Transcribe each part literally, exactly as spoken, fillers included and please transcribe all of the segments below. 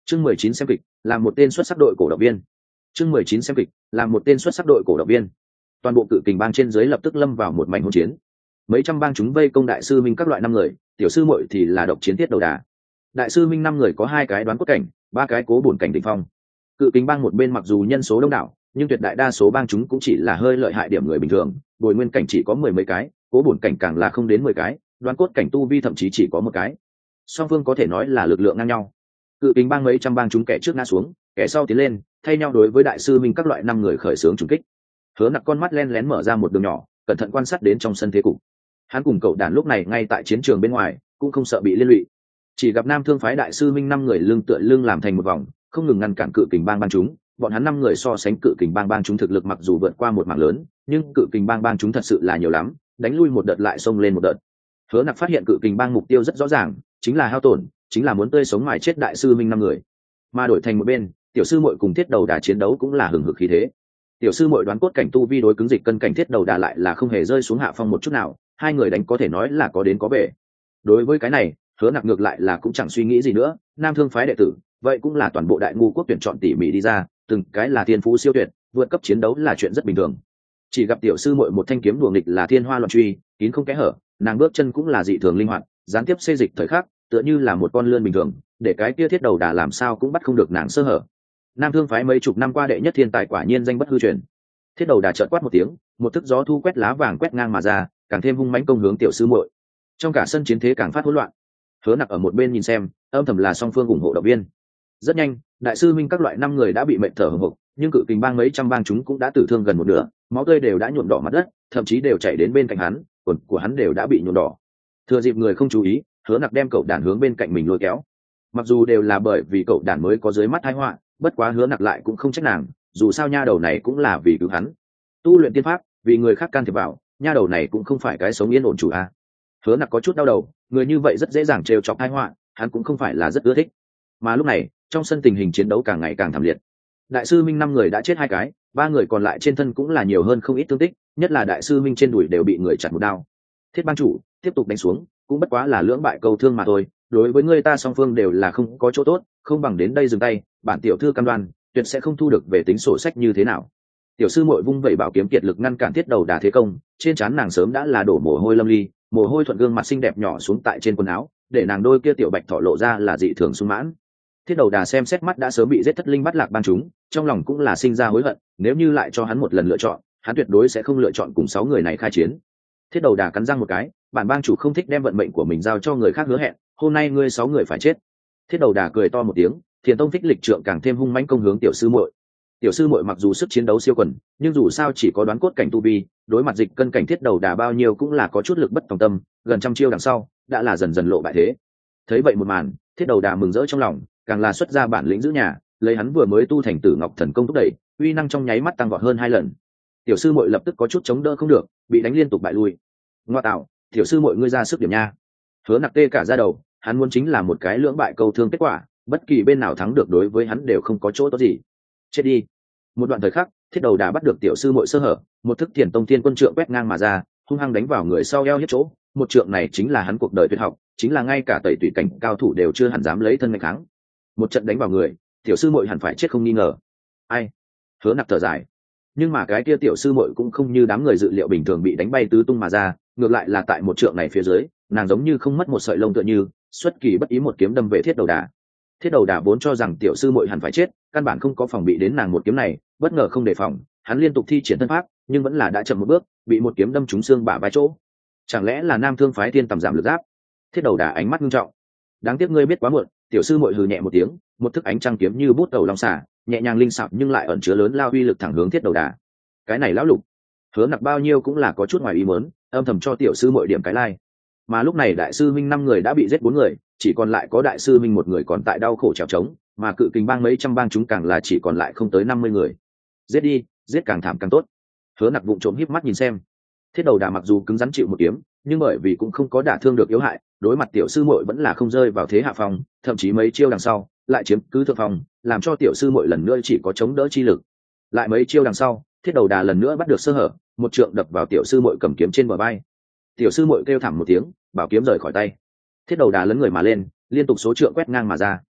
chương mười chín xem kịch là một tên xuất sắc đội cổ động viên chương mười chín xem kịch là một tên xuất sắc đội cổ động viên toàn bộ cự kình bang trên dưới lập tức lâm vào một mảnh hỗn chiến. Mấy trăm bang chúng vây công đại sư minh các loại năm người, tiểu sư muội thì là độc chiến thiết đầu đà. Đại sư minh năm người có hai cái đoán cốt cảnh, ba cái cố bổn cảnh đỉnh phong. Cự kình bang một bên mặc dù nhân số đông đảo, nhưng tuyệt đại đa số bang chúng cũng chỉ là hơi lợi hại điểm người bình thường, bồi nguyên cảnh chỉ có mười mấy cái, cố bổn cảnh càng là không đến mười cái, đoán cốt cảnh tu vi thậm chí chỉ có một cái. Song phương có thể nói là lực lượng ngang nhau. Cự kình bang mấy trăm bang chúng kẻ trước ngã xuống, kẻ sau tiến lên, thay nhau đối với đại sư minh các loại năm người khởi xướng trùng kích. Hứa Nặc con mắt len lén mở ra một đường nhỏ, cẩn thận quan sát đến trong sân thế cục. Hắn cùng cậu đàn lúc này ngay tại chiến trường bên ngoài, cũng không sợ bị liên lụy. Chỉ gặp Nam Thương phái đại sư minh năm người lưng tựa lưng làm thành một vòng, không ngừng ngăn cản cự kình bang bang chúng. Bọn hắn năm người so sánh cự kình bang bang chúng thực lực mặc dù vượt qua một mảng lớn, nhưng cự kình bang bang chúng thật sự là nhiều lắm, đánh lui một đợt lại xông lên một đợt. Hứa Nặc phát hiện cự kình bang mục tiêu rất rõ ràng, chính là hao tổn, chính là muốn tươi sống mài chết đại sư minh năm người. Mà đổi thành một bên, tiểu sư muội cùng thiết đầu đà chiến đấu cũng là hừng hực khí thế. Tiểu sư muội đoán cốt cảnh tu vi đối cứng dịch cân cảnh thiết đầu đà lại là không hề rơi xuống hạ phong một chút nào, hai người đánh có thể nói là có đến có về. Đối với cái này, Hứa Nặc ngược lại là cũng chẳng suy nghĩ gì nữa, Nam Thương phái đệ tử, vậy cũng là toàn bộ đại ngu quốc tuyển chọn tỉ mỉ đi ra, từng cái là thiên phú siêu tuyệt, vượt cấp chiến đấu là chuyện rất bình thường. Chỉ gặp tiểu sư muội một thanh kiếm đuổi nghịch là thiên hoa loạn truy, kín không kẽ hở, nàng bước chân cũng là dị thường linh hoạt, gián tiếp xê dịch thời khắc, tựa như là một con lươn bình thường, để cái kia thiết đầu đà làm sao cũng bắt không được nàng sơ hở. Nam Thương phái mấy chục năm qua đệ nhất thiên tài quả nhiên danh bất hư truyền. Thiết đầu đà chợt quát một tiếng, một thức gió thu quét lá vàng quét ngang mà ra, càng thêm hung mãnh công hướng tiểu sư muội. Trong cả sân chiến thế càng phát hỗn loạn. Hứa Nặc ở một bên nhìn xem, âm thầm là song phương ủng hộ động viên. Rất nhanh, đại sư minh các loại năm người đã bị mệnh thở hổn hộc, nhưng cự kình bang mấy trăm bang chúng cũng đã tử thương gần một nửa, máu tươi đều đã nhuộm đỏ mặt đất, thậm chí đều chảy đến bên cạnh hắn, quần của hắn đều đã bị nhuộm đỏ. Thừa dịp người không chú ý, Hứa Nặc đem cậu đàn hướng bên cạnh mình lôi kéo. Mặc dù đều là bởi vì cậu đàn mới có dưới mắt tai họa, bất quá Hứa Nặc lại cũng không trách nàng, dù sao nha đầu này cũng là vì cứu hắn. Tu luyện tiên pháp, vì người khác can thiệp vào, nha đầu này cũng không phải cái sống yên ổn chủ a. Hứa Nặc có chút đau đầu, người như vậy rất dễ dàng trêu chọc tai họa, hắn cũng không phải là rất ưa thích. Mà lúc này, trong sân tình hình chiến đấu càng ngày càng thảm liệt. Đại sư minh năm người đã chết hai cái, ba người còn lại trên thân cũng là nhiều hơn không ít thương tích, nhất là đại sư minh trên đùi đều bị người chặt một đao. Thiết bang chủ tiếp tục đánh xuống, cũng bất quá là lưỡng bại câu thương mà thôi, đối với người ta song phương đều là không có chỗ tốt, không bằng đến đây dừng tay, bản tiểu thư cam đoan tuyệt sẽ không thu được về tính sổ sách như thế nào. Tiểu sư muội vung vẩy bảo kiếm kiệt lực ngăn cản thiết đầu đà thế công, trên trán nàng sớm đã là đổ mồ hôi lâm ly, mồ hôi thuận gương mặt xinh đẹp nhỏ xuống tại trên quần áo, để nàng đôi kia tiểu bạch thỏ lộ ra là dị thường sung mãn. Thiết đầu đà xem xét mắt đã sớm bị giết thất linh bắt lạc ban chúng, trong lòng cũng là sinh ra hối hận, nếu như lại cho hắn một lần lựa chọn, hắn tuyệt đối sẽ không lựa chọn cùng sáu người này khai chiến. Thiết đầu đà cắn răng một cái, bản bang chủ không thích đem vận mệnh của mình giao cho người khác hứa hẹn, hôm nay ngươi sáu người phải chết. Thiết đầu đà cười to một tiếng, Thiền Tông thích lịch trượng càng thêm hung mãnh công hướng tiểu sư muội. Tiểu sư muội mặc dù sức chiến đấu siêu quần, nhưng dù sao chỉ có đoán cốt cảnh tu vi, đối mặt dịch cân cảnh thiết đầu đà bao nhiêu cũng là có chút lực bất tòng tâm, gần trăm chiêu đằng sau, đã là dần dần lộ bại thế. Thấy vậy một màn, thiết đầu đà mừng rỡ trong lòng, càng là xuất ra bản lĩnh giữ nhà, lấy hắn vừa mới tu thành Tử Ngọc Thần Công thúc đẩy, uy năng trong nháy mắt tăng vọt hơn hai lần. Tiểu sư muội lập tức có chút chống đỡ không được, bị đánh liên tục bại lui. Ngoa tạo, tiểu sư muội ngươi ra sức điểm nha. Hứa Nặc tê cả da đầu, hắn muốn chính là một cái lưỡng bại câu thương kết quả, bất kỳ bên nào thắng được đối với hắn đều không có chỗ tốt gì. Chết đi. Một đoạn thời khắc, thiết đầu đà bắt được tiểu sư muội sơ hở, một thức Thiền Tông Thiên Quân trượng quét ngang mà ra, hung hăng đánh vào người sau eo hiếp chỗ, một trượng này chính là hắn cuộc đời tuyệt học, chính là ngay cả tẩy tùy cảnh cao thủ đều chưa hẳn dám lấy thân nghênh kháng. Một trận đánh vào người, tiểu sư muội hẳn phải chết không nghi ngờ. Ai? Hứa Nặc thở dài. Nhưng mà cái kia tiểu sư muội cũng không như đám người dự liệu bình thường bị đánh bay tứ tung mà ra, ngược lại là tại một trượng này phía dưới, nàng giống như không mất một sợi lông tựa như, xuất kỳ bất ý một kiếm đâm về thiết đầu đà. Thiết đầu đà vốn cho rằng tiểu sư muội hẳn phải chết, căn bản không có phòng bị đến nàng một kiếm này, bất ngờ không đề phòng, hắn liên tục thi triển thân pháp, nhưng vẫn là đã chậm một bước, bị một kiếm đâm trúng xương bả vai chỗ. Chẳng lẽ là Nam Thương phái Thiên Tầm giảm lực giáp? Thiết đầu đà ánh mắt nghiêm trọng. Đáng tiếc ngươi biết quá muộn, tiểu sư muội hừ nhẹ một tiếng, một thức ánh trăng kiếm như bút tẩu long xả, nhẹ nhàng linh xảo nhưng lại ẩn chứa lớn lao uy lực thẳng hướng thiết đầu đà. Cái này lão lục, Hứa Nặc bao nhiêu cũng là có chút ngoài ý muốn, âm thầm cho tiểu sư muội điểm cái lai. Mà lúc này đại sư minh năm người đã bị giết bốn người, chỉ còn lại có đại sư minh một người còn tại đau khổ trèo trống, mà cự kình bang mấy trăm bang chúng càng là chỉ còn lại không tới năm mươi người. Giết đi, giết càng thảm càng tốt. Hứa Nặc vụng trộm híp mắt nhìn xem. Thiết đầu đà mặc dù cứng rắn chịu một kiếm, nhưng bởi vì cũng không có đả thương được yếu hại, đối mặt tiểu sư muội vẫn là không rơi vào thế hạ phong, thậm chí mấy chiêu đằng sau lại chiếm cứ thượng phong, làm cho tiểu sư muội lần nữa chỉ có chống đỡ chi lực. Lại mấy chiêu đằng sau, thiết đầu đà lần nữa bắt được sơ hở, một trượng đập vào tiểu sư muội cầm kiếm trên bờ vai. Tiểu sư muội kêu thảm một tiếng, bảo kiếm rời khỏi tay. Thiết đầu đà lấn người mà lên, liên tục số trượng quét ngang mà ra.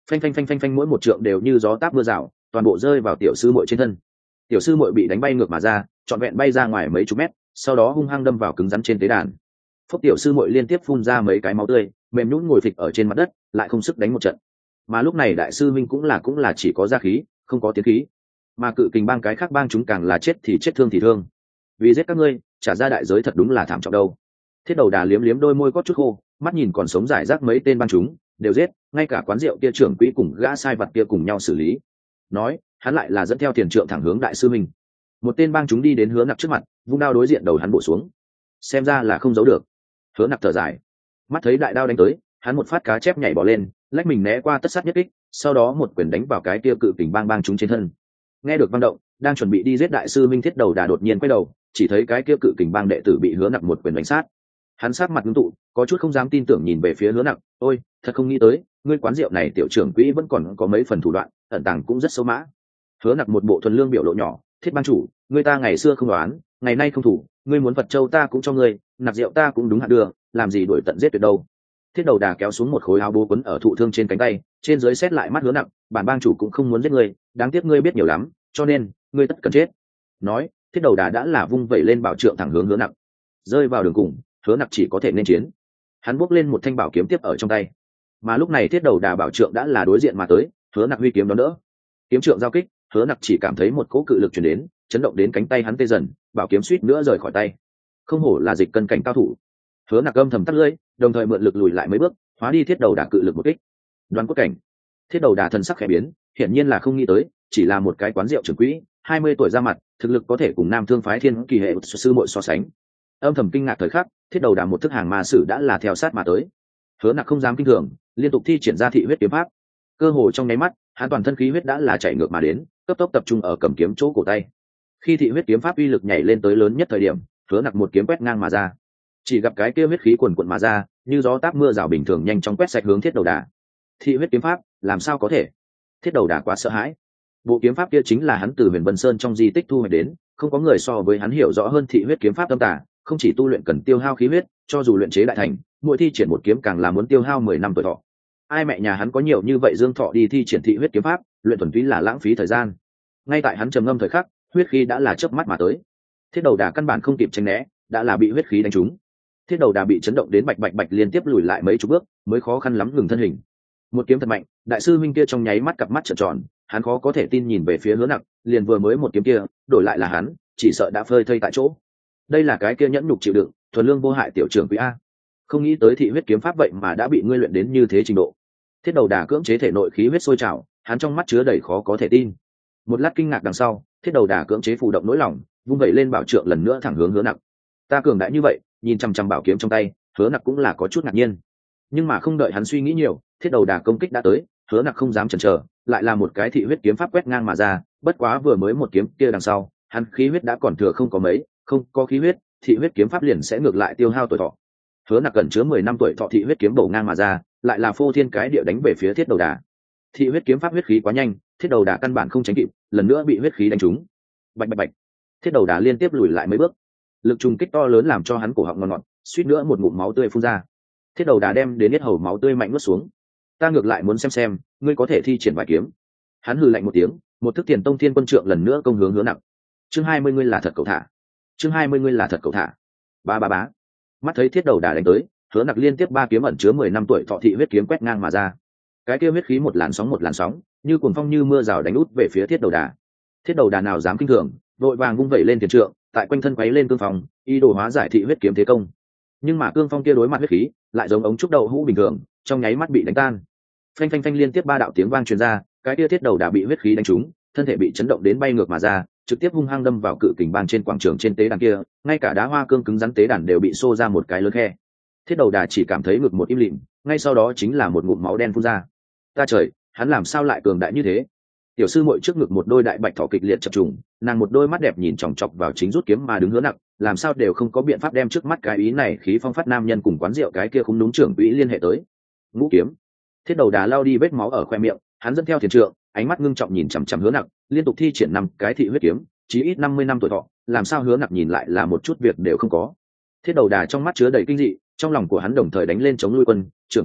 phanh phanh phanh phanh phanh, mỗi một trượng đều như gió táp mưa rào, toàn bộ rơi vào tiểu sư muội trên thân. Tiểu sư muội bị đánh bay ngược mà ra, trọn vẹn bay ra ngoài mấy chục mét, sau đó hung hăng đâm vào cứng rắn trên tế đàn. Phúc, tiểu sư muội liên tiếp phun ra mấy cái máu tươi, mềm nhũn ngồi phịch ở trên mặt đất, lại không sức đánh một trận. Mà lúc này đại sư minh cũng là cũng là chỉ có ra khí, không có tiến khí. Mà cự kình bang cái khác bang chúng càng là chết thì chết, thương thì thương. Vì giết các ngươi, trả ra đại giới thật đúng là thảm trọng đâu. Thiết Đầu Đà liếm liếm đôi môi có chút khô, mắt nhìn còn sống rải rác mấy tên bang chúng, đều giết, ngay cả quán rượu kia trưởng quỹ cùng gã sai vặt kia cùng nhau xử lý. Nói, hắn lại là dẫn theo tiền trượng thẳng hướng đại sư minh. Một tên bang chúng đi đến Hứa Nặc trước mặt, vung đao đối diện đầu hắn bổ xuống. Xem ra là không giấu được. Hứa Nặc thở dài, mắt thấy đại đao đánh tới, hắn một phát cá chép nhảy bỏ lên, lách mình né qua tất sát nhất kích, sau đó một quyền đánh vào cái kia cự kình bang bang chúng trên thân. Nghe được vang động, đang chuẩn bị đi giết đại sư minh Thiết Đầu Đà đột nhiên quay đầu, chỉ thấy cái kia cự kình bang đệ tử bị Hứa Nặc một quyền đánh sát. Hắn sát mặt ngưng tụ, có chút không dám tin tưởng nhìn về phía Hứa Nặc, ôi, thật không nghĩ tới, ngươi quán rượu này tiểu trưởng quỹ vẫn còn có mấy phần thủ đoạn, ẩn tàng cũng rất sâu mã. Hứa Nặc một bộ thuần lương biểu lộ nhỏ, Thiết bang chủ, ngươi ta ngày xưa không đoán, ngày nay không thủ, ngươi muốn vật châu ta cũng cho ngươi, nạp rượu ta cũng đúng hạn đưa, làm gì đuổi tận giết tuyệt đâu. Thiết Đầu Đà kéo xuống một khối áo bố quấn ở thụ thương trên cánh tay, trên dưới xét lại mắt Hứa Nặc, bản bang chủ cũng không muốn giết ngươi, đáng tiếc ngươi biết nhiều lắm, cho nên ngươi tất cần chết. Nói, Thiết Đầu Đà đã là vung vẩy lên bảo trượng thẳng hướng Hứa Nặc. Rơi vào đường cùng, Hứa Nặc chỉ có thể nên chiến. Hắn bước lên một thanh bảo kiếm tiếp ở trong tay. Mà lúc này Thiết Đầu Đà bảo trượng đã là đối diện mà tới, Hứa Nặc huy kiếm đón đỡ. Kiếm trượng giao kích, Hứa Nặc chỉ cảm thấy một cỗ cự lực truyền đến, chấn động đến cánh tay hắn tê dần, bảo kiếm suýt nữa rời khỏi tay. Không hổ là dịch cân cảnh cao thủ. Hứa Nặc âm thầm tắt lưỡi, đồng thời mượn lực lùi lại mấy bước, hóa đi Thiết Đầu Đà cự lực một kích. Đoán cốt cảnh. Thiết Đầu Đà thần sắc khẽ biến, hiển nhiên là không nghĩ tới, chỉ là một cái quán rượu trưởng quỹ, hai mươi tuổi ra mặt, thực lực có thể cùng Nam Thương phái Thiên Kỳ hệ sư muội so sánh. Âm thầm kinh ngạc thời khắc, Thiết Đầu Đà một thức hàng ma sử đã là theo sát mà tới. Hứa Nặc không dám kinh thường, liên tục thi triển ra thị huyết kiếm pháp. Cơ hồ trong nháy mắt, hắn toàn thân khí huyết đã là chảy ngược mà đến, cấp tốc tập trung ở cầm kiếm chỗ cổ tay. Khi thị huyết kiếm pháp uy lực nhảy lên tới lớn nhất thời điểm, Hứa Nặc một kiếm quét ngang mà ra. Chỉ gặp cái kia huyết khí quần quần mà ra, như gió táp mưa rào bình thường nhanh chóng quét sạch hướng Thiết Đầu Đà. Thị huyết kiếm pháp, làm sao có thể? Thiết Đầu Đà quá sợ hãi. Bộ kiếm pháp kia chính là hắn từ Huyền Vân Sơn trong di tích thu hoạch đến, không có người so với hắn hiểu rõ hơn thị huyết kiếm pháp tâm tà, không chỉ tu luyện cần tiêu hao khí huyết, cho dù luyện chế đại thành, mỗi thi triển một kiếm càng là muốn tiêu hao mười năm tuổi thọ. Ai mẹ nhà hắn có nhiều như vậy dương thọ đi thi triển thị huyết kiếm pháp, luyện thuần túy là lãng phí thời gian. Ngay tại hắn trầm ngâm thời khắc, huyết khí đã là chớp mắt mà tới. Thiết Đầu Đà căn bản không kịp tránh né, đã là bị huyết khí đánh trúng. Thiết Đầu Đà bị chấn động đến bạch bạch bạch liên tiếp lùi lại mấy chục bước, mới khó khăn lắm ngừng thân hình. Một kiếm thật mạnh, đại sư huynh kia trong nháy mắt cặp mắt trợn tròn, hắn khó có thể tin nhìn về phía Hứa Nặc, liền vừa mới một kiếm kia, đổi lại là hắn, chỉ sợ đã phơi thây tại chỗ. Đây là cái kia nhẫn nhục chịu đựng, thuần lương vô hại tiểu trưởng quý a. Không nghĩ tới thị huyết kiếm pháp vậy mà đã bị ngươi luyện đến như thế trình độ. Thiết Đầu Đà cưỡng chế thể nội khí huyết sôi trào, hắn trong mắt chứa đầy khó có thể tin. Một lát kinh ngạc đằng sau, Thiết Đầu Đà cưỡng chế phụ động nỗi lòng, vung vẩy lên bảo trượng lần nữa thẳng hướng Hứa Nặc. Ta cường đại như vậy, nhìn chăm chăm bảo kiếm trong tay, Hứa Nặc cũng là có chút ngạc nhiên. Nhưng mà không đợi hắn suy nghĩ nhiều, Thiết Đầu Đà công kích đã tới, Hứa Nặc không dám chần chờ, lại là một cái thị huyết kiếm pháp quét ngang mà ra, bất quá vừa mới một kiếm kia đằng sau, hắn khí huyết đã còn thừa không có mấy, không có khí huyết, thị huyết kiếm pháp liền sẽ ngược lại tiêu hao tuổi thọ. Hứa Nặc cần chứa mười năm tuổi thọ thị huyết kiếm bổ ngang mà ra, lại là phô thiên cái địa đánh về phía Thiết Đầu Đà. Thị huyết kiếm pháp huyết khí quá nhanh, Thiết Đầu Đà căn bản không tránh kịp, lần nữa bị huyết khí đánh trúng. Bạch bạch bạch. Thiết Đầu Đà liên tiếp lùi lại mấy bước. Lực trùng kích to lớn làm cho hắn cổ họng ngọt ngọt, suýt nữa một ngụm máu tươi phun ra. Thiết Đầu Đà đem đến yết hầu máu tươi mạnh nuốt xuống. Ta ngược lại muốn xem xem, ngươi có thể thi triển vài kiếm. Hắn hừ lạnh một tiếng, một thức Tiền Tông Thiên Quân Trượng lần nữa công hướng Hứa Nặc. Chương hai mươi ngươi là thật cậu thả. Chương hai mươi ngươi là thật cậu thả. Ba ba bá. Mắt thấy Thiết Đầu Đà đánh tới, Hứa Nặc liên tiếp ba kiếm ẩn chứa mười năm tuổi thọ thị huyết kiếm quét ngang mà ra. Cái kia huyết khí một làn sóng một làn sóng, như cuồng phong như mưa rào đánh út về phía Thiết Đầu Đà. Thiết Đầu Đà nào dám kinh thường, vội vàng vung vẩy lên tiền trượng, tại quanh thân quấy lên cương phong, ý đồ hóa giải thị huyết kiếm thế công. Nhưng mà cương phong kia đối mặt huyết khí, lại giống ống trúc đậu hũ bình thường, trong nháy mắt bị đánh tan. Phanh phanh phanh liên tiếp ba đạo tiếng vang truyền ra, cái kia Thiết Đầu Đà bị huyết khí đánh trúng, thân thể bị chấn động đến bay ngược mà ra, trực tiếp hung hăng đâm vào cự kình bàn trên quảng trường trên tế đàn kia, ngay cả đá hoa cương cứng rắn tế đàn đều bị xô ra một cái lớn khe. Thiết Đầu Đà chỉ cảm thấy ngực một im lìm, ngay sau đó chính là một ngụm máu đen phun ra. Ta trời, hắn làm sao lại cường đại như thế? Tiểu sư muội trước ngực một đôi đại bạch thỏ kịch liệt chập trùng, nàng một đôi mắt đẹp nhìn chòng chọc vào chính rút kiếm mà đứng Hứa Nặc, làm sao đều không có biện pháp đem trước mắt cái ý này khí phong phát nam nhân cùng quán rượu cái kia không đúng trưởng quỹ liên hệ tới. Ngũ kiếm. Thiết Đầu Đà lao đi vết máu ở khoe miệng, hắn dẫn theo thiền trượng, ánh mắt ngưng trọng nhìn chằm chằm Hứa Nặc, liên tục thi triển năm cái thị huyết kiếm, chí ít năm mươi năm tuổi thọ, làm sao Hứa Nặc nhìn lại là một chút việc đều không có. Thiết Đầu Đà trong mắt chứa đầy kinh dị, trong lòng của hắn đồng thời đánh lên chống lui quân, trưởng quỹ,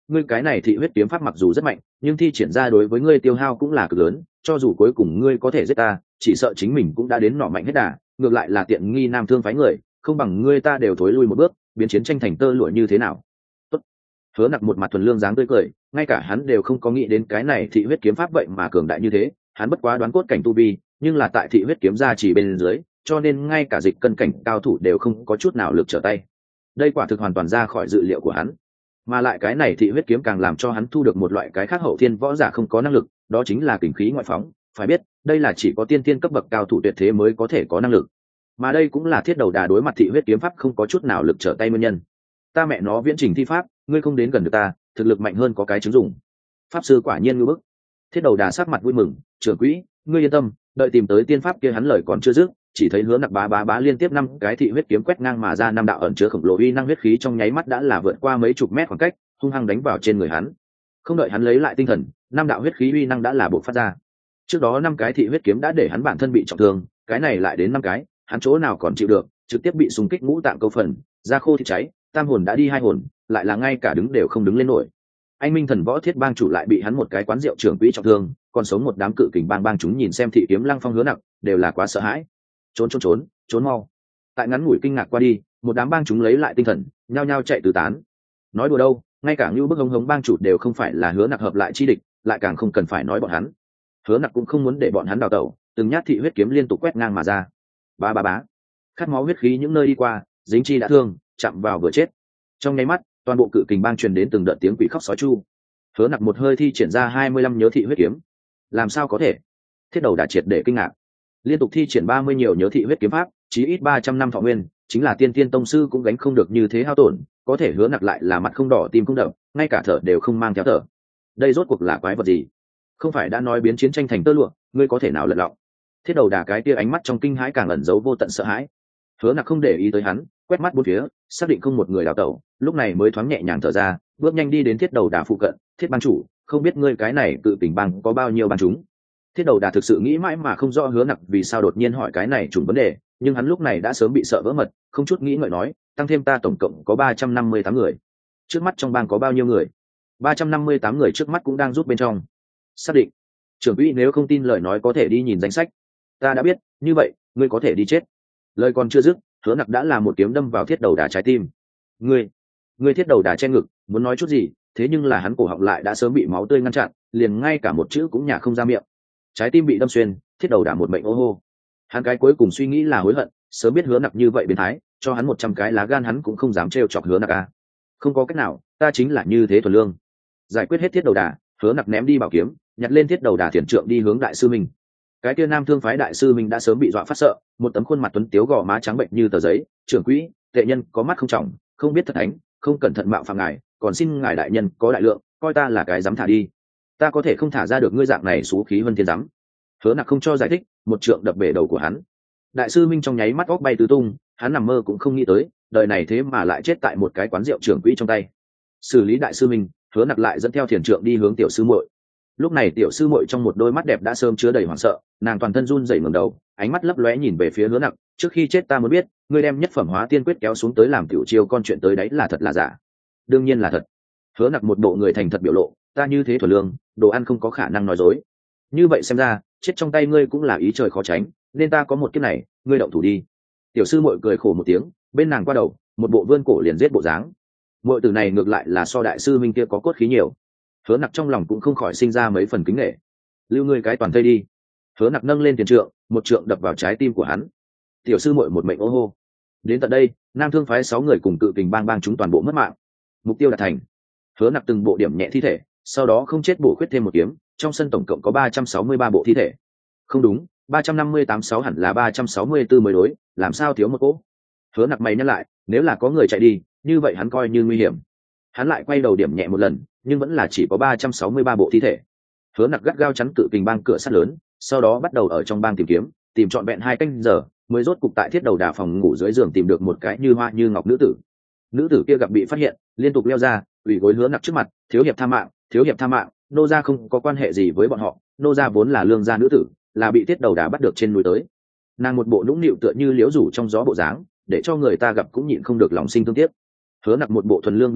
ngươi cái này thị huyết kiếm pháp mặc dù rất mạnh nhưng thi triển ra đối với ngươi tiêu hao cũng là cực lớn, cho dù cuối cùng ngươi có thể giết ta chỉ sợ chính mình cũng đã đến nỏ mạnh hết đà, ngược lại là tiện nghi nam thương phái người, không bằng ngươi ta đều thối lui một bước, biến chiến tranh thành tơ lụa như thế nào. Tốt. Hứa Nặc một mặt thuần lương dáng tươi cười, ngay cả hắn đều không có nghĩ đến cái này thị huyết kiếm pháp vậy mà cường đại như thế, hắn bất quá đoán cốt cảnh tu vi, nhưng là tại thị huyết kiếm gia chỉ bên dưới, cho nên ngay cả dịch cân cảnh cao thủ đều không có chút nào lực trở tay. Đây quả thực hoàn toàn ra khỏi dự liệu của hắn, mà lại cái này thị huyết kiếm càng làm cho hắn thu được một loại cái khác hậu thiên võ giả không có năng lực, đó chính là kình khí ngoại phóng. Phải biết đây là chỉ có tiên tiên cấp bậc cao thủ tuyệt thế mới có thể có năng lực, mà đây cũng là Thiết Đầu Đà đối mặt thị huyết kiếm pháp không có chút nào lực trở tay nguyên nhân. Ta mẹ nó viễn trình thi pháp, ngươi không đến gần được ta, thực lực mạnh hơn có cái chứng dụng. Pháp sư quả nhiên ngưu bức. Thiết Đầu Đà sắc mặt vui mừng, trưởng quỹ, ngươi yên tâm, đợi tìm tới tiên pháp kia hắn lời còn chưa dứt, chỉ thấy Hứa Nặc bá bá bá liên tiếp năm cái thị huyết kiếm quét ngang mà ra, năm đạo ẩn chứa khổng lồ uy năng huyết khí trong nháy mắt đã là vượt qua mấy chục mét khoảng cách, hung hăng đánh vào trên người hắn. Không đợi hắn lấy lại tinh thần, năm đạo huyết khí uy năng đã là bộc phát ra. Trước đó năm cái thị huyết kiếm đã để hắn bản thân bị trọng thương, cái này lại đến năm cái, hắn chỗ nào còn chịu được, trực tiếp bị xung kích ngũ tạng câu phần, da khô thịt cháy, tam hồn đã đi hai hồn, lại là ngay cả đứng đều không đứng lên nổi. Anh Minh Thần Võ Thiết bang chủ lại bị hắn một cái quán rượu trưởng quỹ trọng thương, còn sống một đám cự kình bang bang chúng nhìn xem thị kiếm lăng phong Hứa Nặc, đều là quá sợ hãi. Trốn trốn trốn, trốn mau. Tại ngắn ngủi kinh ngạc qua đi, một đám bang chúng lấy lại tinh thần, nhao nhao chạy tứ tán. Nói đùa đâu, ngay cả Nưu Bức Hống Hống bang chủ đều không phải là Hứa Nặc hợp lại chi địch, lại càng không cần phải nói bọn hắn. Hứa Nặc cũng không muốn để bọn hắn đào tẩu, từng nhát thị huyết kiếm liên tục quét ngang mà ra. Ba ba bá. Khát máu huyết khí những nơi đi qua, dính chi đã thương, chạm vào vừa chết. Trong nháy mắt, toàn bộ cự kình bang truyền đến từng đợt tiếng quỷ khóc sói chu. Hứa Nặc một hơi thi triển ra hai mươi lăm nhớ thị huyết kiếm. Làm sao có thể? Thiết Đầu Đà triệt để kinh ngạc. Liên tục thi triển ba mươi nhiều nhớ thị huyết kiếm pháp, chí ít ba trăm năm thọ nguyên, chính là tiên tiên tông sư cũng gánh không được như thế hao tổn, có thể Hứa Nặc lại là mặt không đỏ tim không đập, ngay cả thở đều không mang theo thở. Đây rốt cuộc là quái vật gì? Không phải đã nói biến chiến tranh thành tơ lụa, ngươi có thể nào lật lọng? Thiết Đầu Đà cái kia ánh mắt trong kinh hãi càng ẩn giấu vô tận sợ hãi. Hứa Nặc không để ý tới hắn, quét mắt bốn phía, xác định không một người đào tẩu, lúc này mới thoáng nhẹ nhàng thở ra, bước nhanh đi đến Thiết Đầu Đà phụ cận. Thiết bang chủ, không biết ngươi cái này cự kình bang có bao nhiêu bang chúng? Thiết Đầu Đà thực sự nghĩ mãi mà không rõ Hứa Nặc vì sao đột nhiên hỏi cái này trùng vấn đề, nhưng hắn lúc này đã sớm bị sợ vỡ mật, không chút nghĩ ngợi nói, tăng thêm ta tổng cộng có ba trăm năm mươi tám người. Trước mắt trong bang có bao nhiêu người? ba trăm năm mươi tám người trước mắt cũng đang rút bên trong. Xác định. Trưởng quỹ nếu không tin lời nói có thể đi nhìn danh sách. Ta đã biết, như vậy, ngươi có thể đi chết. Lời còn chưa dứt, Hứa Nặc đã là một kiếm đâm vào Thiết Đầu Đà trái tim. Ngươi, ngươi Thiết Đầu Đà che ngực, muốn nói chút gì, thế nhưng là hắn cổ họng lại đã sớm bị máu tươi ngăn chặn, liền ngay cả một chữ cũng nhả không ra miệng. Trái tim bị đâm xuyên, Thiết Đầu Đà một mệnh ô hô. Hắn cái cuối cùng suy nghĩ là hối hận, sớm biết Hứa Nặc như vậy biến thái, cho hắn một trăm cái lá gan hắn cũng không dám trêu chọc Hứa Nặc a. Không có cách nào, ta chính là như thế thuần lương. Giải quyết hết Thiết Đầu Đà, Hứa Nặc ném đi bảo kiếm, nhặt lên Thiết Đầu Đà thiền trượng đi hướng đại sư mình. Cái kia Nam Thương phái đại sư mình đã sớm bị dọa phát sợ, một tấm khuôn mặt tuấn tiếu gò má trắng bệnh như tờ giấy, trưởng quỹ, tệ nhân có mắt không trọng, không biết thật ánh, không cẩn thận mạo phạm ngài, còn xin ngài đại nhân có đại lượng, coi ta là cái dám thả đi. Ta có thể không thả ra được ngươi dạng này xú khí hơn thiên dám. Hứa Nặc không cho giải thích, một trượng đập bể đầu của hắn. Đại sư Minh trong nháy mắt óc bay tứ tung, hắn nằm mơ cũng không nghĩ tới, đời này thế mà lại chết tại một cái quán rượu trưởng quỹ trong tay. Xử lý đại sư Minh, Hứa Nặc lại dẫn theo thiền trượng đi hướng tiểu sư muội. Lúc này tiểu sư muội trong một đôi mắt đẹp đã sớm chứa đầy hoảng sợ, nàng toàn thân run rẩy ngẩng đầu, ánh mắt lấp lóe nhìn về phía Hứa Nặc, trước khi chết ta muốn biết, ngươi đem nhất phẩm hóa tiên quyết kéo xuống tới làm tiểu chiêu con chuyện tới đấy là thật là giả? Đương nhiên là thật. Hứa Nặc một bộ người thành thật biểu lộ, ta như thế thuần lương, đồ ăn không có khả năng nói dối. Như vậy xem ra, chết trong tay ngươi cũng là ý trời khó tránh, nên ta có một kiếp này, ngươi động thủ đi. Tiểu sư muội cười khổ một tiếng, bên nàng qua đầu, một bộ vươn cổ liền giết bộ dáng. Muội tử này ngược lại là so đại sư Minh kia có cốt khí nhiều. Hứa Nặc trong lòng cũng không khỏi sinh ra mấy phần kính nể. Lưu ngươi cái toàn thây đi. Hứa Nặc nâng lên tiền trượng, một trượng đập vào trái tim của hắn. Tiểu sư muội một mệnh ô hô. Đến tận đây, Nam Thương phái sáu người cùng cự kình bang bang chúng toàn bộ mất mạng. Mục tiêu đạt thành. Hứa Nặc từng bộ điểm nhẹ thi thể, sau đó không chết bổ khuyết thêm một kiếm, trong sân tổng cộng có ba trăm sáu mươi ba bộ thi thể. Không đúng, ba trăm năm mươi tám sáu hẳn là ba trăm sáu mươi tư mới đối, làm sao thiếu một cỗ? Hứa Nặc mày nhắc lại, nếu là có người chạy đi, như vậy hắn coi như nguy hiểm. Hắn lại quay đầu điểm nhẹ một lần, nhưng vẫn là chỉ có ba trăm sáu mươi ba bộ thi thể. Hứa Nặc gắt gao chắn cự kình bang cửa sắt lớn, sau đó bắt đầu ở trong bang tìm kiếm, tìm trọn vẹn hai canh giờ, mới rốt cục tại Thiết Đầu Đà phòng ngủ dưới giường tìm được một cái như hoa như ngọc nữ tử. Nữ tử kia gặp bị phát hiện, liên tục leo ra, ủy gối Hứa Nặc trước mặt, thiếu hiệp tha mạng, thiếu hiệp tha mạng, nô gia không có quan hệ gì với bọn họ, nô gia vốn là lương gia nữ tử, là bị Thiết Đầu Đà bắt được trên núi tới. Nàng một bộ nũng nịu tựa như liễu rủ trong gió bộ dáng, để cho người ta gặp cũng nhịn không được lòng sinh thương tiếc. Hứa Nặc một bộ thuần lương biểu lộ,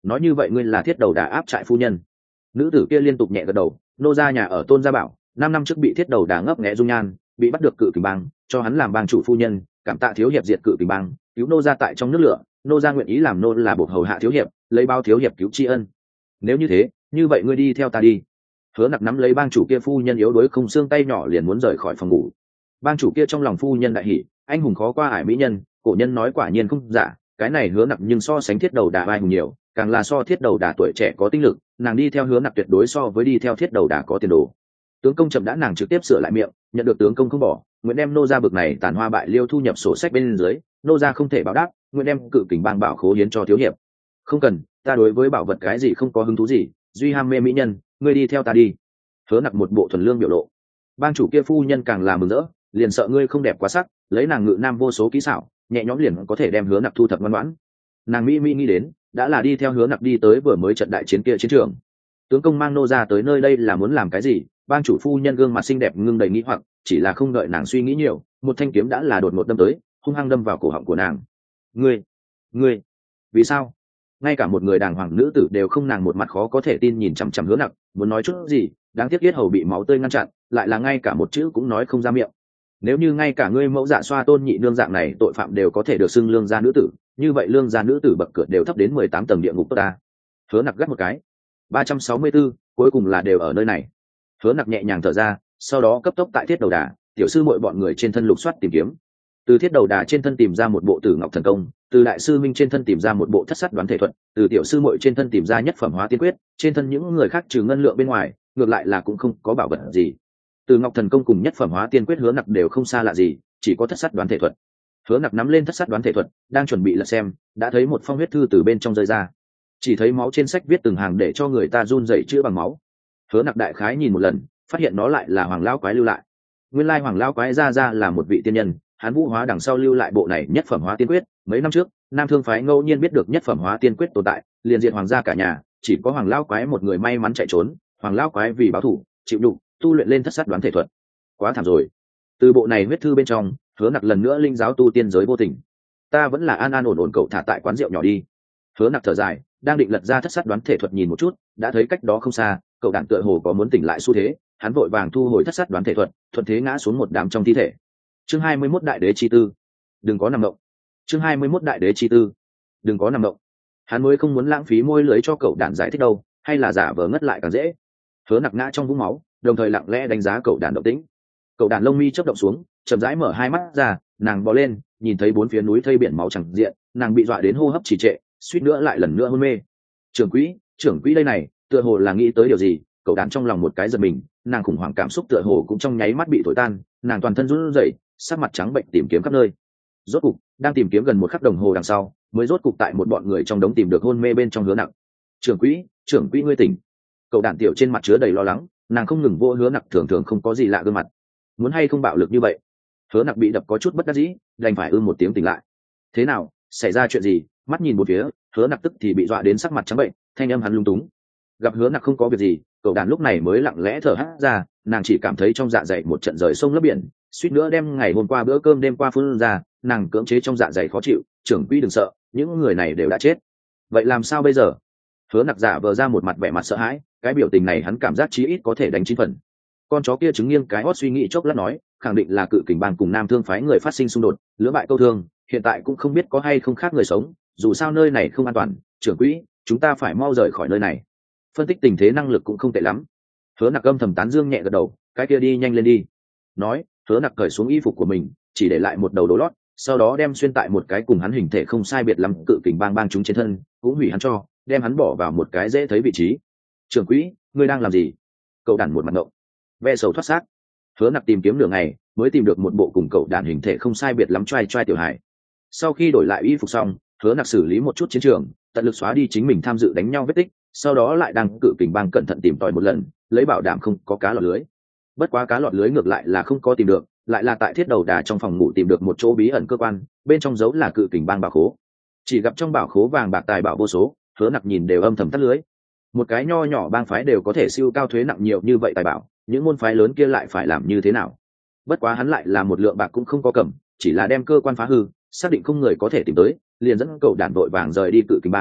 nói như vậy ngươi là thiết đầu đà áp trại phu nhân. Nữ tử kia liên tục nhẹ gật đầu. Nô gia nhà ở Tôn Gia Bảo năm năm trước bị thiết đầu đà ngấp nghé dung nhan, bị bắt được cự kình bang, cho hắn làm bang chủ phu nhân, cảm tạ thiếu hiệp diệt cự kình bang, cứu nô gia tại trong nước lửa, nô gia nguyện ý làm nô là buộc hầu hạ thiếu hiệp, lấy bao thiếu hiệp cứu tri ân. Nếu như thế, như vậy ngươi đi theo ta đi. Hứa Nặc nắm lấy bang chủ kia phu nhân yếu đuối không xương tay nhỏ liền muốn rời khỏi phòng ngủ. Bang chủ kia trong lòng phu nhân đại hỉ, anh hùng khó qua ải mỹ nhân, cổ nhân nói quả nhiên không giả, cái này Hứa Nặc nhưng so sánh thiết đầu đà vai hùng nhiều, càng là so thiết đầu đà tuổi trẻ có tinh lực, nàng đi theo Hứa Nặc tuyệt đối so với đi theo thiết đầu đà có tiền đồ. Tướng công chậm đã nàng trực tiếp sửa lại miệng, nhận được tướng công không bỏ, nguyện đem nô gia bực này tàn hoa bại liêu thu nhập sổ sách bên dưới, nô gia không thể báo đáp, nguyện đem cự kình bang bảo khố hiến cho thiếu hiệp. Không cần, ta đối với bảo vật cái gì không có hứng thú gì, duy ham mê mỹ nhân, ngươi đi theo ta đi. Hứa Nặc một bộ thuần lương biểu lộ. Bang chủ kia phu nhân càng là mừng rỡ, liền sợ ngươi không đẹp quá sắc, lấy nàng ngự nam vô số kỹ xảo, nhẹ nhõm liền có thể đem Hứa Nặc thu thập ngoan ngoãn. Nàng mỹ mỹ nghĩ đến, đã là đi theo Hứa Nặc đi tới vừa mới trận đại chiến kia chiến trường. Tướng công mang nô gia tới nơi đây là muốn làm cái gì? Bang chủ phu nhân gương mặt xinh đẹp ngưng đầy nghĩ hoặc, chỉ là không đợi nàng suy nghĩ nhiều, một thanh kiếm đã là đột ngột đâm tới, hung hăng đâm vào cổ họng của nàng. Ngươi, ngươi, vì sao? Ngay cả một người đàng hoàng nữ tử đều không, nàng một mặt khó có thể tin nhìn chằm chằm Hứa Nặc, muốn nói chút gì, đáng tiếc yết hầu bị máu tươi ngăn chặn, lại là ngay cả một chữ cũng nói không ra miệng. Nếu như ngay cả ngươi mẫu dạ xoa tôn nhị nương dạng này tội phạm đều có thể được xưng lương gia nữ tử, như vậy lương gia nữ tử bậc cửa đều thấp đến mười tám tầng địa ngục ta. Hứa Nặc gắt một cái. ba trăm sáu mươi tư, cuối cùng là đều ở nơi này. Hứa Nặc nhẹ nhàng thở ra, sau đó cấp tốc tại thiết đầu đà, tiểu sư muội bọn người trên thân lục soát tìm kiếm. Từ thiết đầu đà trên thân tìm ra một bộ Tử Ngọc thần công, từ đại sư minh trên thân tìm ra một bộ thất sát đoán thể thuật, từ tiểu sư muội trên thân tìm ra nhất phẩm hóa tiên quyết, trên thân những người khác trừ ngân lượng bên ngoài, ngược lại là cũng không có bảo vật gì. Từ Ngọc thần công cùng nhất phẩm hóa tiên quyết Hứa Nặc đều không xa lạ gì, chỉ có thất sát đoán thể thuật. Hứa Nặc nắm lên thất sát đoán thể thuật, đang chuẩn bị lật xem, đã thấy một phong huyết thư từ bên trong rơi ra. Chỉ thấy máu trên sách viết từng hàng để cho người ta run rẩy chữ bằng máu. Hứa Nặc đại khái nhìn một lần, phát hiện nó lại là Hoàng lão quái lưu lại. Nguyên lai Hoàng lão quái ra ra là một vị tiên nhân, hắn vũ hóa đằng sau lưu lại bộ này nhất phẩm hóa tiên quyết. Mấy năm trước, Nam Thương phái ngẫu nhiên biết được nhất phẩm hóa tiên quyết tồn tại, liền diệt hoàng gia cả nhà, chỉ có Hoàng lão quái một người may mắn chạy trốn. Hoàng lão quái vì báo thù, chịu đục, tu luyện lên thất sát đoán thể thuật. Quá thảm rồi. Từ bộ này huyết thư bên trong, Hứa Nặc lần nữa linh giáo tu tiên giới vô tình. Ta vẫn là an an ổn ổn cậu thả tại quán rượu nhỏ đi. Hứa Nặc thở dài, đang định lật ra thất sát đoán thể thuật nhìn một chút, đã thấy cách đó không xa, cậu đàn tựa hồ có muốn tỉnh lại xu thế, hắn vội vàng thu hồi thất sát đoán thể thuật, thuận thế ngã xuống một đám trong thi thể. Chương hai mươi mốt đại đế chi tư, đừng có nằm động. Chương hai mươi mốt đại đế chi tư, đừng có nằm động. Hắn mới không muốn lãng phí môi lưới cho cậu đàn giải thích đâu, hay là giả vờ ngất lại càng dễ. Hứa Nặc ngã trong vũng máu, đồng thời lặng lẽ đánh giá cậu đàn động tĩnh. Cậu đàn lông mi chớp động xuống, chậm rãi mở hai mắt ra, nàng bò lên, nhìn thấy bốn phía núi thây biển máu chẳng diện, nàng bị dọa đến hô hấp trì trệ, suýt nữa lại lần nữa hôn mê. Trưởng quỹ, trưởng quỹ đây này, tựa hồ là nghĩ tới điều gì, cậu đàn trong lòng một cái giật mình, nàng khủng hoảng cảm xúc tựa hồ cũng trong nháy mắt bị thổi tan, nàng toàn thân run rẩy, sắc mặt trắng bệnh tìm kiếm khắp nơi. Rốt cục, đang tìm kiếm gần một khắc đồng hồ đằng sau, mới rốt cục tại một bọn người trong đống tìm được hôn mê bên trong Hứa Nặc. Trưởng quỹ, trưởng quỹ ngươi tỉnh. Cậu đàn tiểu trên mặt chứa đầy lo lắng, nàng không ngừng vô Hứa Nặc thường thường không có gì lạ gương mặt. Muốn hay không bạo lực như vậy? Hứa Nặc bị đập có chút bất đắc dĩ, đành phải ư một tiếng tỉnh lại. Thế nào, xảy ra chuyện gì? Mắt nhìn một phía, Hứa Nặc tức thì bị dọa đến sắc mặt trắng bệnh, thanh âm hắn lung túng. Gặp Hứa Nặc không có việc gì, cậu đàn lúc này mới lặng lẽ thở hắt ra, nàng chỉ cảm thấy trong dạ dày một trận rời sông lấp biển, suýt nữa đem ngày hôm qua bữa cơm đêm qua phun ra, nàng cưỡng chế trong dạ dày khó chịu. Trưởng quỹ đừng sợ, những người này đều đã chết. Vậy làm sao bây giờ? Hứa Nặc giả vờ ra một mặt vẻ mặt sợ hãi, cái biểu tình này hắn cảm giác chí ít có thể đánh chín phần. Con chó kia chứng nghiêng cái hót suy nghĩ chốc lát nói, khẳng định là cự kình bang cùng Nam Thương phái người phát sinh xung đột, lưỡng bại câu thương, hiện tại cũng không biết có hay không khác người sống, dù sao nơi này không an toàn. Trưởng quỹ, chúng ta phải mau rời khỏi nơi này. Phân tích tình thế năng lực cũng không tệ lắm. Hứa Nặc âm thầm tán dương nhẹ gật đầu, cái kia đi nhanh lên đi. Nói, Hứa Nặc cởi xuống y phục của mình, chỉ để lại một đầu đồ lót, sau đó đem xuyên tại một cái cùng hắn hình thể không sai biệt lắm cự kình bang bang chúng trên thân, cũng hủy hắn cho, đem hắn bỏ vào một cái dễ thấy vị trí. Trưởng quỹ, ngươi đang làm gì? Cậu đàn một mặt ngộng, ve sầu thoát xác. Hứa Nặc tìm kiếm nửa ngày, mới tìm được một bộ cùng cậu đàn hình thể không sai biệt lắm trai trai tiểu hải. Sau khi đổi lại y phục xong, Hứa Nặc xử lý một chút chiến trường, tận lực xóa đi chính mình tham dự đánh nhau vết tích, sau đó lại đang cự kình bang cẩn thận tìm tòi một lần, lấy bảo đảm không có cá lọt lưới. Bất quá cá lọt lưới ngược lại là không có tìm được, lại là tại thiết đầu đà trong phòng ngủ tìm được một chỗ bí ẩn cơ quan, bên trong giấu là cự kình bang bảo khố. Chỉ gặp trong bảo khố vàng bạc tài bảo vô số, Hứa Nặc nhìn đều âm thầm tắt lưới. Một cái nho nhỏ bang phái đều có thể siêu cao thuế nặng nhiều như vậy tài bảo, những môn phái lớn kia lại phải làm như thế nào? Bất quá hắn lại là một lượng bạc cũng không có cầm, chỉ là đem cơ quan phá hư, xác định không người có thể tìm tới, liền dẫn cậu đàn đội vàng rời đi cự kình bang,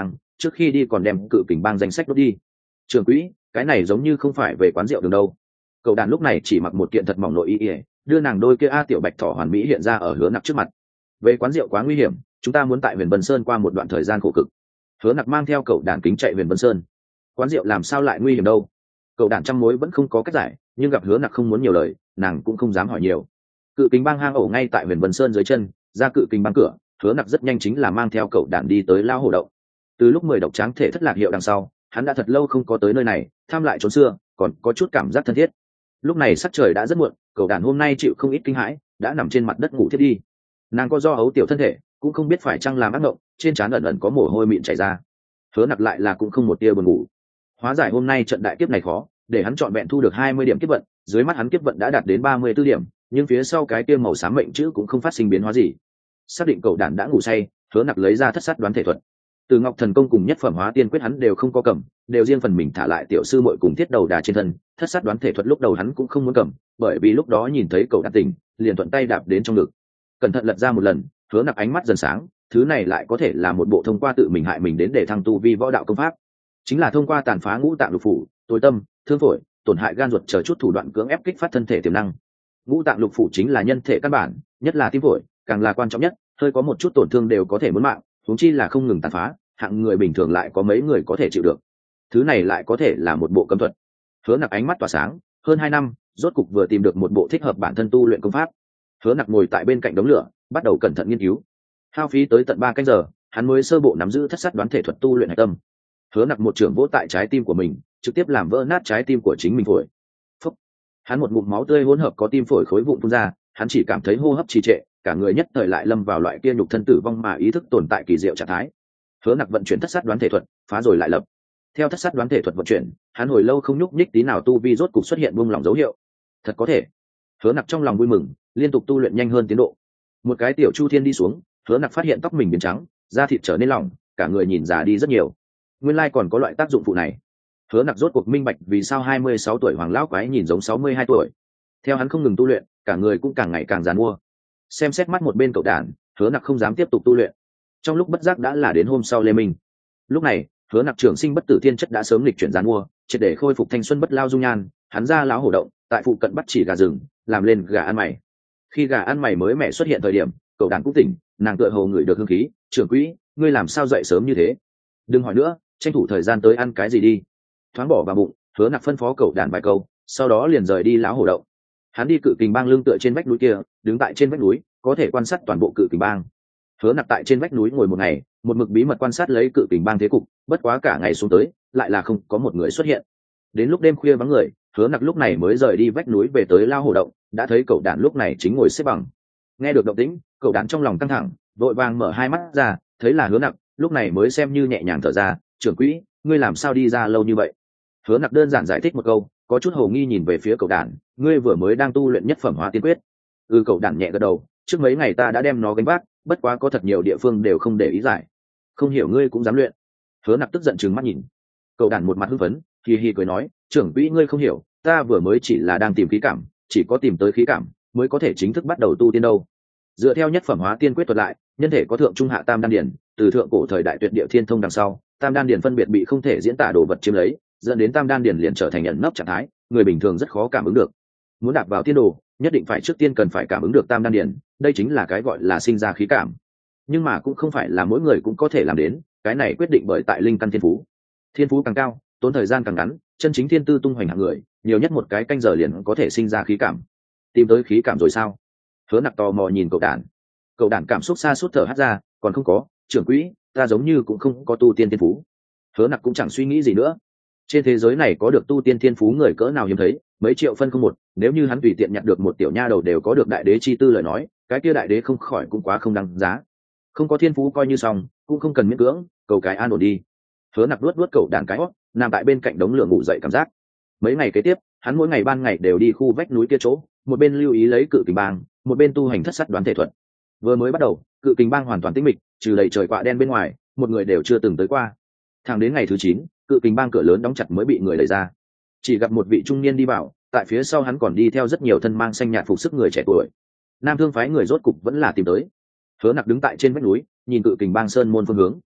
trước khi đi còn đem cự kình bang danh sách đốt đi. Trưởng quỹ, cái này giống như không phải về quán rượu đường đâu. Cậu đàn lúc này chỉ mặc một kiện thật mỏng nội y ỉa, đưa nàng đôi kia a tiểu bạch thỏ hoàn mỹ hiện ra ở Hứa Nặc trước mặt. Về quán rượu quá nguy hiểm, chúng ta muốn tại Huyền Vân Sơn qua một đoạn thời gian khổ cực. Hứa Nặc mang theo cậu đàn kính chạy Huyền Vân Sơn. Quán rượu làm sao lại nguy hiểm đâu? Cậu đàn trăm mối vẫn không có cách giải, nhưng gặp Hứa Nặc không muốn nhiều lời, nàng cũng không dám hỏi nhiều. Cự kình bang hang ổ ngay tại Huyền Vân Sơn dưới chân, ra cự kình bang cửa, Hứa Nặc rất nhanh chính là mang theo cậu đàn đi tới lao hồ động. Từ lúc mười độc tráng thể thất lạc hiệu đằng sau, hắn đã thật lâu không có tới nơi này, tham lại chốn xưa, còn có chút cảm giác thân thiết. Lúc này sắc trời đã rất muộn, cậu đàn hôm nay chịu không ít kinh hãi, đã nằm trên mặt đất ngủ thiết đi. Nàng có do ấu tiểu thân thể, cũng không biết phải chăng làm ác mộng, trên trán ẩn ẩn có mồ hôi mịn chảy ra. Hứa Nặc lại là cũng không một tia buồn ngủ. Hóa giải hôm nay trận đại kiếp này khó, để hắn chọn vẹn thu được hai mươi điểm kiếp vận, dưới mắt hắn kiếp vận đã đạt đến ba mươi tư điểm, nhưng phía sau cái tia màu xám mệnh chữ cũng không phát sinh biến hóa gì. Xác định cậu đàn đã ngủ say, Hứa Nặc lấy ra thất sát đoán thể thuật. Từ Ngọc Thần Công cùng nhất phẩm hóa tiên quyết hắn đều không có cầm, đều riêng phần mình thả lại tiểu sư muội cùng thiết đầu đà trên thân. Thất sát đoán thể thuật lúc đầu hắn cũng không muốn cầm, bởi vì lúc đó nhìn thấy cậu đàn tỉnh, liền thuận tay đạp đến trong ngực. Cẩn thận lật ra một lần, Hứa Nặc ánh mắt dần sáng, thứ này lại có thể là một bộ thông qua tự mình hại mình đến để thăng tu vi võ đạo công pháp, chính là thông qua tàn phá ngũ tạng lục phủ, tối tâm, thương phổi, tổn hại gan ruột chờ chút thủ đoạn cưỡng ép kích phát thân thể tiềm năng. Ngũ tạng lục phủ chính là nhân thể căn bản, nhất là tim phổi, càng là quan trọng nhất, hơi có một chút tổn thương đều có thể muốn mạng, huống chi là không ngừng tàn phá, hạng người bình thường lại có mấy người có thể chịu được. Thứ này lại có thể là một bộ cấm thuật. Hứa Nặc ánh mắt tỏa sáng, hơn hai năm, rốt cục vừa tìm được một bộ thích hợp bản thân tu luyện công pháp. Hứa Nặc ngồi tại bên cạnh đống lửa, bắt đầu cẩn thận nghiên cứu. Hao phí tới tận ba canh giờ, hắn mới sơ bộ nắm giữ thất sát đoán thể thuật tu luyện hạch tâm. Hứa Nặc một trường vỗ tại trái tim của mình, trực tiếp làm vỡ nát trái tim của chính mình phổi. Phúc. Hắn một ngụm máu tươi hỗn hợp có tim phổi khối vụn phun ra, hắn chỉ cảm thấy hô hấp trì trệ, cả người nhất thời lại lâm vào loại kia nhục thân tử vong mà ý thức tồn tại kỳ diệu trạng thái. Hứa Nặc vận chuyển thất sát đoán thể thuật, phá rồi lại lập. Theo thất sát đoán thể thuật vận chuyển, hắn hồi lâu không nhúc nhích tí nào, tu vi rốt cục xuất hiện buông lỏng dấu hiệu. Thật có thể. Hứa Nặc trong lòng vui mừng, liên tục tu luyện nhanh hơn tiến độ. Một cái tiểu chu thiên đi xuống, Hứa Nặc phát hiện tóc mình biến trắng, da thịt trở nên lỏng, cả người nhìn già đi rất nhiều. Nguyên lai còn có loại tác dụng phụ này. Hứa Nặc rốt cuộc minh bạch vì sao hai mươi sáu tuổi hoàng lão quái nhìn giống sáu mươi hai tuổi. Theo hắn không ngừng tu luyện, cả người cũng càng ngày càng già mua. Xem xét mắt một bên cậu đàn, Hứa Nặc không dám tiếp tục tu luyện. Trong lúc bất giác đã là đến hôm sau lê minh. Lúc này, Hứa Nặc trường sinh bất tử thiên chất đã sớm lịch chuyển giàn mua, triệt để khôi phục thanh xuân bất lao dung nhan. Hắn ra láo hổ động, tại phụ cận bắt chỉ gà rừng, làm lên gà ăn mày. Khi gà ăn mày mới mẹ xuất hiện thời điểm, cậu đàn cũng tỉnh, nàng tựa hồ ngửi được hương khí. Trưởng quỹ, ngươi làm sao dậy sớm như thế? Đừng hỏi nữa, tranh thủ thời gian tới ăn cái gì đi. Thoáng bỏ vào bụng, Hứa Nặc phân phó cậu đàn vài câu, sau đó liền rời đi láo hổ động. Hắn đi cự kình bang lưng tựa trên vách núi kia, đứng tại trên vách núi, có thể quan sát toàn bộ cự kình bang. Hứa Nặc tại trên vách núi ngồi một ngày, một mực bí mật quan sát lấy cự kình bang thế cục, bất quá cả ngày xuống tới, lại là không có một người xuất hiện. Đến lúc đêm khuya vắng người, Hứa Nặc lúc này mới rời đi vách núi về tới lao hổ động, đã thấy cậu đàn lúc này chính ngồi xếp bằng. Nghe được động tĩnh, cậu đàn trong lòng căng thẳng, vội vàng mở hai mắt ra, thấy là Hứa Nặc, lúc này mới xem như nhẹ nhàng thở ra. Trưởng quỹ, ngươi làm sao đi ra lâu như vậy? Hứa Nặc đơn giản giải thích một câu, có chút hồ nghi nhìn về phía cậu đàn, ngươi vừa mới đang tu luyện nhất phẩm hóa tiên quyết. Ừ, cậu đàn nhẹ gật đầu, trước mấy ngày ta đã đem nó gánh vác, bất quá có thật nhiều địa phương đều không để ý giải. Không hiểu ngươi cũng dám luyện? Hứa Nặc tức giận trừng mắt nhìn. Cậu đàn một mặt hưng phấn, hì hì cười nói, trưởng quỹ ngươi không hiểu, ta vừa mới chỉ là đang tìm khí cảm, chỉ có tìm tới khí cảm mới có thể chính thức bắt đầu tu tiên đâu. Dựa theo nhất phẩm hóa tiên quyết thuật lại, nhân thể có thượng trung hạ tam đan điển, từ thượng cổ thời đại tuyệt địa thiên thông đằng sau, tam đan điển phân biệt bị không thể diễn tả đồ vật chiếm lấy, dẫn đến tam đan điển liền trở thành ẩn nấp trạng thái, người bình thường rất khó cảm ứng được. Muốn đạp vào tiên đồ, nhất định phải trước tiên cần phải cảm ứng được tam đan điển, đây chính là cái gọi là sinh ra khí cảm. Nhưng mà cũng không phải là mỗi người cũng có thể làm đến, cái này quyết định bởi tại linh căn thiên phú. Thiên phú càng cao, tốn thời gian càng ngắn, chân chính thiên tư tung hoành hạng người, nhiều nhất một cái canh giờ liền có thể sinh ra khí cảm. Tìm tới khí cảm rồi sao? Hứa Nặc tò mò nhìn cậu đàn. Cậu đàn cảm xúc xa suốt thở hắt ra, còn không có, trưởng quỹ, ta giống như cũng không có tu tiên thiên phú. Hứa Nặc cũng chẳng suy nghĩ gì nữa. Trên thế giới này có được tu tiên thiên phú người cỡ nào hiếm thấy, mấy triệu phân không một, nếu như hắn tùy tiện nhặt được một tiểu nha đầu đều có được đại đế chi tư lời nói, cái kia đại đế không khỏi cũng quá không đáng giá. Không có thiên phú coi như xong, cũng không cần miễn cưỡng, cầu cái an ổn đi. Hứa Nặc luốt luốt cậu đàn cái hót, nằm tại bên cạnh đống lửa ngủ dậy cảm giác. Mấy ngày kế tiếp, hắn mỗi ngày ban ngày đều đi khu vách núi kia chỗ, một bên lưu ý lấy cự kình bang, một bên tu hành thất sát đoán thể thuật. Vừa mới bắt đầu, cự kình bang hoàn toàn tĩnh mịch, trừ đầy trời quạ đen bên ngoài, một người đều chưa từng tới qua. Thẳng đến ngày thứ chín, cự kình bang cửa lớn đóng chặt mới bị người đẩy ra. Chỉ gặp một vị trung niên đi vào, tại phía sau hắn còn đi theo rất nhiều thân mang xanh nhạt phục sức người trẻ tuổi. Nam Thương phái người rốt cục vẫn là tìm tới. Hứa Nặc đứng tại trên vách núi, nhìn cự kình bang sơn môn phương hướng.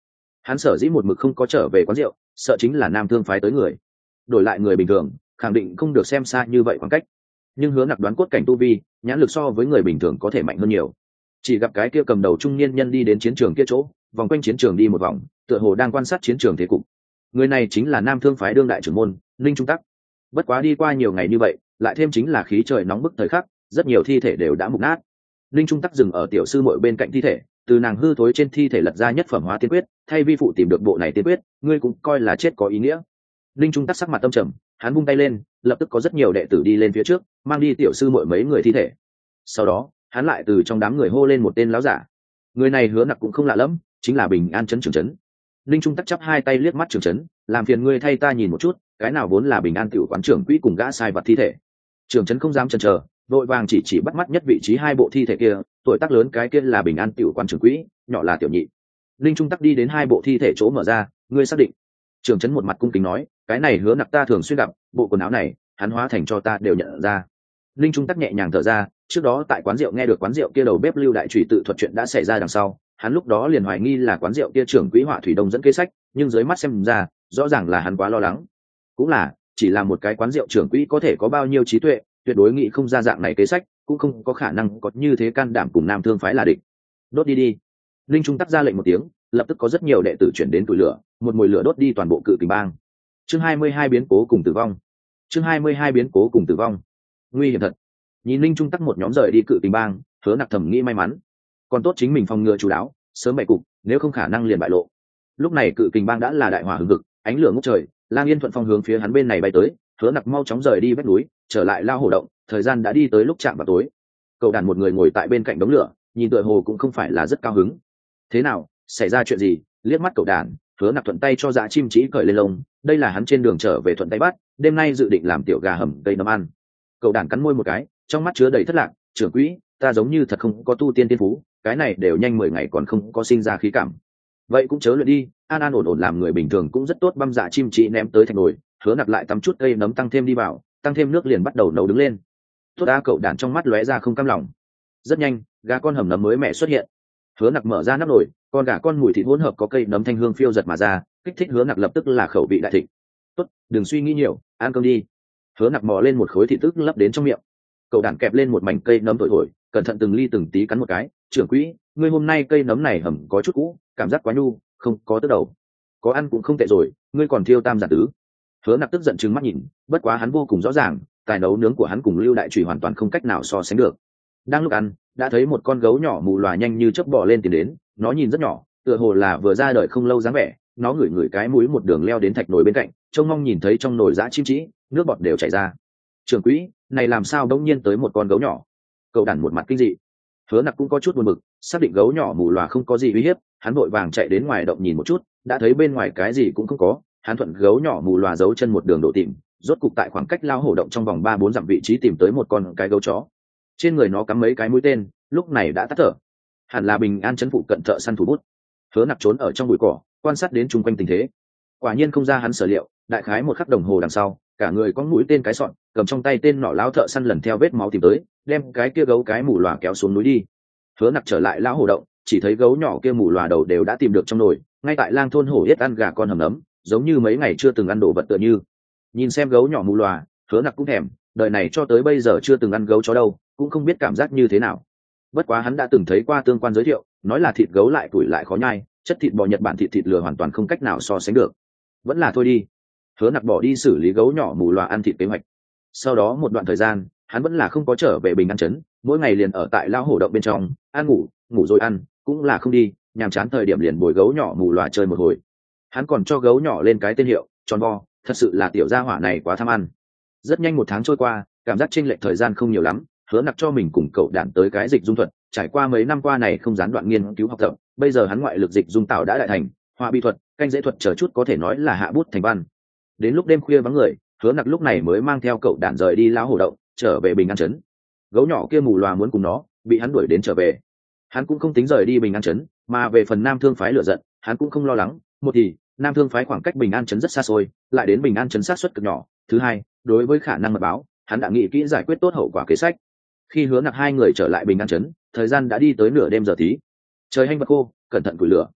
Hắn sở dĩ một mực không có trở về quán rượu, sợ chính là nam thương phái tới người. Đổi lại người bình thường khẳng định không được xem xa như vậy khoảng cách, nhưng Hứa Nặc đoán cốt cảnh tu vi, nhãn lực so với người bình thường có thể mạnh hơn nhiều. Chỉ gặp cái kia cầm đầu trung niên nhân đi đến chiến trường kia chỗ, vòng quanh chiến trường đi một vòng, tựa hồ đang quan sát chiến trường thế cục. Người này chính là nam thương phái đương đại trưởng môn Linh Trung Tắc. Bất quá đi qua nhiều ngày như vậy, lại thêm chính là khí trời nóng bức thời khắc, rất nhiều thi thể đều đã mục nát. Linh Trung Tắc dừng ở tiểu sư muội bên cạnh thi thể, từ nàng hư thối trên thi thể lật ra nhất phẩm hóa tiên quyết, thay vi phụ tìm được bộ này tiên quyết, ngươi cũng coi là chết có ý nghĩa. Linh Trung Tắc sắc mặt tâm trầm, hắn vung tay lên, lập tức có rất nhiều đệ tử đi lên phía trước, mang đi tiểu sư muội mấy người thi thể. Sau đó, hắn lại từ trong đám người hô lên một tên láo giả. Người này Hứa Nặc cũng không lạ lẫm, chính là Bình An trấn trưởng trấn. Linh Trung Tắc chắp hai tay liếc mắt trưởng trấn, làm phiền ngươi thay ta nhìn một chút, cái nào vốn là Bình An tiểu quán trưởng quỹ cùng gã sai vật thi thể. Trưởng trấn không dám chần chờ, vội vàng chỉ chỉ bắt mắt nhất vị trí hai bộ thi thể kia, tuổi tác lớn cái kia là Bình An tiểu quán trưởng quỹ, nhỏ là tiểu nhị. Linh Trung Tắc đi đến hai bộ thi thể chỗ mở ra, ngươi xác định? Trưởng trấn một mặt cung kính nói, cái này Hứa Nặc ta thường xuyên gặp, bộ quần áo này, hắn hóa thành cho ta đều nhận ra. Linh Trung Tắc nhẹ nhàng thở ra, trước đó tại quán rượu nghe được quán rượu kia đầu bếp Lưu đại chủy tự thuật chuyện đã xảy ra đằng sau, hắn lúc đó liền hoài nghi là quán rượu kia trưởng quỹ Họa Thủy Đông dẫn kế sách, nhưng dưới mắt xem ra, rõ ràng là hắn quá lo lắng. Cũng là, chỉ là một cái quán rượu trưởng quỹ có thể có bao nhiêu trí tuệ, tuyệt đối nghĩ không ra dạng này kế sách, cũng không có khả năng có như thế can đảm cùng Nam Thương phái là địch. Đốt đi đi. Linh Trung Tắc ra lệnh một tiếng, lập tức có rất nhiều đệ tử chuyển đến tuổi lửa, một mùi lửa đốt đi toàn bộ Cự Kình Bang. Chương hai mươi hai biến cố cùng tử vong. Chương hai mươi hai biến cố cùng tử vong. Nguy hiểm thật. Nhìn Linh Trung Tắc một nhóm rời đi Cự Kình Bang, Hứa Nặc thầm nghĩ may mắn, còn tốt chính mình phòng ngừa chú đáo, sớm bày cục, nếu không khả năng liền bại lộ. Lúc này Cự Kình Bang đã là đại hỏa hừng hực, ánh lửa ngút trời, Lang Yên thuận phong hướng phía hắn bên này bay tới, Hứa Nặc mau chóng rời đi vách núi, trở lại lao hổ động, thời gian đã đi tới lúc chạm vào tối. Cậu đàn một người ngồi tại bên cạnh đống lửa, nhìn tựa hồ cũng không phải là rất cao hứng. Thế nào, xảy ra chuyện gì? Liếc mắt cậu đàn, Hứa Nặc thuận tay cho Dạ Chim Chỉ cởi lên lông, đây là hắn trên đường trở về thuận tay bắt, đêm nay dự định làm tiểu gà hầm cây nấm ăn. Cậu đàn cắn môi một cái, trong mắt chứa đầy thất lạc, trưởng quỹ, ta giống như thật không có tu tiên tiên phú, cái này đều nhanh mười ngày còn không có sinh ra khí cảm. Vậy cũng chớ luyện đi, an an ổn ổn làm người bình thường cũng rất tốt. Băm Dạ Chim Chỉ ném tới thành nồi, Hứa Nặc lại tắm chút cây nấm tăng thêm đi vào, tăng thêm nước liền bắt đầu nấu đứng lên. Tốt đã, cậu đàn trong mắt lóe ra không cam lòng. Rất nhanh, gà con hầm nấm mới mẻ xuất hiện. Hứa Nặc mở ra nắp nồi, con gà con mùi thịt hỗn hợp có cây nấm thanh hương phiêu giật mà ra, kích thích Hứa Nặc lập tức là khẩu vị đại thịnh. Tốt, đừng suy nghĩ nhiều, ăn cơm đi. Hứa Nặc mò lên một khối thịt tức lấp đến trong miệng. Cậu đàn kẹp lên một mảnh cây nấm thổi thổi, cẩn thận từng ly từng tí cắn một cái. Trưởng quỹ, ngươi hôm nay cây nấm này hầm có chút cũ, cảm giác quá nhu, không có tức đầu. Có ăn cũng không tệ rồi, ngươi còn thiêu tam giả tứ. Hứa Nặc tức giận trừng mắt nhìn, bất quá hắn vô cùng rõ ràng, tài nấu nướng của hắn cùng Lưu đại chủy hoàn toàn không cách nào so sánh được. Đang lúc ăn, đã thấy một con gấu nhỏ mù lòa nhanh như chớp bò lên tìm đến, nó nhìn rất nhỏ, tựa hồ là vừa ra đời không lâu dáng vẻ. Nó ngửi ngửi cái mũi một đường leo đến thạch nồi bên cạnh, trông mong nhìn thấy trong nồi Dã Chim Chỉ, nước bọt đều chảy ra. Trưởng quỹ, này làm sao đống nhiên tới một con gấu nhỏ? Cậu đàn một mặt kinh dị. Hứa Nặc cũng có chút buồn bực, xác định gấu nhỏ mù lòa không có gì uy hiếp, hắn vội vàng chạy đến ngoài động nhìn một chút, đã thấy bên ngoài cái gì cũng không có. Hắn thuận gấu nhỏ mù lòa giấu chân một đường đổ tìm, rốt cục tại khoảng cách lao hổ động trong vòng ba bốn dặm vị trí tìm tới một con cái gấu chó. Trên người nó cắm mấy cái mũi tên, lúc này đã tắt thở. Hẳn là Bình An trấn phụ cận thợ săn thủ bút. Hứa Nặc trốn ở trong bụi cỏ, quan sát đến chung quanh tình thế. Quả nhiên không ra hắn sở liệu, đại khái một khắc đồng hồ đằng sau, cả người có mũi tên cái sọn, cầm trong tay tên nỏ lão thợ săn lần theo vết máu tìm tới, đem cái kia gấu cái mù lòa kéo xuống núi đi. Hứa Nặc trở lại lão hổ động, chỉ thấy gấu nhỏ kia mù lòa đầu đều đã tìm được trong nồi, ngay tại lang thôn hổ yết ăn gà con hầm nấm, giống như mấy ngày chưa từng ăn đồ vật tựa như. Nhìn xem gấu nhỏ mù lòa, Hứa Nặc cũng thèm, đời này cho tới bây giờ chưa từng ăn gấu chó đâu, cũng không biết cảm giác như thế nào. Bất quá hắn đã từng thấy qua tương quan giới thiệu, nói là thịt gấu lại tuổi lại khó nhai, chất thịt bò Nhật Bản thịt thịt lừa hoàn toàn không cách nào so sánh được. Vẫn là thôi đi. Hứa Nặc bỏ đi xử lý gấu nhỏ mù lòa ăn thịt kế hoạch. Sau đó một đoạn thời gian, hắn vẫn là không có trở về Bình An trấn, mỗi ngày liền ở tại lao hổ động bên trong, ăn ngủ, ngủ rồi ăn, cũng là không đi, nhàm chán thời điểm liền bồi gấu nhỏ mù lòa chơi một hồi. Hắn còn cho gấu nhỏ lên cái tên hiệu Tròn Vo, thật sự là tiểu gia hỏa này quá tham ăn. Rất nhanh một tháng trôi qua, cảm giác chênh lệch thời gian không nhiều lắm, Hứa Nặc cho mình cùng cậu đản tới cái dịch dung thuật, trải qua mấy năm qua này không gián đoạn nghiên cứu học tập, bây giờ hắn ngoại lực dịch dung tạo đã đại thành, họa bi thuật, canh dễ thuật chờ chút có thể nói là hạ bút thành văn. Đến lúc đêm khuya vắng người, Hứa Nặc lúc này mới mang theo cậu đản rời đi lao hổ động, trở về Bình An trấn. Gấu nhỏ kia mù lòa muốn cùng nó, bị hắn đuổi đến trở về. Hắn cũng không tính rời đi Bình An trấn, mà về phần Nam Thương phái lửa giận, hắn cũng không lo lắng. Một thì, Nam Thương phái khoảng cách Bình An trấn rất xa xôi, lại đến Bình An trấn sát suất cực nhỏ. Thứ hai, đối với khả năng mật báo, hắn đã nghĩ kỹ giải quyết tốt hậu quả kế sách. Khi Hứa Nặc hai người trở lại Bình An trấn, thời gian đã đi tới nửa đêm giờ tí. Trời hanh vật khô, cẩn thận củi lửa.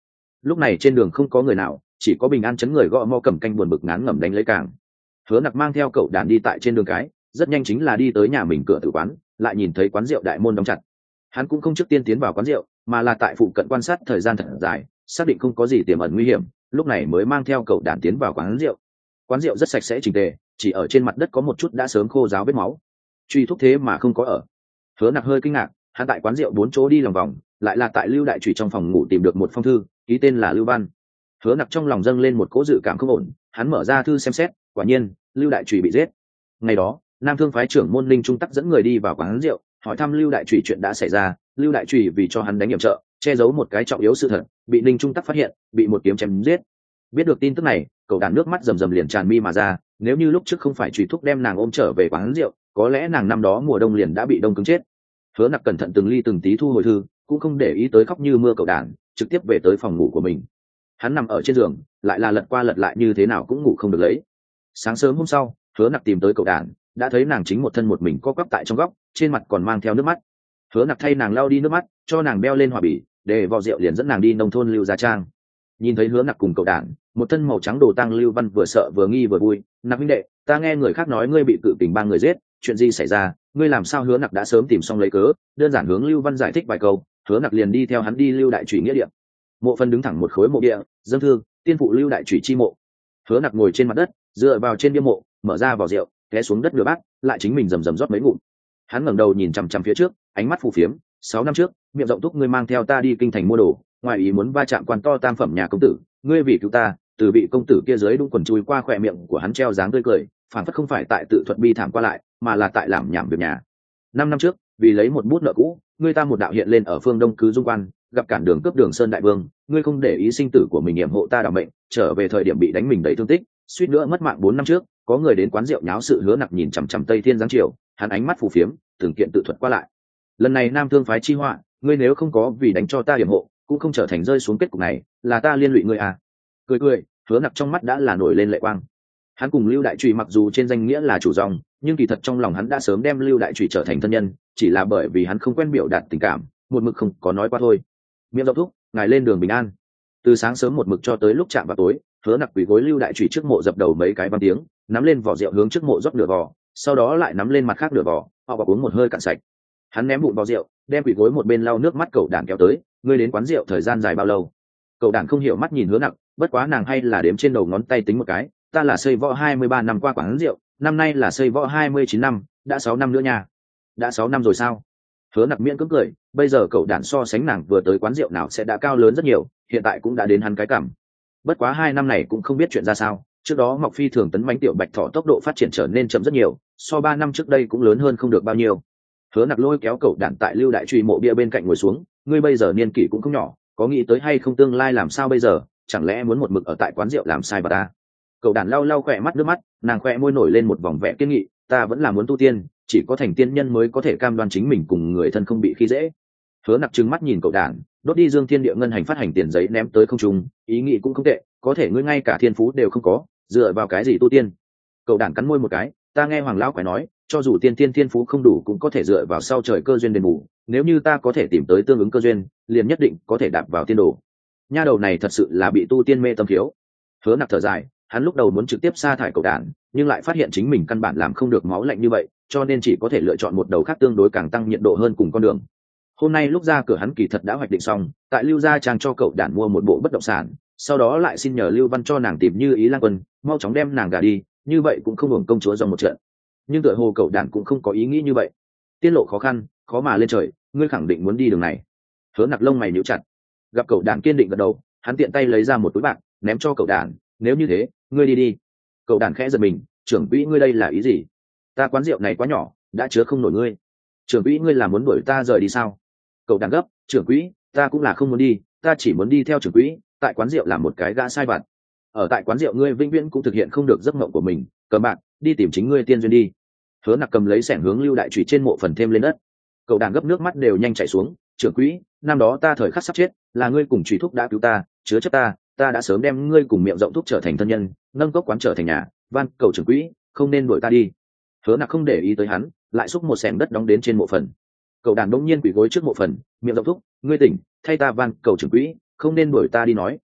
lúc này trên đường không có người nào, chỉ có Bình An chấn người gõ mò cầm canh buồn bực ngán ngẩm đánh lấy càng. Hứa Nặc mang theo cậu đàn đi tại trên đường cái, rất nhanh chính là đi tới nhà mình cửa tử quán, lại nhìn thấy quán rượu đại môn đóng chặt. Hắn cũng không trước tiên tiến vào quán rượu, mà là tại phụ cận quan sát thời gian thật dài, xác định không có gì tiềm ẩn nguy hiểm, lúc này mới mang theo cậu đàn tiến vào quán rượu. Quán rượu rất sạch sẽ chỉnh tề, chỉ ở trên mặt đất có một chút đã sớm khô ráo vết máu. Truy thúc thế mà không có ở. Hứa Nặc hơi kinh ngạc, hắn tại quán rượu bốn chỗ đi lòng vòng, lại là tại Lưu Đại Trùy trong phòng ngủ tìm được một phong thư, ký tên là Lưu Văn. Hứa Nặc trong lòng dâng lên một cỗ dự cảm không ổn, hắn mở ra thư xem xét, quả nhiên, Lưu Đại Trùy bị giết. Ngày đó, Nam Thương phái trưởng môn Linh Trung Tắc dẫn người đi vào quán rượu, hỏi thăm Lưu Đại Trùy chuyện đã xảy ra. Lưu Đại Trùy vì cho hắn đánh hiểm trợ, che giấu một cái trọng yếu sự thật, bị Linh Trung Tắc phát hiện, bị một kiếm chém giết. Biết được tin tức này, cậu đàn nước mắt rầm rầm liền tràn mi mà ra, nếu như lúc trước không phải Trùy thúc đem nàng ôm trở về quán rượu, có lẽ nàng năm đó mùa đông liền đã bị đông cứng chết. Hứa Nặc cẩn thận từng ly từng tí thu hồi thư, cũng không để ý tới khóc như mưa cậu đàn, trực tiếp về tới phòng ngủ của mình. Hắn nằm ở trên giường, lại là lật qua lật lại như thế nào cũng ngủ không được lấy. Sáng sớm hôm sau, Hứa Nặc tìm tới cậu đàn, đã thấy nàng chính một thân một mình co quắp tại trong góc, trên mặt còn mang theo nước mắt. Hứa Nặc thay nàng lau đi nước mắt, cho nàng beo lên hòa bì, để vò rượu liền dẫn nàng đi nông thôn Lưu Gia Trang. Nhìn thấy Hứa Nặc cùng cậu đàn, một thân màu trắng đồ tang Lưu Văn vừa sợ vừa nghi vừa vui. Nặc huynh đệ, ta nghe người khác nói ngươi bị cự kình ba người giết, chuyện gì xảy ra? Ngươi làm sao? Hứa Nặc đã sớm tìm xong lấy cớ, đơn giản hướng Lưu Văn giải thích vài câu. Hứa Nặc liền đi theo hắn đi Lưu Đại Trùy nghĩa địa. Mộ phần đứng thẳng một khối mộ địa, dâng thư, tiên phụ Lưu Đại Trùy chi mộ. Hứa Nặc ngồi trên mặt đất, dựa vào trên bia mộ, mở ra vỏ rượu, té xuống đất nửa bát, lại chính mình rầm rầm rót mấy ngụm. Hắn ngẩng đầu nhìn chằm chằm phía trước, ánh mắt phù phiếm. Sáu năm trước, miệng rộng thúc ngươi mang theo ta đi kinh thành mua đồ, ngoài ý muốn va chạm quan to tam phẩm nhà công tử, ngươi vì cứu ta, từ bị công tử kia dưới đúng quần chui qua khỏe miệng của hắn treo dáng tươi cười, phản phất không phải tại tự thuật bi thảm qua lại, mà là tại làm nhảm việc nhà. Năm năm trước, vì lấy một bút nợ cũ, ngươi ta một đạo hiện lên ở phương Đông cứ Dung Quan, gặp cản đường cướp đường Sơn Đại Vương, ngươi không để ý sinh tử của mình nghiệm hộ ta đảm mệnh, trở về thời điểm bị đánh mình đầy thương tích, suýt nữa mất mạng bốn năm trước, có người đến quán rượu nháo sự. Hứa Nặc nhìn chằm chằm Tây Thiên giáng chiều, hắn ánh mắt phù phiếm, từng kiện tự thuật qua lại. Lần này Nam Thương phái chi họa, ngươi nếu không có vì đánh cho ta hiểm hộ, cũng không trở thành rơi xuống kết cục này, là ta liên lụy ngươi à? Cười cười, Hứa Nặc trong mắt đã là nổi lên lệ quang. Hắn cùng Lưu Đại Trùy mặc dù trên danh nghĩa là chủ dòng, nhưng kỳ thật trong lòng hắn đã sớm đem Lưu Đại Trùy trở thành thân nhân, chỉ là bởi vì hắn không quen biểu đạt tình cảm, một mực không có nói qua thôi. Miệng rộng thúc, ngài lên đường bình an. Từ sáng sớm một mực cho tới lúc chạm vào tối, Hứa Nặc quỳ gối Lưu Đại Trùy trước mộ dập đầu mấy cái văn tiếng, nắm lên vỏ rượu hướng trước mộ rót nửa vỏ, sau đó lại nắm lên mặt khác nửa vỏ, họ vào uống một hơi cạn sạch. Hắn ném vụn vỏ rượu, đem quỳ gối một bên lau nước mắt cậu đàn kéo tới, ngươi đến quán rượu thời gian dài bao lâu? Cậu đàn không hiểu mắt nhìn Hứa Nặc, bất quá nàng hay là đếm trên đầu ngón tay tính một cái, ta là xây võ hai mươi ba năm qua quán rượu, năm nay là xây võ hai mươi chín năm, đã sáu năm nữa nha. Đã sáu năm rồi sao? Hứa Nặc miễn cưỡng cười, bây giờ cậu đàn so sánh nàng vừa tới quán rượu nào sẽ đã cao lớn rất nhiều, hiện tại cũng đã đến hắn cái cằm. Bất quá hai năm này cũng không biết chuyện ra sao, trước đó Mộc Phi thường tấn mãnh tiểu bạch thỏ tốc độ phát triển trở nên chậm rất nhiều, so ba năm trước đây cũng lớn hơn không được bao nhiêu. Hứa Nặc lôi kéo cậu đàn tại Lưu Đại Trùy mộ bia bên cạnh ngồi xuống, ngươi bây giờ niên kỷ cũng không nhỏ, có nghĩ tới hay không tương lai làm sao bây giờ, chẳng lẽ muốn một mực ở tại quán rượu làm sai bà ta? Cậu đàn lau lau khỏe mắt nước mắt, nàng khỏe môi nổi lên một vòng vẻ kiên nghị, ta vẫn là muốn tu tiên, chỉ có thành tiên nhân mới có thể cam đoan chính mình cùng người thân không bị khi dễ. Hứa Nặc trừng mắt nhìn cậu đàn, đốt đi Dương Thiên Địa ngân hành phát hành tiền giấy ném tới không trung, ý nghĩ cũng không tệ, có thể ngươi ngay cả thiên phú đều không có, dựa vào cái gì tu tiên? Cậu đàn cắn môi một cái, ta nghe Hoàng lão quái nói, cho dù tiên tiên thiên phú không đủ cũng có thể dựa vào sau trời cơ duyên đền bù, nếu như ta có thể tìm tới tương ứng cơ duyên, liền nhất định có thể đạp vào tiên đồ. Nha đầu này thật sự là bị tu tiên mê tâm thiếu. Hứa Nặc thở dài, hắn lúc đầu muốn trực tiếp sa thải cậu đàn, nhưng lại phát hiện chính mình căn bản làm không được máu lạnh như vậy, cho nên chỉ có thể lựa chọn một đầu khác tương đối càng tăng nhiệt độ hơn cùng con đường. Hôm nay lúc ra cửa hắn kỳ thật đã hoạch định xong, tại Lưu Gia Trang cho cậu đàn mua một bộ bất động sản, sau đó lại xin nhờ Lưu Văn cho nàng tìm Như Ý Lang Quân, mau chóng đem nàng gả đi, như vậy cũng không hưởng công chúa dòng một trận. Nhưng tựa hồ cậu đàn cũng không có ý nghĩ như vậy. Tiết lộ khó khăn, khó mà lên trời, ngươi khẳng định muốn đi đường này. Hứa Nặc lông mày nhíu chặt. Gặp cậu đàn kiên định gật đầu, hắn tiện tay lấy ra một túi bạc, ném cho cậu đàn, nếu như thế, ngươi đi đi. Cậu đàn khẽ giật mình, trưởng quỹ ngươi đây là ý gì? Ta quán rượu này quá nhỏ, đã chứa không nổi ngươi. Trưởng quỹ ngươi là muốn đuổi ta rời đi sao? Cậu đàn gấp, trưởng quỹ, ta cũng là không muốn đi, ta chỉ muốn đi theo trưởng quỹ, tại quán rượu làm một cái gã sai vặt. Ở tại quán rượu ngươi vĩnh viễn cũng thực hiện không được giấc mộng của mình, cầm bạc, đi tìm chính ngươi tiên duyên đi. Hứa Nặc cầm lấy xẻng hướng Lưu Đại Trùy trên mộ phần thêm lên đất. Cậu đàn gấp nước mắt đều nhanh chảy xuống, trưởng quỹ, năm đó ta thời khắc sắp chết, là ngươi cùng Trùy thúc đã cứu ta, chứa chấp ta, ta đã sớm đem ngươi cùng miệng rộng thúc trở thành thân nhân, nâng cốc quán trở thành nhà, van cầu trưởng quỹ không nên đuổi ta đi. Hứa Nặc không để ý tới hắn, lại xúc một xẻng đất đóng đến trên mộ phần. Cậu đàn đống nhiên quỳ gối trước mộ phần, miệng rộng thúc, ngươi tỉnh, thay ta van cầu trưởng quỹ không nên đuổi ta đi nói,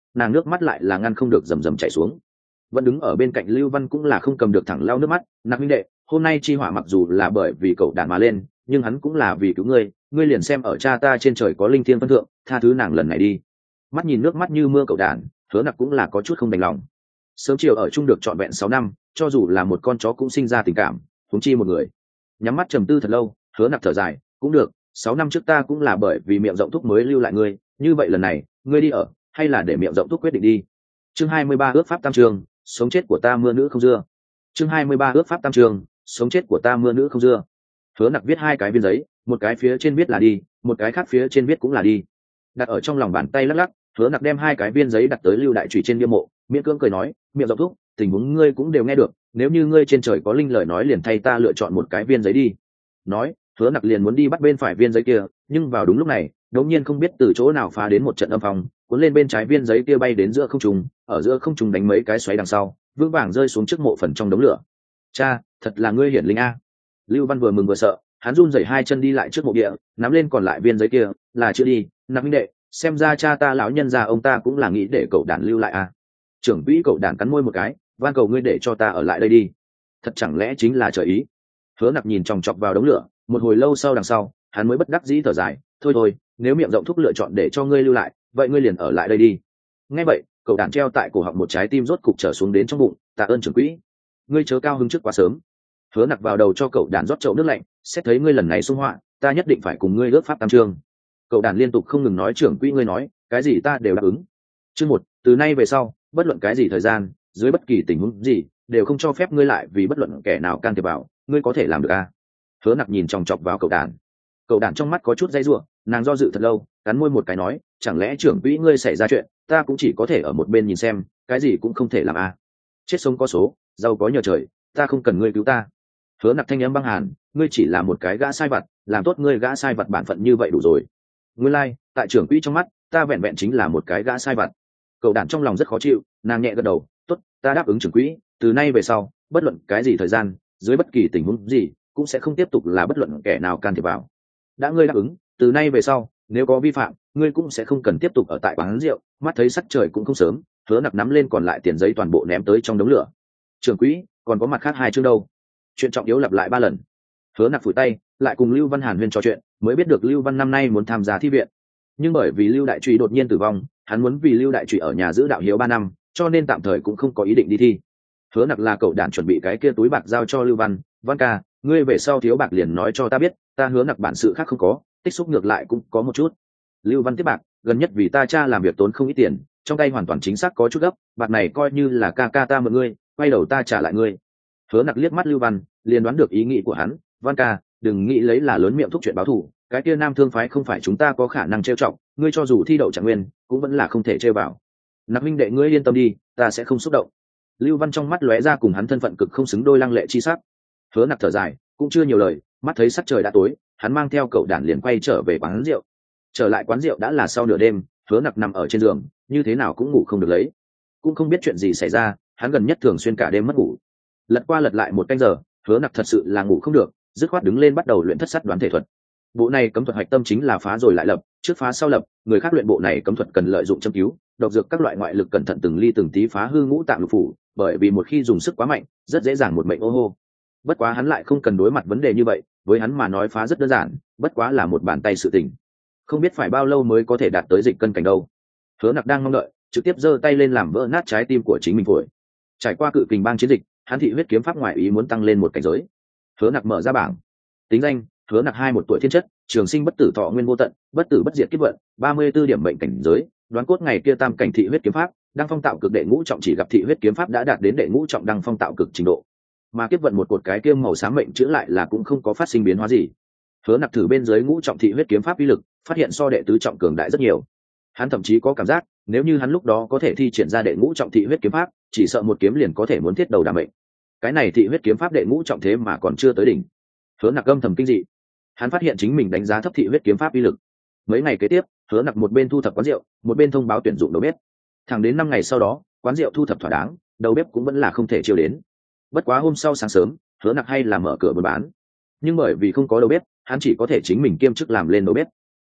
nàng nước mắt lại là ngăn không được rầm rầm chảy xuống. Vẫn đứng ở bên cạnh Lưu Văn cũng là không cầm được thẳng lau nước mắt. Nạp huynh đệ, hôm nay chi hỏa mặc dù là bởi vì cậu đàn mà lên, nhưng hắn cũng là vì cứu ngươi, ngươi liền xem ở cha ta trên trời có linh thiêng phân thượng, tha thứ nàng lần này đi. Mắt nhìn nước mắt như mưa cậu đàn, Hứa Nặc cũng là có chút không đành lòng. Sớm chiều ở chung được trọn vẹn sáu năm, cho dù là một con chó cũng sinh ra tình cảm, huống chi một người. Nhắm mắt trầm tư thật lâu, Hứa Nặc thở dài, cũng được, sáu năm trước ta cũng là bởi vì miệng rộng thúc mới lưu lại ngươi, như vậy lần này, ngươi đi ở, hay là để miệng rộng thúc quyết định đi. Chương hai mươi ba ước pháp tam trường, sống chết của ta mưa nữ không dưa. Chương hai mươi ba ước pháp tam trường, sống chết của ta mưa nữ không dưa. Hứa Nặc viết hai cái viên giấy, một cái phía trên viết là đi, một cái khác phía trên viết cũng là đi. Đặt ở trong lòng bàn tay lắc lắc, Hứa Nặc đem hai cái viên giấy đặt tới Lưu Đại Trùy trên bia mộ, miễn cưỡng cười nói, miệng rộng thúc, tình huống ngươi cũng đều nghe được, nếu như ngươi trên trời có linh lời nói liền thay ta lựa chọn một cái viên giấy đi. Nói, Hứa Nặc liền muốn đi bắt bên phải viên giấy kia, nhưng vào đúng lúc này, đột nhiên không biết từ chỗ nào phá đến một trận âm phong, cuốn lên bên trái viên giấy kia bay đến giữa không trung, ở giữa không trung đánh mấy cái xoáy đằng sau, vững vàng rơi xuống trước mộ phần trong đống lửa. Cha, thật là ngươi hiển linh a. Lưu Văn vừa mừng vừa sợ, hắn run rẩy hai chân đi lại trước mộ địa, nắm lên còn lại viên giấy kia, là chưa đi, Nạp huynh đệ, xem ra cha ta lão nhân già ông ta cũng là nghĩ để cậu đàn lưu lại a. Trưởng quỹ cậu đàn cắn môi một cái, van cầu ngươi để cho ta ở lại đây đi. Thật chẳng lẽ chính là trời ý. Hứa Nặc nhìn chòng chọc vào đống lửa, một hồi lâu sau đằng sau, hắn mới bất đắc dĩ thở dài, thôi thôi, nếu miệng rộng thúc lựa chọn để cho ngươi lưu lại, vậy ngươi liền ở lại đây đi. Nghe vậy, cậu đàn treo tại cổ họng một trái tim rốt cục trở xuống đến trong bụng, tạ ơn trưởng quỹ. Ngươi chớ cao hứng trước quá sớm. Hứa Nặc vào đầu cho cậu đàn rót chậu nước lạnh, xét thấy ngươi lần này xung họa, ta nhất định phải cùng ngươi ước pháp tam chương. Cậu đàn liên tục không ngừng nói trưởng quỹ ngươi nói, cái gì ta đều đáp ứng. Chương một, từ nay về sau, bất luận cái gì thời gian, dưới bất kỳ tình huống gì, đều không cho phép ngươi lại vì bất luận kẻ nào can thiệp vào, ngươi có thể làm được à? Hứa Nặc nhìn chòng chọc vào cậu đàn. Cậu đàn trong mắt có chút dây rủa, nàng do dự thật lâu, cắn môi một cái nói, chẳng lẽ trưởng quỹ ngươi xảy ra chuyện, ta cũng chỉ có thể ở một bên nhìn xem, cái gì cũng không thể làm à? Chết sống có số, giàu có nhờ trời, ta không cần ngươi cứu ta. Hứa Nặc thanh âm băng hàn, ngươi chỉ là một cái gã sai vặt, làm tốt ngươi gã sai vặt bản phận như vậy đủ rồi. Nguyên lai, like, tại trưởng quỹ trong mắt, ta vẹn vẹn chính là một cái gã sai vặt. Cậu đàn trong lòng rất khó chịu, nàng nhẹ gật đầu, tốt, ta đáp ứng trưởng quỹ, từ nay về sau, bất luận cái gì thời gian, dưới bất kỳ tình huống gì, cũng sẽ không tiếp tục là bất luận kẻ nào can thiệp vào. Đã ngươi đáp ứng, từ nay về sau, nếu có vi phạm, ngươi cũng sẽ không cần tiếp tục ở tại quán rượu. Mắt thấy sắc trời cũng không sớm, Hứa Nặc nắm lên còn lại tiền giấy toàn bộ ném tới trong đống lửa. Trưởng quỹ, còn có mặt khác hai chương đâu? Chuyện trọng yếu lặp lại ba lần. Hứa Nặc phủi tay, lại cùng Lưu Văn Hàn huyên trò chuyện, mới biết được Lưu Văn năm nay muốn tham gia thi viện, nhưng bởi vì Lưu Đại Trùy đột nhiên tử vong, hắn muốn vì Lưu Đại Trùy ở nhà giữ đạo hiếu ba năm, cho nên tạm thời cũng không có ý định đi thi. Hứa Nặc là cậu đàn chuẩn bị cái kia túi bạc giao cho Lưu Văn, Văn ca, ngươi về sau thiếu bạc liền nói cho ta biết, ta Hứa Nặc bản sự khác không có, tích xúc ngược lại cũng có một chút. Lưu Văn tiếp bạc, gần nhất vì ta cha làm việc tốn không ít tiền, trong tay hoàn toàn chính xác có chút gấp, bạc này coi như là ca ca ta mượn ngươi, quay đầu ta trả lại ngươi. Hứa Nặc liếc mắt Lưu Văn, liền đoán được ý nghĩ của hắn, Văn ca, đừng nghĩ lấy là lớn miệng thúc chuyện báo thù, cái kia Nam Thương phái không phải chúng ta có khả năng trêu chọc, ngươi cho dù thi đậu trạng nguyên, cũng vẫn là không thể trêu vào. Nạp huynh đệ ngươi yên tâm đi, ta sẽ không xúc động. Lưu Văn trong mắt lóe ra cùng hắn thân phận cực không xứng đôi lăng lệ chi sắc. Hứa Nặc thở dài, cũng chưa nhiều lời, mắt thấy sắc trời đã tối, hắn mang theo cậu đàn liền quay trở về quán rượu. Trở lại quán rượu đã là sau nửa đêm, Hứa Nặc nằm ở trên giường, như thế nào cũng ngủ không được lấy, cũng không biết chuyện gì xảy ra, hắn gần nhất thường xuyên cả đêm mất ngủ. Lật qua lật lại một canh giờ, Hứa Nặc thật sự là ngủ không được, dứt khoát đứng lên bắt đầu luyện thất sát đoán thể thuật. Bộ này cấm thuật hạch tâm chính là phá rồi lại lập, trước phá sau lập, người khác luyện bộ này cấm thuật cần lợi dụng châm cứu, độc dược các loại ngoại lực cẩn thận từng ly từng tí phá hư ngũ tạng lục phủ, bởi vì một khi dùng sức quá mạnh, rất dễ dàng một mệnh ô hô. Bất quá hắn lại không cần đối mặt vấn đề như vậy, với hắn mà nói phá rất đơn giản, bất quá là một bàn tay sự tình. Không biết phải bao lâu mới có thể đạt tới dịch cân cảnh đâu. Hứa Nặc đang mong đợi, trực tiếp giơ tay lên làm vỡ nát trái tim của chính mình phổi. Trải qua cự kình bang chiến dịch, hắn thị huyết kiếm pháp ngoại ý muốn tăng lên một cảnh giới. Hứa Nặc mở ra bảng, tính danh Hứa Nặc hai một tuổi thiên chất, trường sinh bất tử thọ nguyên vô tận, bất tử bất diệt kiếp vận, ba mươi 34 điểm mệnh cảnh giới, đoán cốt ngày kia tam cảnh thị huyết kiếm pháp, đăng phong tạo cực đệ ngũ trọng, chỉ gặp thị huyết kiếm pháp đã đạt đến đệ ngũ trọng đăng phong tạo cực trình độ. Mà kiếp vận một cột cái kia màu xám mệnh chữ lại là cũng không có phát sinh biến hóa gì. Hứa Nặc thử bên dưới ngũ trọng thị huyết kiếm pháp uy lực, phát hiện so đệ tứ trọng cường đại rất nhiều. Hắn thậm chí có cảm giác, nếu như hắn lúc đó có thể thi triển ra đệ ngũ trọng thị huyết kiếm pháp, chỉ sợ một kiếm liền có thể muốn thiết đầu đả mệnh. Cái này thị huyết kiếm pháp đệ ngũ trọng thế mà còn chưa tới đỉnh. Hứa Nặc âm thầm kinh dị, hắn phát hiện chính mình đánh giá thấp thị huyết kiếm pháp uy lực. Mấy ngày kế tiếp, Hứa Nặc một bên thu thập quán rượu, một bên thông báo tuyển dụng đầu bếp. Thẳng đến năm ngày sau đó, quán rượu thu thập thỏa đáng, đầu bếp cũng vẫn là không thể chiêu đến. Bất quá hôm sau sáng sớm, Hứa Nặc hay là mở cửa buôn bán, nhưng bởi vì không có đầu bếp, hắn chỉ có thể chính mình kiêm chức làm lên đầu bếp.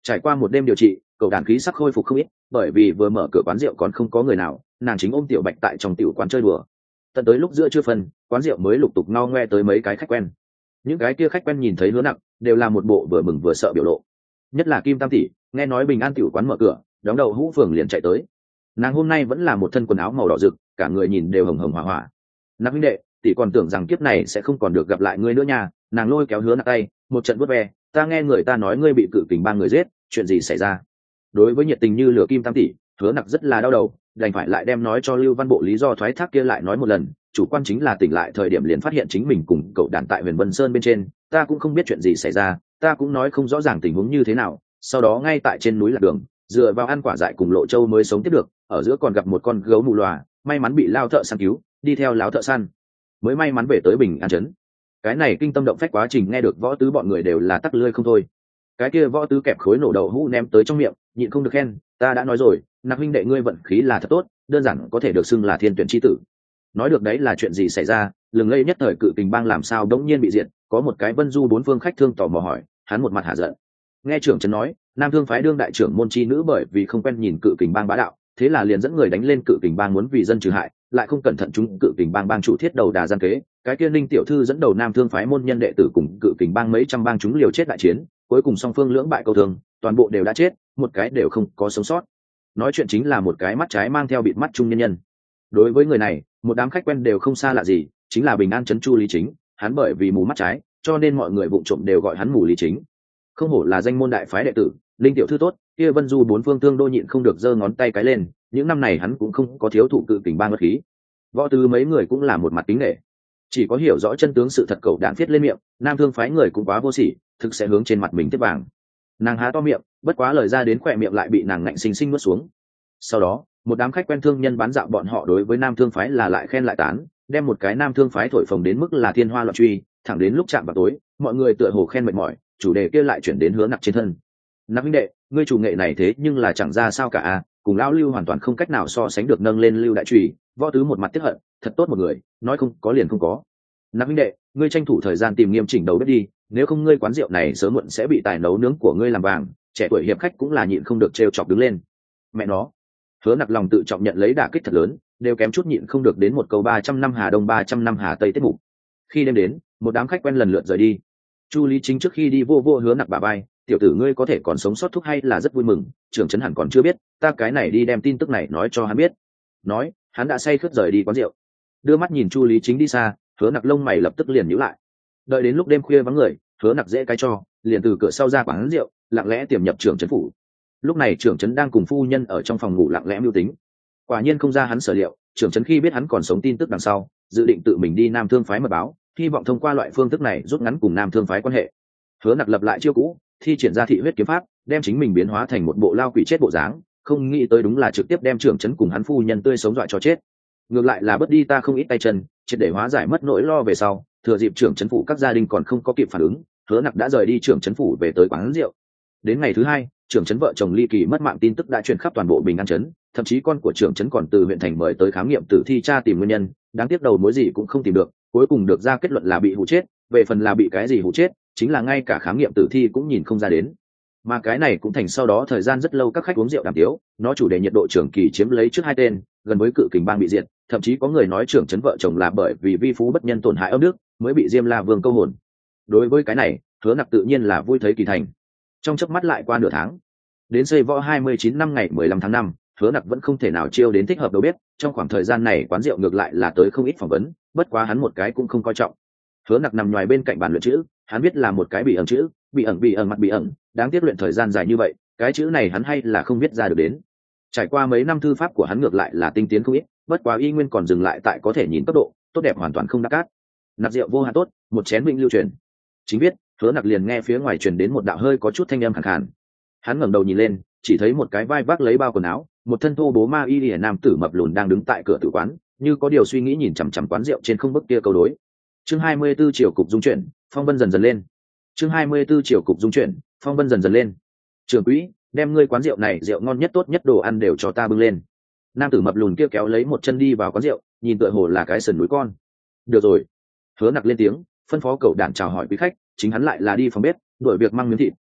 Trải qua một đêm điều trị, cậu đàn khí sắc khôi phục không ít, bởi vì vừa mở cửa quán rượu còn không có người nào, nàng chính ôm tiểu bạch tại trong tiểu quán chơi đùa. Tận tới lúc giữa trưa phần, quán rượu mới lục tục no ngoe tới mấy cái khách quen. Những cái kia khách quen nhìn thấy Hứa Nặc, đều là một bộ vừa mừng vừa sợ biểu lộ. Nhất là Kim Tam tỷ, nghe nói Bình An tiểu quán mở cửa, đóng đầu hũ phường liền chạy tới. Nàng hôm nay vẫn là một thân quần áo màu đỏ rực, cả người nhìn đều hồng hồng hỏa hỏa. Nặc huynh đệ, tỷ còn tưởng rằng kiếp này sẽ không còn được gặp lại ngươi nữa nha. Nàng lôi kéo Hứa Nặc tay, một trận vuốt ve, ta nghe người ta nói ngươi bị cự kình ba người giết, chuyện gì xảy ra? Đối với nhiệt tình như lửa Kim Tam tỷ, Hứa Nặc rất là đau đầu, đành phải lại đem nói cho Lưu Văn Bộ lý do thoái thác kia lại nói một lần. Chủ quan chính là tỉnh lại thời điểm liền phát hiện chính mình cùng cậu đàn tại Huyền Vân Sơn bên trên, ta cũng không biết chuyện gì xảy ra, ta cũng nói không rõ ràng tình huống như thế nào. Sau đó ngay tại trên núi lạc đường, dựa vào ăn quả dại cùng Lộ Châu mới sống tiếp được, ở giữa còn gặp một con gấu mù lòa, may mắn bị lao thợ săn cứu, đi theo láo thợ săn, mới may mắn về tới Bình An trấn. Cái này kinh tâm động phách quá trình nghe được Võ Tứ bọn người đều là tắc lưỡi không thôi. Cái kia Võ Tứ kẹp khối nổ đậu hũ ném tới trong miệng, nhịn không được khen, ta đã nói rồi, Nặc huynh đệ ngươi vận khí là thật tốt, đơn giản có thể được xưng là thiên tuyển chi tử. Nói được đấy là chuyện gì xảy ra, lừng lây nhất thời cự kình bang làm sao đống nhiên bị diệt, có một cái Vân Du bốn phương khách thương tò mò hỏi, hắn một mặt hạ giận. Nghe trưởng trấn nói, Nam Thương phái đương đại trưởng môn chi nữ bởi vì không quen nhìn cự kình bang bá đạo, thế là liền dẫn người đánh lên cự kình bang muốn vì dân trừ hại, lại không cẩn thận chúng cự kình bang bang chủ thiết đầu đà gian kế, cái kia Ninh tiểu thư dẫn đầu Nam Thương phái môn nhân đệ tử cùng cự kình bang mấy trăm bang chúng liều chết đại chiến, cuối cùng song phương lưỡng bại câu thương, toàn bộ đều đã chết, một cái đều không có sống sót. Nói chuyện chính là một cái mắt trái mang theo bịt mắt trung nhân nhân. Đối với người này, một đám khách quen đều không xa lạ gì, chính là Bình An trấn Chu Lý Chính, hắn bởi vì mù mắt trái, cho nên mọi người vụng trộm đều gọi hắn mù Lý Chính. Không hổ là danh môn đại phái đệ tử, linh tiểu thư tốt, kia Vân Du bốn phương tương đô nhịn không được giơ ngón tay cái lên, những năm này hắn cũng không có thiếu thụ cự kình bang bất khí. Võ Tứ mấy người cũng là một mặt kính nể, chỉ có hiểu rõ chân tướng sự thật cậu đạn viết lên miệng, Nam Thương phái người cũng quá vô sỉ, thực sẽ hướng trên mặt mình tiếp vàng. Nàng há to miệng, bất quá lời ra đến khỏe miệng lại bị nàng ngạnh sinh sinh nuốt xuống. Sau đó, một đám khách quen thương nhân bán dạo bọn họ đối với Nam Thương phái là lại khen lại tán, đem một cái Nam Thương phái thổi phồng đến mức là thiên hoa loạn truy, thẳng đến lúc chạm vào tối, mọi người tựa hồ khen mệt mỏi, chủ đề kia lại chuyển đến Hứa Nặc trên thân. Nặc huynh đệ, ngươi chủ nghệ này thế nhưng là chẳng ra sao cả a, cùng lão Lưu hoàn toàn không cách nào so sánh được, nâng lên Lưu đại trùy. Võ Tứ một mặt tiếc hận, thật tốt một người, nói không có liền không có. Nặc huynh đệ, ngươi tranh thủ thời gian tìm nghiêm chỉnh đầu bếp đi, nếu không ngươi quán rượu này sớm muộn sẽ bị tài nấu nướng của ngươi làm vàng. Trẻ tuổi hiệp khách cũng là nhịn không được trêu chọc đứng lên. Mẹ nó. Hứa Nặc lòng tự trọng nhận lấy đả kích thật lớn, đều kém chút nhịn không được đến một câu ba trăm năm Hà Đông ba trăm năm Hà Tây tiết mục. Khi đêm đến, một đám khách quen lần lượt rời đi. Chu Lý Chính trước khi đi vô vô Hứa Nặc bả vai, tiểu tử ngươi có thể còn sống sót thúc hay là rất vui mừng, trưởng trấn hẳn còn chưa biết, ta cái này đi đem tin tức này nói cho hắn biết. Nói, hắn đã say khướt rời đi quán rượu. Đưa mắt nhìn Chu Lý Chính đi xa, Hứa Nặc lông mày lập tức liền nhíu lại. Đợi đến lúc đêm khuya vắng người, Hứa Nặc dễ cái cho, liền từ cửa sau ra quán rượu, lặng lẽ tiềm nhập trưởng trấn phủ. Lúc này trưởng trấn đang cùng phu nhân ở trong phòng ngủ lặng lẽ mưu tính. Quả nhiên không ra hắn sở liệu, trưởng trấn khi biết hắn còn sống tin tức đằng sau, dự định tự mình đi Nam Thương phái mật báo, hy vọng thông qua loại phương thức này rút ngắn cùng Nam Thương phái quan hệ. Hứa Nặc lập lại chiêu cũ, thi triển ra thị huyết kiếm pháp, đem chính mình biến hóa thành một bộ lao quỷ chết bộ dáng, không nghĩ tới đúng là trực tiếp đem trưởng trấn cùng hắn phu nhân tươi sống dọa cho chết. Ngược lại là bớt đi ta không ít tay chân, triệt để hóa giải mất nỗi lo về sau, thừa dịp trưởng trấn phủ các gia đình còn không có kịp phản ứng, Hứa Nặc đã rời đi trưởng trấn phủ về tới quán rượu. Đến ngày thứ hai, trưởng trấn vợ chồng ly kỳ mất mạng tin tức đã truyền khắp toàn bộ Bình An trấn, thậm chí con của trưởng trấn còn từ huyện thành mời tới khám nghiệm tử thi tra tìm nguyên nhân, đáng tiếc đầu mối gì cũng không tìm được, cuối cùng được ra kết luận là bị hụ chết, về phần là bị cái gì hụ chết, chính là ngay cả khám nghiệm tử thi cũng nhìn không ra đến. Mà cái này cũng thành sau đó thời gian rất lâu các khách uống rượu đàm tiếu, nó chủ đề nhiệt độ trưởng kỳ chiếm lấy trước hai tên, gần với cự kình bang bị diệt, thậm chí có người nói trưởng trấn vợ chồng là bởi vì vi phú bất nhân tổn hại âm đức, mới bị Diêm La Vương câu hồn. Đối với cái này, Hứa Nặc tự nhiên là vui thấy kỳ thành. Trong chớp mắt lại qua nửa tháng, đến xây võ hai mươi chín năm ngày mười lăm tháng năm, Hứa Nặc vẫn không thể nào chiêu đến thích hợp đầu bếp, trong khoảng thời gian này quán rượu ngược lại là tới không ít phỏng vấn, bất quá hắn một cái cũng không coi trọng. Hứa Nặc nằm nhòi bên cạnh bàn luyện chữ, hắn biết là một cái bị ẩn chữ, bị ẩn bị ẩn mặt bị ẩn, đáng tiếc luyện thời gian dài như vậy, cái chữ này hắn hay là không viết ra được đến. Trải qua mấy năm thư pháp của hắn ngược lại là tinh tiến không ít, bất quá y nguyên còn dừng lại tại có thể nhìn tốc độ, tốt đẹp hoàn toàn không đắc cát. Nặc rượu vô hạn tốt, một chén vĩnh lưu truyền. Chính biết, Hứa Nặc liền nghe phía ngoài truyền đến một đạo hơi có chút thanh âm khàn khàn. Hắn ngẩng đầu nhìn lên, chỉ thấy một cái vai vác lấy bao quần áo, một thân thô bố ma y liễu nam tử mập lùn đang đứng tại cửa tử quán, như có điều suy nghĩ nhìn chằm chằm quán rượu trên không bức kia câu đối. Chương hai mươi 24 chiều cục dung chuyển, phong vân dần dần lên. Chương hai mươi 24 chiều cục dung chuyển, phong vân dần dần lên. Trưởng quỹ, đem ngươi quán rượu này rượu ngon nhất tốt nhất đồ ăn đều cho ta bưng lên. Nam tử mập lùn kia kéo lấy một chân đi vào quán rượu, nhìn tựa hồ là cái sườn núi con. Được rồi. Hứa Nặc lên tiếng, phân phó cậu đàn chào hỏi quý khách, chính hắn lại là đi phòng bếp, đuổi việc mang miếng thịt,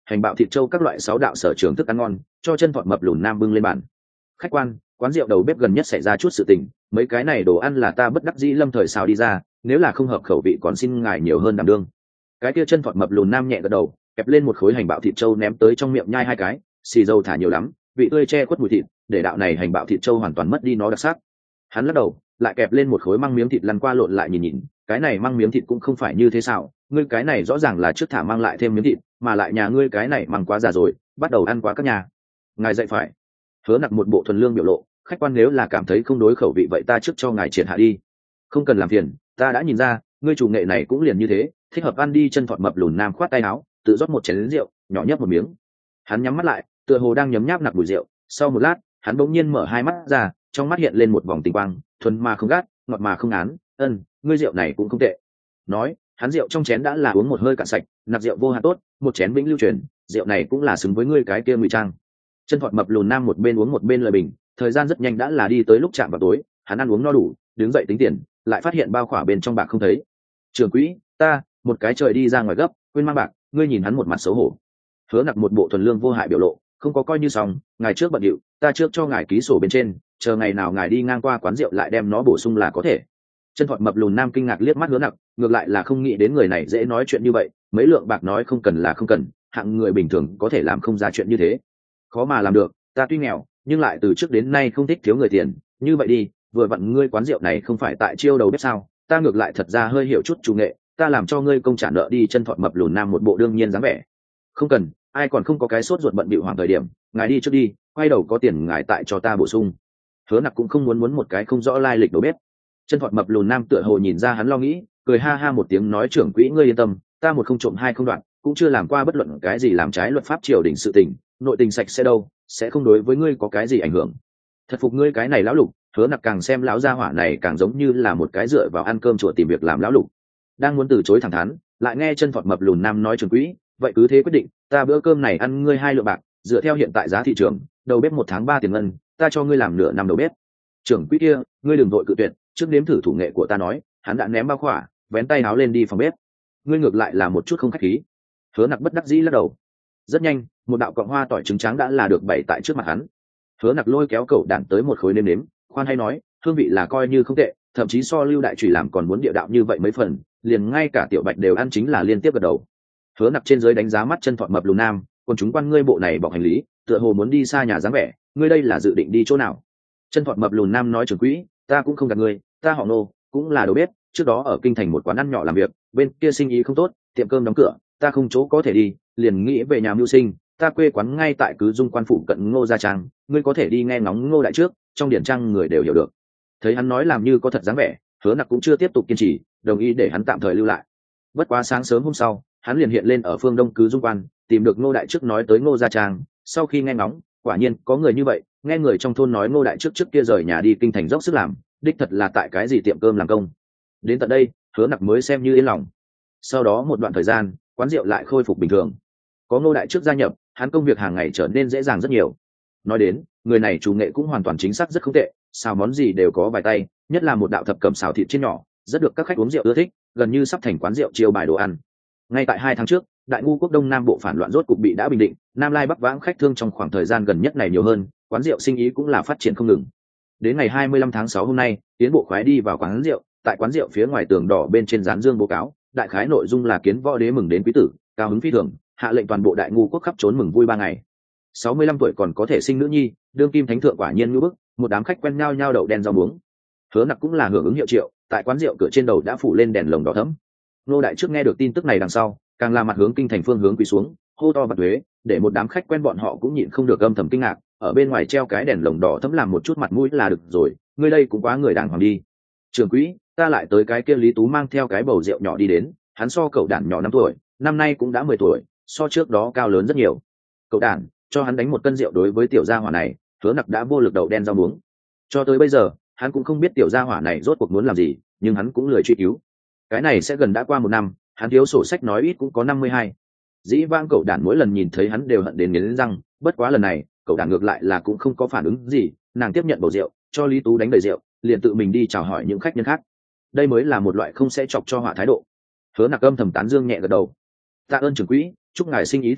hành bạo thịt trâu các loại sáu đạo sở trường thức ăn ngon cho chân thọt mập lùn nam bưng lên bàn. Khách quan, quán rượu đầu bếp gần nhất xảy ra chút sự tình, mấy cái này đồ ăn là ta bất đắc dĩ lâm thời xào đi ra, nếu là không hợp khẩu vị còn xin ngài nhiều hơn đảm đương. Cái kia chân thọt mập lùn nam nhẹ gật đầu, kẹp lên một khối hành bạo thịt trâu ném tới trong miệng nhai hai cái, xì dầu thả nhiều lắm, vị tươi che khuất mùi thịt, để đạo này hành bạo thịt trâu hoàn toàn mất đi nó đặc sắc. Hắn lắc đầu, lại kẹp lên một khối măng miếng thịt lăn qua lộn lại nhìn nhìn, cái này măng miếng thịt cũng không phải như thế sao, ngươi cái này rõ ràng là trước thả mang lại thêm miếng thịt, mà lại nhà ngươi cái này măng quá già rồi, bắt đầu ăn quá các nhà. Ngài dạy phải. Hứa Nặc một bộ thuần lương biểu lộ, khách quan nếu là cảm thấy không đối khẩu vị vậy ta trước cho ngài triển hạ đi. Không cần làm phiền, ta đã nhìn ra, ngươi chủ nghệ này cũng liền như thế, thích hợp ăn đi. Chân thọt mập lùn nam khoát tay áo, tự rót một chén rượu, nhỏ nhấp một miếng. Hắn nhắm mắt lại, tựa hồ đang nhấm nháp nặc mùi rượu. Sau một lát, hắn bỗng nhiên mở hai mắt ra, trong mắt hiện lên một vòng tinh quang, thuần mà không gắt, ngọt mà không án. Ân, ngươi rượu này cũng không tệ. Nói, hắn rượu trong chén đã là uống một hơi cạn sạch, nặc rượu vô hạn tốt, một chén vĩnh lưu truyền, rượu này cũng là xứng với ngươi cái kia ngụy trang. Chân thọt mập lùn nam một bên uống một bên lời bình, thời gian rất nhanh đã là đi tới lúc chạm vào tối, hắn ăn uống no đủ, đứng dậy tính tiền, lại phát hiện bao khỏa bên trong bạc không thấy. Trưởng quỹ, ta, một cái trời đi ra ngoài gấp, quên mang bạc, ngươi nhìn hắn một mặt xấu hổ. Hứa Nặc một bộ thuần lương vô hại biểu lộ, không có coi như xong, ngài trước bận điệu, ta trước cho ngài ký sổ bên trên, chờ ngày nào ngài đi ngang qua quán rượu lại đem nó bổ sung là có thể. Chân thọt mập lùn nam kinh ngạc liếc mắt Hứa Nặc, ngược lại là không nghĩ đến người này dễ nói chuyện như vậy, mấy lượng bạc nói không cần là không cần, hạng người bình thường có thể làm không ra chuyện như thế. Khó mà làm được, ta tuy nghèo, nhưng lại từ trước đến nay không thích thiếu người tiền, như vậy đi, vừa vặn ngươi quán rượu này không phải tại chiêu đầu bếp sao, ta ngược lại thật ra hơi hiểu chút chủ nghệ, ta làm cho ngươi công trả nợ đi. Chân thọt mập lùn nam một bộ đương nhiên dáng vẻ. Không cần, ai còn không có cái sốt ruột bận bịu hoàng thời điểm, ngài đi trước đi, quay đầu có tiền ngài tại cho ta bổ sung. Hứa Nặc cũng không muốn muốn một cái không rõ lai lịch đầu bếp. Chân thọt mập lùn nam tựa hồ nhìn ra hắn lo nghĩ, cười ha ha một tiếng nói trưởng quỹ ngươi yên tâm, ta một không trộm hai không đoạn, cũng chưa làm qua bất luận cái gì làm trái luật pháp triều đình sự tình, nội tình sạch sẽ đâu, sẽ không đối với ngươi có cái gì ảnh hưởng. Thật phục ngươi cái này lão lục. Hứa Nặc càng xem lão gia hỏa này càng giống như là một cái dựa vào ăn cơm chùa tìm việc làm lão lục. Đang muốn từ chối thẳng thắn, lại nghe chân thọt mập lùn nam nói trưởng quỹ, vậy cứ thế quyết định, ta bữa cơm này ăn ngươi hai lượng bạc, dựa theo hiện tại giá thị trường, đầu bếp một tháng ba tiền ngân, ta cho ngươi làm nửa năm đầu bếp. Trưởng quỹ kia, ngươi đừng vội cự tuyệt, trước nếm thử thủ nghệ của ta nói. Hắn đã ném bao khỏa, vén tay áo lên đi phòng bếp. Ngươi ngược lại là một chút không khách khí. Hứa Nặc bất đắc dĩ lắc đầu. Rất nhanh, một đạo cọng hoa tỏi trứng trắng đã là được bày tại trước mặt hắn. Hứa Nặc lôi kéo cậu đản tới một khối nêm nếm, khoan hay nói, hương vị là coi như không tệ, thậm chí so Lưu Đại Chủy làm còn muốn địa đạo như vậy mấy phần, liền ngay cả Tiểu Bạch đều ăn chính là liên tiếp gật đầu. Hứa Nặc trên dưới đánh giá mắt chân thọt mập lùn nam, còn chúng quan ngươi bộ này bọc hành lý, tựa hồ muốn đi xa nhà dáng vẻ, ngươi đây là dự định đi chỗ nào? Chân thọt mập lùn nam nói trưởng quỹ, ta cũng không gạt ngươi, ta họ Nô, cũng là đầu bếp, trước đó ở kinh thành một quán ăn nhỏ làm việc, bên kia sinh ý không tốt, tiệm cơm đóng cửa, ta không chỗ có thể đi, liền nghĩ về nhà mưu sinh, ta quê quán ngay tại cứ Dung quan phủ cận Ngô Gia Trang, ngươi có thể đi nghe ngóng Ngô đại trước, trong điển trang người đều hiểu được. Thấy hắn nói làm như có thật dáng vẻ, Hứa Nặc cũng chưa tiếp tục kiên trì, đồng ý để hắn tạm thời lưu lại. Bất quá sáng sớm hôm sau, hắn liền hiện lên ở phương Đông cứ Dung quan, tìm được Ngô đại trước nói tới Ngô Gia Trang, sau khi nghe ngóng, quả nhiên có người như vậy, nghe người trong thôn nói Ngô đại trước trước kia rời nhà đi kinh thành dốc sức làm, đích thật là tại cái gì tiệm cơm làm công. Đến tận đây, Hứa Nặc mới xem như yên lòng. Sau đó một đoạn thời gian, quán rượu lại khôi phục bình thường. Có Ngô đại trước gia nhập, hắn công việc hàng ngày trở nên dễ dàng rất nhiều. Nói đến, người này chủ nghệ cũng hoàn toàn chính xác rất không tệ, xào món gì đều có vài tay, nhất là một đạo thập cẩm xào thịt chiên nhỏ, rất được các khách uống rượu ưa thích, gần như sắp thành quán rượu chiêu bài đồ ăn. Ngay tại hai tháng trước, Đại Ngu quốc Đông Nam bộ phản loạn rốt cục bị đã bình định, Nam Lai Bắc vãng khách thương trong khoảng thời gian gần nhất này nhiều hơn, quán rượu sinh ý cũng là phát triển không ngừng. Đến ngày hai mươi lăm tháng sáu hôm nay, Tiến bộ khoái đi vào quán rượu, tại quán rượu phía ngoài tường đỏ bên trên dán dương bố cáo, đại khái nội dung là kiến võ đế mừng đến quý tử, cao hứng phi thường, hạ lệnh toàn bộ Đại Ngu quốc khắp trốn mừng vui ba ngày. sáu mươi lăm tuổi còn có thể sinh nữ nhi, đương kim thánh thượng quả nhiên ngữ bức, một đám khách quen nhau nhau đậu đen rau muống. Hứa Nặc cũng là hưởng ứng hiệu triệu, tại quán rượu cửa trên đầu đã phủ lên đèn lồng đỏ thẫm. Nô đại trước nghe được tin tức này đằng sau, càng là mặt hướng kinh thành phương hướng quỳ xuống, hô to vặt thuế, để một đám khách quen bọn họ cũng nhịn không được âm thầm kinh ngạc, ở bên ngoài treo cái đèn lồng đỏ thẫm làm một chút mặt mũi là được rồi, ngươi đây cũng quá người đàng hoàng đi. Trưởng quỹ, ta lại tới cái kia Lý Tú mang theo cái bầu rượu nhỏ đi đến, hắn so cậu đản nhỏ năm tuổi, năm nay cũng đã mười tuổi, so trước đó cao lớn rất nhiều. Cậu đản, cho hắn đánh một cân rượu. Đối với tiểu gia hỏa này, Hứa Nặc đã vô lực đậu đen rau muống. Cho tới bây giờ, hắn cũng không biết tiểu gia hỏa này rốt cuộc muốn làm gì, nhưng hắn cũng lười truy cứu. Cái này sẽ gần đã qua một năm, hắn thiếu sổ sách nói ít cũng có năm mươi hai. Dĩ vãng cậu đản mỗi lần nhìn thấy hắn đều hận đến nghiến răng, bất quá lần này, cậu đản ngược lại là cũng không có phản ứng gì, nàng tiếp nhận bầu rượu, cho Lý Tú đánh đầy rượu, liền tự mình đi chào hỏi những khách nhân khác. Đây mới là một loại không sẽ chọc cho họa thái độ. Hứa Nặc âm thầm tán dương nhẹ gật đầu. Tạ ơn trưởng quỹ, chúc ngài sinh ý thịnh vượng,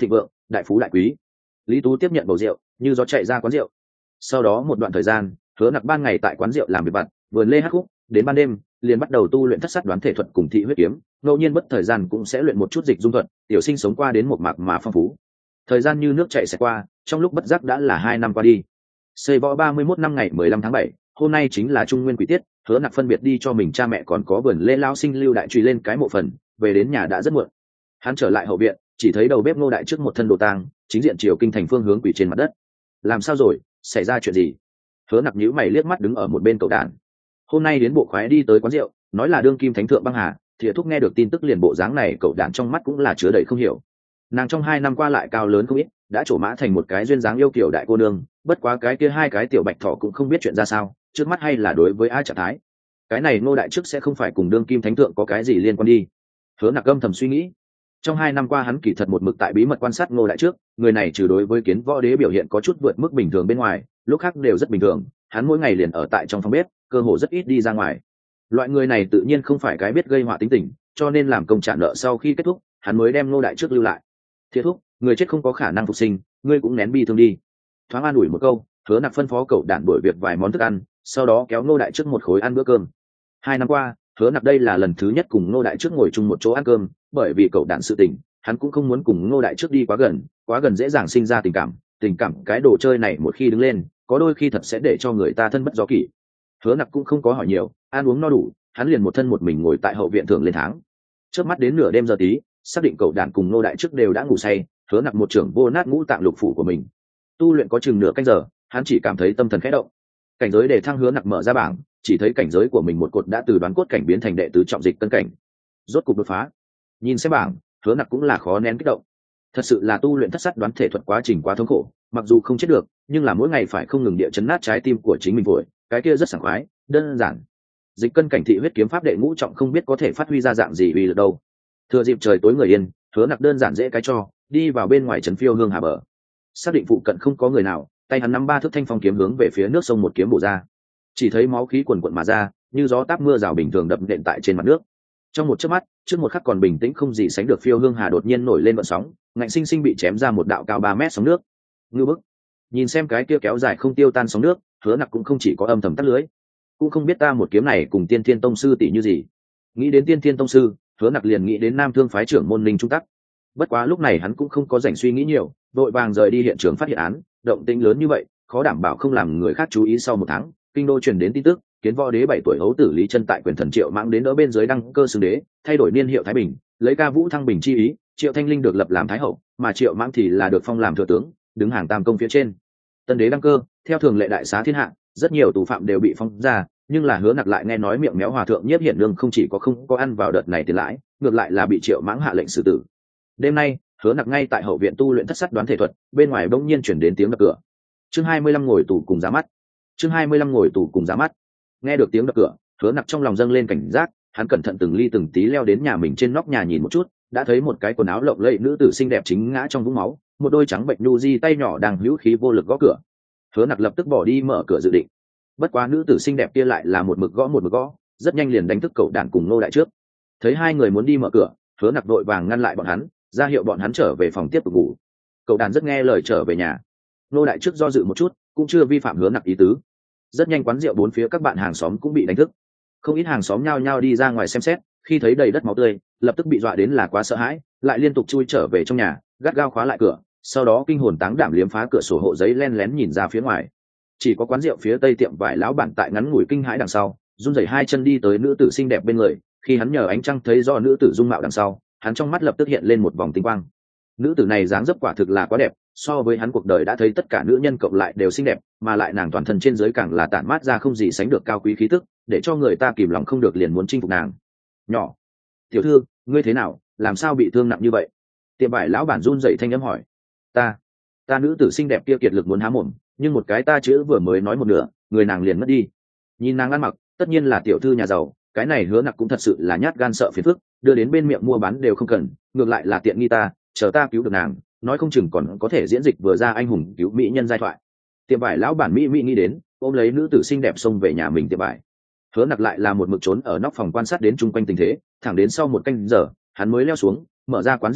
đại phú đại quý. Lý Tú tiếp nhận bầu rượu như gió chạy ra quán rượu. Sau đó một đoạn thời gian, Hứa Nặc ban ngày tại quán rượu làm việc vặt, vườn lê hát khúc, đến ban đêm liền bắt đầu tu luyện thất sát đoán thể thuật cùng thị huyết kiếm, ngẫu nhiên bất thời gian cũng sẽ luyện một chút dịch dung thuật, tiểu sinh sống qua đến một mạc mà phong phú. Thời gian như nước chảy sẽ qua, trong lúc bất giác đã là hai năm qua đi. Xây võ ba mươi mốt năm ngày mười lăm tháng bảy, hôm nay chính là trung nguyên quỷ tiết, Hứa Nặc phân biệt đi cho mình cha mẹ còn có vườn lê lao sinh lưu đại truy lên cái mộ phần, về đến nhà đã rất muộn. Hắn trở lại hậu viện, chỉ thấy đầu bếp Ngô đại trước một thân đồ tang, chính diện chiều kinh thành phương hướng quỷ trên mặt đất. Làm sao rồi, xảy ra chuyện gì? Hứa Nặc nhíu mày liếc mắt đứng ở một bên cậu đàn. Hôm nay đến bộ khoái đi tới quán rượu, nói là đương kim thánh thượng băng hà, Thìa Thúc nghe được tin tức liền bộ dáng này, cậu đàn trong mắt cũng là chứa đầy không hiểu. Nàng trong hai năm qua lại cao lớn không ít, đã trổ mã thành một cái duyên dáng yêu kiều đại cô nương, bất quá cái kia hai cái tiểu bạch thỏ cũng không biết chuyện ra sao, trước mắt hay là đối với ai trạng thái. Cái này Ngô đại trước sẽ không phải cùng đương kim thánh thượng có cái gì liên quan đi. Hứa Nặc âm thầm suy nghĩ. Trong hai năm qua hắn kỳ thật một mực tại bí mật quan sát Ngô đại trước, người này trừ đối với Kiến Võ Đế biểu hiện có chút vượt mức bình thường bên ngoài, lúc khác đều rất bình thường, hắn mỗi ngày liền ở tại trong phòng bếp, cơ hồ rất ít đi ra ngoài. Loại người này tự nhiên không phải cái biết gây họa tính tình, cho nên làm công trả nợ sau khi kết thúc, hắn mới đem Ngô đại trước lưu lại. Thiệt Thúc, người chết không có khả năng phục sinh, ngươi cũng nén bi thương đi. Thoáng an ủi một câu, Hứa Nặc phân phó cậu đản đuổi việc vài món thức ăn, sau đó kéo Ngô đại trước một khối ăn bữa cơm. Hai năm qua, Hứa Nặc đây là lần thứ nhất cùng Ngô đại trước ngồi chung một chỗ ăn cơm, bởi vì cậu đản sự tình, hắn cũng không muốn cùng Ngô đại trước đi quá gần, quá gần dễ dàng sinh ra tình cảm, tình cảm cái đồ chơi này một khi đứng lên, có đôi khi thật sẽ để cho người ta thân bất do kỷ. Hứa Nặc cũng không có hỏi nhiều, ăn uống no đủ, hắn liền một thân một mình ngồi tại hậu viện thưởng lên tháng. Trước mắt đến nửa đêm giờ tí, xác định cậu đản cùng Ngô đại trước đều đã ngủ say, Hứa Nặc một trưởng vô nát ngũ tạng lục phủ của mình. Tu luyện có chừng nửa canh giờ, hắn chỉ cảm thấy tâm thần khẽ động. Cảnh giới để thăng Hứa Nặc mở ra bảng, chỉ thấy cảnh giới của mình một cột đã từ đoán cốt cảnh biến thành đệ tứ trọng dịch cân cảnh, rốt cục đột phá. Nhìn xem bảng, Hứa Nặc cũng là khó nén kích động. Thật sự là tu luyện thất sát đoán thể thuật quá trình quá thống khổ, mặc dù không chết được, nhưng là mỗi ngày phải không ngừng địa chấn nát trái tim của chính mình vội, cái kia rất sảng khoái, đơn giản. Dịch cân cảnh thị huyết kiếm pháp đệ ngũ trọng không biết có thể phát huy ra dạng gì uy lực đâu. Thừa dịp trời tối người yên, Hứa Nặc đơn giản dễ cái cho, đi vào bên ngoài trấn phiêu hương hà bờ. Xác định phụ cận không có người nào, tay hắn nắm ba thước thanh phong kiếm hướng về phía nước sông một kiếm bổ ra. Chỉ thấy máu khí quần quận mà ra, như gió táp mưa rào bình thường đập nện tại trên mặt nước. Trong một chớp mắt, trước một khắc còn bình tĩnh không gì sánh được phiêu hương hà đột nhiên nổi lên vận sóng, ngạnh sinh sinh bị chém ra một đạo cao ba mét sóng nước. Ngư bức. Nhìn xem cái kia kéo dài không tiêu tan sóng nước, Hứa Nặc cũng không chỉ có âm thầm tắt lưới, cũng không biết ta một kiếm này cùng Tiên Thiên tông sư tỷ như gì. Nghĩ đến Tiên Thiên tông sư, Hứa Nặc liền nghĩ đến Nam Thương phái trưởng môn Ninh Trung Tắc. Bất quá lúc này hắn cũng không có rảnh suy nghĩ nhiều, vội vàng rời đi hiện trường phát hiện án, động tĩnh lớn như vậy, khó đảm bảo không làm người khác chú ý. Sau một tháng, kinh đô truyền đến tin tức, Kiến Võ Đế bảy tuổi hấu tử Lý Chân tại quyền thần Triệu Mãng đến đỡ bên dưới đăng cơ xưng đế, thay đổi niên hiệu Thái Bình, lấy ca vũ thăng bình chi ý, Triệu Thanh Linh được lập làm thái hậu, mà Triệu Mãng thì là được phong làm thừa tướng, đứng hàng tam công phía trên. Tân đế đăng cơ, theo thường lệ đại xá thiên hạ, rất nhiều tù phạm đều bị phong ra, nhưng là Hứa Nặc lại nghe nói miệng méo hòa thượng Nhiếp Hiển Lương không chỉ có không có ăn vào đợt này tiền lãi, ngược lại là bị Triệu Mãng hạ lệnh xử tử. Đêm nay, Hứa Nặc ngay tại hậu viện tu luyện thất sát đoán thể thuật, bên ngoài bỗng nhiên chuyển đến tiếng đập cửa. Chương hai mươi lăm ngồi tù cùng giá mắt. Chương hai mươi lăm ngồi tù cùng giá mắt. Nghe được tiếng đập cửa, Hứa Nặc trong lòng dâng lên cảnh giác, hắn cẩn thận từng ly từng tí leo đến nhà mình trên nóc nhà nhìn một chút, đã thấy một cái quần áo lộng lẫy nữ tử xinh đẹp chính ngã trong vũng máu, một đôi trắng bệnh nhu di tay nhỏ đang hữu khí vô lực gõ cửa. Hứa Nặc lập tức bỏ đi mở cửa dự định. Bất quá nữ tử xinh đẹp kia lại là một mực gõ một mực gõ, rất nhanh liền đánh thức cậu đàn cùng Ngô đại trước. Thấy hai người muốn đi mở cửa, Hứa Nặc vội vàng ngăn lại bọn hắn, ra hiệu bọn hắn trở về phòng tiếp tục ngủ. Cậu đàn rất nghe lời trở về nhà. Ngô đại trước do dự một chút, cũng chưa vi phạm Hứa Nặc ý tứ. Rất nhanh quán rượu bốn phía các bạn hàng xóm cũng bị đánh thức. Không ít hàng xóm nhao nhao đi ra ngoài xem xét, khi thấy đầy đất máu tươi, lập tức bị dọa đến là quá sợ hãi, lại liên tục chui trở về trong nhà, gắt gao khóa lại cửa, sau đó kinh hồn táng đảm liếm phá cửa sổ hộ giấy len lén nhìn ra phía ngoài. Chỉ có quán rượu phía tây tiệm vải lão bản tại ngắn ngủi kinh hãi đằng sau, run rẩy hai chân đi tới nữ tử xinh đẹp bên người, khi hắn nhờ ánh trăng thấy do nữ tử dung mạo đằng sau, hắn trong mắt lập tức hiện lên một vòng tinh quang. Nữ tử này dáng dấp quả thực là quá đẹp, so với hắn cuộc đời đã thấy tất cả nữ nhân cộng lại đều xinh đẹp, mà lại nàng toàn thân trên dưới càng là tản mát ra không gì sánh được cao quý khí tức, để cho người ta kìm lòng không được liền muốn chinh phục nàng. Nhỏ, tiểu thư, ngươi thế nào, làm sao bị thương nặng như vậy? Tiệm vải lão bản run rẩy thanh âm hỏi. Ta, ta nữ tử xinh đẹp kia kiệt lực muốn há mồm, nhưng một cái ta chữ vừa mới nói một nửa, người nàng liền mất đi. Nhìn nàng ăn mặc, tất nhiên là tiểu thư nhà giàu, cái này Hứa Nặc cũng thật sự là nhát gan sợ phiền phức, đưa đến bên miệng mua bán đều không cần, ngược lại là tiện nghi ta, chờ ta cứu được nàng, nói không chừng còn có thể diễn dịch vừa ra anh hùng cứu mỹ nhân giai thoại. Tiệm vải lão bản mỹ mỹ nghĩ đến, ôm lấy nữ tử xinh đẹp xông về nhà mình tiệm vải. Hứa Nặc lại là một mực trốn ở nóc phòng quan sát đến chung quanh tình thế, thẳng đến sau một canh giờ, hắn mới leo xuống, mở ra quán rượu cửa,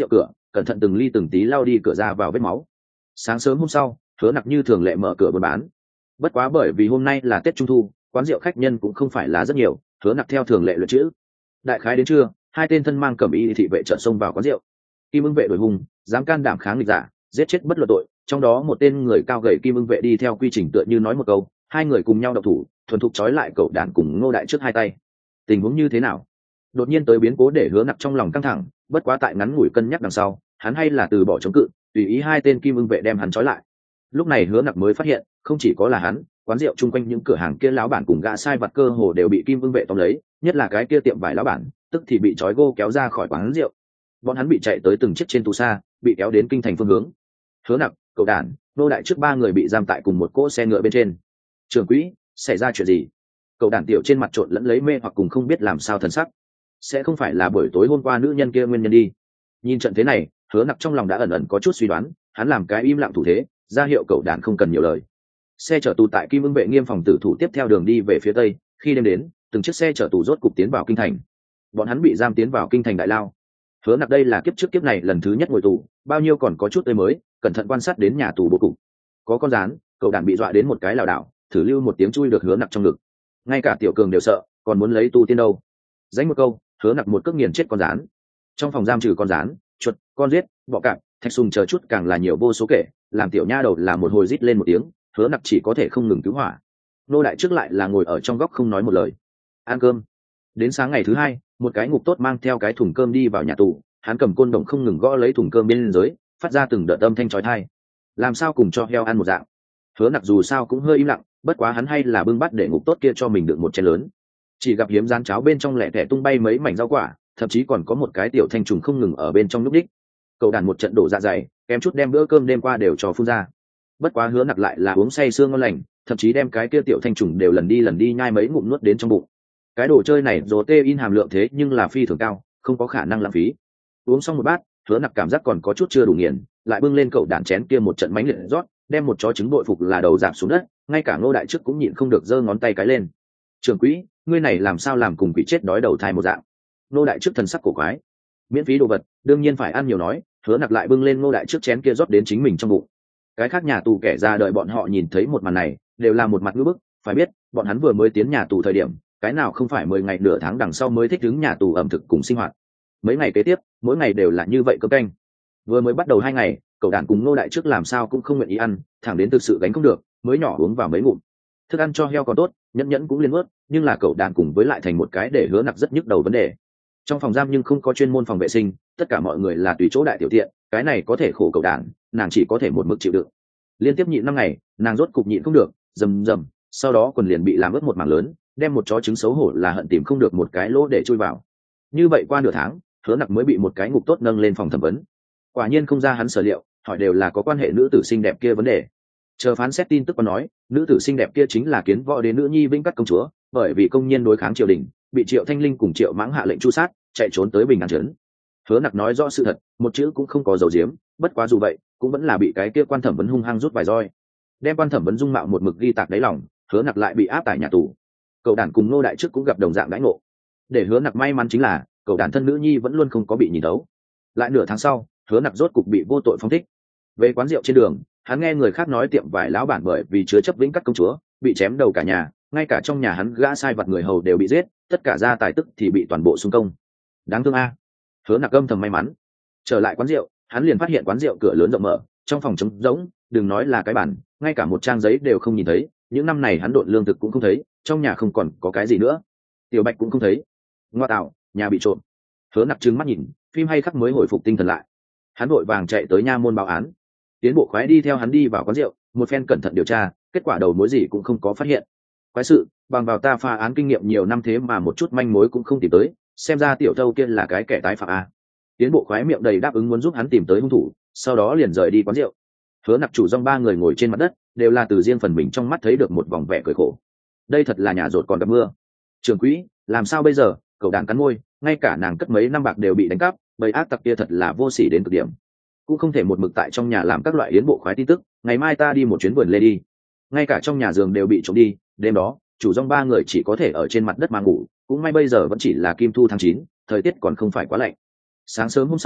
cẩn thận từng ly từng tí lao đi cửa ra vào vết máu. Sáng sớm hôm sau, Hứa Nặc như thường lệ mở cửa buôn bán. Bất quá bởi vì hôm nay là Tết Trung thu, quán rượu khách nhân cũng không phải là rất nhiều, Hứa Nặc theo thường lệ luyện chữ. Đại khái đến trưa, hai tên thân mang cẩm y thị vệ chợt xông vào quán rượu. Kim Ưng vệ đội hùng, dám can đảm kháng nghịch giả, giết chết bất luận tội. Trong đó một tên người cao gầy Kim Ưng vệ đi theo quy trình tựa như nói một câu, hai người cùng nhau động thủ, thuần thục trói lại cậu đàn cùng Ngô Đại trước hai tay. Tình huống như thế nào? Đột nhiên tới biến cố để Hứa Nặc trong lòng căng thẳng, bất quá tại ngắn ngủi cân nhắc đằng sau, hắn hay là từ bỏ chống cự, tùy ý hai tên Kim Ưng vệ đem hắn trói lại. Lúc này Hứa Nặc mới phát hiện, không chỉ có là hắn, quán rượu chung quanh những cửa hàng kia lão bản cùng gã sai vặt cơ hồ đều bị Kim Ưng vệ tóm lấy, nhất là cái kia tiệm vải lão bản, tức thì bị trói gô kéo ra khỏi quán rượu. Bọn hắn bị chạy tới từng chiếc trên tù xa, bị kéo đến kinh thành phương hướng. Hứa Nặc, cậu đàn, Nô Đại trước ba người bị giam tại cùng một cỗ xe ngựa bên trên. Trưởng quỹ, xảy ra chuyện gì? Cậu đàn tiểu trên mặt trộn lẫn lấy mê hoặc cùng không biết làm sao thần sắc. Sẽ không phải là buổi tối hôm qua nữ nhân kia nguyên nhân đi. Nhìn trận thế này, Hứa Nặc trong lòng đã ẩn ẩn có chút suy đoán, hắn làm cái im lặng thủ thế, ra hiệu cậu đàn không cần nhiều lời. Xe chở tù tại Kim Ưng vệ nghiêm phòng tử thủ tiếp theo đường đi về phía tây, khi đêm đến, từng chiếc xe chở tù rốt cục tiến vào kinh thành. Bọn hắn bị giam tiến vào kinh thành đại lao. Hứa Nặc đây là kiếp trước kiếp này lần thứ nhất ngồi tù, bao nhiêu còn có chút tươi mới, cẩn thận quan sát đến nhà tù bố cục. Có con rán, cậu đàn bị dọa đến một cái lảo đảo, thử lưu một tiếng chui được Hứa Nặc trong ngực. Ngay cả Tiểu Cường đều sợ, còn muốn lấy tu tiên đâu. Dãy một câu, Hứa Nặc một cước nghiền chết con rán. Trong phòng giam trừ con rán, chuột, con giết, bọ cạp, thạch sùng chờ chút càng là nhiều vô số kể, làm tiểu nha đầu là một hồi rít lên một tiếng, Hứa Nặc chỉ có thể không ngừng cứu hỏa. Nô Đại trước lại là ngồi ở trong góc không nói một lời. Ăn cơm. Đến sáng ngày thứ hai, một cái ngục tốt mang theo cái thùng cơm đi vào nhà tù, hắn cầm côn đồng không ngừng gõ lấy thùng cơm bên dưới, phát ra từng đợt âm thanh chói tai. Làm sao cùng cho heo ăn một dạng. Hứa Nặc dù sao cũng hơi im lặng, bất quá hắn hay là bưng bát để ngục tốt kia cho mình đựng một chén lớn. Chỉ gặp hiếm rán cháo bên trong lẻ tẻ tung bay mấy mảnh rau quả, thậm chí còn có một cái tiểu thanh trùng không ngừng ở bên trong núp đích. Cậu đàn một trận đổ dạ dày, kém chút đem bữa cơm đêm qua đều cho phun ra. Bất quá Hứa Nặc lại là uống say sưa ngon lành, thậm chí đem cái kia tiểu thanh trùng đều lần đi lần đi nhai mấy ngụm nuốt đến trong bụng. Cái đồ chơi này protein hàm lượng thế nhưng là phi thường cao, không có khả năng lãng phí. Uống xong một bát, Hứa Nặc cảm giác còn có chút chưa đủ nghiền, lại bưng lên cậu đàn chén kia một trận mánh liệt rót, đem một chó trứng bội phục là đầu giảm xuống đất, ngay cả Ngô Đại trước cũng nhịn không được giơ ngón tay cái lên. Trưởng quỹ, ngươi này làm sao làm cùng quỷ chết đói đầu thai một dạng. Ngô Đại trước thần sắc cổ quái. Miễn phí đồ vật, đương nhiên phải ăn nhiều nói. Hứa Nặc lại bưng lên Ngô Đại trước chén kia rót đến chính mình trong bụng. Cái khác nhà tù kẻ ra đợi bọn họ nhìn thấy một màn này, đều là một mặt ngưỡng bức, phải biết, bọn hắn vừa mới tiến nhà tù thời điểm, cái nào không phải mười ngày nửa tháng đằng sau mới thích ứng nhà tù ẩm thực cùng sinh hoạt. Mấy ngày kế tiếp, mỗi ngày đều là như vậy cơm canh. Vừa mới bắt đầu hai ngày, cậu đàn cùng Ngô Đại trước làm sao cũng không nguyện ý ăn, thẳng đến thực sự gánh không được, mới nhỏ uống vào mấy ngụm. Thức ăn cho heo còn tốt, nhẫn nhẫn cũng liên ướt, nhưng là cậu đàn cùng với lại thành một cái để Hứa Nặc rất nhức đầu vấn đề. Trong phòng giam nhưng không có chuyên môn phòng vệ sinh, tất cả mọi người là tùy chỗ đại tiểu tiện, cái này có thể khổ cậu đàn, nàng chỉ có thể một mực chịu đựng. Liên tiếp nhịn năm ngày, nàng rốt cục nhịn không được, rầm rầm, sau đó quần liền bị làm ướt một mảng lớn, đem một chó trứng xấu hổ là hận tìm không được một cái lỗ để chui vào. Như vậy qua nửa tháng, Hứa Nặc mới bị một cái ngục tốt nâng lên phòng thẩm vấn. Quả nhiên không ra hắn sở liệu, hỏi đều là có quan hệ nữ tử xinh đẹp kia vấn đề. Chờ phán xét tin tức có nói, nữ tử xinh đẹp kia chính là Kiến Võ Đế nữ nhi Vĩnh Cắt công chúa, bởi vì công nhiên đối kháng triều đình, bị Triệu Thanh Linh cùng Triệu Mãng hạ lệnh tru sát, chạy trốn tới Bình An trấn. Hứa Nặc nói rõ sự thật, một chữ cũng không có giấu giếm, bất quá dù vậy, cũng vẫn là bị cái kia quan thẩm vấn hung hăng rút vài roi. Đem quan thẩm vấn dung mạo một mực ghi tạc đáy lòng, Hứa Nặc lại bị áp tại nhà tù. Cậu đàn cùng Ngô Đại trước cũng gặp đồng dạng đãi ngộ. Để Hứa Nặc may mắn chính là, cậu đàn thân nữ nhi vẫn luôn không có bị nhìn đấu. Lại nửa tháng sau, Hứa Nặc rốt cục bị vô tội phóng thích. Về quán rượu trên đường, hắn nghe người khác nói tiệm vải lão bản bởi vì chứa chấp Vĩnh Cắt công chúa, bị chém đầu cả nhà, ngay cả trong nhà hắn gã sai vặt người hầu đều bị giết, tất cả gia tài tức thì bị toàn bộ xung công. Đáng thương a. Hứa Nặc âm thầm may mắn. Trở lại quán rượu, hắn liền phát hiện quán rượu cửa lớn rộng mở, trong phòng trống rỗng, đừng nói là cái bàn, ngay cả một trang giấy đều không nhìn thấy. Những năm này hắn độn lương thực cũng không thấy, trong nhà không còn có cái gì nữa. Tiểu Bạch cũng không thấy. Ngoa tạo, nhà bị trộm. Hứa Nặc trừng mắt nhìn, phim hay khắc mới hồi phục tinh thần lại. Hắn vội vàng chạy tới nha môn báo án. Tiến bộ khoái đi theo hắn đi vào quán rượu, một phen cẩn thận điều tra, kết quả đầu mối gì cũng không có phát hiện. Quái sự, bằng vào ta pha án kinh nghiệm nhiều năm thế mà một chút manh mối cũng không tìm tới, xem ra tiểu thâu kia là cái kẻ tái phạm a. Tiến bộ khoái miệng đầy đáp ứng muốn giúp hắn tìm tới hung thủ, sau đó liền rời đi quán rượu. Hứa Nặc chủ dòng ba người ngồi trên mặt đất, đều là từ riêng phần mình trong mắt thấy được một vòng vẻ cười khổ. Đây thật là nhà rột còn gặp mưa. Trưởng quỹ, làm sao bây giờ? Cậu đàn cắn môi, ngay cả nàng cất mấy năm bạc đều bị đánh cắp, bầy ác tặc kia thật là vô sỉ đến cực điểm. Cũng không thể một mực tại trong nhà làm các loại yến bộ khoái tin tức, ngày mai ta đi một chuyến vườn lê đi. Ngay cả trong nhà giường đều bị trộm đi, đêm đó, chủ dòng ba người chỉ có thể ở trên mặt đất mà ngủ, cũng may bây giờ vẫn chỉ là kim thu tháng chín, thời tiết còn không phải quá lạnh. Sáng sớm hôm sau,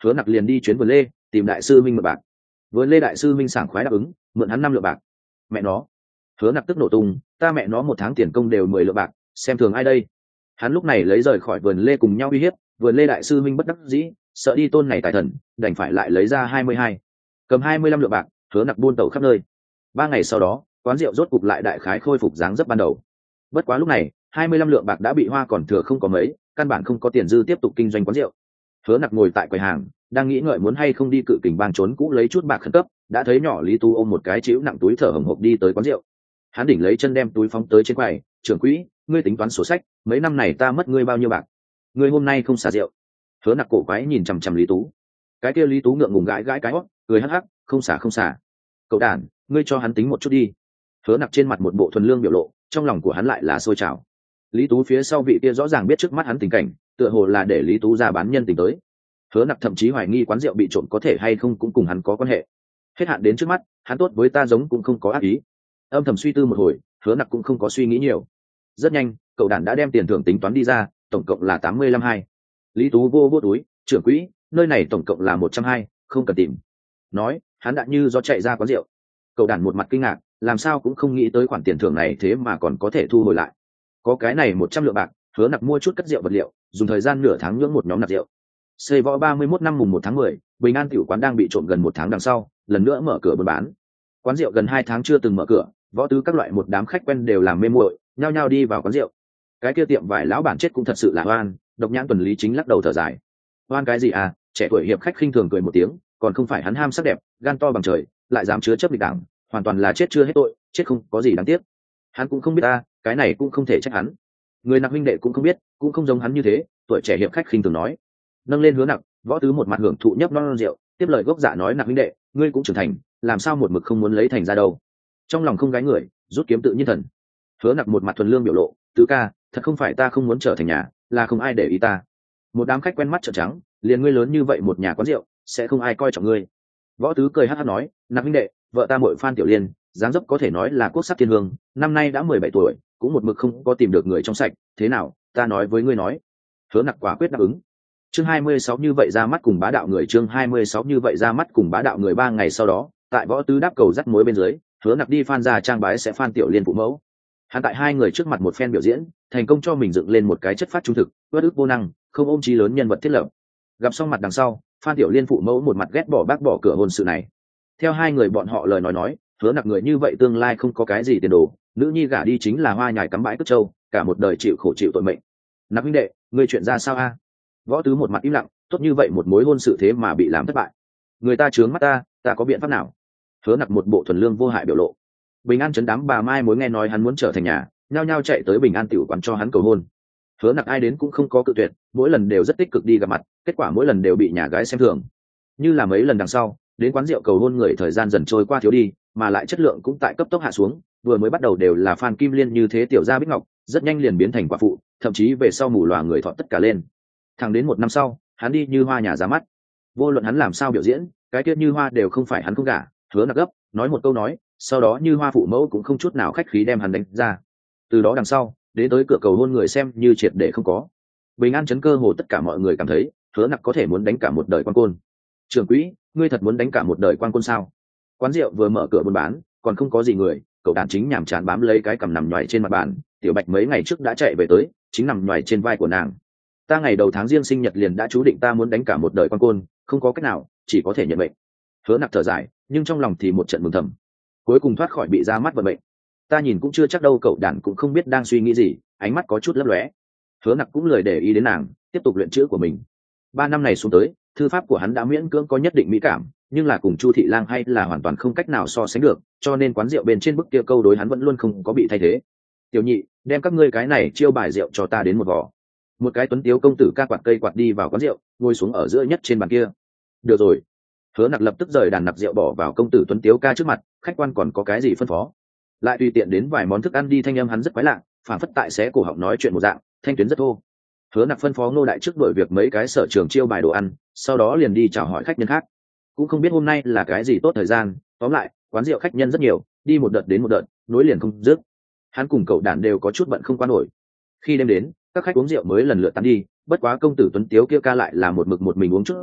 Hứa Nặc liền đi chuyến vườn lê tìm đại sư minh mượn bạc. Vườn lê đại sư minh sảng khoái đáp ứng, mượn hắn năm lượng bạc. Mẹ nó! Hứa Nặc tức nổ tung, ta mẹ nó một tháng tiền công đều mười lượng bạc, xem thường ai đây? Hắn lúc này lấy rời khỏi vườn lê cùng nhau uy hiếp, vườn lê đại sư minh bất đắc dĩ, sợ đi tôn này tài thần, đành phải lại lấy ra hai mươi hai, cầm hai mươi lăm lượng bạc. Hứa Nặc buôn tẩu khắp nơi. Ba ngày sau đó, quán rượu rốt cục lại đại khái khôi phục dáng dấp ban đầu. Bất quá lúc này, hai mươi lăm lượng bạc đã bị hoa còn thừa không có mấy, căn bản không có tiền dư tiếp tục kinh doanh quán rượu. Hứa Nặc ngồi tại quầy hàng, đang nghĩ ngợi muốn hay không đi cự kình bang trốn cũ lấy chút bạc khẩn cấp, đã thấy nhỏ Lý Tú ôm một cái chĩu nặng túi thở hổn hộc đi tới quán rượu. Hắn đỉnh lấy chân đem túi phóng tới trên quầy, "Trưởng quỹ, ngươi tính toán sổ sách, mấy năm này ta mất ngươi bao nhiêu bạc? Ngươi hôm nay không xả rượu." Hứa Nặc cổ quái nhìn chằm chằm Lý Tú. Cái kia Lý Tú ngượng ngùng gãi gãi cái hót, cười hắc hắc, "Không xả không xả. Cậu đàn, ngươi cho hắn tính một chút đi." Hứa Nặc trên mặt một bộ thuần lương biểu lộ, trong lòng của hắn lại là sôi trào. Lý Tú phía sau vị kia rõ ràng biết trước mắt hắn tình cảnh, tựa hồ là để Lý Tú ra bán nhân tình tới. Hứa Nặc thậm chí hoài nghi quán rượu bị trộm có thể hay không cũng cùng hắn có quan hệ. Hết hạn đến trước mắt, hắn tốt với ta giống cũng không có ác ý. Âm thầm suy tư một hồi, Hứa Nặc cũng không có suy nghĩ nhiều. Rất nhanh, cậu đàn đã đem tiền thưởng tính toán đi ra, tổng cộng là tám mươi lăm hai. Lý Tú vô vô túi, "Trưởng quỹ, nơi này tổng cộng là một trăm hai, không cần tìm." Nói, hắn đã như do chạy ra quán rượu. Cậu đàn một mặt kinh ngạc, làm sao cũng không nghĩ tới khoản tiền thưởng này thế mà còn có thể thu hồi lại. Có cái này một trăm lượng bạc, Hứa Nặc mua chút cất rượu vật liệu, dùng thời gian nửa tháng nhưỡng một nhóm nạp rượu. Xây võ ba mươi mốt năm mùng một tháng mười, Bình An tiểu quán đang bị trộm gần một tháng đằng sau, lần nữa mở cửa buôn bán. Quán rượu gần hai tháng chưa từng mở cửa, võ tứ các loại một đám khách quen đều làm mê muội, nhao nhao đi vào quán rượu. Cái kia tiệm vải lão bản chết cũng thật sự là oan, độc nhãn tuần lý chính lắc đầu thở dài. Oan cái gì à, trẻ tuổi hiệp khách khinh thường cười một tiếng, còn không phải hắn ham sắc đẹp, gan to bằng trời, lại dám chứa chấp địch đảng, hoàn toàn là chết chưa hết tội, chết không có gì đáng tiếc. Hắn cũng không biết ta, cái này cũng không thể trách hắn. Người Nặc huynh đệ cũng không biết, cũng không giống hắn như thế, tuổi trẻ hiệp khách khinh thường nói. Nâng lên Hứa Nặc, võ tứ một mặt hưởng thụ nhấp non rượu, tiếp lời gốc dạ nói, "Nặc huynh đệ, ngươi cũng trưởng thành, làm sao một mực không muốn lấy thành ra đâu?" Trong lòng không gái người, rút kiếm tự nhiên thần. Hứa Nặc một mặt thuần lương biểu lộ, "Tứ ca, thật không phải ta không muốn trở thành nhà, là không ai để ý ta." Một đám khách quen mắt trợn trắng, liền ngươi lớn như vậy một nhà quán rượu, sẽ không ai coi trọng ngươi. Võ tứ cười hắc hắc nói, "Nặc huynh đệ, vợ ta muội Phan Tiểu Liên, dáng dấp có thể nói là quốc sắc thiên hương, năm nay đã mười bảy tuổi, cũng một mực không có tìm được người trong sạch, thế nào, ta nói với ngươi nói." Hứa Nặc quả quyết đáp ứng. Chương hai mươi sáu như vậy ra mắt cùng bá đạo người, chương hai mươi sáu như vậy ra mắt cùng bá đạo người. Ba ngày sau đó, tại võ tứ đáp cầu dắt mối bên dưới, Hứa Nặc đi Phan gia trang bái sẽ Phan Tiểu Liên phụ mẫu. Hắn tại hai người trước mặt một phen biểu diễn, thành công cho mình dựng lên một cái chất phát trung thực, uất ức vô năng, không ôm chí lớn nhân vật thiết lập. Gặp xong mặt đằng sau, Phan Tiểu Liên phụ mẫu một mặt ghét bỏ bác bỏ cửa hôn sự này. Theo hai người bọn họ lời nói nói, Hứa Nặc người như vậy tương lai không có cái gì tiền đồ, nữ nhi gả đi chính là hoa nhài cắm bãi cất trâu, cả một đời chịu khổ chịu tội mệnh. Nặc huynh đệ, ngươi chuyện ra sao a? Võ tứ một mặt im lặng, tốt như vậy một mối hôn sự thế mà bị làm thất bại. Người ta trướng mắt ta, ta có biện pháp nào? Hứa Nặc một bộ thuần lương vô hại biểu lộ. Bình An chấn đám bà mai mối nghe nói hắn muốn trở thành nhà, nhao nhao chạy tới Bình An tiểu quán cho hắn cầu hôn. Hứa Nặc ai đến cũng không có cự tuyệt, mỗi lần đều rất tích cực đi gặp mặt, kết quả mỗi lần đều bị nhà gái xem thường. Như là mấy lần đằng sau, đến quán rượu cầu hôn người thời gian dần trôi qua thiếu đi, mà lại chất lượng cũng tại cấp tốc hạ xuống, vừa mới bắt đầu đều là Phan Kim Liên như thế tiểu gia bích ngọc, rất nhanh liền biến thành quả phụ, thậm chí về sau mù lòa người thọ tất cả lên. Thẳng đến một năm sau, hắn đi Như Hoa nhà ra mắt. Vô luận hắn làm sao biểu diễn, cái tiết Như Hoa đều không phải hắn không gả. Hứa Nặc gấp nói một câu nói, sau đó Như Hoa phụ mẫu cũng không chút nào khách khí đem hắn đánh ra. Từ đó đằng sau, đến tới cửa cầu hôn người xem như triệt để không có. Bình An chấn cơ hồ tất cả mọi người cảm thấy Hứa Nặc có thể muốn đánh cả một đời quan côn. Trưởng quỹ, ngươi thật muốn đánh cả một đời quan côn sao? Quán rượu vừa mở cửa buôn bán, còn không có gì người, cậu đàn chính nhàm chán bám lấy cái cằm nằm nhoài trên mặt bàn. Tiểu Bạch mấy ngày trước đã chạy về tới, chính nằm nhoài trên vai của nàng. Ta ngày đầu tháng riêng sinh nhật liền đã chú định ta muốn đánh cả một đời quan côn, không có cách nào, chỉ có thể nhận mệnh. Hứa Nặc thở dài, nhưng trong lòng thì một trận mừng thầm, cuối cùng thoát khỏi bị ra mắt vận mệnh. Ta nhìn cũng chưa chắc đâu, cậu đàn cũng không biết đang suy nghĩ gì, ánh mắt có chút lấp lóe. Hứa Nặc cũng lười để ý đến nàng, tiếp tục luyện chữ của mình. Ba năm này xuống tới, thư pháp của hắn đã miễn cưỡng có nhất định mỹ cảm, nhưng là cùng Chu Thị Lang hay là hoàn toàn không cách nào so sánh được, cho nên quán rượu bên trên bức kia câu đối hắn vẫn luôn không có bị thay thế. Tiểu nhị, đem các ngươi cái này chiêu bài rượu cho ta đến một vò. Một cái tuấn tiếu công tử ca quạt cây quạt đi vào quán rượu, ngồi xuống ở giữa nhất trên bàn kia. Được rồi. Hứa Nặc lập tức rời đàn nặc rượu bỏ vào công tử tuấn tiếu ca trước mặt, khách quan còn có cái gì phân phó? Lại tùy tiện đến vài món thức ăn đi, thanh âm hắn rất quái lạ, phản phất tại xé cổ họng nói chuyện một dạng, thanh tuyến rất thô. Hứa Nặc phân phó Ngô đại trước đổi việc mấy cái sở trường chiêu bài đồ ăn, sau đó liền đi chào hỏi khách nhân khác. Cũng không biết hôm nay là cái gì tốt thời gian, tóm lại, quán rượu khách nhân rất nhiều, đi một đợt đến một đợt, nối liền không dứt. Hắn cùng cậu đàn đều có chút bận không qua nổi. Khi đêm đến, các khách uống rượu mới lần lượt tán đi, bất quá công tử tuấn tiếu kia ca lại là một mực một mình uống chút rượu,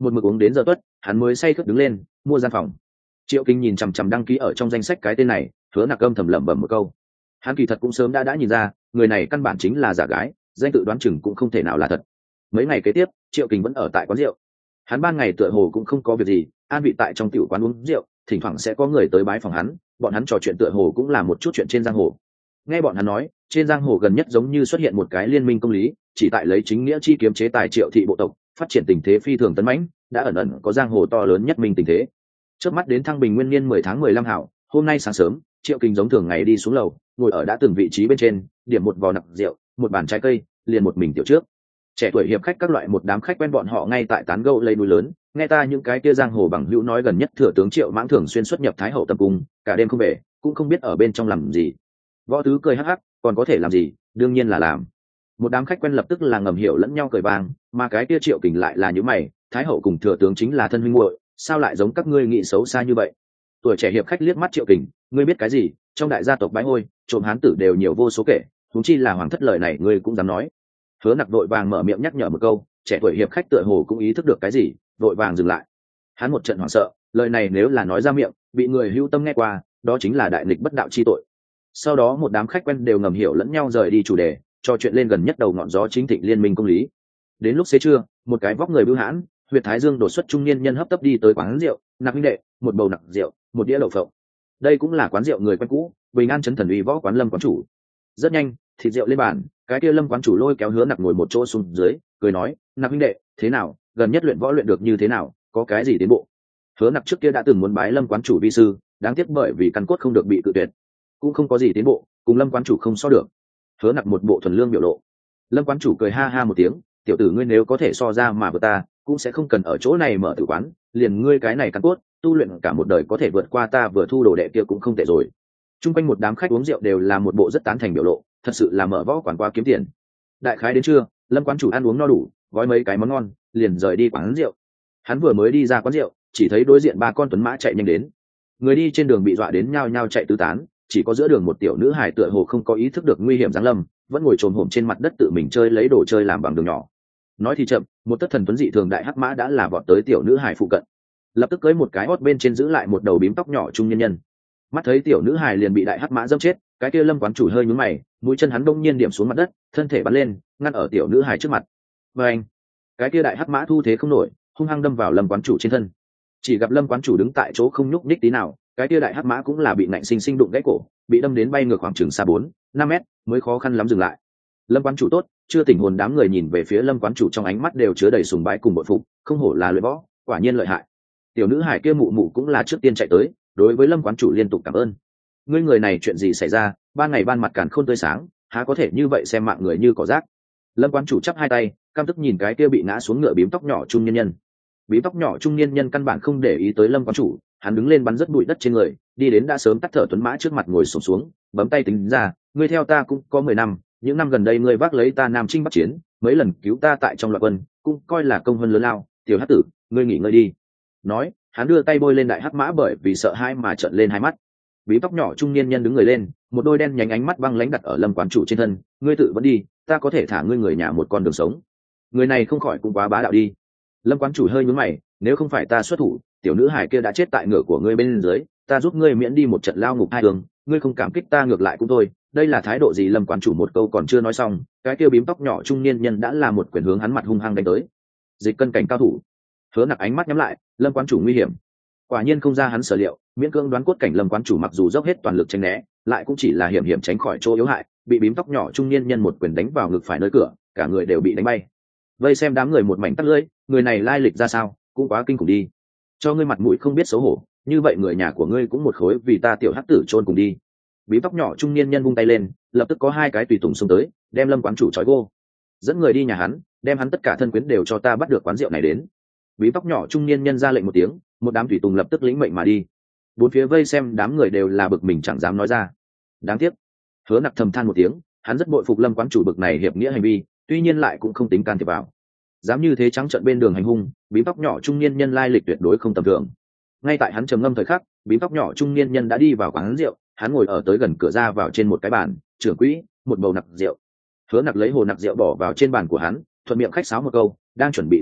một mực uống đến giờ tuất hắn mới say khướt đứng lên mua gian phòng. Triệu Kinh nhìn chằm chằm đăng ký ở trong danh sách cái tên này, Hứa Nặc âm thầm lẩm bẩm một câu. Hắn kỳ thật cũng sớm đã đã nhìn ra người này căn bản chính là giả gái, danh tự đoán chừng cũng không thể nào là thật. Mấy ngày kế tiếp Triệu Kinh vẫn ở tại quán rượu. Hắn ban ngày tựa hồ cũng không có việc gì, an vị tại trong tiểu quán uống rượu, thỉnh thoảng sẽ có người tới bái phòng hắn, bọn hắn trò chuyện tựa hồ cũng là một chút chuyện trên giang hồ. Nghe bọn hắn nói, trên giang hồ gần nhất giống như xuất hiện một cái liên minh công lý, chỉ tại lấy chính nghĩa chi kiếm chế tài Triệu thị bộ tộc, phát triển tình thế phi thường tấn mãnh, đã ẩn ẩn có giang hồ to lớn nhất minh tình thế. Chớp mắt đến thăng bình nguyên niên mười tháng mười lăm hảo, hôm nay sáng sớm, Triệu Kinh giống thường ngày đi xuống lầu, ngồi ở đã từng vị trí bên trên, điểm một vò nặc rượu, một bàn trái cây, liền một mình tiểu trước. Trẻ tuổi hiệp khách các loại một đám khách quen bọn họ ngay tại tán gẫu lấy núi lớn, nghe ta những cái kia giang hồ bằng hữu nói gần nhất thừa tướng Triệu Mãng thường xuyên xuất nhập Thái hậu tâm cung, cả đêm không về, cũng không biết ở bên trong làm gì. Võ Tứ cười hắc hắc, còn có thể làm gì, đương nhiên là làm. Một đám khách quen lập tức là ngầm hiểu lẫn nhau cười vang, mà cái kia Triệu Kình lại là những mày, Thái hậu cùng thừa tướng chính là thân huynh muội, sao lại giống các ngươi nghĩ xấu xa như vậy? Tuổi trẻ hiệp khách liếc mắt Triệu Kình, ngươi biết cái gì, trong đại gia tộc bái hôi, trộm hán tử đều nhiều vô số kể, huống chi là hoàng thất lời này ngươi cũng dám nói. Hứa Nặc đội vàng mở miệng nhắc nhở một câu, trẻ tuổi hiệp khách tựa hồ cũng ý thức được cái gì, đội vàng dừng lại. Hắn một trận hoảng sợ, lời này nếu là nói ra miệng, bị người hữu tâm nghe qua, đó chính là đại nghịch bất đạo chi tội. Sau đó một đám khách quen đều ngầm hiểu lẫn nhau rời đi chủ đề, trò chuyện lên gần nhất đầu ngọn gió chính thịnh liên minh công lý. Đến lúc xế trưa, một cái vóc người bưu hãn, huyệt thái dương đột xuất trung niên nhân hấp tấp đi tới quán rượu, Nặc huynh đệ, một bầu nặc rượu, một đĩa lẩu phộng. Đây cũng là quán rượu người quen cũ, Bình An trấn thần uy võ quán Lâm quán chủ. Rất nhanh, thịt rượu lên bàn, cái kia Lâm quán chủ lôi kéo Hứa Nặc ngồi một chỗ xuống dưới, cười nói, Nặc huynh đệ, thế nào, gần nhất luyện võ luyện được như thế nào, có cái gì tiến bộ? Hứa Nặc trước kia đã từng muốn bái Lâm quán chủ vi sư, đáng tiếc bởi vì căn cốt không được bị tự tuyệt, cũng không có gì tiến bộ, cùng Lâm quán chủ không so được. Hứa Nặc một bộ thuần lương biểu lộ. Lâm quán chủ cười ha ha một tiếng, tiểu tử ngươi nếu có thể so ra mà với ta, cũng sẽ không cần ở chỗ này mở tử quán, liền ngươi cái này căn cốt, tu luyện cả một đời có thể vượt qua ta vừa thu đồ đệ kia cũng không tệ rồi. Trung quanh một đám khách uống rượu đều là một bộ rất tán thành biểu lộ, thật sự là mở võ quán qua kiếm tiền. Đại khái đến trưa, Lâm quán chủ ăn uống no đủ, gói mấy cái món ngon, liền rời đi quán rượu. Hắn vừa mới đi ra quán rượu, chỉ thấy đối diện ba con tuấn mã chạy nhanh đến. Người đi trên đường bị dọa đến nhao nhao chạy tứ tán, chỉ có giữa đường một tiểu nữ hài tựa hồ không có ý thức được nguy hiểm giáng lâm, vẫn ngồi trồm hổm trên mặt đất tự mình chơi lấy đồ chơi làm bằng đường nhỏ. Nói thì chậm, một tất thần tuấn dị thường đại hắc mã đã là vọt tới tiểu nữ hài phụ cận, lập tức cưỡi một cái hót bên trên giữ lại một đầu bím tóc nhỏ trung nhân nhân. Mắt thấy tiểu nữ hài liền bị đại hắc mã dẫm chết, cái kia Lâm quán chủ hơi nhướng mày, mũi chân hắn đông nhiên điểm xuống mặt đất, thân thể bắn lên, ngăn ở tiểu nữ hài trước mặt. Và anh, cái kia đại hắc mã thu thế không nổi, hung hăng đâm vào Lâm quán chủ trên thân. Chỉ gặp Lâm quán chủ đứng tại chỗ không nhúc nhích tí nào, cái kia đại hắc mã cũng là bị nạnh sinh sinh đụng gãy cổ, bị đâm đến bay ngược khoảng chừng xa bốn năm mét, mới khó khăn lắm dừng lại. Lâm quán chủ tốt, chưa tỉnh hồn đám người nhìn về phía Lâm quán chủ trong ánh mắt đều chứa đầy sùng bái cùng bội phục, không hổ là luyện võ, quả nhiên lợi hại. Tiểu nữ hải kia mụ mụ cũng là trước tiên chạy tới, đối với Lâm quán chủ liên tục cảm ơn. Ngươi người này chuyện gì xảy ra, ban ngày ban mặt càn khôn tươi sáng, há có thể như vậy xem mạng người như cỏ rác. Lâm quán chủ chắp hai tay, căm tức nhìn cái kia bị ngã xuống ngựa bím tóc nhỏ trung niên nhân. Bím tóc nhỏ trung niên nhân căn bản không để ý tới Lâm quán chủ, hắn đứng lên bắn rất bụi đất trên người, đi đến đã sớm tắt thở tuấn mã trước mặt ngồi xổm xuống, bấm tay tính ra, ngươi theo ta cũng có mười năm, những năm gần đây ngươi vác lấy ta Nam Chinh Bắc Chiến, mấy lần cứu ta tại trong loạn quân, cũng coi là công hơn lớn lao, tiểu hắc tử, ngươi nghỉ ngơi đi. Nói, hắn đưa tay bôi lên đại hắc mã bởi vì sợ hãi mà trợn lên hai mắt. Bím tóc nhỏ trung niên nhân đứng người lên, một đôi đen nhánh ánh mắt băng lãnh đặt ở Lâm quán chủ trên thân, ngươi tự vẫn đi, ta có thể thả ngươi người nhà một con đường sống. Người này không khỏi cũng quá bá đạo đi. Lâm quán chủ hơi nhướng mày, nếu không phải ta xuất thủ, tiểu nữ hải kia đã chết tại ngựa của ngươi bên dưới, ta giúp ngươi miễn đi một trận lao ngục hai đường, ngươi không cảm kích ta ngược lại cũng thôi. Đây là thái độ gì? Lâm quán chủ một câu còn chưa nói xong, cái kia bím tóc nhỏ trung niên nhân đã là một quyền hướng hắn mặt hung hăng đánh tới. Dịch cân cảnh cao thủ. Hứa Nặc ánh mắt nhắm lại, Lâm quán chủ nguy hiểm. Quả nhiên không ra hắn sở liệu, miễn cưỡng đoán cốt cảnh Lâm quán chủ mặc dù dốc hết toàn lực tránh né, lại cũng chỉ là hiểm hiểm tránh khỏi chỗ yếu hại, bị bím tóc nhỏ trung niên nhân một quyền đánh vào ngực phải nơi cửa, cả người đều bị đánh bay. Vây xem đám người một mảnh tắt lưỡi, người này lai lịch ra sao, cũng quá kinh khủng đi. Cho ngươi mặt mũi không biết xấu hổ, như vậy người nhà của ngươi cũng một khối vì ta tiểu hắc tử chôn cùng đi. Bím tóc nhỏ trung niên nhân vung tay lên, lập tức có hai cái tùy tùng xông tới, đem Lâm quán chủ trói gô, dẫn người đi nhà hắn, đem hắn tất cả thân quyến đều cho ta bắt được quán rượu này đến. Bím tóc nhỏ trung niên nhân ra lệnh một tiếng, một đám tùy tùng lập tức lĩnh mệnh mà đi. Bốn phía vây xem đám người đều là bực mình chẳng dám nói ra. Đáng tiếc. Hứa Nặc thầm than một tiếng, hắn rất bội phục Lâm quán chủ bực này hiệp nghĩa hành vi, tuy nhiên lại cũng không tính can thiệp vào. Dám như thế trắng trợn bên đường hành hung, bím tóc nhỏ trung niên nhân lai lịch tuyệt đối không tầm thường. Ngay tại hắn trầm ngâm thời khắc, bím tóc nhỏ trung niên nhân đã đi vào quán rượu, hắn ngồi ở tới gần cửa ra vào trên một cái bàn, trưởng quỹ, một bầu nặc rượu. Hứa Nặc lấy hồ nặc rượu bỏ vào trên bàn của hắn, thuận miệng khách sáo một câu, đang chuẩn bị rời đi,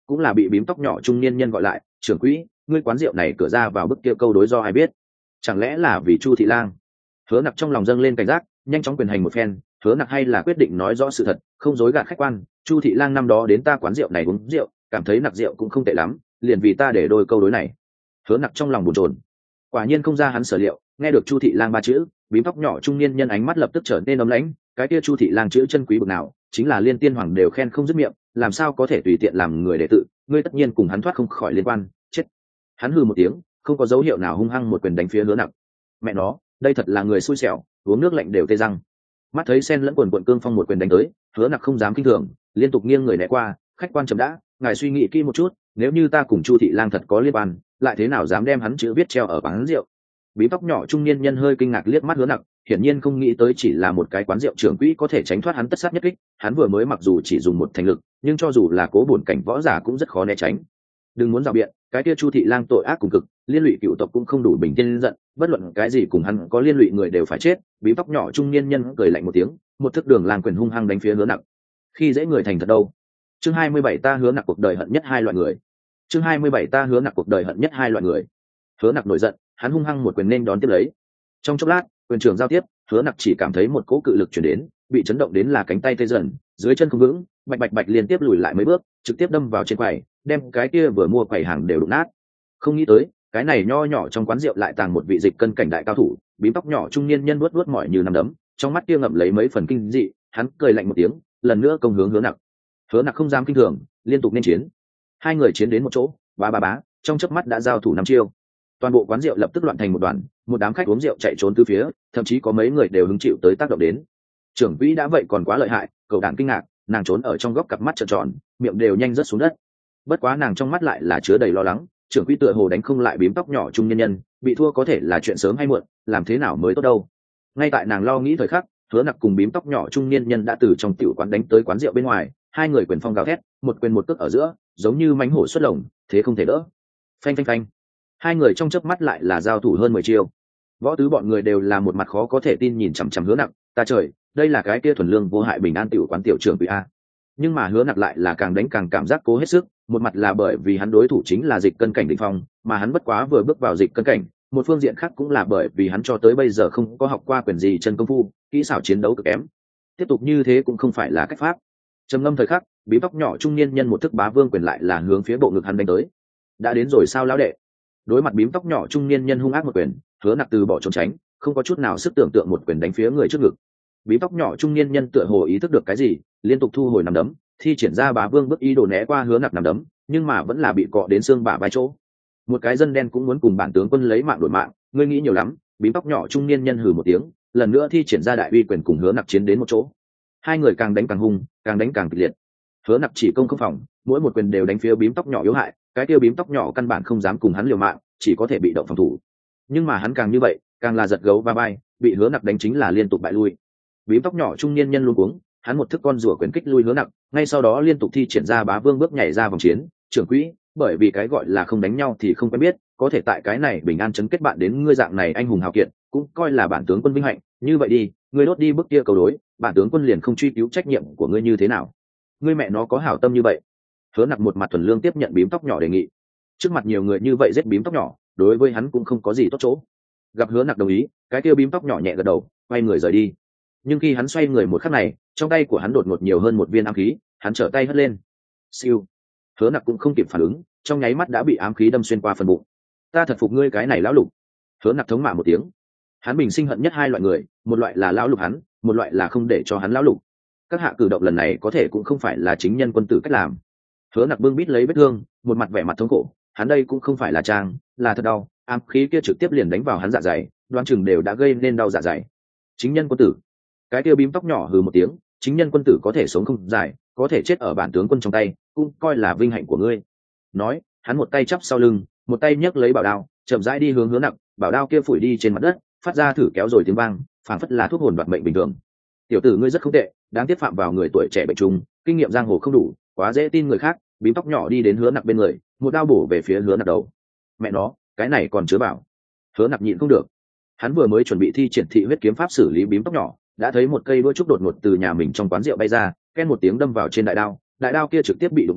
cũng là bị bím tóc nhỏ trung niên nhân gọi lại. Trưởng quỹ, ngươi quán rượu này cửa ra vào bức kia câu đối do ai biết? Chẳng lẽ là vì Chu thị lang? Hứa Nặc trong lòng dâng lên cảnh giác, nhanh chóng quyền hành một phen. Hứa Nặc hay là quyết định nói rõ sự thật, không dối gạt khách quan. Chu thị lang năm đó đến ta quán rượu này uống rượu, cảm thấy nặc rượu cũng không tệ lắm, liền vì ta để đôi câu đối này. Hứa Nặc trong lòng buồn chồn, quả nhiên không ra hắn sở liệu. Nghe được Chu thị lang ba chữ, bím tóc nhỏ trung niên nhân ánh mắt lập tức trở nên ấm lãnh. Cái kia Chu thị lang chữ chân quý bậc nào, chính là liên tiên hoàng đều khen không dứt miệng, làm sao có thể tùy tiện làm người đệ tử? Ngươi tất nhiên cùng hắn thoát không khỏi liên quan. Chết! Hắn hừ một tiếng, không có dấu hiệu nào hung hăng một quyền đánh phía Hứa Nặc. Mẹ nó, đây thật là người xui xẻo, uống nước lạnh đều tê răng. Mắt thấy sen lẫn quần quần cương phong một quyền đánh tới, Hứa Nặc không dám kinh thường, liên tục nghiêng người né qua. Khách quan chậm đã, ngài suy nghĩ kỹ một chút, nếu như ta cùng Chu thị lang thật có liên quan, lại thế nào dám đem hắn chữ viết treo ở quán rượu? Bím tóc nhỏ trung niên nhân hơi kinh ngạc liếc mắt Hứa Nặc, hiển nhiên không nghĩ tới chỉ là một cái quán rượu trưởng quỹ có thể tránh thoát hắn tất sát nhất kích. Hắn vừa mới mặc dù chỉ dùng một thành lực, nhưng cho dù là cố bổn cảnh võ giả cũng rất khó né tránh. Đừng muốn rào biện, cái kia Chu thị lang tội ác cùng cực, liên lụy cựu tộc cũng không đủ bình tiên giận, bất luận cái gì cùng hắn có liên lụy người đều phải chết. Bím tóc nhỏ trung niên nhân cười lạnh một tiếng, một thức đường lang quyền hung hăng đánh phía Hứa Nặc. Khi dễ người thành thật đâu? Chương hai mươi bảy ta Hứa Nặc cuộc đời hận nhất hai loại người. Chương hai mươi bảy ta Hứa Nặc cuộc đời hận nhất hai loại người. Hứa Nặc nổi giận, hắn hung hăng một quyền nên đón tiếp lấy. Trong chốc lát, quyền trường giao tiếp, Hứa Nặc chỉ cảm thấy một cỗ cự lực truyền đến, bị chấn động đến là cánh tay tê dần, dưới chân không vững, bạch bạch bạch liên tiếp lùi lại mấy bước, trực tiếp đâm vào trên quầy, đem cái kia vừa mua quầy hàng đều đụng nát. Không nghĩ tới, cái này nho nhỏ trong quán rượu lại tàng một vị dịch cân cảnh đại cao thủ. Bím tóc nhỏ trung niên nhân nuốt nuốt mỏi như nắm đấm, trong mắt kia ngậm lấy mấy phần kinh dị, hắn cười lạnh một tiếng, lần nữa công hướng Hứa Nặc. Hứa Nặc không dám kinh thường, liên tục nên chiến. Hai người chiến đến một chỗ, bá bá bá, trong chớp mắt đã giao thủ năm chiêu. Toàn bộ quán rượu lập tức loạn thành một đoàn, một đám khách uống rượu chạy trốn tứ phía, thậm chí có mấy người đều hứng chịu tới tác động đến. Trưởng quỹ đã vậy còn quá lợi hại, cậu đàn kinh ngạc, nàng trốn ở trong góc cặp mắt trợn tròn, miệng đều nhanh rớt xuống đất. Bất quá nàng trong mắt lại là chứa đầy lo lắng, trưởng quỹ tựa hồ đánh không lại bím tóc nhỏ trung nhân nhân, bị thua có thể là chuyện sớm hay muộn, làm thế nào mới tốt đâu. Ngay tại nàng lo nghĩ thời khắc, Hứa Nặc cùng bím tóc nhỏ trung niên nhân đã từ trong tiểu quán đánh tới quán rượu bên ngoài, hai người quyền phong gào thét, một quyền một cước ở giữa, giống như mãnh hổ xuất lồng, thế không thể đỡ. Phanh phanh phanh. Hai người trong chớp mắt lại là giao thủ hơn mười chiêu. Võ tứ bọn người đều là một mặt khó có thể tin nhìn chằm chằm Hứa Nặc, ta trời, đây là cái kia thuần lương vô hại bình an tiểu quán tiểu trưởng quỹ a. Nhưng mà Hứa Nặc lại là càng đánh càng cảm giác cố hết sức, một mặt là bởi vì hắn đối thủ chính là dịch cân cảnh đỉnh phong, mà hắn bất quá vừa bước vào dịch cân cảnh, một phương diện khác cũng là bởi vì hắn cho tới bây giờ không có học qua quyền gì chân công phu, kỹ xảo chiến đấu cực kém. Tiếp tục như thế cũng không phải là cách pháp. Trầm ngâm thời khắc, bí tóc nhỏ trung niên nhân một thức bá vương quyền lại là hướng phía bộ ngực hắn đánh tới. Đã đến rồi sao lão đệ? Đối mặt bím tóc nhỏ trung niên nhân hung ác một quyền, Hứa Nặc từ bỏ trốn tránh, không có chút nào sức tưởng tượng một quyền đánh phía người trước ngực. Bím tóc nhỏ trung niên nhân tựa hồ ý thức được cái gì, liên tục thu hồi nắm đấm, thi triển ra bá vương bước ý đồ né qua Hứa Nặc nắm đấm, nhưng mà vẫn là bị cọ đến xương bả vai chỗ. Một cái dân đen cũng muốn cùng bản tướng quân lấy mạng đổi mạng, ngươi nghĩ nhiều lắm. Bím tóc nhỏ trung niên nhân hừ một tiếng, lần nữa thi triển ra đại uy quyền cùng Hứa Nặc chiến đến một chỗ. Hai người càng đánh càng hung, càng đánh càng kịch liệt. Hứa Nặc chỉ công không phòng, mỗi một quyền đều đánh phía bím tóc nhỏ yếu hại, cái tiêu bím tóc nhỏ căn bản không dám cùng hắn liều mạng, chỉ có thể bị động phòng thủ. Nhưng mà hắn càng như vậy, càng là giật gấu va vai, bị Hứa Nặc đánh chính là liên tục bại lui. Bím tóc nhỏ trung niên nhân luống cuống, hắn một thức con rùa quyền kích lui Hứa Nặc, ngay sau đó liên tục thi triển ra bá vương bước nhảy ra vòng chiến. Trưởng quỹ, bởi vì cái gọi là không đánh nhau thì không quen biết, có thể tại cái này bình an chấn kết bạn đến ngươi dạng này anh hùng hào kiệt, cũng coi là bản tướng quân vinh hạnh. Như vậy đi, ngươi đốt đi bức kia cầu đối, bản tướng quân liền không truy cứu trách nhiệm của ngươi như thế nào. Ngươi mẹ nó có hảo tâm như vậy. Hứa Nặc một mặt thuần lương tiếp nhận bím tóc nhỏ đề nghị. Trước mặt nhiều người như vậy giết bím tóc nhỏ, đối với hắn cũng không có gì tốt chỗ. Gặp Hứa Nặc đồng ý, cái kia bím tóc nhỏ nhẹ gật đầu, quay người rời đi. Nhưng khi hắn xoay người một khắc này, trong tay của hắn đột ngột nhiều hơn một viên ám khí, hắn trở tay hất lên. Siêu. Hứa Nặc cũng không kịp phản ứng, trong nháy mắt đã bị ám khí đâm xuyên qua phần bụng. Ta thật phục ngươi cái này lão lục. Hứa Nặc thống mạ một tiếng. Hắn bình sinh hận nhất hai loại người, một loại là lão lục hắn, một loại là không để cho hắn lão lục. Các hạ cử động lần này có thể cũng không phải là chính nhân quân tử cách làm. Hứa Nặc bưng bít lấy vết thương, một mặt vẻ mặt thống khổ, hắn đây cũng không phải là trang, là thật đau, ám khí kia trực tiếp liền đánh vào hắn dạ dày, đoán chừng đều đã gây nên đau dạ dày. Chính nhân quân tử. Cái kia bím tóc nhỏ hừ một tiếng, chính nhân quân tử có thể sống không dài, có thể chết ở bản tướng quân trong tay, cũng coi là vinh hạnh của ngươi. Nói, hắn một tay chắp sau lưng, một tay nhấc lấy bảo đao, chậm rãi đi hướng Hứa Nặc, bảo đao kia phủi đi trên mặt đất, phát ra thử kéo rồi tiếng vang, phảng phất là thuốc hồn đoạt mệnh bình thường. Tiểu tử ngươi rất không tệ, đáng tiếc phạm vào người tuổi trẻ bệnh trùng, kinh nghiệm giang hồ không đủ, quá dễ tin người khác. Bím tóc nhỏ đi đến Hứa Nặc bên người, một đao bổ về phía Hứa Nặc đầu. Mẹ nó, cái này còn chứa bảo. Hứa Nặc nhịn không được, hắn vừa mới chuẩn bị thi triển thị huyết kiếm pháp xử lý bím tóc nhỏ, đã thấy một cây đũa trúc đột ngột từ nhà mình trong quán rượu bay ra, ken một tiếng đâm vào trên đại đao, đại đao kia trực tiếp bị đụng bay,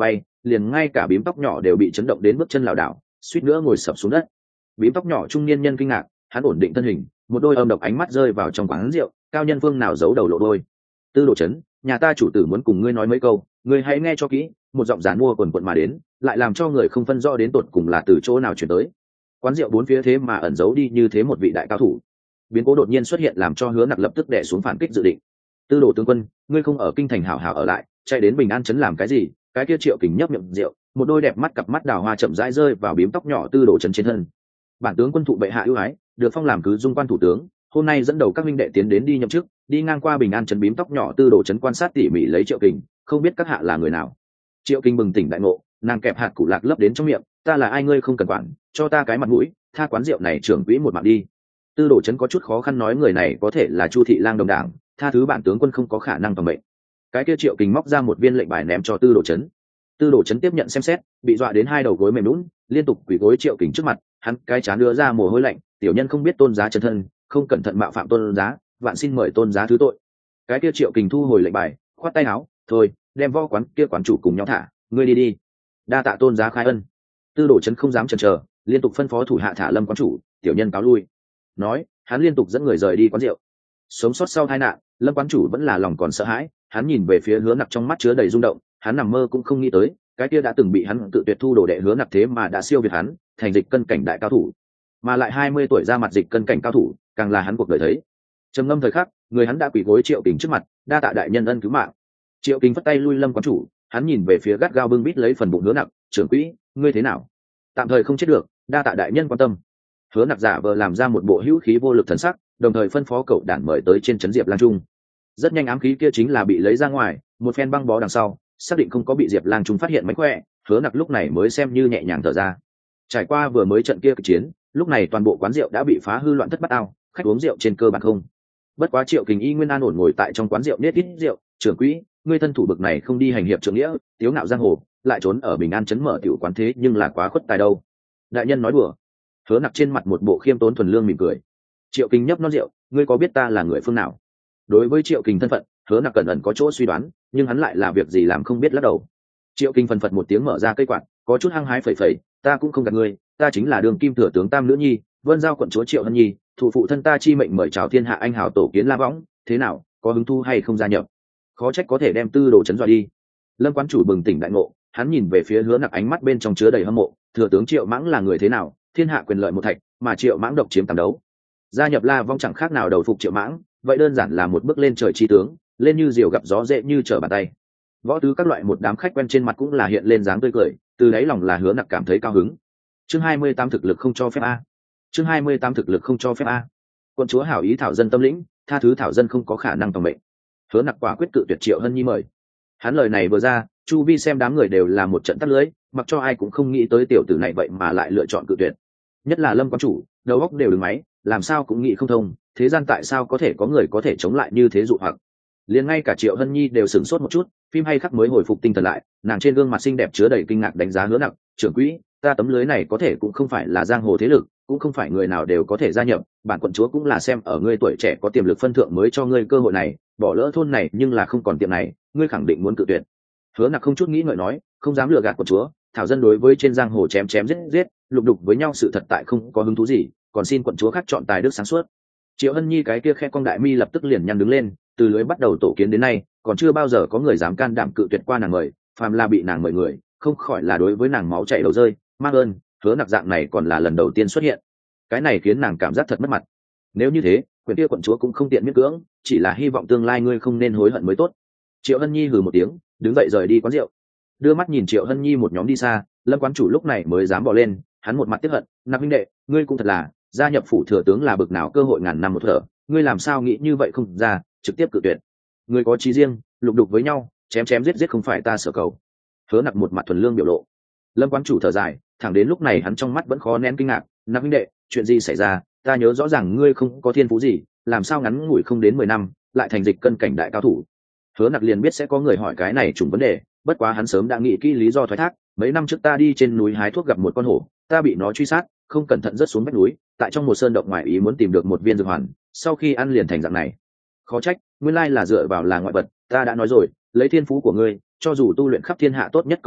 liền ngay cả bím tóc nhỏ đều bị chấn động đến bước chân lảo đảo, suýt nữa ngồi sập xuống đất. Bím tóc nhỏ trung niên nhân kinh ngạc, hắn ổn định thân hình, một đôi âm độc ánh mắt rơi vào trong quán rượu, cao nhân phương nào giấu đầu lộ đôi. Tư Đồ Chấn, nhà ta chủ tử muốn cùng ngươi nói mấy câu, ngươi hãy nghe cho kỹ. Một giọng giàn mua quần quận mà đến, lại làm cho người không phân rõ đến tột cùng là từ chỗ nào chuyển tới. Quán rượu bốn phía thế mà ẩn giấu đi như thế một vị đại cao thủ. Biến cố đột nhiên xuất hiện làm cho Hứa Nặc lập tức đè xuống phản kích dự định. Tư Đồ tướng quân, ngươi không ở kinh thành hảo hảo ở lại, chạy đến Bình An trấn làm cái gì? Cái kia Triệu Kình nhấp miệng rượu, một đôi đẹp mắt cặp mắt đào hoa chậm rãi rơi vào bím tóc nhỏ Tư Đồ Chấn trên thân. Bản tướng quân thụ bệ hạ ưu ái, được phong làm cứ dung quan thủ tướng, hôm nay dẫn đầu các minh đệ tiến đến đi nhậm chức, đi ngang qua Bình An trấn bím tóc nhỏ Tư Đồ Chấn quan sát tỉ mỉ lấy Triệu Kình, không biết các hạ là người nào. Triệu Kình bừng tỉnh đại ngộ, nàng kẹp hạt củ lạc lấp đến trong miệng, ta là ai ngươi không cần quản, cho ta cái mặt mũi, tha quán rượu này trưởng quỹ một mạng đi. Tư Đồ Chấn có chút khó khăn nói người này có thể là Chu thị lang đồng đảng, tha thứ bản tướng quân không có khả năng toàn mệnh. Cái kia Triệu Kình móc ra một viên lệnh bài ném cho Tư Đồ Chấn. Tư Đồ Chấn tiếp nhận xem xét, bị dọa đến hai đầu gối mềm lún, liên tục quỳ gối Triệu Kình trước mặt, hắn cái trán đưa ra mồ hôi lạnh, tiểu nhân không biết tôn giá chân thân, không cẩn thận mạo phạm tôn giá, vạn xin mời tôn giá thứ tội. Cái kia Triệu Kình thu hồi lệnh bài, khoát tay áo, thôi, đem võ quán kia quán chủ cùng nhau thả, ngươi đi đi. Đa tạ tôn giá khai ân. Tư Đồ Chấn không dám chần chờ, liên tục phân phó thủ hạ thả Lâm quán chủ, tiểu nhân cáo lui. Nói, hắn liên tục dẫn người rời đi quán rượu. Sống sót sau tai nạn, Lâm quán chủ vẫn là lòng còn sợ hãi, hắn nhìn về phía Hứa Nặc trong mắt chứa đầy rung động, hắn nằm mơ cũng không nghĩ tới, cái kia đã từng bị hắn tự tuyệt thu đồ đệ Hứa Nặc thế mà đã siêu việt hắn, thành dịch cân cảnh đại cao thủ, mà lại hai mươi tuổi ra mặt dịch cân cảnh cao thủ, càng là hắn cuộc đời thấy. Trầm ngâm thời khắc, người hắn đã quỳ gối Triệu Kình trước mặt, đa tạ đại nhân ân cứu mạng. Triệu Kình vất tay lui Lâm quán chủ, hắn nhìn về phía gắt gao bưng bít lấy phần bụng Hứa Nặc, trưởng quỹ, ngươi thế nào? Tạm thời không chết được, đa tạ đại nhân quan tâm. Hứa Nặc giả vờ làm ra một bộ hữu khí vô lực thần sắc, đồng thời phân phó cậu đản mời tới trên trấn Diệp Lang Trung. Rất nhanh ám khí kia chính là bị lấy ra ngoài, một phen băng bó đằng sau, xác định không có bị Diệp Lang Trung phát hiện mánh khỏe, Hứa Nặc lúc này mới xem như nhẹ nhàng thở ra. Trải qua vừa mới trận kia kịch chiến, lúc này toàn bộ quán rượu đã bị phá hư loạn thất bát ao, khách uống rượu trên cơ bản không. Bất quá Triệu Kình y nguyên an ổn ngồi tại trong quán rượu nết ít rượu, trưởng quỹ, ngươi thân thủ bực này không đi hành hiệp trượng nghĩa, tiếu ngạo giang hồ, lại trốn ở Bình An trấn mở tiểu quán thế nhưng là quá khuất tài đâu. Đại nhân nói đùa. Hứa Nặc trên mặt một bộ khiêm tốn thuần lương mỉm cười. Triệu Kình nhấp non rượu, ngươi có biết ta là người phương nào? Đối với Triệu Kình thân phận, Hứa Nặc cẩn ẩn có chỗ suy đoán, nhưng hắn lại là việc gì làm không biết lắc đầu. Triệu Kình phần phật một tiếng mở ra cây quạt, có chút hăng hái phẩy phẩy, ta cũng không gạt ngươi, ta chính là đường kim thừa tướng tam nữ nhi, Vân Giao quận chúa Triệu Hân Nhi, thủ phụ thân ta chi mệnh mời chào thiên hạ anh hào tổ kiến La Võng, thế nào, có hứng thu hay không gia nhập? Khó trách có thể đem Tư Đồ Chấn dọa đi. Lâm quán chủ bừng tỉnh đại ngộ, hắn nhìn về phía Hứa Nặc ánh mắt bên trong chứa đầy hâm mộ, thừa tướng Triệu Mãng là người thế nào, thiên hạ quyền lợi một thạch, mà Triệu Mãng độc chiếm tám đấu. Gia nhập La Vong chẳng khác nào đầu phục Triệu Mãng, vậy đơn giản là một bước lên trời chi tướng, lên như diều gặp gió dễ như trở bàn tay. Võ tứ các loại một đám khách quen trên mặt cũng là hiện lên dáng tươi cười, từ đáy lòng là Hứa Nặc cảm thấy cao hứng. Chương hai mươi tám thực lực không cho phép a. Chương hai mươi tám thực lực không cho phép a. Quân chúa hảo ý thảo dân tâm lĩnh, tha thứ thảo dân không có khả năng tòng mệnh. Hứa Nặc quả quyết cự tuyệt Triệu Hân Nhi mời. Hắn lời này vừa ra, chu vi xem đám người đều là một trận tắt lưới, mặc cho ai cũng không nghĩ tới tiểu tử này vậy mà lại lựa chọn cự tuyệt. Nhất là Lâm quán chủ, đầu óc đều đứng máy, làm sao cũng nghĩ không thông, thế gian tại sao có thể có người có thể chống lại như thế dụ hoặc. Liền ngay cả Triệu Hân Nhi đều sửng sốt một chút, phim hay khắc mới hồi phục tinh thần lại, nàng trên gương mặt xinh đẹp chứa đầy kinh ngạc đánh giá Hứa Nặc, trưởng quỹ, ta tấm lưới này có thể cũng không phải là giang hồ thế lực, cũng không phải người nào đều có thể gia nhập, bản quận chúa cũng là xem ở ngươi tuổi trẻ có tiềm lực phân thượng mới cho ngươi cơ hội này, bỏ lỡ thôn này nhưng là không còn tiệm này, ngươi khẳng định muốn cự tuyệt. Hứa Nặc không chút nghĩ ngợi nói, không dám lừa gạt quận chúa, thảo dân đối với trên giang hồ chém chém giết giết, lục đục với nhau sự thật tại không có hứng thú gì, còn xin quận chúa khác chọn tài đức sáng suốt. Triệu Hân Nhi cái kia khe cong đại mi lập tức liền nhăn đứng lên, từ lưới bắt đầu tổ kiến đến nay, còn chưa bao giờ có người dám can đảm cự tuyệt qua nàng mời, phàm là bị nàng mời người, không khỏi là đối với nàng máu chảy đầu rơi, mang ơn, Hứa Nặc dạng này còn là lần đầu tiên xuất hiện. Cái này khiến nàng cảm giác thật mất mặt. Nếu như thế, quyền kia quận chúa cũng không tiện miễn cưỡng, chỉ là hy vọng tương lai ngươi không nên hối hận mới tốt. Triệu Hân Nhi hừ một tiếng, đứng dậy rời đi quán rượu. Đưa mắt nhìn Triệu Hân Nhi một nhóm đi xa, Lâm quán chủ lúc này mới dám bỏ lên, hắn một mặt tiếc hận, Nặc huynh đệ, ngươi cũng thật là, gia nhập phủ thừa tướng là bực nào cơ hội ngàn năm một thở, ngươi làm sao nghĩ như vậy không ra, trực tiếp cự tuyệt. Ngươi có chí riêng, lục đục với nhau, chém chém giết giết không phải ta sở cầu. Hứa Nặc một mặt thuần lương biểu lộ. Lâm quán chủ thở dài, thẳng đến lúc này hắn trong mắt vẫn khó nén kinh ngạc, Nặc huynh đệ, chuyện gì xảy ra, ta nhớ rõ ràng ngươi không có thiên phú gì, làm sao ngắn ngủi không đến mười năm lại thành dịch cân cảnh đại cao thủ. Hứa Nặc liền biết sẽ có người hỏi cái này trùng vấn đề, bất quá hắn sớm đã nghĩ kỹ lý do thoái thác, mấy năm trước ta đi trên núi hái thuốc gặp một con hổ, ta bị nó truy sát, không cẩn thận rớt xuống vách núi, tại trong một sơn động ngoài ý muốn tìm được một viên dược hoàn, sau khi ăn liền thành dạng này. Khó trách, nguyên lai là dựa vào là ngoại vật, ta đã nói rồi, lấy thiên phú của ngươi, cho dù tu luyện khắp thiên hạ tốt nhất công pháp,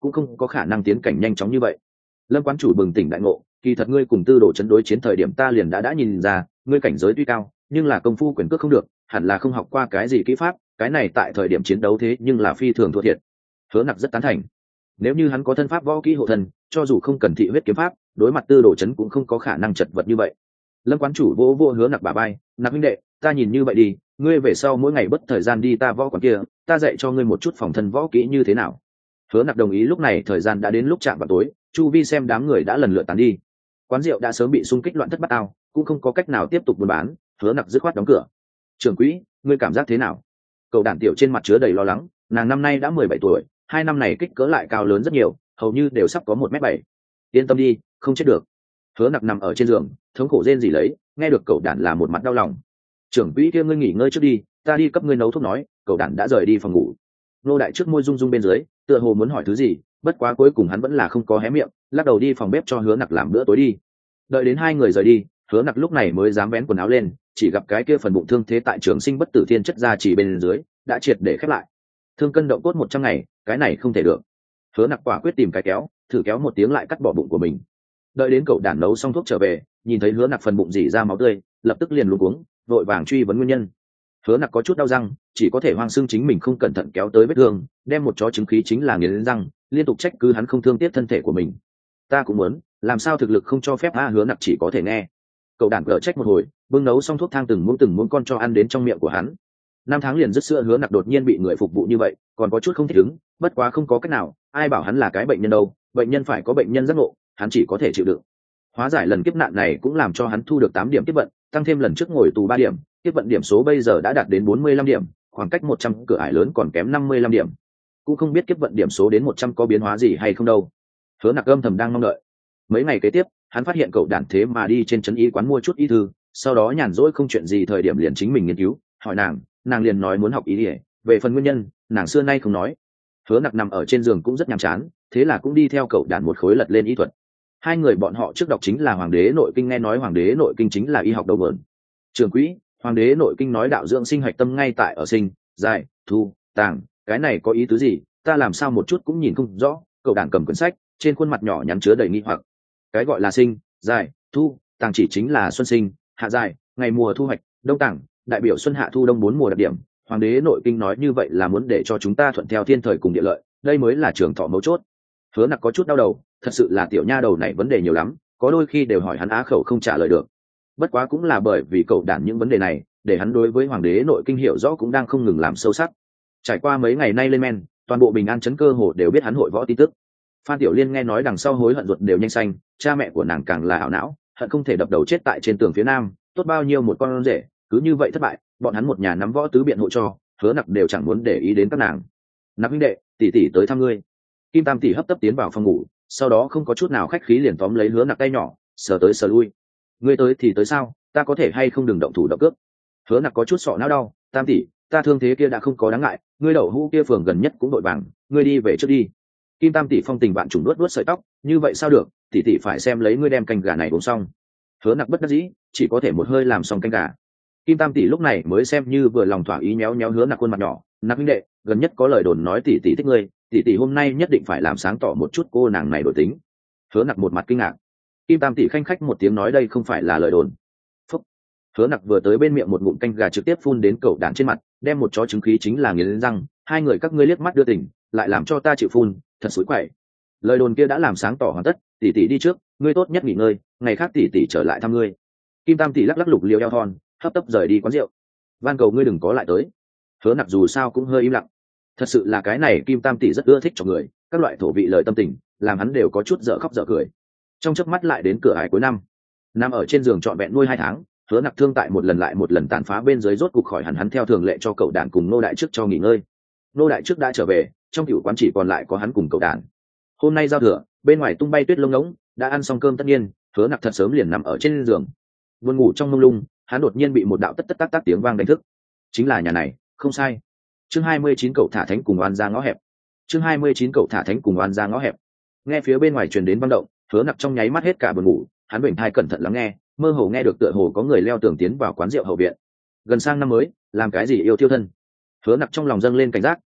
cũng không có khả năng tiến cảnh nhanh chóng như vậy. Lâm quán chủ bừng tỉnh đại ngộ, kỳ thật ngươi cùng tư đồ chấn đối chiến thời điểm ta liền đã đã nhìn ra, ngươi cảnh giới tuy cao nhưng là công phu quyền cước không được, hẳn là không học qua cái gì kỹ pháp, cái này tại thời điểm chiến đấu thế nhưng là phi thường thua thiệt. Hứa Nặc rất tán thành, nếu như hắn có thân pháp võ kỹ hộ thân, cho dù không cần thị huyết kiếm pháp, đối mặt tư đồ chấn cũng không có khả năng chật vật như vậy. Lâm quán chủ vỗ vỗ Hứa Nặc bả vai, Nặc huynh đệ, ta nhìn như vậy đi, ngươi về sau mỗi ngày bất thời gian đi ta võ quán kia, ta dạy cho ngươi một chút phòng thân võ kỹ như thế nào? Hứa Nặc đồng ý. Lúc này thời gian đã đến lúc chạm vào tối, chu vi xem đám người đã lần lượt tán đi, quán rượu đã sớm bị xung kích loạn thất bát ao, cũng không có cách nào tiếp tục buôn bán. Hứa Nặc dứt khoát đóng cửa. Trưởng quỹ, ngươi cảm giác thế nào? Cậu đản tiểu trên mặt chứa đầy lo lắng, nàng năm nay đã mười bảy tuổi, hai năm này kích cỡ lại cao lớn rất nhiều, hầu như đều sắp có một mét bảy. Yên tâm đi, không chết được. Hứa Nặc nằm ở trên giường, thống khổ rên rỉ lấy, nghe được cậu đản là một mặt đau lòng. Trưởng quỹ kia, ngươi nghỉ ngơi trước đi, ta đi cấp ngươi nấu thuốc nói. Cậu đản đã rời đi phòng ngủ. Nô đại trước môi rung rung bên dưới, tựa hồ muốn hỏi thứ gì, bất quá cuối cùng hắn vẫn là không có hé miệng, lắc đầu đi phòng bếp cho Hứa Nặc làm bữa tối đi. Đợi đến hai người rời đi, Hứa Nặc lúc này mới dám vén quần áo lên, chỉ gặp cái kia phần bụng thương thế tại Trường Sinh bất tử thiên chất ra chỉ bên dưới đã triệt để khép lại. Thương cân động cốt một trăm ngày, cái này không thể được. Hứa Nặc quả quyết tìm cái kéo, thử kéo một tiếng lại cắt bỏ bụng của mình. Đợi đến cậu đản nấu xong thuốc trở về, nhìn thấy Hứa Nặc phần bụng rỉ ra máu tươi, lập tức liền luống cuống, vội vàng truy vấn nguyên nhân. Hứa Nặc có chút đau răng, chỉ có thể hoang xương chính mình không cẩn thận kéo tới vết thương, đem một chó trứng khí chính là nghiến răng, liên tục trách cứ hắn không thương tiếc thân thể của mình. Ta cũng muốn, làm sao thực lực không cho phép a? Hứa Nặc chỉ có thể nghe. Cậu đản cở trách một hồi, bưng nấu xong thuốc thang từng muỗng từng muỗng con cho ăn đến trong miệng của hắn. Năm tháng liền dứt sữa, Hứa Nặc đột nhiên bị người phục vụ như vậy, còn có chút không thích ứng, bất quá không có cách nào, ai bảo hắn là cái bệnh nhân đâu, bệnh nhân phải có bệnh nhân giác ngộ, hắn chỉ có thể chịu đựng. Hóa giải lần kiếp nạn này cũng làm cho hắn thu được tám điểm kiếp vận, tăng thêm lần trước ngồi tù ba điểm, kiếp vận điểm số bây giờ đã đạt đến bốn mươi lăm điểm, khoảng cách một trăm cửa ải lớn còn kém năm mươi lăm điểm. Cũng không biết kiếp vận điểm số đến một trăm có biến hóa gì hay không đâu. Hứa Nặc âm thầm đang mong đợi. Mấy ngày kế tiếp, hắn phát hiện cậu đản thế mà đi trên trấn y quán mua chút y thư, sau đó nhàn rỗi không chuyện gì thời điểm liền chính mình nghiên cứu, hỏi nàng, nàng liền nói muốn học y y. Về phần nguyên nhân, nàng xưa nay không nói. Hứa Nặc nằm ở trên giường cũng rất nhàm chán, thế là cũng đi theo cậu đản một khối lật lên y thuật. Hai người bọn họ trước đọc chính là Hoàng đế nội kinh, nghe nói Hoàng đế nội kinh chính là y học đầu vườn. Trường quỹ, Hoàng đế nội kinh nói đạo dưỡng sinh hạch tâm ngay tại ở sinh, giải, thu, tàng, cái này có ý tứ gì, ta làm sao một chút cũng nhìn không rõ. Cậu đản cầm quyển sách, trên khuôn mặt nhỏ nhắn chứa đầy nghi hoặc. Cái gọi là sinh, giải, thu, tàng chỉ chính là xuân sinh, hạ giải, ngày mùa thu hoạch, đông tàng, đại biểu xuân hạ thu đông bốn mùa đặc điểm. Hoàng đế nội kinh nói như vậy là muốn để cho chúng ta thuận theo thiên thời cùng địa lợi, đây mới là trường thọ mấu chốt. Hứa Nặc có chút đau đầu, thật sự là tiểu nha đầu này vấn đề nhiều lắm, có đôi khi đều hỏi hắn á khẩu không trả lời được. Bất quá cũng là bởi vì cậu đản những vấn đề này, để hắn đối với Hoàng đế nội kinh hiểu rõ cũng đang không ngừng làm sâu sắc. Trải qua mấy ngày nay lên men, toàn bộ Bình An trấn cơ hồ đều biết hắn hội võ tin tức. Phan Tiểu Liên nghe nói đằng sau hối hận ruột đều nhanh xanh, cha mẹ của nàng càng là ảo não, hận không thể đập đầu chết tại trên tường phía nam, tốt bao nhiêu một con rể, cứ như vậy thất bại, bọn hắn một nhà nắm võ tứ biện hộ cho, Hứa Nặc đều chẳng muốn để ý đến các nàng. Nặc huynh đệ, tỷ tỷ tới thăm ngươi. Kim Tam tỷ hấp tấp tiến vào phòng ngủ, sau đó không có chút nào khách khí liền tóm lấy Hứa Nặc tay nhỏ, sờ tới sờ lui. Ngươi tới thì tới sao, ta có thể hay không đừng động thủ động cước. Hứa Nặc có chút sọ não đau, Tam tỷ, ta thương thế kia đã không có đáng ngại, ngươi đậu hũ kia phường gần nhất cũng đội vàng, ngươi đi về trước đi. Kim Tam tỷ phong tình vạn trùng nuốt nuốt sợi tóc, như vậy sao được, tỷ tỷ phải xem lấy ngươi đem canh gà này uống xong. Hứa Nặc bất đắc dĩ, chỉ có thể một hơi làm xong canh gà. Kim Tam tỷ lúc này mới xem như vừa lòng thỏa ý nhéo nhéo Hứa Nặc khuôn mặt nhỏ, Nặc huynh đệ, gần nhất có lời đồn nói tỷ tỷ thích ngươi, tỷ tỷ hôm nay nhất định phải làm sáng tỏ một chút cô nàng này đổi tính. Hứa Nặc một mặt kinh ngạc. Kim Tam tỷ khanh khách một tiếng nói đây không phải là lời đồn. Phúc. Hứa Nặc vừa tới bên miệng một ngụm canh gà trực tiếp phun đến cậu đản trên mặt, đem một chó trứng khí chính là nghiến răng, hai người các ngươi liếc mắt đưa tình, lại làm cho ta chịu phun, thật xối quậy. Lời đồn kia đã làm sáng tỏ hoàn tất, tỷ tỷ đi trước, ngươi tốt nhất nghỉ ngơi, ngày khác tỷ tỷ trở lại thăm ngươi. Kim Tam tỷ lắc lắc lục liều eo thon, hấp tấp rời đi quán rượu. Van cầu ngươi đừng có lại tới. Hứa Nặc dù sao cũng hơi im lặng. Thật sự là cái này Kim Tam tỷ rất ưa thích cho người, các loại thổ vị lời tâm tình, làm hắn đều có chút dở khóc dở cười. Trong chớp mắt lại đến cửa ải cuối năm, nằm ở trên giường trọn vẹn nuôi hai tháng, Hứa Nặc thương tại một lần lại một lần tàn phá bên dưới rốt cục khỏi hẳn, hắn theo thường lệ cho cậu đàn cùng nô đại trước cho nghỉ ngơi. Nô đại trước đã trở về, trong cửu quán chỉ còn lại có hắn cùng cậu đàn. Hôm nay giao thừa, bên ngoài tung bay tuyết lông ngỗng, đã ăn xong cơm tất nhiên, Hứa Nặc thật sớm liền nằm ở trên giường. Buồn ngủ trong mông lung, hắn đột nhiên bị một đạo tất tất tác tác tiếng vang đánh thức. Chính là nhà này, không sai. Chương hai mươi chín cậu thả thánh cùng oan ra ngõ hẹp. Chương hai mươi chín cậu thả thánh cùng oan ra ngõ hẹp. Nghe phía bên ngoài truyền đến vang động, Hứa Nặc trong nháy mắt hết cả buồn ngủ, hắn bình thai cẩn thận lắng nghe, mơ hồ nghe được tựa hồ có người leo tường tiến vào quán rượu hậu viện. Gần sang năm mới, làm cái gì yêu tiêu thân? Hứa Nặc trong lòng dâng lên cảnh giác,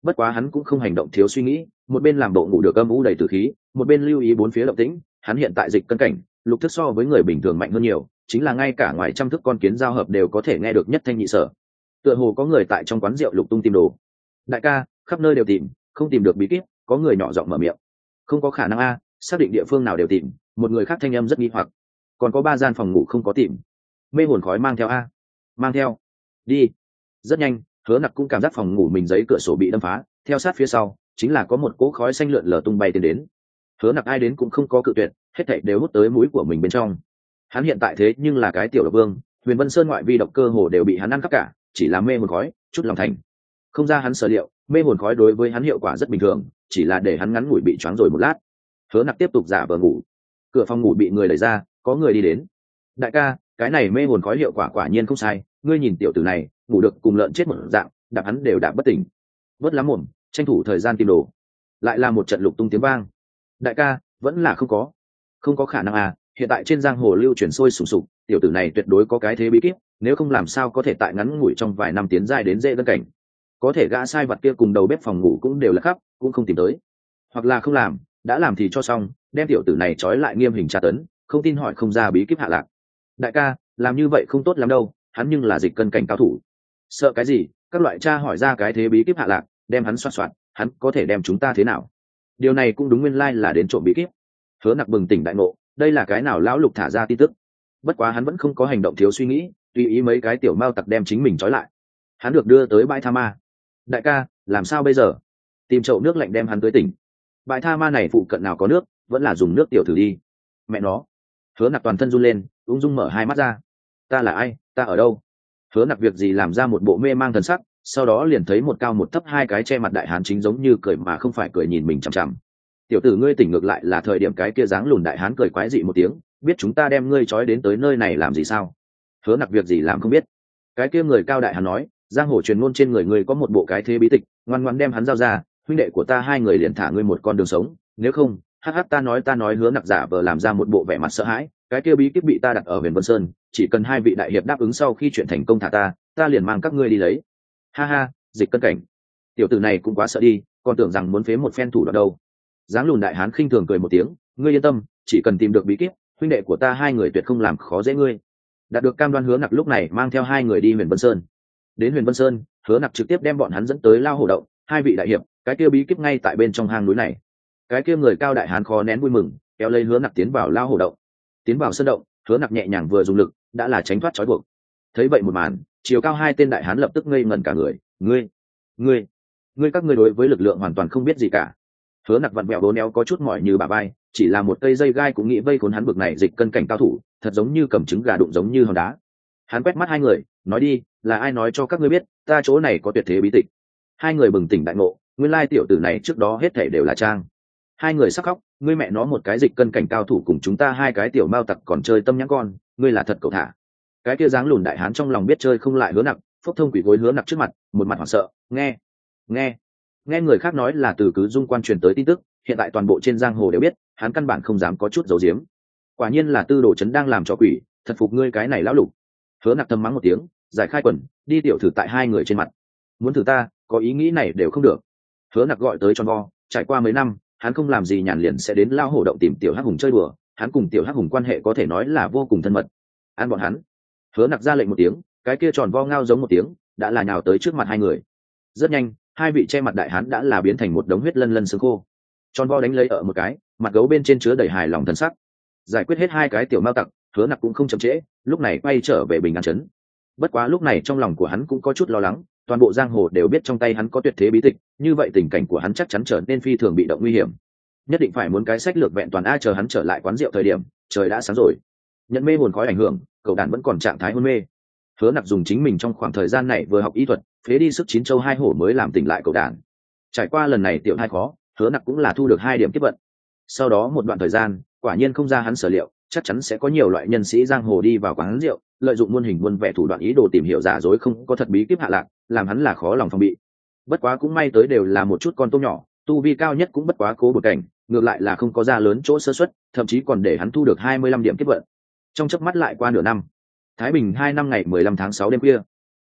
bất quá hắn cũng không hành động thiếu suy nghĩ, một bên làm bộ ngủ được âm u đầy tử khí, một bên lưu ý bốn phía động tĩnh. Hắn hiện tại dịch cân cảnh, lục thức so với người bình thường mạnh hơn nhiều, chính là ngay cả ngoài trăm thức con kiến giao hợp đều có thể nghe được nhất thanh nhị sở. Tựa hồ có người tại trong quán rượu lục tung tìm đồ. Đại ca, khắp nơi đều tìm, không tìm được bí kíp. Có người nhỏ giọng mở miệng. Không có khả năng a, xác định địa phương nào đều tìm. Một người khác thanh âm rất nghi hoặc. Còn có ba gian phòng ngủ không có tìm. Mê hồn khói mang theo a. Mang theo. Đi. Rất nhanh, Hứa Nặc cũng cảm giác phòng ngủ mình giấy cửa sổ bị đâm phá, theo sát phía sau chính là có một cỗ khói xanh lượn lờ tung bay tiến đến. Hứa Nặc ai đến cũng không có cự tuyệt, hết thảy đều hút tới mũi của mình bên trong. Hắn hiện tại thế nhưng là cái tiểu độc vương, Huyền Vân Sơn ngoại vi độc cơ hồ đều bị hắn ăn cắp cả, chỉ là mê hồn khói, chút lòng thành. Không ra hắn sở liệu, mê hồn khói đối với hắn hiệu quả rất bình thường, chỉ là để hắn ngắn ngủi bị choáng rồi một lát. Hứa Nặc tiếp tục giả vờ ngủ. Cửa phòng ngủ bị người đẩy ra, có người đi đến. Đại ca, cái này mê hồn khói hiệu quả quả nhiên không sai, ngươi nhìn tiểu tử này, ngủ được cùng lợn chết một dạng, đạp hắn đều đạp bất tỉnh. Vớt lắm mồm, tranh thủ thời gian tìm đồ. Lại là một trận lục tung tiếng vang. Đại ca, vẫn là không có. Không có khả năng à, hiện tại trên giang hồ lưu chuyển sôi sùng sục, tiểu tử này tuyệt đối có cái thế bí kíp, nếu không làm sao có thể tại ngắn ngủi trong vài năm tiến giai đến dễ cân cảnh. Có thể gã sai vật kia cùng đầu bếp phòng ngủ cũng đều là khắp, cũng không tìm tới. Hoặc là không làm, đã làm thì cho xong, đem tiểu tử này trói lại nghiêm hình tra tấn, không tin hỏi không ra bí kíp hạ lạc. Đại ca, làm như vậy không tốt lắm đâu, hắn nhưng là dịch cân cảnh cao thủ. Sợ cái gì, các loại cha hỏi ra cái thế bí kíp hạ lạc, đem hắn xoát xoát, hắn có thể đem chúng ta thế nào? Điều này cũng đúng, nguyên lai là đến trộm bí kíp. Hứa Nặc bừng tỉnh đại ngộ, đây là cái nào lão lục thả ra tin tức. Bất quá hắn vẫn không có hành động thiếu suy nghĩ, tùy ý mấy cái tiểu mao tặc đem chính mình trói lại. Hắn được đưa tới bãi tha ma. Đại ca, làm sao bây giờ? Tìm chậu nước lạnh đem hắn tới tỉnh. Bãi tha ma này phụ cận nào có nước, vẫn là dùng nước tiểu thử đi. Mẹ nó. Hứa Nặc toàn thân run lên, ung dung mở hai mắt ra. Ta là ai, ta ở đâu? Hứa Nặc việc gì làm ra một bộ mê mang thần sắc, sau đó liền thấy một cao một thấp hai cái che mặt đại hán chính giống như cười mà không phải cười nhìn mình chằm chằm. Tiểu tử ngươi tỉnh ngược lại là thời điểm cái kia dáng lùn đại hán cười quái dị một tiếng, biết chúng ta đem ngươi trói đến tới nơi này làm gì sao? Hứa Nặc việc gì làm không biết. Cái kia người cao đại hán nói, giang hồ truyền ngôn trên người ngươi có một bộ cái thế bí tịch, ngoan ngoãn đem hắn giao ra, huynh đệ của ta hai người liền thả ngươi một con đường sống, nếu không, hắc hắc ta nói ta nói. Hứa Nặc giả vờ làm ra một bộ vẻ mặt sợ hãi, cái kia bí kíp bị ta đặt ở Huyền Vân Sơn, chỉ cần hai vị đại hiệp đáp ứng sau khi chuyện thành công thả ta, ta liền mang các ngươi đi lấy. Ha ha, dịch cân cảnh. Tiểu tử này cũng quá sợ đi, còn tưởng rằng muốn phế một phen thủ đoạn đâu. Dáng lùn đại hán khinh thường cười một tiếng, ngươi yên tâm, chỉ cần tìm được bí kíp, huynh đệ của ta hai người tuyệt không làm khó dễ ngươi. Đạt được cam đoan, Hứa Nặc lúc này mang theo hai người đi Huyền Vân Sơn. Đến Huyền Vân Sơn, Hứa Nặc trực tiếp đem bọn hắn dẫn tới lao hổ động, hai vị đại hiệp, cái kia bí kíp ngay tại bên trong hang núi này. Cái kia người cao đại hán khó nén vui mừng, kéo lấy Hứa Nặc tiến vào lao hổ động. Tiến vào sơn động, Hứa Nặc nhẹ nhàng vừa dùng lực, đã là tránh thoát trói buộc. Thấy vậy một màn, chiều cao hai tên đại hán lập tức ngây ngẩn cả người. Ngươi, ngươi, ngươi các ngươi đối với lực lượng hoàn toàn không biết gì cả. Hứa Nặc vặn vẹo bốn éo có chút mỏi như bà vai, chỉ là một cây dây gai cũng nghĩ vây khốn hắn bực này dịch cân cảnh cao thủ, thật giống như cầm trứng gà đụng giống như hòn đá. Hắn quét mắt hai người, nói đi, là ai nói cho các ngươi biết, ta chỗ này có tuyệt thế bí tịch? Hai người bừng tỉnh đại ngộ, nguyên lai tiểu tử này trước đó hết thảy đều là trang. Hai người sắc khóc, ngươi mẹ nó một cái dịch cân cảnh cao thủ cùng chúng ta hai cái tiểu mao tặc còn chơi tâm nhãn con, ngươi là thật cậu thả. Cái kia dáng lùn đại hán trong lòng biết chơi không lại Hứa Nặc, phốc thông quỷ gối Hứa Nặc trước mặt, một mặt hoảng sợ, nghe, nghe, nghe người khác nói là từ cứ dung quan truyền tới tin tức, hiện tại toàn bộ trên giang hồ đều biết, hắn căn bản không dám có chút giấu giếm. Quả nhiên là Tư Đồ Chấn đang làm trò quỷ, thật phục ngươi cái này lão lục. Hứa Nặc thầm mắng một tiếng, giải khai quần, đi tiểu thử tại hai người trên mặt. Muốn thử ta, có ý nghĩ này đều không được. Hứa Nặc gọi tới tròn vo, trải qua mấy năm, hắn không làm gì nhàn liền sẽ đến lao hổ động tìm tiểu hắc hùng chơi đùa, hắn cùng tiểu hắc hùng quan hệ có thể nói là vô cùng thân mật. Ăn bọn hắn. Hứa Nặc ra lệnh một tiếng, cái kia tròn vo ngao giống một tiếng, đã là nhào tới trước mặt hai người. Rất nhanh, hai vị che mặt đại hán đã là biến thành một đống huyết lân lân xương khô. Tròn vo đánh lấy ở một cái, mặt gấu bên trên chứa đầy hài lòng thần sắc. Giải quyết hết hai cái tiểu mao tặc, Hứa Nặc cũng không chậm trễ, lúc này quay trở về Bình An trấn. Bất quá lúc này trong lòng của hắn cũng có chút lo lắng, toàn bộ giang hồ đều biết trong tay hắn có tuyệt thế bí tịch, như vậy tình cảnh của hắn chắc chắn trở nên phi thường bị động nguy hiểm. Nhất định phải muốn cái sách lược vẹn toàn a. Chờ hắn trở lại quán rượu thời điểm trời đã sáng rồi. Nhận mê hồn khói ảnh hưởng, cậu đàn vẫn còn trạng thái hôn mê. Hứa Nặc dùng chính mình trong khoảng thời gian này vừa học y thuật, phế đi sức chín châu hai hổ mới làm tỉnh lại cậu đàn. Trải qua lần này tiểu hai khó, Hứa Nặc cũng là thu được hai điểm kiếp vận. Sau đó một đoạn thời gian, quả nhiên không ra hắn sở liệu, chắc chắn sẽ có nhiều loại nhân sĩ giang hồ đi vào quán rượu, lợi dụng muôn hình muôn vẻ thủ đoạn ý đồ tìm hiểu giả dối không có thật bí kíp hạ lạc, làm hắn là khó lòng phòng bị. Bất quá cũng may tới đều là một chút con tôm nhỏ, tu vi cao nhất cũng bất quá cố bột cảnh, ngược lại là không có ra lớn chỗ sơ suất, thậm chí còn để hắn thu được hai mươi lăm điểm kiếp vận. Trong chớp mắt lại qua nửa năm. Thái Bình hai năm ngày mười lăm tháng sáu đêm khuya,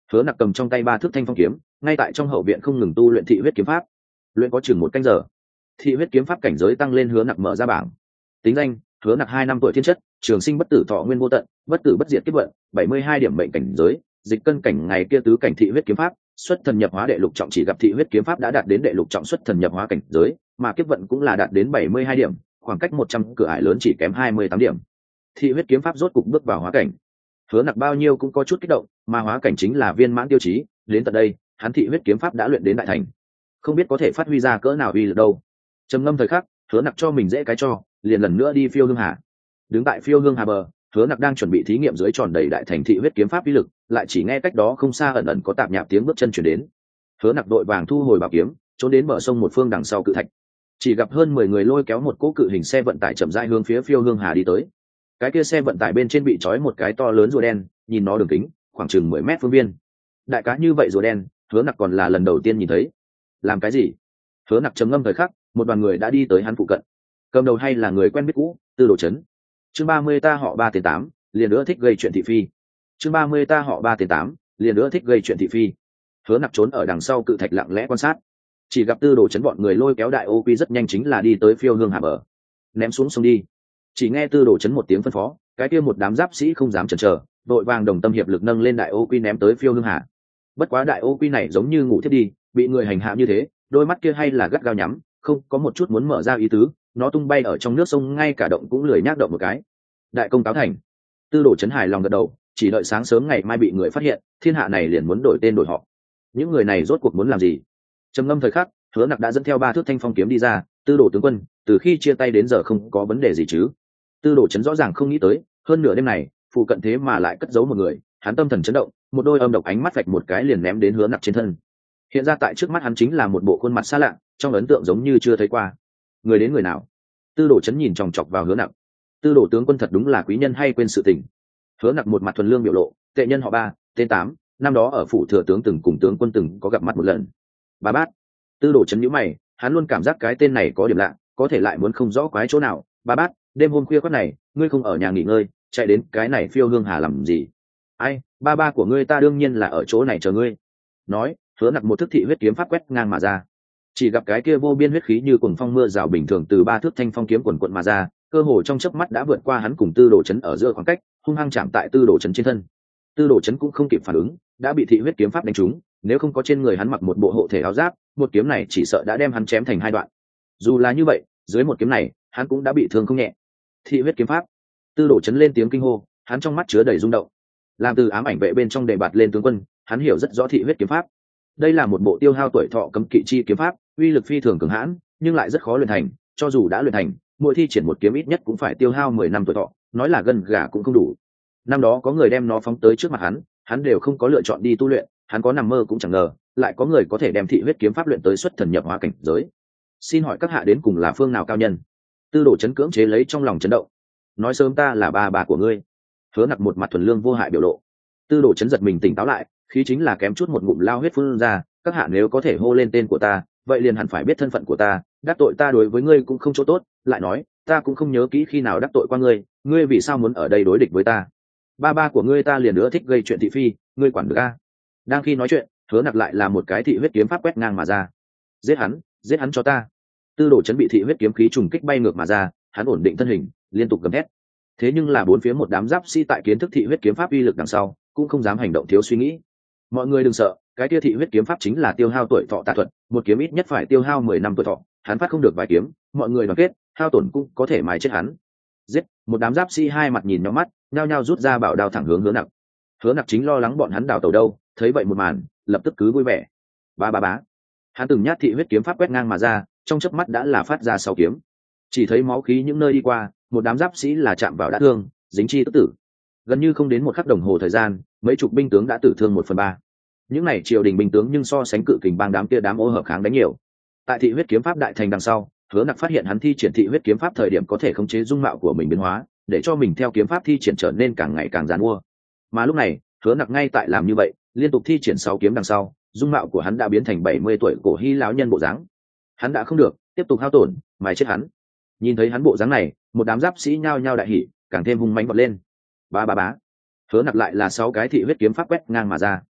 Hứa Nặc cầm trong tay ba thước thanh phong kiếm, ngay tại trong hậu viện không ngừng tu luyện thị huyết kiếm pháp. Luyện có chừng một canh giờ, thị huyết kiếm pháp cảnh giới tăng lên. Hứa Nặc mở ra bảng tính danh: Hứa Nặc hai năm tuổi, thiên chất trường sinh bất tử, thọ nguyên vô tận, bất tử bất diệt, kiếp vận bảy mươi hai điểm, mệnh cảnh giới dịch cân cảnh, ngày kia tứ cảnh thị huyết kiếm pháp, xuất thần nhập hóa đệ lục trọng. Chỉ gặp thị huyết kiếm pháp đã đạt đến đệ lục trọng xuất thần nhập hóa cảnh giới, mà kiếp vận cũng là đạt đến bảy mươi hai điểm, khoảng cách một trăm cửa ải lớn chỉ kém hai mươi tám điểm. Thị huyết kiếm pháp rốt cục bước vào hóa cảnh. Hứa Nặc bao nhiêu cũng có chút kích động, mà hóa cảnh chính là viên mãn tiêu chí, đến tận đây hắn thị huyết kiếm pháp đã luyện đến đại thành, không biết có thể phát huy ra cỡ nào uy lực đâu. Trầm ngâm thời khắc, Hứa Nặc cho mình dễ cái cho, liền lần nữa đi Phiêu Hương Hà. Đứng tại Phiêu Hương Hà bờ, Hứa Nặc đang chuẩn bị thí nghiệm dưới tròn đầy đại thành thị huyết kiếm pháp uy lực, lại chỉ nghe cách đó không xa ẩn ẩn có tạp nhạp tiếng bước chân chuyển đến. Hứa Nặc đội vàng thu hồi bảo kiếm, trốn đến bờ sông một phương đằng sau cự thạch. Chỉ gặp hơn mười người lôi kéo một cỗ cự hình xe vận tải chậm rãi hướng phía Phiêu Hương Hà đi tới. Cái kia xe vận tải bên trên bị trói một cái to lớn rùa đen, nhìn nó đường kính khoảng chừng mười mét phương viên. Đại cá như vậy rùa đen, Hứa Nặc còn là lần đầu tiên nhìn thấy. Làm cái gì? Hứa Nặc trầm ngâm thời khắc, một đoàn người đã đi tới hắn phụ cận. Cầm đầu hay là người quen biết cũ, Tư Đồ Chấn. Chương ba mươi ta họ ba tiền tám, liền nữa thích gây chuyện thị phi. Chương ba mươi ta họ ba tiền tám, liền nữa thích gây chuyện thị phi. Hứa Nặc trốn ở đằng sau cự thạch lặng lẽ quan sát. Chỉ gặp Tư Đồ Chấn bọn người lôi kéo đại ô quy rất nhanh chính là đi tới Phiêu Hương Hà bờ. Ném xuống sông đi. Chỉ nghe Tư Đồ Chấn một tiếng phân phó, cái kia một đám giáp sĩ không dám chần chờ, đội vàng đồng tâm hiệp lực nâng lên đại ô quy ném tới Phiêu Hương Hà. Bất quá đại ô quy này giống như ngủ thiết đi, bị người hành hạ như thế, đôi mắt kia hay là gắt gao nhắm, không có một chút muốn mở ra ý tứ, nó tung bay ở trong nước sông, ngay cả động cũng lười nhác động một cái. Đại công cáo thành. Tư Đồ Chấn hài lòng gật đầu, chỉ đợi sáng sớm ngày mai bị người phát hiện, thiên hạ này liền muốn đổi tên đổi họ. Những người này rốt cuộc muốn làm gì? Trầm ngâm thời khắc, Hứa Nặc đã dẫn theo ba thước thanh phong kiếm đi ra. Tư Đồ tướng quân, từ khi chia tay đến giờ không có vấn đề gì chứ? Tư Đồ Chấn rõ ràng không nghĩ tới, hơn nửa đêm này phụ cận thế mà lại cất giấu một người. Hắn tâm thần chấn động, một đôi âm độc ánh mắt vạch một cái liền ném đến Hứa Nặc trên thân. Hiện ra tại trước mắt hắn chính là một bộ khuôn mặt xa lạ, trong ấn tượng giống như chưa thấy qua. Người đến người nào? Tư Đồ Chấn nhìn chòng chọc vào Hứa Nặc. Tư Đồ tướng quân thật đúng là quý nhân hay quên sự tình. Hứa Nặc một mặt thuần lương biểu lộ, tệ nhân họ ba, tên tám, năm đó ở phủ thừa tướng từng cùng tướng quân từng có gặp mặt một lần. Bà bát. Tư Đồ Chấn nhíu mày, hắn luôn cảm giác cái tên này có điểm lạ, có thể lại muốn không rõ quái chỗ nào. Bà bát, đêm hôm khuya khoắt này, ngươi không ở nhà nghỉ ngơi, chạy đến cái này Phiêu Hương Hà làm gì? Ai, ba ba của ngươi ta đương nhiên là ở chỗ này chờ ngươi. Nói, Hứa Nặc một thức thị huyết kiếm pháp quét ngang mà ra. Chỉ gặp cái kia vô biên huyết khí như cuồng phong mưa rào bình thường từ ba thước thanh phong kiếm quần quận mà ra, cơ hồ trong chớp mắt đã vượt qua hắn cùng Tư Đồ Chấn ở giữa khoảng cách, hung hăng chạm tại Tư Đồ Chấn trên thân. Tư Đồ Chấn cũng không kịp phản ứng, đã bị thị huyết kiếm pháp đánh trúng, nếu không có trên người hắn mặc một bộ hộ thể áo giáp, một kiếm này chỉ sợ đã đem hắn chém thành hai đoạn. Dù là như vậy, dưới một kiếm này, hắn cũng đã bị thương không nhẹ. Thị huyết kiếm pháp. Tư Đồ Chấn lên tiếng kinh hô, hắn trong mắt chứa đầy rung động. Làm từ ám ảnh vệ bên trong đề bạt lên tướng quân, hắn hiểu rất rõ thị huyết kiếm pháp. Đây là một bộ tiêu hao tuổi thọ cấm kỵ chi kiếm pháp, uy lực phi thường cường hãn, nhưng lại rất khó luyện thành, cho dù đã luyện thành, mỗi thi triển một kiếm ít nhất cũng phải tiêu hao mười năm tuổi thọ, nói là gần gà cũng không đủ. Năm đó có người đem nó phóng tới trước mặt hắn, hắn đều không có lựa chọn đi tu luyện, hắn có nằm mơ cũng chẳng ngờ, lại có người có thể đem thị huyết kiếm pháp luyện tới xuất thần nhập hóa cảnh giới. Xin hỏi các hạ đến cùng là phương nào cao nhân? Tư Đồ Chấn cưỡng chế lấy trong lòng chấn động. Nói sớm ta là ba bà của ngươi. Hứa Nặc một mặt thuần lương vô hại biểu lộ. Tư Đồ Chấn giật mình tỉnh táo lại, khí chính là kém chút một ngụm lao huyết phun ra, các hạ nếu có thể hô lên tên của ta, vậy liền hẳn phải biết thân phận của ta, đắc tội ta đối với ngươi cũng không chỗ tốt, lại nói, ta cũng không nhớ kỹ khi nào đắc tội qua ngươi, ngươi vì sao muốn ở đây đối địch với ta? Ba ba của ngươi ta liền nữa thích gây chuyện thị phi, ngươi quản được a? Đang khi nói chuyện, Hứa Nặc lại là một cái thị huyết kiếm pháp quét ngang mà ra. Giết hắn, giết hắn cho ta. Tư Đồ Chấn bị thị huyết kiếm khí trùng kích bay ngược mà ra, hắn ổn định thân hình, liên tục gầm thét. Thế nhưng là bốn phía một đám giáp sĩ tại kiến thức thị huyết kiếm pháp uy lực đằng sau, cũng không dám hành động thiếu suy nghĩ. Mọi người đừng sợ, cái kia thị huyết kiếm pháp chính là tiêu hao tuổi thọ tà thuật, một kiếm ít nhất phải tiêu hao mười năm tuổi thọ, hắn phát không được vài kiếm, mọi người đoàn kết, hao tổn cũng có thể mài chết hắn. Giết! Một đám giáp sĩ hai mặt nhìn nhau mắt, nhao nhao rút ra bảo đao thẳng hướng Hứa Nặc. Hứa Nặc chính lo lắng bọn hắn đào tẩu đâu, thấy vậy một màn, lập tức cứ vui vẻ. Ba ba bá. Hắn từng nhát thị huyết kiếm pháp quét ngang mà ra, trong chớp mắt đã là phát ra sáu kiếm. Chỉ thấy máu khí những nơi đi qua, một đám giáp sĩ là chạm vào đã thương, dính chi tức tử. Gần như không đến một khắc đồng hồ thời gian, mấy chục binh tướng đã tử thương một phần ba. Những này triều đình binh tướng nhưng so sánh cự kình bang đám kia đám ô hợp kháng đánh nhiều. Tại thị huyết kiếm pháp đại thành đằng sau, Hứa Nặc phát hiện hắn thi triển thị huyết kiếm pháp thời điểm có thể khống chế dung mạo của mình biến hóa, để cho mình theo kiếm pháp thi triển trở nên càng ngày càng giàn mua. Mà lúc này, Hứa Nặc ngay tại làm như vậy, liên tục thi triển sáu kiếm đằng sau, dung mạo của hắn đã biến thành bảy mươi tuổi cổ hy lão nhân bộ dáng. Hắn đã không được, tiếp tục hao tổn, mài chết hắn. Nhìn thấy hắn bộ dáng này, một đám giáp sĩ nhao nhao đại hỉ, càng thêm hung mãnh vọt lên. Ba ba bá. Hứa Nặc lại là sáu cái thị huyết kiếm pháp quét ngang mà ra.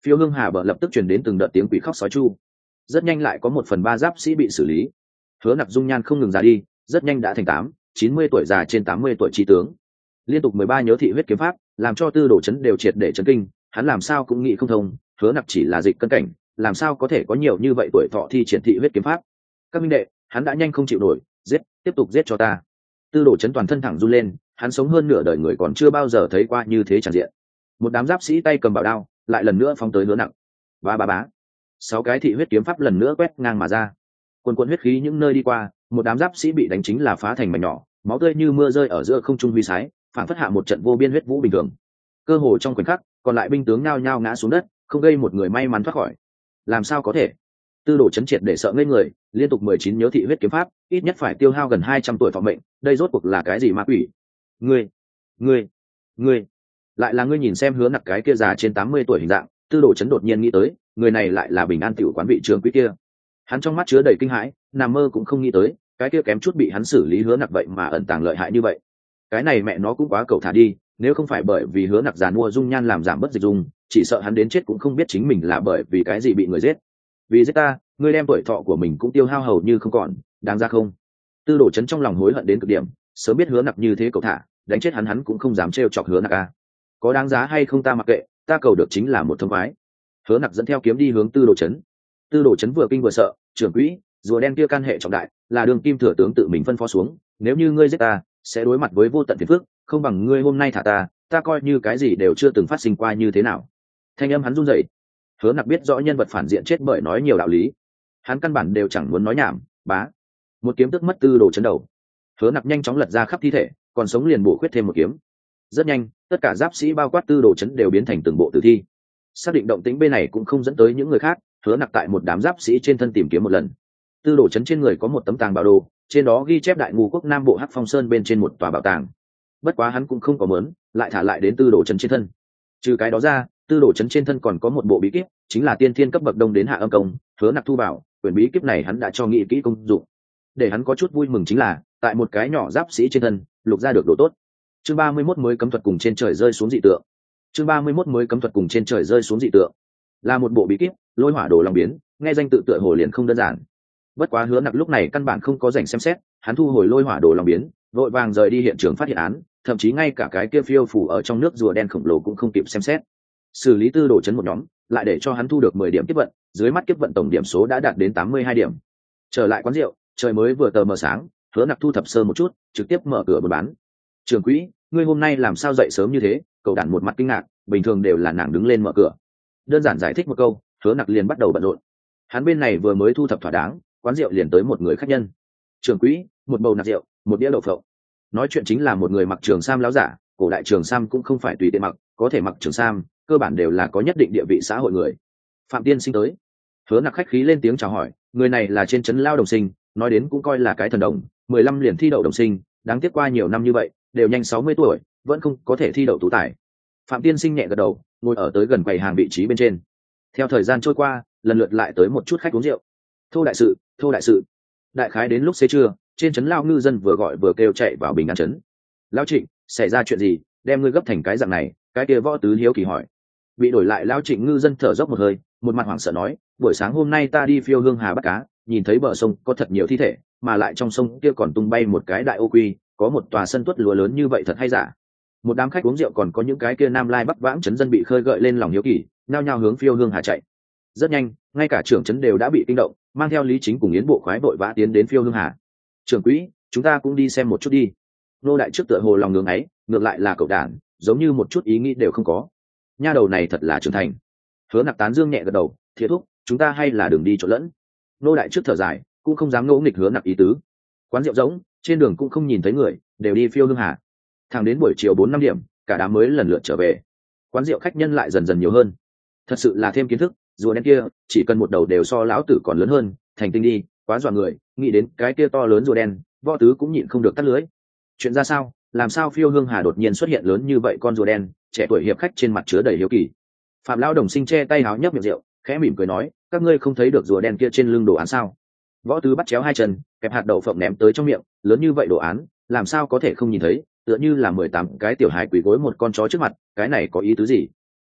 Phiêu hương hà bờ lập tức truyền đến từng đợt tiếng quỷ khóc sói chu. Rất nhanh lại có một phần ba giáp sĩ bị xử lý. Hứa Nặc dung nhan không ngừng già đi, rất nhanh đã thành tám chín mươi tuổi già trên tám mươi tuổi trí tướng. Liên tục mười ba nhớ thị huyết kiếm pháp, làm cho Tư Đồ Chấn đều triệt để chấn kinh, hắn làm sao cũng nghĩ không thông, Hứa Nặc chỉ là dịch cân cảnh, làm sao có thể có nhiều như vậy tuổi thọ thi triển thị huyết kiếm pháp. Các minh đệ, hắn đã nhanh không chịu nổi, giết, tiếp tục giết cho ta. Tư Đồ Chấn toàn thân thẳng run lên, hắn sống hơn nửa đời người còn chưa bao giờ thấy qua như thế tràn diện. Một đám giáp sĩ tay cầm bảo đao, lại lần nữa phóng tới Hứa Nặc. Ba ba bá. Sáu cái thị huyết kiếm pháp lần nữa quét ngang mà ra. Quần quần huyết khí những nơi đi qua, một đám giáp sĩ bị đánh chính là phá thành mảnh nhỏ, máu tươi như mưa rơi ở giữa không trung huy sái, phản phất hạ một trận vô biên huyết vũ bình thường. Cơ hồ trong khoảnh khắc, còn lại binh tướng nhao nhao ngã xuống đất, không gây một người may mắn thoát khỏi. Làm sao có thể? Tư Đồ Chấn triệt để sợ ngây người, liên tục mười chín nhớ thị huyết kiếm pháp, ít nhất phải tiêu hao gần hai trăm tuổi thọ mệnh, đây rốt cuộc là cái gì ma quỷ? Ngươi, ngươi, ngươi, lại là ngươi? Nhìn xem Hứa Nặc cái kia già trên tám mươi tuổi hình dạng, Tư Đồ Chấn đột nhiên nghĩ tới, người này lại là Bình An tiểu quán vị trưởng quý kia. Hắn trong mắt chứa đầy kinh hãi, nằm mơ cũng không nghĩ tới, cái kia kém chút bị hắn xử lý Hứa Nặc vậy mà ẩn tàng lợi hại như vậy. Cái này mẹ nó cũng quá cẩu thả đi, nếu không phải bởi vì Hứa Nặc giàn mua dung nhan làm giảm bất dịch dung, chỉ sợ hắn đến chết cũng không biết chính mình là bởi vì cái gì bị người giết. Vì giết ta, ngươi đem tuổi thọ của mình cũng tiêu hao hầu như không còn, đáng ra không? Tư Đồ Chấn trong lòng hối hận đến cực điểm, sớm biết Hứa Nặc như thế cẩu thả, đánh chết hắn hắn cũng không dám trêu chọc Hứa Nặc a. Có đáng giá hay không ta mặc kệ, ta cầu được chính là một thông khoái. Hứa Nặc dẫn theo kiếm đi hướng Tư Đồ Chấn. Tư Đồ Chấn vừa kinh vừa sợ, trưởng quỹ, rùa đen kia can hệ trọng đại, là đường kim thừa tướng tự mình phân phó xuống, nếu như ngươi giết ta, sẽ đối mặt với vô tận phiền phức, không bằng ngươi hôm nay thả ta, ta coi như cái gì đều chưa từng phát sinh qua như thế nào. Thanh âm hắn run rẩy. Hứa Nặc biết rõ nhân vật phản diện chết bởi nói nhiều đạo lý, hắn căn bản đều chẳng muốn nói nhảm. Bá, một kiếm tức mất Tư Đồ Chấn đầu. Hứa Nặc nhanh chóng lật ra khắp thi thể, còn sống liền bổ khuyết thêm một kiếm. Rất nhanh, tất cả giáp sĩ bao quát Tư Đồ Chấn đều biến thành từng bộ tử thi. Xác định động tĩnh bên này cũng không dẫn tới những người khác, Hứa Nặc tại một đám giáp sĩ trên thân tìm kiếm một lần. Tư Đồ Chấn trên người có một tấm tàng bảo đồ, trên đó ghi chép Đại Ngu quốc Nam Bộ Hắc Phong Sơn bên trên một tòa bảo tàng. Bất quá hắn cũng không có mớn, lại thả lại đến Tư Đồ Chấn trên thân. Trừ cái đó ra, Tư Đồ Chấn trên thân còn có một bộ bí kíp, chính là tiên thiên cấp bậc đông đến hạ âm công. Hứa Nặc thu bảo, quyền bí kíp này hắn đã cho nghĩ kỹ công dụng. Để hắn có chút vui mừng chính là, tại một cái nhỏ giáp sĩ trên thân, lục ra được đồ tốt. Chương ba mươi mốt mới cấm thuật cùng trên trời rơi xuống dị tượng. Chương ba mươi mốt mới cấm thuật cùng trên trời rơi xuống dị tượng. Là một bộ bí kíp, Lôi Hỏa Đồ Long biến, nghe danh tự tựa hồ liền không đơn giản. Bất quá Hứa Nặc lúc này căn bản không có rảnh xem xét, hắn thu hồi Lôi Hỏa Đồ Long biến, vội vàng rời đi hiện trường phát hiện án, thậm chí ngay cả cái kia phiêu phù ở trong nước rùa đen khổng lồ cũng không kịp xem xét. Xử lý Tư Đồ Chấn một nhóm, lại để cho hắn thu được mười điểm kiếp vận, dưới mắt kiếp vận tổng điểm số đã đạt đến tám mươi hai điểm. Trở lại quán rượu, trời mới vừa tờ mờ sáng, Hứa Nặc thu thập sơ một chút, trực tiếp mở cửa buôn bán. Trưởng quỹ, ngươi hôm nay làm sao dậy sớm như thế? Cậu đàn một mặt kinh ngạc, bình thường đều là nàng đứng lên mở cửa. Đơn giản giải thích một câu, Hứa Nặc liền bắt đầu bận rộn. Hắn bên này vừa mới thu thập thỏa đáng, quán rượu liền tới một người khách nhân. Trưởng quỹ, một bầu nạp rượu, một đĩa đậu phộng. Nói chuyện chính là một người mặc trường sam láo giả, cổ đại trường sam cũng không phải tùy tiện mặc, có thể mặc trường sam, cơ bản đều là có nhất định địa vị xã hội người. Phạm Tiên Sinh tới. Hứa Nặc khách khí lên tiếng chào hỏi, người này là trên trấn lao đồng sinh, nói đến cũng coi là cái thần đồng, mười lăm liền thi đậu đồng sinh, đáng tiếc qua nhiều năm như vậy, đều nhanh sáu mươi tuổi, vẫn không có thể thi đậu tú tài. Phạm Tiên Sinh nhẹ gật đầu, ngồi ở tới gần quầy hàng vị trí bên trên. Theo thời gian trôi qua, lần lượt lại tới một chút khách uống rượu. Thô đại sự, thô đại sự. Đại khái đến lúc xế trưa, trên trấn lao ngư dân vừa gọi vừa kêu chạy vào Bình An trấn. Lão Trịnh, xảy ra chuyện gì, đem ngươi gấp thành cái dạng này? Cái kia Võ Tứ hiếu kỳ hỏi. Bị đổi lại Lão Trịnh ngư dân thở dốc một hơi, một mặt hoảng sợ nói, buổi sáng hôm nay ta đi phiêu hương hà bắt cá, nhìn thấy bờ sông có thật nhiều thi thể, mà lại trong sông kia còn tung bay một cái đại ô quy, có một tòa sân tuất lúa lớn như vậy thật hay giả? Một đám khách uống rượu còn có những cái kia nam lai bắc vãng trấn dân bị khơi gợi lên lòng hiếu kỳ, nhao nhao hướng phiêu hương hà chạy. Rất nhanh, ngay cả trưởng trấn đều đã bị kinh động, mang theo Lý Chính cùng Yến Bộ khoái vội vã tiến đến phiêu hương hà. Trưởng quỹ, chúng ta cũng đi xem một chút đi. Nô đại trước tựa hồ lòng ngưỡng ấy, ngược lại là cậu đản, giống như một chút ý nghĩ đều không có. Nha đầu này thật là trưởng thành. Hứa Nặc tán dương nhẹ gật đầu, thiệt thúc, chúng ta hay là đường đi chỗ lẫn. Nô đại trước thở dài, cũng không dám ngỗ nghịch Hứa Nặc ý tứ. Quán rượu rỗng, trên đường cũng không nhìn thấy người, đều đi phiêu hương hà. Thẳng đến buổi chiều bốn năm điểm, cả đám mới lần lượt trở về. Quán rượu khách nhân lại dần dần nhiều hơn. Thật sự là thêm kiến thức, rùa đen kia chỉ cần một đầu đều so lão tử còn lớn hơn, thành tinh đi, quá dọa người. Nghĩ đến cái kia to lớn rùa đen, Võ Tứ cũng nhịn không được tắt lưới. Chuyện ra sao? Làm sao phiêu hương hà đột nhiên xuất hiện lớn như vậy con rùa đen? Trẻ tuổi hiệp khách trên mặt chứa đầy hiếu kỳ. Phạm lão đồng sinh che tay háo nhấp miệng rượu, khẽ mỉm cười nói, các ngươi không thấy được rùa đen kia trên lưng đồ án sao? Võ Tứ bắt chéo hai chân, kẹp hạt đậu phộng ném tới trong miệng, lớn như vậy đồ án, làm sao có thể không nhìn thấy? Tựa như là mười tám cái tiểu hài quỳ gối một con chó trước mặt, cái này có ý tứ gì?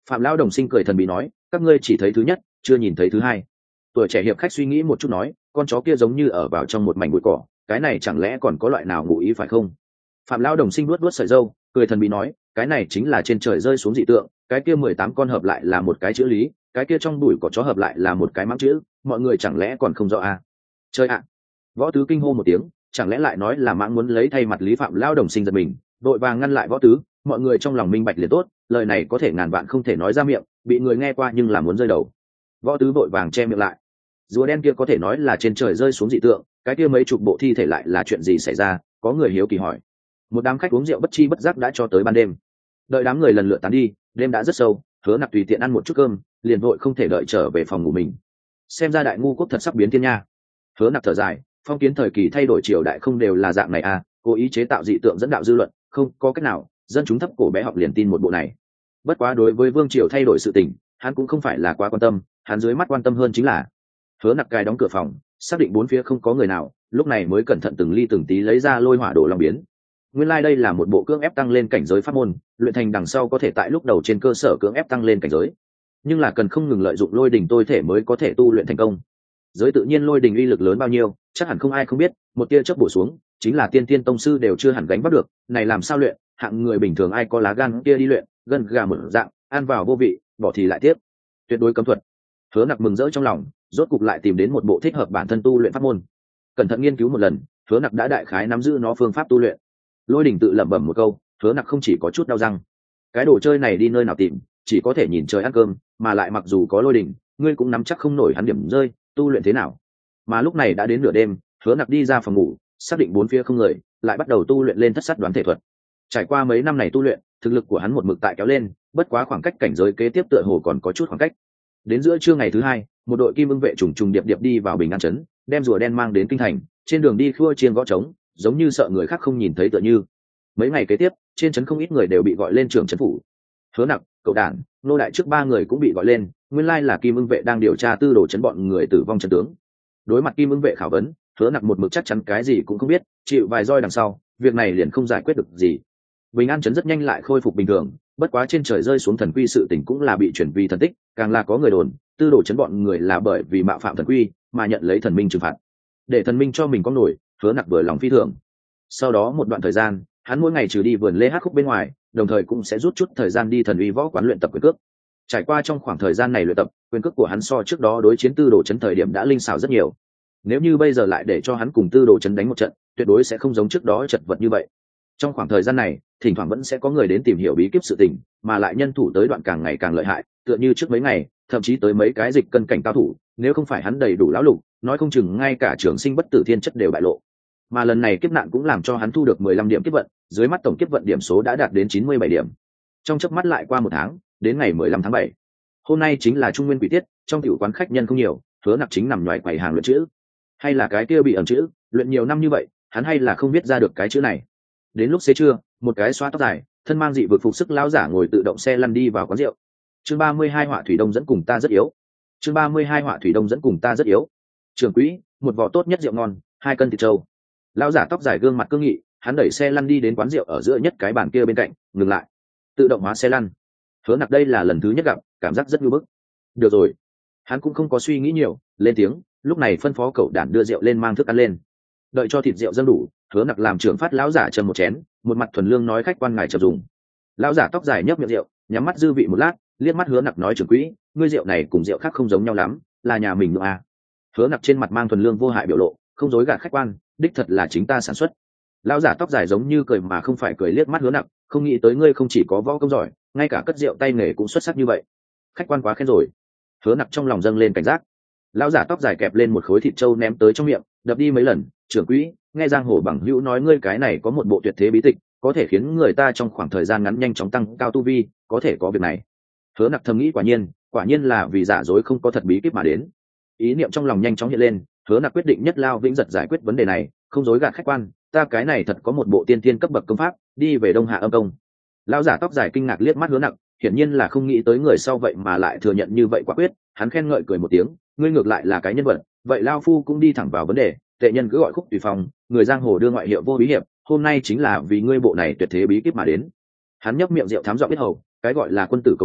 Phạm lão đồng sinh cười thần bí nói, các ngươi chỉ thấy thứ nhất, chưa nhìn thấy thứ hai. Tuổi trẻ hiệp khách suy nghĩ một chút nói, con chó kia giống như ở vào trong một mảnh bụi cỏ, cái này chẳng lẽ còn có loại nào ngụ ý phải không? Phạm lão đồng sinh nuốt nuốt sợi râu, cười thần bí nói, cái này chính là trên trời rơi xuống dị tượng, cái kia mười tám con hợp lại là một cái chữ lý, cái kia trong bụi cỏ chó hợp lại là một cái mãng chữ, mọi người chẳng lẽ còn không rõ à? Chơi ạ! À. Võ Tứ kinh hô một tiếng, chẳng lẽ lại nói là mãng muốn lấy thay mặt Lý Phạm lão đồng sinh giật mình, vội vàng ngăn lại Võ Tứ, mọi người trong lòng minh bạch liền tốt, lời này có thể ngàn vạn không thể nói ra miệng, bị người nghe qua nhưng là muốn rơi đầu. Võ Tứ vội vàng che miệng lại. Rùa đen kia có thể nói là trên trời rơi xuống dị tượng, cái kia mấy chục bộ thi thể lại là chuyện gì xảy ra? Có người hiếu kỳ hỏi. Một đám khách uống rượu bất chi bất giác đã cho tới ban đêm. Đợi đám người lần lượt tán đi, đêm đã rất sâu, Hứa Nặc tùy tiện ăn một chút cơm, liền vội không thể đợi trở về phòng ngủ mình. Xem ra đại ngu quốc thật sắp biến thiên nha. Hứa Nặc thở dài, phong kiến thời kỳ thay đổi triều đại không đều là dạng này à, cố ý chế tạo dị tượng dẫn đạo dư luận, không có cách nào, dân chúng thấp cổ bé học liền tin một bộ này. Bất quá đối với vương triều thay đổi sự tình, hắn cũng không phải là quá quan tâm, hắn dưới mắt quan tâm hơn chính là Hứa Nặc cài đóng cửa phòng, xác định bốn phía không có người nào, lúc này mới cẩn thận từng ly từng tí lấy ra lôi hỏa đồ long biến. Nguyên lai like đây là một bộ cưỡng ép tăng lên cảnh giới pháp môn, luyện thành đằng sau có thể tại lúc đầu trên cơ sở cưỡng ép tăng lên cảnh giới, nhưng là cần không ngừng lợi dụng lôi đình tôi thể mới có thể tu luyện thành công. Giới tự nhiên lôi đình uy lực lớn bao nhiêu, chắc hẳn không ai không biết, một tia chớp bổ xuống, chính là tiên tiên tông sư đều chưa hẳn gánh vác được, này làm sao luyện, hạng người bình thường ai có lá gan kia đi luyện, gân gà một dạng, ăn vào vô vị, bỏ thì lại tiếp, tuyệt đối cấm thuật. Hứa Nặc mừng rỡ trong lòng, rốt cục lại tìm đến một bộ thích hợp bản thân tu luyện pháp môn. Cẩn thận nghiên cứu một lần, Hứa Nặc đã đại khái nắm giữ nó phương pháp tu luyện. Lôi Đình tự lẩm bẩm một câu, Hứa Nặc không chỉ có chút đau răng. Cái đồ chơi này đi nơi nào tìm, chỉ có thể nhìn trời ăn cơm, mà lại mặc dù có lôi đình, ngươi cũng nắm chắc không nổi hắn điểm rơi, tu luyện thế nào? Mà lúc này đã đến nửa đêm, Hứa Nặc đi ra phòng ngủ, xác định bốn phía không người, lại bắt đầu tu luyện lên thất sát đoán thể thuật. Trải qua mấy năm này tu luyện, thực lực của hắn một mực tại kéo lên, bất quá khoảng cách cảnh giới kế tiếp tựa hồ còn có chút khoảng cách. Đến giữa trưa ngày thứ hai, một đội kim ưng vệ trùng trùng điệp điệp đi vào Bình An trấn, đem rùa đen mang đến kinh thành, trên đường đi khua chiên gõ trống, giống như sợ người khác không nhìn thấy tựa như. Mấy ngày kế tiếp, trên trấn không ít người đều bị gọi lên trưởng trấn phủ. Hứa Nặc, Cậu Đản, Nô Đại trước ba người cũng bị gọi lên, nguyên lai là kim ưng vệ đang điều tra tư đồ trấn bọn người tử vong trấn tướng. Đối mặt kim ưng vệ khảo vấn, Hứa Nặc một mực chắc chắn cái gì cũng không biết, chịu vài roi đằng sau, việc này liền không giải quyết được gì. Bình An trấn rất nhanh lại khôi phục bình thường, bất quá trên trời rơi xuống thần quy sự tình cũng là bị chuyển vì thần tích, càng là có người đồn, tư đồ trấn bọn người là bởi vì mạo phạm thần quy mà nhận lấy thần minh trừng phạt. Để thần minh cho mình có nổi, Hứa Nặc vừa lòng phi thường. Sau đó một đoạn thời gian, hắn mỗi ngày trừ đi vườn lê hát khúc bên ngoài, đồng thời cũng sẽ rút chút thời gian đi thần uy võ quán luyện tập quyền cước. Trải qua trong khoảng thời gian này luyện tập, quyền cước của hắn so trước đó đối chiến tư đồ trấn thời điểm đã linh xảo rất nhiều. Nếu như bây giờ lại để cho hắn cùng tư đồ trấn đánh một trận, tuyệt đối sẽ không giống trước đó chật vật như vậy. Trong khoảng thời gian này, thỉnh thoảng vẫn sẽ có người đến tìm hiểu bí kíp sự tình, mà lại nhân thủ tới đoạn càng ngày càng lợi hại, tựa như trước mấy ngày, thậm chí tới mấy cái dịch cân cảnh cao thủ, nếu không phải hắn đầy đủ lão lục, nói không chừng ngay cả trường sinh bất tử thiên chất đều bại lộ. Mà lần này kiếp nạn cũng làm cho hắn thu được mười lăm điểm kiếp vận, dưới mắt tổng kiếp vận điểm số đã đạt đến chín mươi bảy điểm. Trong chớp mắt lại qua một tháng, đến ngày mười lăm tháng bảy. Hôm nay chính là trung nguyên quỷ tiết, trong tiểu quán khách nhân không nhiều, Hứa Nặc chính nằm nhoài quầy hàng luyện chữ. Hay là cái kia bị ẩn chữ, luyện nhiều năm như vậy, hắn hay là không biết ra được cái chữ này. Đến lúc xế trưa, một cái xóa tóc dài, thân mang dị vực phục sức lão giả ngồi tự động xe lăn đi vào quán rượu. Chương ba mươi hai Họa thủy đông dẫn cùng ta rất yếu. Chương ba mươi hai Họa thủy đông dẫn cùng ta rất yếu. Trưởng quỹ, một vò tốt nhất rượu ngon, hai cân thịt trâu. Lão giả tóc dài gương mặt cương nghị, hắn đẩy xe lăn đi đến quán rượu ở giữa nhất cái bàn kia bên cạnh, ngừng lại. Tự động hóa xe lăn. Hứa Nặc đây là lần thứ nhất gặp, cảm giác rất nhu bức. Được rồi, hắn cũng không có suy nghĩ nhiều, lên tiếng, lúc này phân phó Cậu Đản đưa rượu lên mang thức ăn lên. Đợi cho thịt rượu dâng đủ, Hứa Nặc làm trưởng phát lão giả châm một chén, một mặt thuần lương nói khách quan ngài chậm dùng. Lão giả tóc dài nhấp miệng rượu, nhắm mắt dư vị một lát, liếc mắt Hứa Nặc nói trưởng quỹ, ngươi rượu này cùng rượu khác không giống nhau lắm, là nhà mình nữa à? Hứa Nặc trên mặt mang thuần lương vô hại biểu lộ, không dối gạt khách quan, đích thật là chính ta sản xuất. Lão giả tóc dài giống như cười mà không phải cười liếc mắt Hứa Nặc, không nghĩ tới ngươi không chỉ có võ công giỏi, ngay cả cất rượu tay nghề cũng xuất sắc như vậy. Khách quan quá khen rồi. Hứa Nặc trong lòng dâng lên cảnh giác. Lão giả tóc dài kẹp lên một khối thịt trâu ném tới trong miệng, đập đi mấy lần, trưởng quỹ, nghe giang hồ bằng hữu nói ngươi cái này có một bộ tuyệt thế bí tịch, có thể khiến người ta trong khoảng thời gian ngắn nhanh chóng tăng cao tu vi, có thể có việc này. Hứa Nặc thầm nghĩ quả nhiên, quả nhiên là vì giả dối không có thật bí kíp mà đến. Ý niệm trong lòng nhanh chóng hiện lên, Hứa Nặc quyết định nhất lao vĩnh giật giải quyết vấn đề này, không dối gạt khách quan, ta cái này thật có một bộ tiên tiên cấp bậc công pháp, đi về Đông Hạ âm công. Lão giả tóc dài kinh ngạc liếc mắt Hứa Nặc, hiển nhiên là không nghĩ tới người sau vậy mà lại thừa nhận như vậy quả quyết, hắn khen ngợi cười một tiếng, ngươi ngược lại là cái nhân vật, vậy lao phu cũng đi thẳng vào vấn đề, tệ nhân cứ gọi khúc tùy phong, người giang hồ đưa ngoại hiệu vô bí hiệp, hôm nay chính là vì ngươi bộ này tuyệt thế bí kíp mà đến. Hắn nhấp miệng rượu thám giọng biết hầu, cái gọi là quân tử cầu bảo,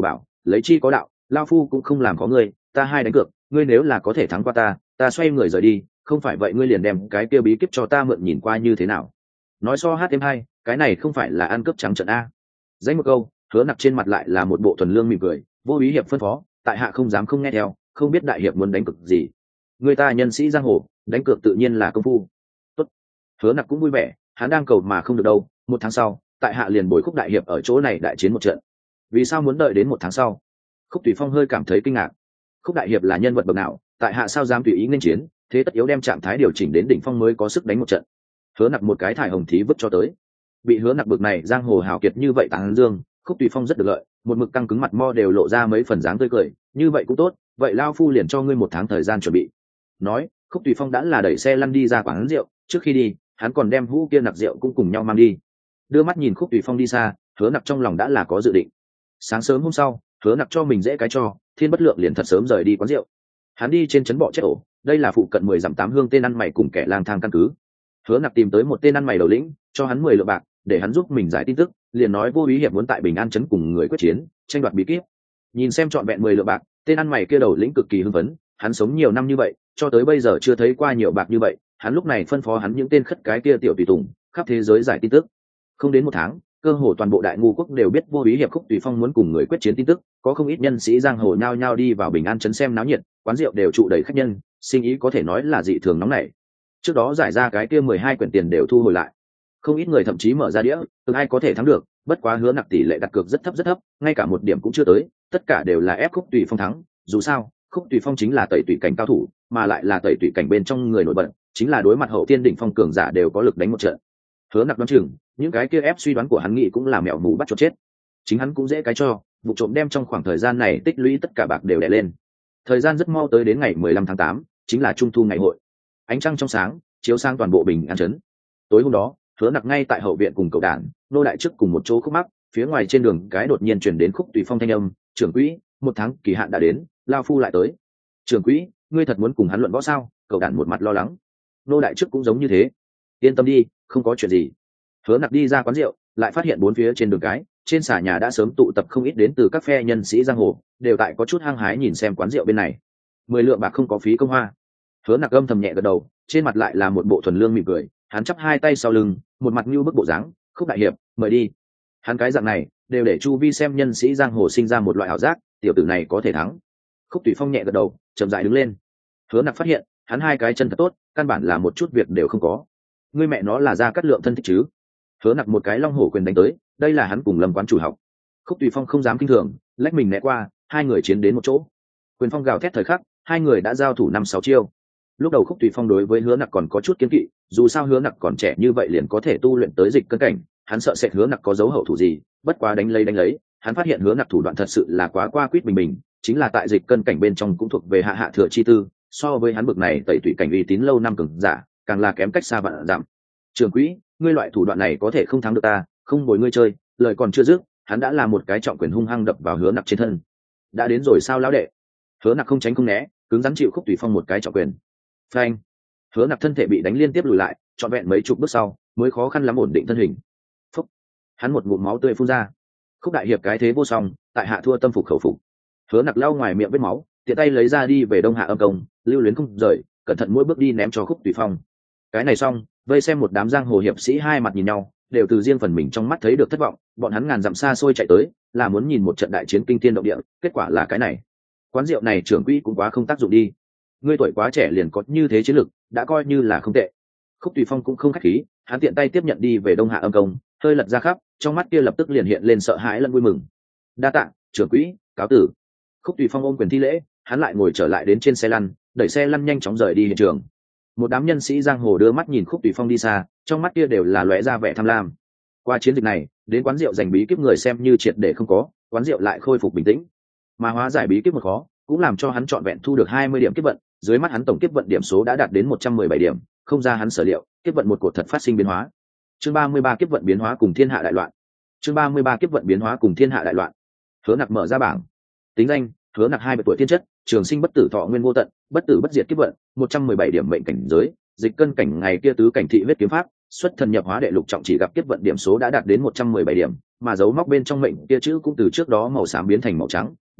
lấy chi có đạo, lao phu cũng không làm có ngươi, ta hai đánh cược, ngươi nếu là có thể thắng qua ta ta xoay người rời đi, không phải vậy ngươi liền đem cái kia bí kíp cho ta mượn nhìn qua như thế nào. Nói so hát thêm hay, cái này không phải là ăn cướp trắng trợn a. Danh một câu, Hứa Nặc trên mặt lại là một bộ thuần lương mỉm cười, vô ý hiệp phân phó, tại hạ không dám không nghe theo, không biết đại hiệp muốn đánh cược gì. Người ta nhân sĩ giang hồ, đánh cược tự nhiên là công phu. Tốt. Hứa Nặc cũng vui vẻ, hắn đang cầu mà không được đâu, một tháng sau, tại hạ liền bồi Khúc đại hiệp ở chỗ này đại chiến một trận. Vì sao muốn đợi đến một tháng sau? Khúc Tùy Phong hơi cảm thấy kinh ngạc. Khúc đại hiệp là nhân vật bậc nào, tại hạ sao dám tùy ý nên chiến, thế tất yếu đem trạng thái điều chỉnh đến đỉnh phong mới có sức đánh một trận. Hứa Nặc một cái thải hồng thí vứt cho tới. Bị Hứa Nặc bực này giang hồ hào kiệt như vậy tán dương, Khúc Tùy Phong rất được lợi, một mực căng cứng mặt mo đều lộ ra mấy phần dáng tươi cười, như vậy cũng tốt, vậy lao phu liền cho ngươi một tháng thời gian chuẩn bị. Nói, Khúc Tùy Phong đã là đẩy xe lăn đi ra quán rượu, trước khi đi, hắn còn đem hũ kia nặc rượu cũng cùng nhau mang đi. Đưa mắt nhìn Khúc Tùy Phong đi xa, Hứa Nặc trong lòng đã là có dự định. Sáng sớm hôm sau, Hứa Nặc cho mình dễ cái cho, Thiên Bất Lượng liền thật sớm rời đi quán rượu. Hắn đi trên trấn bọ chết ổ, đây là phụ cận mười dặm tám hương tên ăn mày cùng kẻ lang thang căn cứ. Hứa Nặc tìm tới một tên ăn mày đầu lĩnh, cho hắn mười lượng bạc, để hắn giúp mình giải tin tức, liền nói vô ý hiệp muốn tại Bình An trấn cùng người quyết chiến, tranh đoạt bí kíp. Nhìn xem trọn vẹn mười lượng bạc, tên ăn mày kia đầu lĩnh cực kỳ hưng phấn, hắn sống nhiều năm như vậy, cho tới bây giờ chưa thấy qua nhiều bạc như vậy, hắn lúc này phân phó hắn những tên khất cái kia tiểu tùy tùng, khắp thế giới giải tin tức. Không đến một tháng, cơ hồ toàn bộ Đại Ngu quốc đều biết vô ý hiệp Khúc Tùy Phong muốn cùng người quyết chiến tin tức, có không ít nhân sĩ giang hồ nhao nhao đi vào Bình An trấn xem náo nhiệt, quán rượu đều trụ đầy khách nhân, sinh ý có thể nói là dị thường nóng nảy. Trước đó giải ra cái kia mười hai quyển tiền đều thu hồi lại, không ít người thậm chí mở ra đĩa, từng ai có thể thắng được, bất quá Hứa Nặc tỷ lệ đặt cược rất thấp rất thấp, ngay cả một điểm cũng chưa tới, tất cả đều là ép Khúc Tùy Phong thắng. Dù sao, Khúc Tùy Phong chính là tẩy tùy cảnh cao thủ, mà lại là tẩy tùy cảnh bên trong người nổi bật, chính là đối mặt hậu tiên đỉnh phong cường giả đều có lực đánh một trận. Hứa Nặc đoán chừng, những cái kia ép suy đoán của hắn nghĩ cũng là mèo mù bắt chuột chết. Chính hắn cũng dễ cái cho, vụ trộm đem trong khoảng thời gian này tích lũy tất cả bạc đều đè lên. Thời gian rất mau tới đến ngày mười lăm tháng tám, chính là trung thu ngày hội. Ánh trăng trong sáng, chiếu sang toàn bộ Bình An trấn. Tối hôm đó, Hứa Nặc ngay tại hậu viện cùng cậu đàn, nô đại trước cùng một chỗ khúc mắc, phía ngoài trên đường cái đột nhiên truyền đến Khúc Tùy Phong thanh âm, "Trưởng quỹ, một tháng kỳ hạn đã đến, lao phu lại tới." "Trưởng quỹ, ngươi thật muốn cùng hắn luận võ sao?" Cậu đàn một mặt lo lắng. Nô đại trước cũng giống như thế. "Yên tâm đi, không có chuyện gì." Hứa Nặc đi ra quán rượu, lại phát hiện bốn phía trên đường cái, trên xà nhà đã sớm tụ tập không ít đến từ các phe nhân sĩ giang hồ, đều tại có chút hăng hái nhìn xem quán rượu bên này. Mười lượng bạc không có phí công hoa. Hứa Nặc âm thầm nhẹ gật đầu, trên mặt lại là một bộ thuần lương mỉm cười, hắn chắp hai tay sau lưng, một mặt như bức bộ dáng, "Khúc đại hiệp, mời đi." Hắn cái dạng này, đều để chu vi xem nhân sĩ giang hồ sinh ra một loại ảo giác, tiểu tử này có thể thắng. Khúc Tùy Phong nhẹ gật đầu, chậm rãi đứng lên. Hứa Nặc phát hiện, hắn hai cái chân thật tốt, căn bản là một chút việc đều không có. Ngươi mẹ nó là Gia Cát Lượng thân thích chứ? Hứa Nặc một cái long hổ quyền đánh tới, đây là hắn cùng Lâm quán chủ học. Khúc Tùy Phong không dám kinh thường, lách mình né qua, hai người chiến đến một chỗ. Quyền phong gào thét thời khắc, hai người đã giao thủ năm sáu chiêu. Lúc đầu Khúc Tùy Phong đối với Hứa Nặc còn có chút kiêng kỵ, dù sao Hứa Nặc còn trẻ như vậy liền có thể tu luyện tới dịch cân cảnh, hắn sợ sệt Hứa Nặc có dấu hậu thủ gì, bất quá đánh lấy đánh lấy, hắn phát hiện Hứa Nặc thủ đoạn thật sự là quá qua quýt bình bình, chính là tại dịch cân cảnh bên trong cũng thuộc về hạ hạ thừa chi tư, so với hắn bực này tẩy tùy cảnh uy tín lâu năm cường giả, càng là kém cách xa vạn dặm. Trường quỹ, ngươi loại thủ đoạn này có thể không thắng được ta, không bồi ngươi chơi. Lời còn chưa dứt, hắn đã làm một cái trọng quyền hung hăng đập vào Hứa Nặc trên thân. Đã đến rồi sao lão đệ? Hứa Nặc không tránh không né, cứng rắn chịu Khúc Tùy Phong một cái trọng quyền. Phanh! Hứa Nặc thân thể bị đánh liên tiếp lùi lại, trọn vẹn mấy chục bước sau, mới khó khăn lắm ổn định thân hình. Phúc! Hắn một ngụm máu tươi phun ra. Khúc đại hiệp cái thế vô song, tại hạ thua tâm phục khẩu phục. Hứa Nặc lau ngoài miệng vết máu, tiện tay lấy ra đi về Đông Hạ âm công, lưu luyến không rời, cẩn thận mỗi bước đi ném cho Khúc Tùy Phong. Cái này xong, vây xem một đám giang hồ hiệp sĩ hai mặt nhìn nhau, đều từ riêng phần mình trong mắt thấy được thất vọng, bọn hắn ngàn dặm xa xôi chạy tới, là muốn nhìn một trận đại chiến kinh thiên động địa, kết quả là cái này. Quán rượu này trưởng quỹ cũng quá không tác dụng đi. Ngươi tuổi quá trẻ liền có như thế chiến lực, đã coi như là không tệ. Khúc Tùy Phong cũng không khách khí, hắn tiện tay tiếp nhận đi về Đông Hạ âm công, hơi lật ra khắp, trong mắt kia lập tức liền hiện lên sợ hãi lẫn vui mừng. Đa tạ, trưởng quỹ, cáo tử. Khúc Tùy Phong ôm quyền thi lễ, hắn lại ngồi trở lại đến trên xe lăn, đẩy xe lăn nhanh chóng rời đi hiện trường. Một đám nhân sĩ giang hồ đưa mắt nhìn Khúc Tùy Phong đi xa, trong mắt kia đều là lóe ra vẻ tham lam. Qua chiến dịch này, đến quán rượu giành bí kíp người xem như triệt để không có, quán rượu lại khôi phục bình tĩnh. Mà hóa giải bí kíp một khó, cũng làm cho hắn trọn vẹn thu được hai mươi điểm kiếp vận, dưới mắt hắn tổng kiếp vận điểm số đã đạt đến một trăm mười bảy điểm, không ra hắn sở liệu, kiếp vận một cột thật phát sinh biến hóa. Chương ba mươi ba kiếp vận biến hóa cùng thiên hạ đại loạn. Chương ba mươi ba kiếp vận biến hóa cùng thiên hạ đại loạn. Hứa Nặc mở ra bảng. Tính danh: Hứa Nặc hai mươi tuổi, thiên chất: trường sinh bất tử, thọ nguyên vô tận, bất tử bất diệt, kiếp vận một trăm mười bảy điểm, mệnh cảnh giới: dịch cân cảnh, ngày kia tứ cảnh thị huyết kiếm pháp, xuất thần nhập hóa đệ lục trọng chỉ gặp kiếp vận điểm số đã đạt đến một trăm mười bảy điểm, mà dấu móc bên trong mệnh kia chữ cũng từ trước đó màu xám biến thành màu trắng,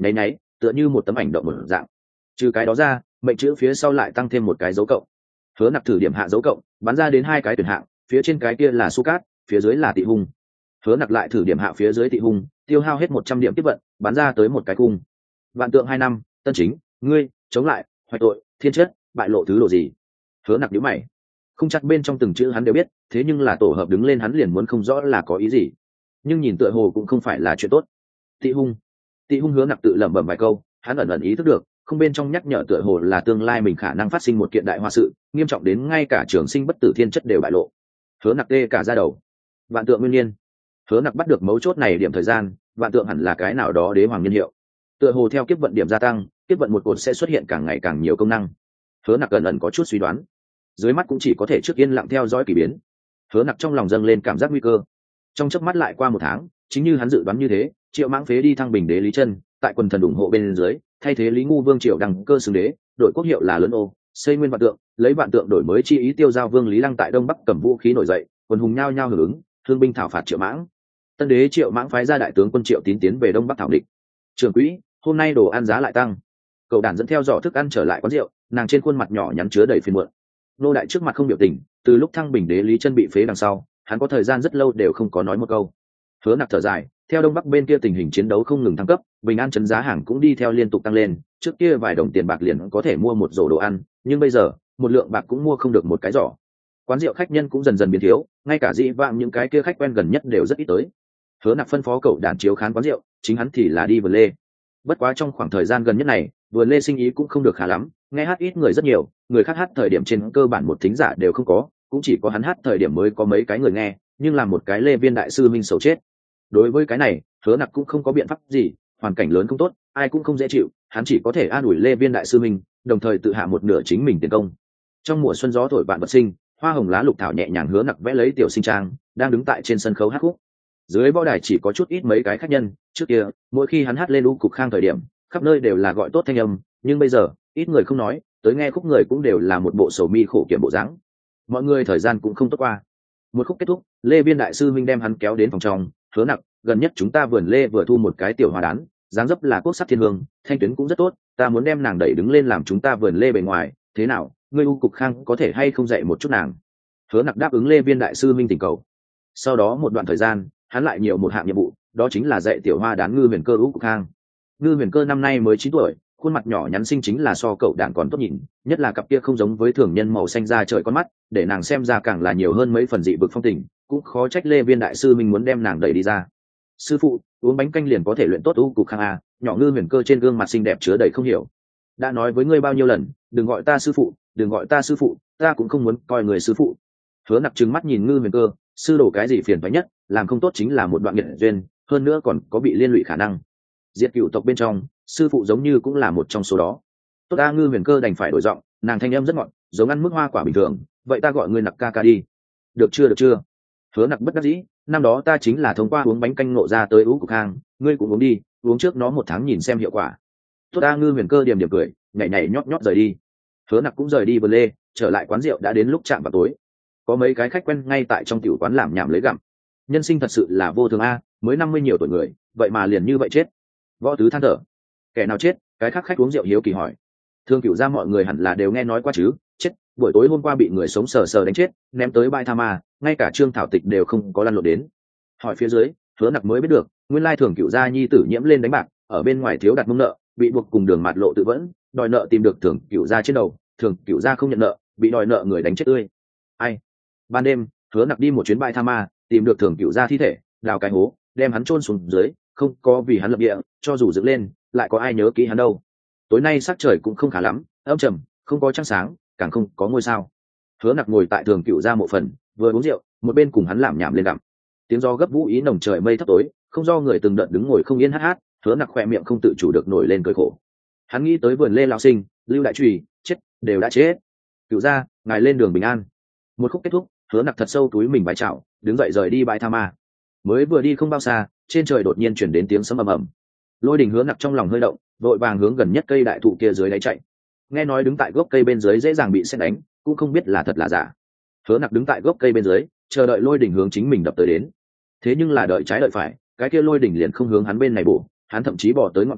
nháy nháy tựa như một tấm ảnh động một dạng. Trừ cái đó ra, mệnh chữ phía sau lại tăng thêm một cái dấu cộng. Hứa Nặc thử điểm hạ dấu cộng, bắn ra đến hai cái tuyển hạng, phía trên cái kia là Su Cát, phía dưới là Tị Hung. Hứa Nặc lại thử điểm hạ phía dưới Tị Hung, tiêu hao hết một trăm điểm tiếp vận, bắn ra tới một cái cung. Vạn tượng hai năm, tân chính, ngươi, chống lại, hoại tội, thiên chất, bại lộ thứ độ gì? Hứa Nặc nhíu mày. Không chắc bên trong từng chữ hắn đều biết, thế nhưng là tổ hợp đứng lên hắn liền muốn không rõ là có ý gì. Nhưng nhìn tựa hồ cũng không phải là chuyện tốt. Tị Hung. Tị Hung Hứa Nặc tự lẩm bẩm vài câu, hắn ẩn ẩn ý thức được, không bên trong nhắc nhở tựa hồ là tương lai mình khả năng phát sinh một kiện đại họa sự, nghiêm trọng đến ngay cả trường sinh bất tử thiên chất đều bại lộ. Hứa Nặc tê cả da đầu. Vạn tượng nguyên niên. Hứa Nặc bắt được mấu chốt này điểm thời gian, vạn tượng hẳn là cái nào đó đế hoàng nhân hiệu. Tựa hồ theo kiếp vận điểm gia tăng, kiếp vận một cột sẽ xuất hiện càng ngày càng nhiều công năng. Hứa Nặc ẩn ẩn có chút suy đoán, dưới mắt cũng chỉ có thể trước yên lặng theo dõi kỳ biến. Hứa Nặc trong lòng dâng lên cảm giác nguy cơ. Trong chớp mắt lại qua một tháng, chính như hắn dự đoán như thế, Triệu Mãng phế đi thăng bình đế Lý Chân, tại quần thần ủng hộ bên dưới, thay thế Lý Ngu Vương Triệu đăng cơ xưng đế, đổi quốc hiệu là Lớn Ô, xây nguyên vạn tượng, lấy vạn tượng đổi mới chi ý tiêu giao Vương Lý Lăng tại Đông Bắc cầm vũ khí nổi dậy, quân hùng nhao nhao hưởng ứng, thương binh thảo phạt Triệu Mãng. Tân đế Triệu Mãng phái ra đại tướng quân Triệu Tín tiến về Đông Bắc thảo địch. Trưởng quỹ, hôm nay đồ ăn giá lại tăng. Cậu đàn dẫn theo giỏ thức ăn trở lại quán rượu, nàng trên khuôn mặt nhỏ nhắn chứa đầy phiền muộn. Nô đại trước mặt không biểu tình, từ lúc thăng bình đế Lý Chân bị phế đằng sau, hắn có thời gian rất lâu đều không có nói một câu. Hứa Nặc thở dài, theo Đông Bắc bên kia tình hình chiến đấu không ngừng thăng cấp, bình an trấn giá hàng cũng đi theo liên tục tăng lên, trước kia vài đồng tiền bạc liền có thể mua một rổ đồ ăn, nhưng bây giờ, một lượng bạc cũng mua không được một cái giỏ. Quán rượu khách nhân cũng dần dần biến thiếu, ngay cả dĩ vãng những cái kia khách quen gần nhất đều rất ít tới. Hứa Nặc phân phó cậu đàn chiếu khán quán rượu, chính hắn thì là đi vườn lê. Bất quá trong khoảng thời gian gần nhất này, vườn lê sinh ý cũng không được khá lắm, nghe hát ít người rất nhiều, người khác hát thời điểm trên cơ bản một thính giả đều không có, cũng chỉ có hắn hát thời điểm mới có mấy cái người nghe, nhưng làm một cái lê viên đại sư minh sầu chết. Đối với cái này, Hứa Nặc cũng không có biện pháp gì, hoàn cảnh lớn không tốt, ai cũng không dễ chịu, hắn chỉ có thể an ủi lê viên đại sư minh, đồng thời tự hạ một nửa chính mình tiền công. Trong mùa xuân gió thổi vạn vật sinh, hoa hồng lá lục thảo nhẹ nhàng, Hứa Nặc vẽ lấy tiểu sinh trang, đang đứng tại trên sân khấu hát khúc. Dưới võ đài chỉ có chút ít mấy cái khách nhân, trước kia, mỗi khi hắn hát lên u cục khang thời điểm, khắp nơi đều là gọi tốt thanh âm, nhưng bây giờ, ít người không nói, tới nghe khúc người cũng đều là một bộ sầu mi khổ kiểm bộ dáng. Mọi người thời gian cũng không tốt qua. Một khúc kết thúc, lê viên đại sư minh đem hắn kéo đến phòng trong. Hứa Nặc, gần nhất chúng ta vườn lê vừa thu một cái tiểu hoa đán, dáng dấp là quốc sắc thiên hương, thanh tuyến cũng rất tốt, ta muốn đem nàng đẩy đứng lên làm chúng ta vườn lê bề ngoài, thế nào, ngươi u cục khang có thể hay không dạy một chút nàng? Hứa Nặc đáp ứng lê viên đại sư minh tình cầu. Sau đó một đoạn thời gian, hắn lại nhiều một hạng nhiệm vụ, đó chính là dạy tiểu hoa đán Ngư Huyền Cơ u cục khang. Ngư Huyền Cơ năm nay mới chín tuổi, khuôn mặt nhỏ nhắn xinh chính là so cậu đàn còn tốt nhìn, nhất là cặp kia không giống với thường nhân màu xanh da trời con mắt, để nàng xem ra càng là nhiều hơn mấy phần dị vực phong tình, cũng khó trách lê viên đại sư minh muốn đem nàng đẩy đi ra. Sư phụ, uống bánh canh liền có thể luyện tốt u cục khang a? Nhỏ Ngư Huyền Cơ trên gương mặt xinh đẹp chứa đầy không hiểu. Đã nói với ngươi bao nhiêu lần, đừng gọi ta sư phụ, đừng gọi ta sư phụ, ta cũng không muốn coi người sư phụ. Hứa Nặc trừng mắt nhìn Ngư Huyền Cơ, sư đồ cái gì phiền toái nhất, làm không tốt chính là một đoạn nghiệt duyên, hơn nữa còn có bị liên lụy khả năng. Diệt cựu tộc bên trong, sư phụ giống như cũng là một trong số đó. Tốt ta. Ngư Huyền Cơ đành phải đổi giọng, nàng thanh âm rất ngọt, giống ăn mức hoa quả bình thường, vậy ta gọi ngươi Nặc ca ca đi. Được chưa, được chưa? Hứa Nặc bất đắc dĩ, năm đó ta chính là thông qua uống bánh canh ngộ ra tới ú cục khang, ngươi cũng uống đi, uống trước nó một tháng nhìn xem hiệu quả. Tốt ta. Ngư Huyền Cơ điềm điềm cười, nhảy nhảy nhót nhót rời đi. Hứa Nặc cũng rời đi vườn lê, trở lại quán rượu đã đến lúc chạm vào tối. Có mấy cái khách quen ngay tại trong tiểu quán làm nhảm lấy gặm. Nhân sinh thật sự là vô thường a, mới năm mươi nhiều tuổi người, vậy mà liền như vậy chết. Võ Tứ than thở. Kẻ nào chết? Cái khác khách uống rượu hiếu kỳ hỏi. Thương Cửu gia mọi người hẳn là đều nghe nói qua chứ, chết, buổi tối hôm qua bị người sống sờ sờ đánh chết, ném tới bãi tha ma, ngay cả Trương Thảo Tịch đều không có lăn lộn đến. Hỏi phía dưới, Hứa Nặc mới biết được, nguyên lai Thường Cửu gia nhi tử nhiễm lên đánh bạc, ở bên ngoài thiếu đặt mông nợ, bị buộc cùng đường mạt lộ tự vẫn, đòi nợ tìm được Thường Cửu gia trên đầu, Thường Cửu gia không nhận nợ, bị đòi nợ người đánh chết tươi. Ai? Ban đêm, Hứa Nặc đi một chuyến bãi tha ma, tìm được Thường Cửu gia thi thể, đào cái hố, đem hắn chôn xuống dưới, không có vì hắn lập địa, cho dù dựng lên, lại có ai nhớ kỹ hắn đâu. Tối nay sắc trời cũng không khá lắm, âm trầm, không có trăng sáng, càng không có ngôi sao. Hứa Nặc ngồi tại Thường Cửu gia mộ phần, vừa uống rượu, một bên cùng hắn làm nhảm lên gặm. Tiếng gió gấp vũ ý nồng trời mây thấp tối, không do người từng đợt đứng ngồi không yên hát hát. Hứa Nặc khỏe miệng không tự chủ được nổi lên cười khổ. Hắn nghĩ tới vườn lê lão sinh, Lưu Đại Trùy, chết, đều đã chết. Cửu gia, ngài lên đường bình an. Một khúc kết thúc, Hứa Nặc thật sâu túi mình bái chào, đứng dậy rời đi bãi tha ma. Mới vừa đi không bao xa, trên trời đột nhiên chuyển đến tiếng sấm ầm ầm. Lôi Đình Hứa Nặc trong lòng hơi động, vội vàng hướng gần nhất cây đại thụ kia dưới đáy chạy. Nghe nói đứng tại gốc cây bên dưới dễ dàng bị sét đánh, cũng không biết là thật là giả. Hứa Nặc đứng tại gốc cây bên dưới, chờ đợi Lôi Đình hướng chính mình đập tới đến. Thế nhưng là đợi trái đợi phải, cái kia Lôi Đình liền không hướng hắn bên này bổ, hắn thậm chí bỏ tới ngọn cây,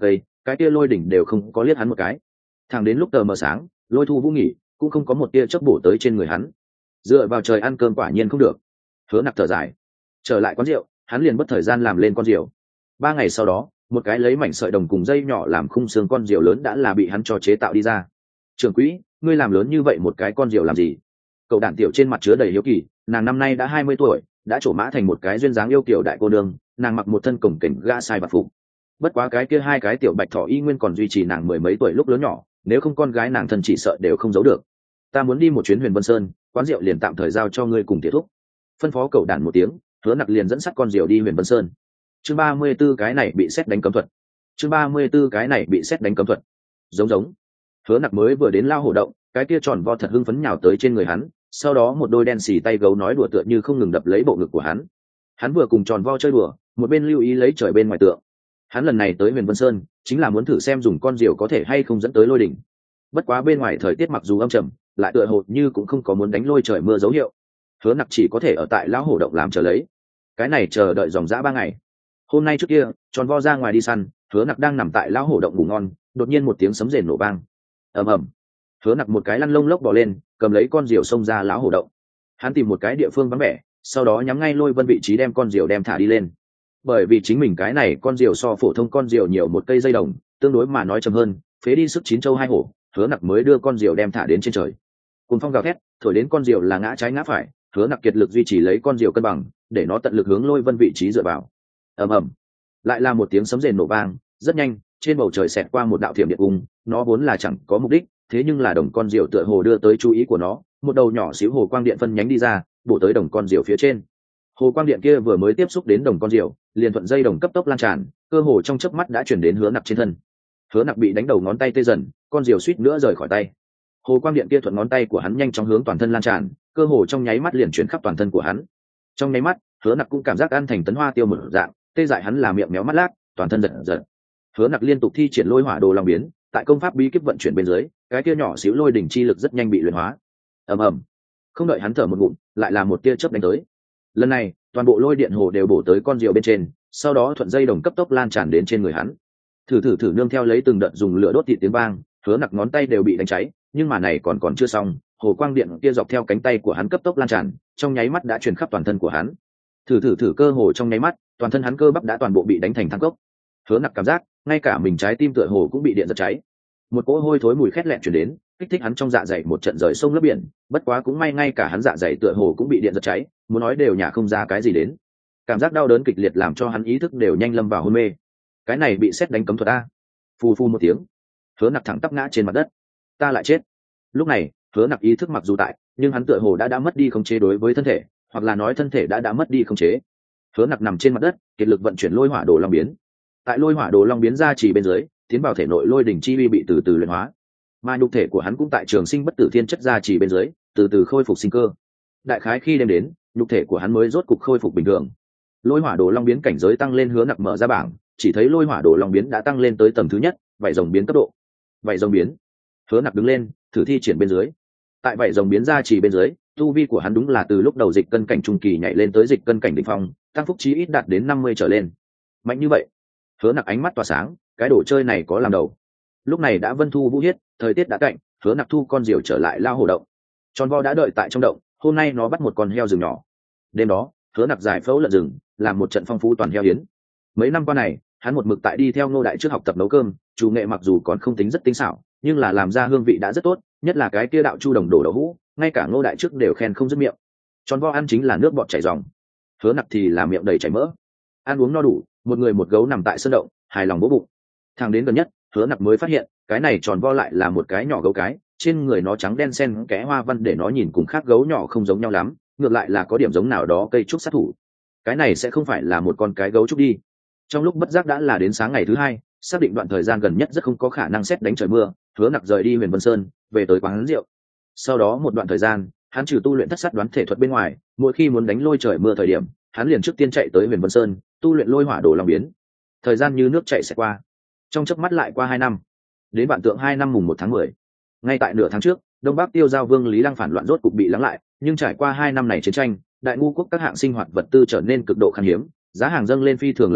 cái tia lôi đỉnh đều không có liếc hắn một cái. Thẳng đến lúc tờ mờ sáng, Lôi Thu Vũ nghỉ cũng không có một tia chớp bổ tới trên người hắn. Dựa vào trời ăn cơm quả nhiên không được. Hứa Nặc thở dài, trở lại quán rượu, hắn liền mất thời gian làm lên con rượu. Ba ngày sau đó, một cái lấy mảnh sợi đồng cùng dây nhỏ làm khung xương con rượu lớn đã là bị hắn cho chế tạo đi ra. Trưởng quỹ, ngươi làm lớn như vậy một cái con rượu làm gì? Cậu đản tiểu trên mặt chứa đầy hiếu kỳ, nàng năm nay đã hai mươi tuổi, đã trổ mã thành một cái duyên dáng yêu kiều đại cô nương, nàng mặc một thân cổng kềnh gã sai bạc phục. Bất quá cái kia hai cái tiểu bạch thỏ y nguyên còn duy trì nàng mười mấy tuổi lúc lớn nhỏ, nếu không con gái nàng thân chỉ sợ đều không giấu được. Ta muốn đi một chuyến Huyền Vân Sơn, quán rượu liền tạm thời giao cho ngươi cùng Tiết Thúc. Phân phó cậu đản một tiếng, Hứa Nặc liền dẫn sắt con rượu đi Huyền Vân Sơn. Chương ba mươi 34 cái này bị xét đánh cấm thuật. Chương ba mươi 34 cái này bị xét đánh cấm thuật. Giống giống. Hứa Nặc mới vừa đến lao hổ động, cái kia tròn vo thật hưng phấn nhào tới trên người hắn, sau đó một đôi đen xì tay gấu nói đùa tựa như không ngừng đập lấy bộ ngực của hắn. Hắn vừa cùng tròn vo chơi đùa, một bên lưu ý lấy trời bên ngoài tượng. Hắn lần này tới Huyền Vân Sơn, chính là muốn thử xem dùng con diều có thể hay không dẫn tới lôi đỉnh. Bất quá bên ngoài thời tiết mặc dù âm trầm, lại tựa hồ như cũng không có muốn đánh lôi trời mưa dấu hiệu. Hứa Nặc chỉ có thể ở tại lão hổ động làm chờ lấy. Cái này chờ đợi dòng dã ba ngày. Hôm nay trước kia, tròn vo ra ngoài đi săn, Hứa Nặc đang nằm tại lão hổ động ngủ ngon, đột nhiên một tiếng sấm rền nổ vang. Ầm ầm. Hứa Nặc một cái lăn lông lốc bò lên, cầm lấy con diều xông ra lão hổ động. Hắn tìm một cái địa phương vắng vẻ, sau đó nhắm ngay Lôi Vân vị trí đem con diều đem thả đi lên. Bởi vì chính mình cái này con diều so phổ thông con diều nhiều một cây dây đồng, tương đối mà nói chậm hơn, phế đi sức chín châu hai hổ, Hứa Nặc mới đưa con diều đem thả đến trên trời. Cùng phong gào thét, thổi đến con diều là ngã trái ngã phải, Hứa Nặc kiệt lực duy trì lấy con diều cân bằng, để nó tận lực hướng Lôi Vân vị trí dựa vào. Ầm ầm. Lại là một tiếng sấm rền nổ vang, rất nhanh, trên bầu trời xẹt qua một đạo thiểm điện ung, nó vốn là chẳng có mục đích, thế nhưng là đồng con diều tựa hồ đưa tới chú ý của nó, một đầu nhỏ xíu hồ quang điện phân nhánh đi ra, bổ tới đồng con diều phía trên. Hồ quang điện kia vừa mới tiếp xúc đến đồng con diều, liền thuận dây đồng cấp tốc lan tràn, cơ hồ trong chớp mắt đã chuyển đến Hứa Nặc trên thân. Hứa Nặc bị đánh đầu ngón tay tê dần, con diều suýt nữa rời khỏi tay. Hồ quang điện kia thuận ngón tay của hắn nhanh chóng hướng toàn thân lan tràn, cơ hồ trong nháy mắt liền chuyển khắp toàn thân của hắn. Trong nháy mắt, Hứa Nặc cũng cảm giác ăn thành tấn hoa tiêu một dạng, tê dại hắn là miệng méo mắt lác, toàn thân giật giật. Hứa Nặc liên tục thi triển lôi hỏa đồ long biến, tại công pháp bí kíp vận chuyển bên dưới, cái kia nhỏ xíu lôi đỉnh chi lực rất nhanh bị luyện hóa. Ầm ầm. Không đợi hắn thở một ngụm, lại là một tia chớp đánh tới. Lần này, toàn bộ lôi điện hồ đều bổ tới con diều bên trên, sau đó thuận dây đồng cấp tốc lan tràn đến trên người hắn. Thử thử thử nương theo lấy từng đợt dùng lửa đốt thịt tiếng vang, Hứa Nặc ngón tay đều bị đánh cháy, nhưng mà này còn còn chưa xong, hồ quang điện kia dọc theo cánh tay của hắn cấp tốc lan tràn, trong nháy mắt đã truyền khắp toàn thân của hắn. Thử thử thử cơ hồ trong nháy mắt, toàn thân hắn cơ bắp đã toàn bộ bị đánh thành thang cốc. Hứa Nặc cảm giác, ngay cả mình trái tim tựa hồ cũng bị điện giật cháy. Một cỗ hôi thối mùi khét lẹn truyền đến, kích thích hắn trong dạ dày một trận rời sông lấp biển, bất quá cũng may ngay cả hắn dạ dày tựa hồ cũng bị điện giật cháy, muốn nói đều nhả không ra cái gì đến. Cảm giác đau đớn kịch liệt làm cho hắn ý thức đều nhanh lâm vào hôn mê. Cái này bị sét đánh cấm thuật a. Phù phù một tiếng, Hứa Nặc thẳng tắp ngã trên mặt đất. Ta lại chết. Lúc này, Hứa Nặc ý thức mặc dù tại, nhưng hắn tựa hồ đã đã mất đi khống chế đối với thân thể, hoặc là nói thân thể đã đã mất đi khống chế. Hứa Nặc nằm trên mặt đất, kiệt lực vận chuyển lôi hỏa đồ long biến. Tại lôi hỏa đồ long biến ra chỉ bên dưới, tiến vào thể nội lôi đỉnh chi uy bị từ từ luyện hóa, mà nhục thể của hắn cũng tại trường sinh bất tử thiên chất ra chỉ bên dưới, từ từ khôi phục sinh cơ. Đại khái khi đêm đến, nhục thể của hắn mới rốt cục khôi phục bình thường. Lôi hỏa đồ long biến cảnh giới tăng lên, Hứa Nặc mở ra bảng, chỉ thấy lôi hỏa đồ long biến đã tăng lên tới tầng thứ nhất, vảy rồng biến cấp độ. Vảy rồng biến. Hứa Nặc đứng lên, thử thi triển bên dưới. Tại vảy rồng biến ra chỉ bên dưới, tu vi của hắn đúng là từ lúc đầu dịch cân cảnh trung kỳ nhảy lên tới dịch cân cảnh đỉnh phong, tăng phúc chí ít đạt đến năm mươi trở lên. Mạnh như vậy. Hứa Nặc ánh mắt tỏa sáng, cái đồ chơi này có làm đầu. Lúc này đã vân thu vũ hiết, thời tiết đã cạnh, Hứa Nặc thu con diều trở lại lao hổ động. Tròn vo đã đợi tại trong động, hôm nay nó bắt một con heo rừng nhỏ. Đêm đó, Hứa Nặc giải phẫu lợn rừng, làm một trận phong phú toàn heo hiến. Mấy năm qua này, hắn một mực tại đi theo Ngô Đại trước học tập nấu cơm, chủ nghệ mặc dù còn không tính rất tinh xảo, nhưng là làm ra hương vị đã rất tốt, nhất là cái kia đạo chu đồng đổ đậu hũ, ngay cả Ngô Đại trước đều khen không dứt miệng. Tròn vo ăn chính là nước bọt chảy ròng, Hứa Nặc thì là miệng đầy chảy mỡ. Ăn uống no đủ, một người một gấu nằm tại sân động, hài lòng bố bụng. Thằng đến gần nhất, Hứa Nặc mới phát hiện, cái này tròn vo lại là một cái nhỏ gấu cái, trên người nó trắng đen xen kẽ hoa văn để nó nhìn cùng khác gấu nhỏ không giống nhau lắm, ngược lại là có điểm giống nào đó cây trúc sát thủ. Cái này sẽ không phải là một con cái gấu trúc đi. Trong lúc bất giác đã là đến sáng ngày thứ hai, xác định đoạn thời gian gần nhất rất không có khả năng sét đánh trời mưa, Hứa Nặc rời đi Huyền Vân Sơn, về tới quán rượu. Sau đó một đoạn thời gian, hắn trừ tu luyện thất sát đoán thể thuật bên ngoài, mỗi khi muốn đánh lôi trời mưa thời điểm, hắn liền trước tiên chạy tới Huyền Vân Sơn, tu luyện lôi hỏa đồ long biến. Thời gian như nước chảy sẽ qua, trong chớp mắt lại qua hai năm. Đến vạn tượng hai năm mùng một tháng mười, ngay tại nửa tháng trước, Đông Bắc Tiêu Giao Vương Lý Lăng phản loạn rốt cục bị lắng lại, nhưng trải qua hai năm này chiến tranh, đại ngu quốc các hạng sinh hoạt vật tư trở nên cực độ khan hiếm, giá hàng dâng lên phi thường lợi hại,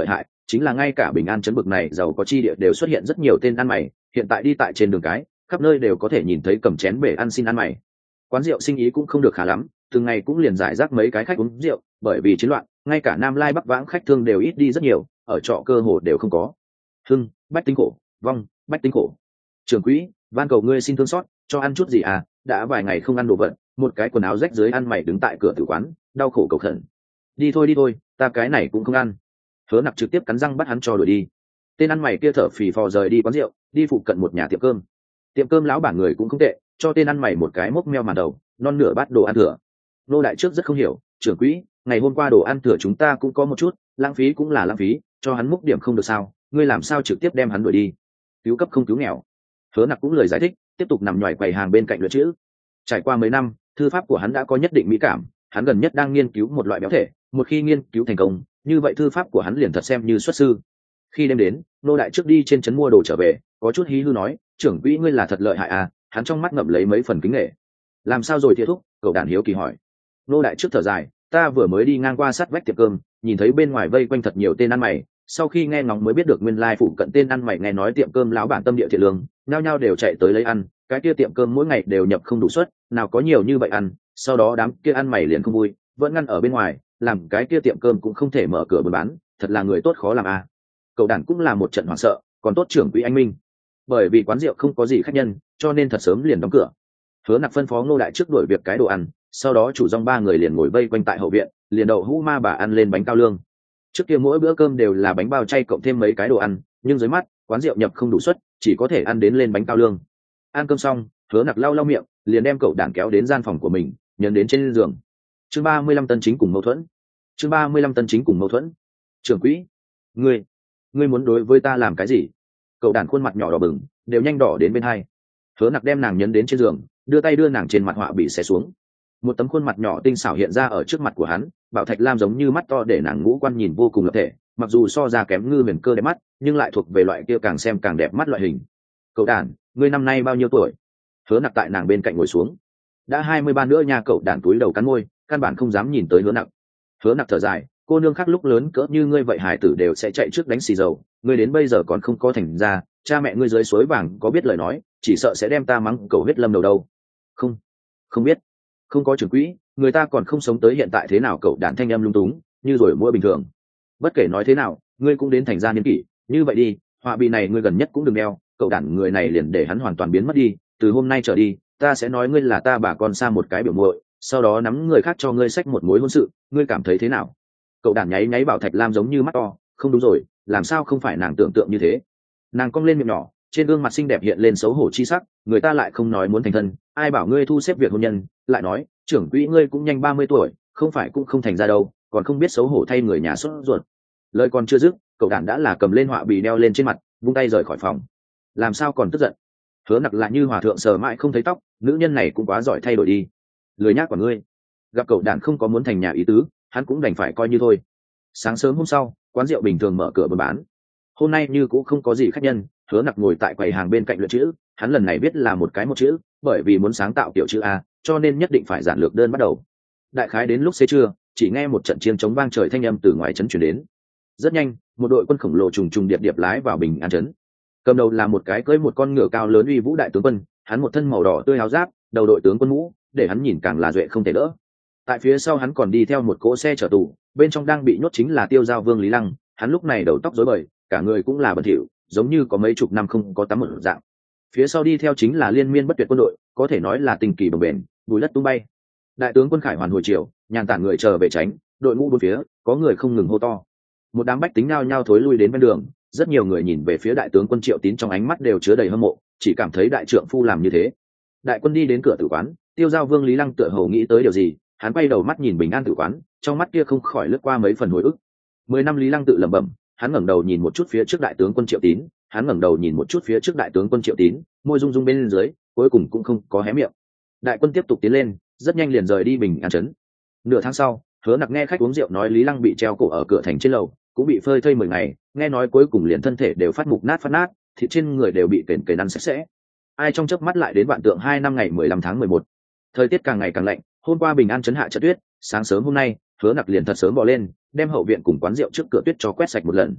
chính là ngay cả Bình An trấn bực này giàu có chi địa đều xuất hiện rất nhiều tên ăn mày, hiện tại đi tại trên đường cái khắp nơi đều có thể nhìn thấy cầm chén bể ăn xin ăn mày. Quán rượu sinh ý cũng không được khá lắm, từng ngày cũng liền giải rác mấy cái khách uống rượu, bởi vì chiến loạn ngay cả Nam Lai Bắc Vãng khách thương đều ít đi rất nhiều, ở trọ cơ hồ đều không có. Hưng, bách tính khổ, vong, bách tính khổ. Trưởng quỹ, van cầu ngươi xin thương xót, cho ăn chút gì à, đã vài ngày không ăn đồ vật, một cái quần áo rách dưới ăn mày đứng tại cửa tử quán, đau khổ cầu khẩn. Đi thôi đi thôi, ta cái này cũng không ăn. Hứa Nặc trực tiếp cắn răng bắt hắn cho đuổi đi. Tên ăn mày kia thở phì phò rời đi quán rượu, đi phụ cận một nhà tiệm cơm. Tiệm cơm lão bản người cũng không tệ, cho tên ăn mày một cái mốc meo màn đầu, non nửa bát đồ ăn thừa. Nô đại trước rất không hiểu, trưởng quỹ, ngày hôm qua đồ ăn thừa chúng ta cũng có một chút, lãng phí cũng là lãng phí, cho hắn múc điểm không được sao, ngươi làm sao trực tiếp đem hắn đuổi đi? Cứu cấp không cứu nghèo. Hứa Nặc cũng lời giải thích, tiếp tục nằm nhòi quầy hàng bên cạnh luyện chữ. Trải qua mấy năm, thư pháp của hắn đã có nhất định mỹ cảm, hắn gần nhất đang nghiên cứu một loại béo thể, một khi nghiên cứu thành công, như vậy thư pháp của hắn liền thật xem như xuất sư. Khi đêm đến, nô đại trước đi trên trấn mua đồ trở về, có chút hí hư nói, trưởng quỹ ngươi là thật lợi hại à, hắn trong mắt ngậm lấy mấy phần kính nể. Làm sao rồi Thiệt Thúc? Cậu đàn hiếu kỳ hỏi. Nô đại trước thở dài, ta vừa mới đi ngang qua sát vách tiệm cơm, nhìn thấy bên ngoài vây quanh thật nhiều tên ăn mày, sau khi nghe ngóng mới biết được nguyên lai phụ cận tên ăn mày nghe nói tiệm cơm lão bản tâm địa thiện lương, nhao nhao đều chạy tới lấy ăn, cái kia tiệm cơm mỗi ngày đều nhập không đủ suất, nào có nhiều như vậy ăn, sau đó đám kia ăn mày liền không vui, vẫn ngăn ở bên ngoài, làm cái kia tiệm cơm cũng không thể mở cửa buôn bán, thật là người tốt khó làm à. Cậu đàn cũng là một trận hoảng sợ, còn tốt trưởng quỹ anh minh, bởi vì quán rượu không có gì khách nhân, cho nên thật sớm liền đóng cửa. Hứa Nặc phân phó Ngô đại trước đuổi việc cái đồ ăn, sau đó chủ dòng ba người liền ngồi vây quanh tại hậu viện, liền đậu hũ ma bà ăn lên bánh cao lương. Trước kia mỗi bữa cơm đều là bánh bao chay cộng thêm mấy cái đồ ăn, nhưng dưới mắt quán rượu nhập không đủ suất, chỉ có thể ăn đến lên bánh cao lương. Ăn cơm xong, Hứa Nặc lau lau miệng, liền đem cậu đàn kéo đến gian phòng của mình, nhấn đến trên giường. Chương ba mươi lăm tân chính cùng mâu thuẫn. Chương ba mươi lăm tân chính cùng mâu thuẫn. Trưởng quỹ, ngươi, ngươi muốn đối với ta làm cái gì? Cậu đàn khuôn mặt nhỏ đỏ bừng, đều nhanh đỏ đến bên hai. Hứa Nặc đem nàng nhấn đến trên giường, đưa tay đưa nàng trên mặt họa bị xé xuống. Một tấm khuôn mặt nhỏ tinh xảo hiện ra ở trước mặt của hắn, bảo thạch lam giống như mắt to để nàng ngũ quan nhìn vô cùng lập thể, mặc dù so ra kém ngư huyền cơ đẹp mắt, nhưng lại thuộc về loại kia càng xem càng đẹp mắt loại hình. Cậu đàn, ngươi năm nay bao nhiêu tuổi? Hứa Nặc tại nàng bên cạnh ngồi xuống. Đã hai mươi ba nữa nha. Cậu đàn túi đầu cắn môi, căn bản không dám nhìn tới Hứa Nặc. Hứa Nặc thở dài, cô nương khác lúc lớn cỡ như ngươi vậy hải tử đều sẽ chạy trước đánh xì dầu, ngươi đến bây giờ còn không có thành ra, cha mẹ ngươi dưới suối vàng có biết lời nói, chỉ sợ sẽ đem ta mắng cầu huyết lâm đầu đâu. Không, không biết, không có trưởng quỹ, người ta còn không sống tới hiện tại thế nào. Cậu đàn thanh âm lung túng, như rồi mua bình thường. Bất kể nói thế nào, ngươi cũng đến thành ra niên kỷ, như vậy đi, họa bị này ngươi gần nhất cũng đừng đeo. Cậu đàn người này liền để hắn hoàn toàn biến mất đi, từ hôm nay trở đi, ta sẽ nói ngươi là ta bà con xa một cái biểu muội, sau đó nắm người khác cho ngươi xách một mối hôn sự, ngươi cảm thấy thế nào? Cậu đàn nháy nháy bảo thạch lam giống như mắt to, không đúng rồi, làm sao không phải nàng tưởng tượng như thế? Nàng cong lên miệng nhỏ, trên gương mặt xinh đẹp hiện lên xấu hổ chi sắc, người ta lại không nói muốn thành thân, ai bảo ngươi thu xếp việc hôn nhân, lại nói trưởng quỹ ngươi cũng nhanh ba mươi tuổi, không phải cũng không thành ra đâu, còn không biết xấu hổ thay người nhà sốt ruột. Lời còn chưa dứt, cậu đàn đã là cầm lên họa bì đeo lên trên mặt, vung tay rời khỏi phòng. Làm sao còn tức giận? Hứa Nặc lại như hòa thượng sờ mãi không thấy tóc, nữ nhân này cũng quá giỏi thay đổi đi. Lười nhác của ngươi. Gặp cậu đàn không có muốn thành nhà ý tứ, hắn cũng đành phải coi như thôi. Sáng sớm hôm sau, quán rượu bình thường mở cửa buôn bán. Hôm nay như cũng không có gì khách nhân, Hứa Nặc ngồi tại quầy hàng bên cạnh luyện chữ, hắn lần này viết là một cái một chữ, bởi vì muốn sáng tạo kiểu chữ A, cho nên nhất định phải giản lược đơn bắt đầu. Đại khái đến lúc xế trưa, chỉ nghe một trận chiêng trống vang trời thanh âm từ ngoài trấn truyền đến. Rất nhanh, một đội quân khổng lồ trùng trùng điệp điệp lái vào Bình An trấn. Cầm đầu là một cái cưỡi một con ngựa cao lớn uy vũ đại tướng quân, hắn một thân màu đỏ tươi áo giáp, đầu đội tướng quân mũ, để hắn nhìn càng là duệ không thể đỡ. Tại phía sau hắn còn đi theo một cỗ xe chở tù, bên trong đang bị nhốt chính là Tiêu Giao Vương Lý Lăng, hắn lúc này đầu tóc rối bời, cả người cũng là bẩn thỉu, giống như có mấy chục năm không có tắm một dạng. Phía sau đi theo chính là liên miên bất tuyệt quân đội, có thể nói là tình kỳ bồng bềnh, bùi đất tung bay. Đại tướng quân Khải Hoàn hồi chiều, nhàn tản người chờ về tránh, đội ngũ bốn phía, có người không ngừng hô to. Một đám bách tính nhao nhao thối lui đến bên đường, rất nhiều người nhìn về phía đại tướng quân Triệu Tín trong ánh mắt đều chứa đầy hâm mộ, chỉ cảm thấy đại trượng phu làm như thế. Đại quân đi đến cửa tử quán, Tiêu Giao Vương Lý Lăng tựa hồ nghĩ tới điều gì, hắn quay đầu mắt nhìn Bình An tử quán, trong mắt kia không khỏi lướt qua mấy phần hồi ức. Mười năm Lý Lăng tự lẩm bẩm, hắn ngẩng đầu nhìn một chút phía trước đại tướng quân Triệu Tín, hắn ngẩng đầu nhìn một chút phía trước đại tướng quân Triệu Tín, môi rung rung bên dưới, cuối cùng cũng không có hé miệng. Đại quân tiếp tục tiến lên, rất nhanh liền rời đi Bình An trấn. Nửa tháng sau, Hứa Nặc nghe khách uống rượu nói Lý Lăng bị treo cổ ở cửa thành trên lầu, cũng bị phơi thây mười ngày, nghe nói cuối cùng liền thân thể đều phát mục nát phát nát, thịt trên người đều bị kềnh kềnh ăn sạch sẽ. Ai trong chớp mắt lại đến vạn tượng hai năm ngày mười lăm tháng mười một. Thời tiết càng ngày càng lạnh, hôm qua Bình An trấn hạ trận tuyết, sáng sớm hôm nay, Hứa Nặc liền thật sớm bỏ lên, đem hậu viện cùng quán rượu trước cửa tuyết cho quét sạch một lần.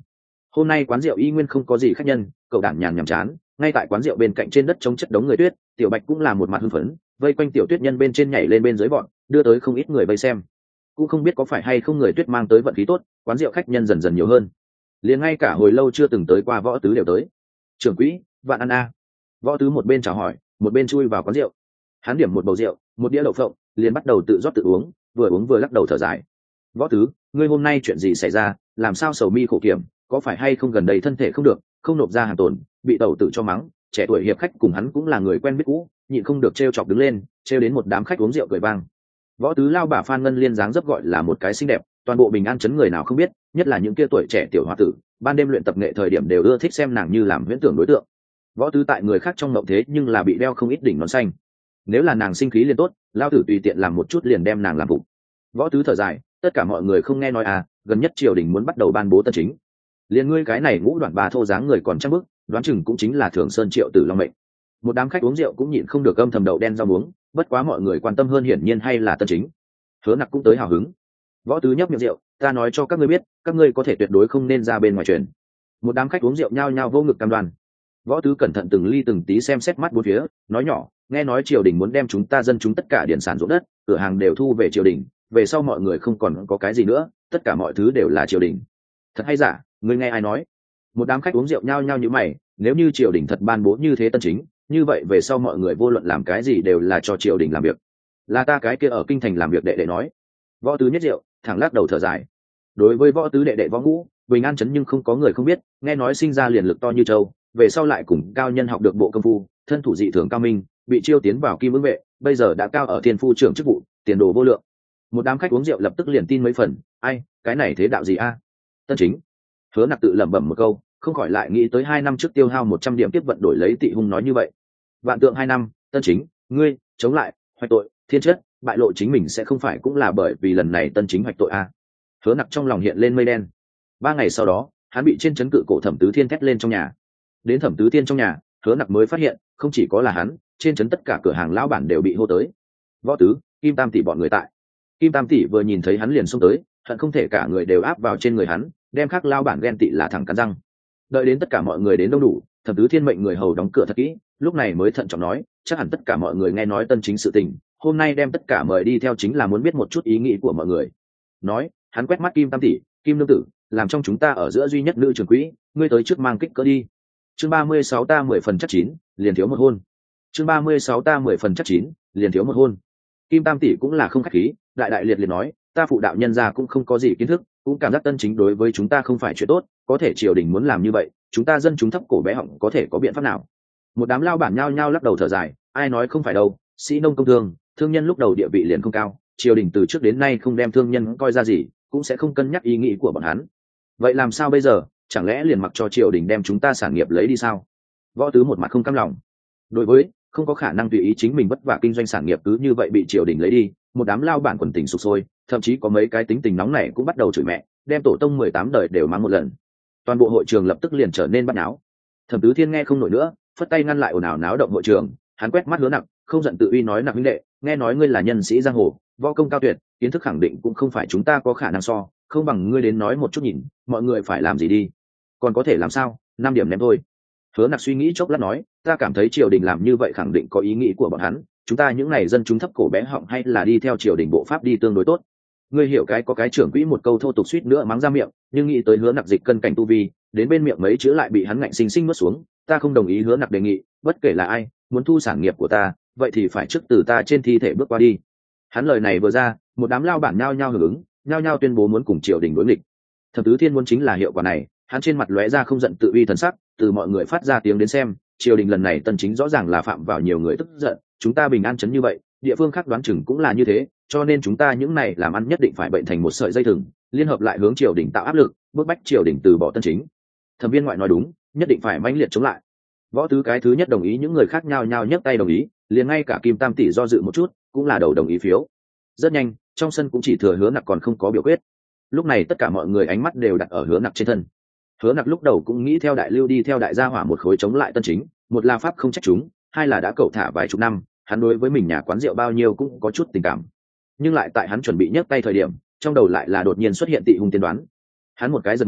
Hôm nay quán rượu y nguyên không có gì khách nhân, cậu đản nhàn nhàm chán, ngay tại quán rượu bên cạnh trên đất trống chất đống người tuyết, tiểu bạch cũng là một mặt hưng phấn, vây quanh tiểu tuyết nhân bên trên nhảy lên bên dưới bọn, đưa tới không ít người vây xem. Cũng không biết có phải hay không người tuyết mang tới vận khí tốt, quán rượu khách nhân dần dần nhiều hơn, liền ngay cả hồi lâu chưa từng tới qua võ tứ đều tới. Trưởng quỹ, vạn ăn a. Võ tứ một bên chào hỏi, một bên chui vào quán rượu. Hắn điểm một bầu rượu, một đĩa đậu phộng, liền bắt đầu tự rót tự uống, vừa uống vừa lắc đầu thở dài. Võ tứ, ngươi hôm nay chuyện gì xảy ra, làm sao sầu mi khổ kiểm, có phải hay không gần đây thân thể không được, không nộp ra hàng tồn, bị tẩu tử cho mắng. Trẻ tuổi hiệp khách cùng hắn cũng là người quen biết cũ, nhịn không được trêu chọc đứng lên, trêu đến một đám khách uống rượu cười vang. Võ tứ lao bà Phan Ngân Liên dáng dấp gọi là một cái xinh đẹp, toàn bộ Bình An trấn người nào không biết, nhất là những kia tuổi trẻ tiểu hoa tử, ban đêm luyện tập nghệ thời điểm đều ưa thích xem nàng như làm huyễn tưởng đối tượng. Võ tứ tại người khác trong mộng thế nhưng là bị đeo không ít đỉnh nón xanh. Nếu là nàng sinh khí liền tốt, lao tử tùy tiện làm một chút liền đem nàng làm vụ. Võ tứ thở dài, tất cả mọi người không nghe nói à, gần nhất triều đình muốn bắt đầu ban bố tân chính. Liên ngươi cái này ngũ đoạn bà thô dáng người còn chắc bức, đoán chừng cũng chính là Thường Sơn Triệu Tử Long mệnh. Một đám khách uống rượu cũng nhịn không được âm thầm đậu đen rau muống, bất quá mọi người quan tâm hơn hiển nhiên hay là tân chính. Hứa Nặc cũng tới hào hứng. Võ tứ nhấp miệng rượu, ta nói cho các ngươi biết, các ngươi có thể tuyệt đối không nên ra bên ngoài truyền. Một đám khách uống rượu nhao nhao vô ngực cam đoan. Võ tứ cẩn thận từng ly từng tí xem xét mắt bốn phía, nói nhỏ, nghe nói triều đình muốn đem chúng ta dân chúng tất cả điển sản ruộng đất, cửa hàng đều thu về triều đình, về sau mọi người không còn có cái gì nữa, tất cả mọi thứ đều là triều đình. Thật hay giả, ngươi nghe ai nói? Một đám khách uống rượu nhao nhao như mày, nếu như triều đình thật ban bố như thế tân chính, như vậy về sau mọi người vô luận làm cái gì đều là cho triều đình làm việc. Là ta cái kia ở kinh thành làm việc đệ đệ nói. Võ tứ nhếch rượu, thẳng lắc đầu thở dài. Đối với võ tứ đệ đệ Võ Ngũ, Bình An trấn nhưng không có người không biết, nghe nói sinh ra liền lực to như châu, về sau lại cùng cao nhân học được bộ công phu, thân thủ dị thường cao minh, bị chiêu tiến vào kim ứng vệ, bây giờ đã cao ở thiên phu trưởng chức vụ, tiền đồ vô lượng. Một đám khách uống rượu lập tức liền tin mấy phần, ai, cái này thế đạo gì a? Tân chính. Hứa Nặc tự lẩm bẩm một câu, không khỏi lại nghĩ tới hai năm trước tiêu hao một trăm điểm tiếp vận đổi lấy Tị Hung nói như vậy. Vạn tượng hai năm, tân chính, ngươi chống lại, hoạch tội, thiên chất, bại lộ chính mình sẽ không phải cũng là bởi vì lần này tân chính hoạch tội a? Hứa Nặc trong lòng hiện lên mây đen. Ba ngày sau đó, hắn bị trên trấn cự cổ Thẩm Tứ Thiên thét lên trong nhà. Đến Thẩm Tứ Thiên trong nhà, Hứa Nặc mới phát hiện, không chỉ có là hắn, trên trấn tất cả cửa hàng lão bản đều bị hô tới. Võ tứ, Kim Tam tỷ bọn người tại. Kim Tam tỷ vừa nhìn thấy hắn liền xông tới, hận không thể cả người đều áp vào trên người hắn, đem khác lao bản ghen tị là thẳng cắn răng. Đợi đến tất cả mọi người đến đông đủ, Thẩm Tứ Thiên mệnh người hầu đóng cửa thật kỹ, lúc này mới thận trọng nói, chắc hẳn tất cả mọi người nghe nói tân chính sự tình, hôm nay đem tất cả mời đi theo chính là muốn biết một chút ý nghĩ của mọi người. Nói, hắn quét mắt Kim Tam tỷ, Kim nương tử, làm trong chúng ta ở giữa duy nhất nữ trưởng quỹ, ngươi tới trước mang kích cỡ đi. Chương ba mươi sáu ta mười phần chắc chín, liền thiếu một hôn. Chương ba mươi sáu ta mười phần chắc chín, liền thiếu một hôn. Kim Tam tỷ cũng là không khách khí, đại đại liệt liệt nói, ta phụ đạo nhân gia cũng không có gì kiến thức, cũng cảm giác tân chính đối với chúng ta không phải chuyện tốt, có thể triều đình muốn làm như vậy, chúng ta dân chúng thấp cổ bé họng có thể có biện pháp nào? Một đám lao bản nhao nhao lắc đầu thở dài, ai nói không phải đâu, sĩ nông công thương, thương nhân lúc đầu địa vị liền không cao, triều đình từ trước đến nay không đem thương nhân coi ra gì, cũng sẽ không cân nhắc ý nghĩ của bọn hắn. Vậy làm sao bây giờ, chẳng lẽ liền mặc cho triều đình đem chúng ta sản nghiệp lấy đi sao? Võ tứ một mặt không cam lòng. Đối với không có khả năng tùy ý chính mình vất vả kinh doanh sản nghiệp cứ như vậy bị triều đình lấy đi, một đám lao bản quần tình sục sôi, thậm chí có mấy cái tính tình nóng này cũng bắt đầu chửi mẹ, đem tổ tông mười tám đời đều mắng một lần. Toàn bộ hội trường lập tức liền trở nên bắt náo. Thẩm Tứ Thiên nghe không nổi nữa, phất tay ngăn lại ồn ào náo động hội trường, hắn quét mắt Hứa Nặc, không giận tự uy nói, Nặc huynh đệ, nghe nói ngươi là nhân sĩ giang hồ, võ công cao tuyệt, kiến thức khẳng định cũng không phải chúng ta có khả năng so, không bằng ngươi đến nói một chút nhìn, mọi người phải làm gì đi? Còn có thể làm sao, năm điểm ném thôi. Hứa Nặc suy nghĩ chốc lát nói, ta cảm thấy triều đình làm như vậy khẳng định có ý nghĩ của bọn hắn, chúng ta những này dân chúng thấp cổ bé họng hay là đi theo triều đình bộ pháp đi tương đối tốt. Ngươi hiểu cái có cái trưởng quỹ một câu thô tục suýt nữa mắng ra miệng, nhưng nghĩ tới Hứa Nặc dịch cân cảnh tu vi, đến bên miệng mấy chữ lại bị hắn ngạnh sinh sinh nuốt xuống, ta không đồng ý Hứa Nặc đề nghị, bất kể là ai, muốn thu sản nghiệp của ta, vậy thì phải trước từ ta trên thi thể bước qua đi. Hắn lời này vừa ra, một đám lao bản nhao nhao hưởng ứng, nhao nhao tuyên bố muốn cùng triều đình đối nghịch. Thẩm Tứ Thiên muốn chính là hiệu quả này, hắn trên mặt lóe ra không giận tự uy thần sắc, từ mọi người phát ra tiếng đến xem, triều đình lần này tân chính rõ ràng là phạm vào nhiều người tức giận, chúng ta Bình An trấn như vậy, địa phương khác đoán chừng cũng là như thế, cho nên chúng ta những này làm ăn nhất định phải bệnh thành một sợi dây thừng, liên hợp lại hướng triều đình tạo áp lực, bức bách triều đình từ bỏ tân chính. Thẩm Viên ngoại nói đúng, nhất định phải mãnh liệt chống lại. Võ Tứ cái thứ nhất đồng ý, những người khác nhao nhao nhấc tay đồng ý, liền ngay cả Kim Tam tỷ do dự một chút, cũng là đầu đồng ý phiếu. Rất nhanh, trong sân cũng chỉ thừa Hứa Nặc còn không có biểu quyết. Lúc này tất cả mọi người ánh mắt đều đặt ở Hứa Nặc trên thân. Hứa Nặc lúc đầu cũng nghĩ theo đại lưu đi theo đại gia hỏa một khối chống lại tân chính, một là pháp không trách chúng, hai là đã cẩu thả vài chục năm, hắn đối với mình nhà quán rượu bao nhiêu cũng có chút tình cảm. Nhưng lại tại hắn chuẩn bị nhấc tay thời điểm, trong đầu lại là đột nhiên xuất hiện Tị Hung tiên đoán. Hắn một cái giật mình,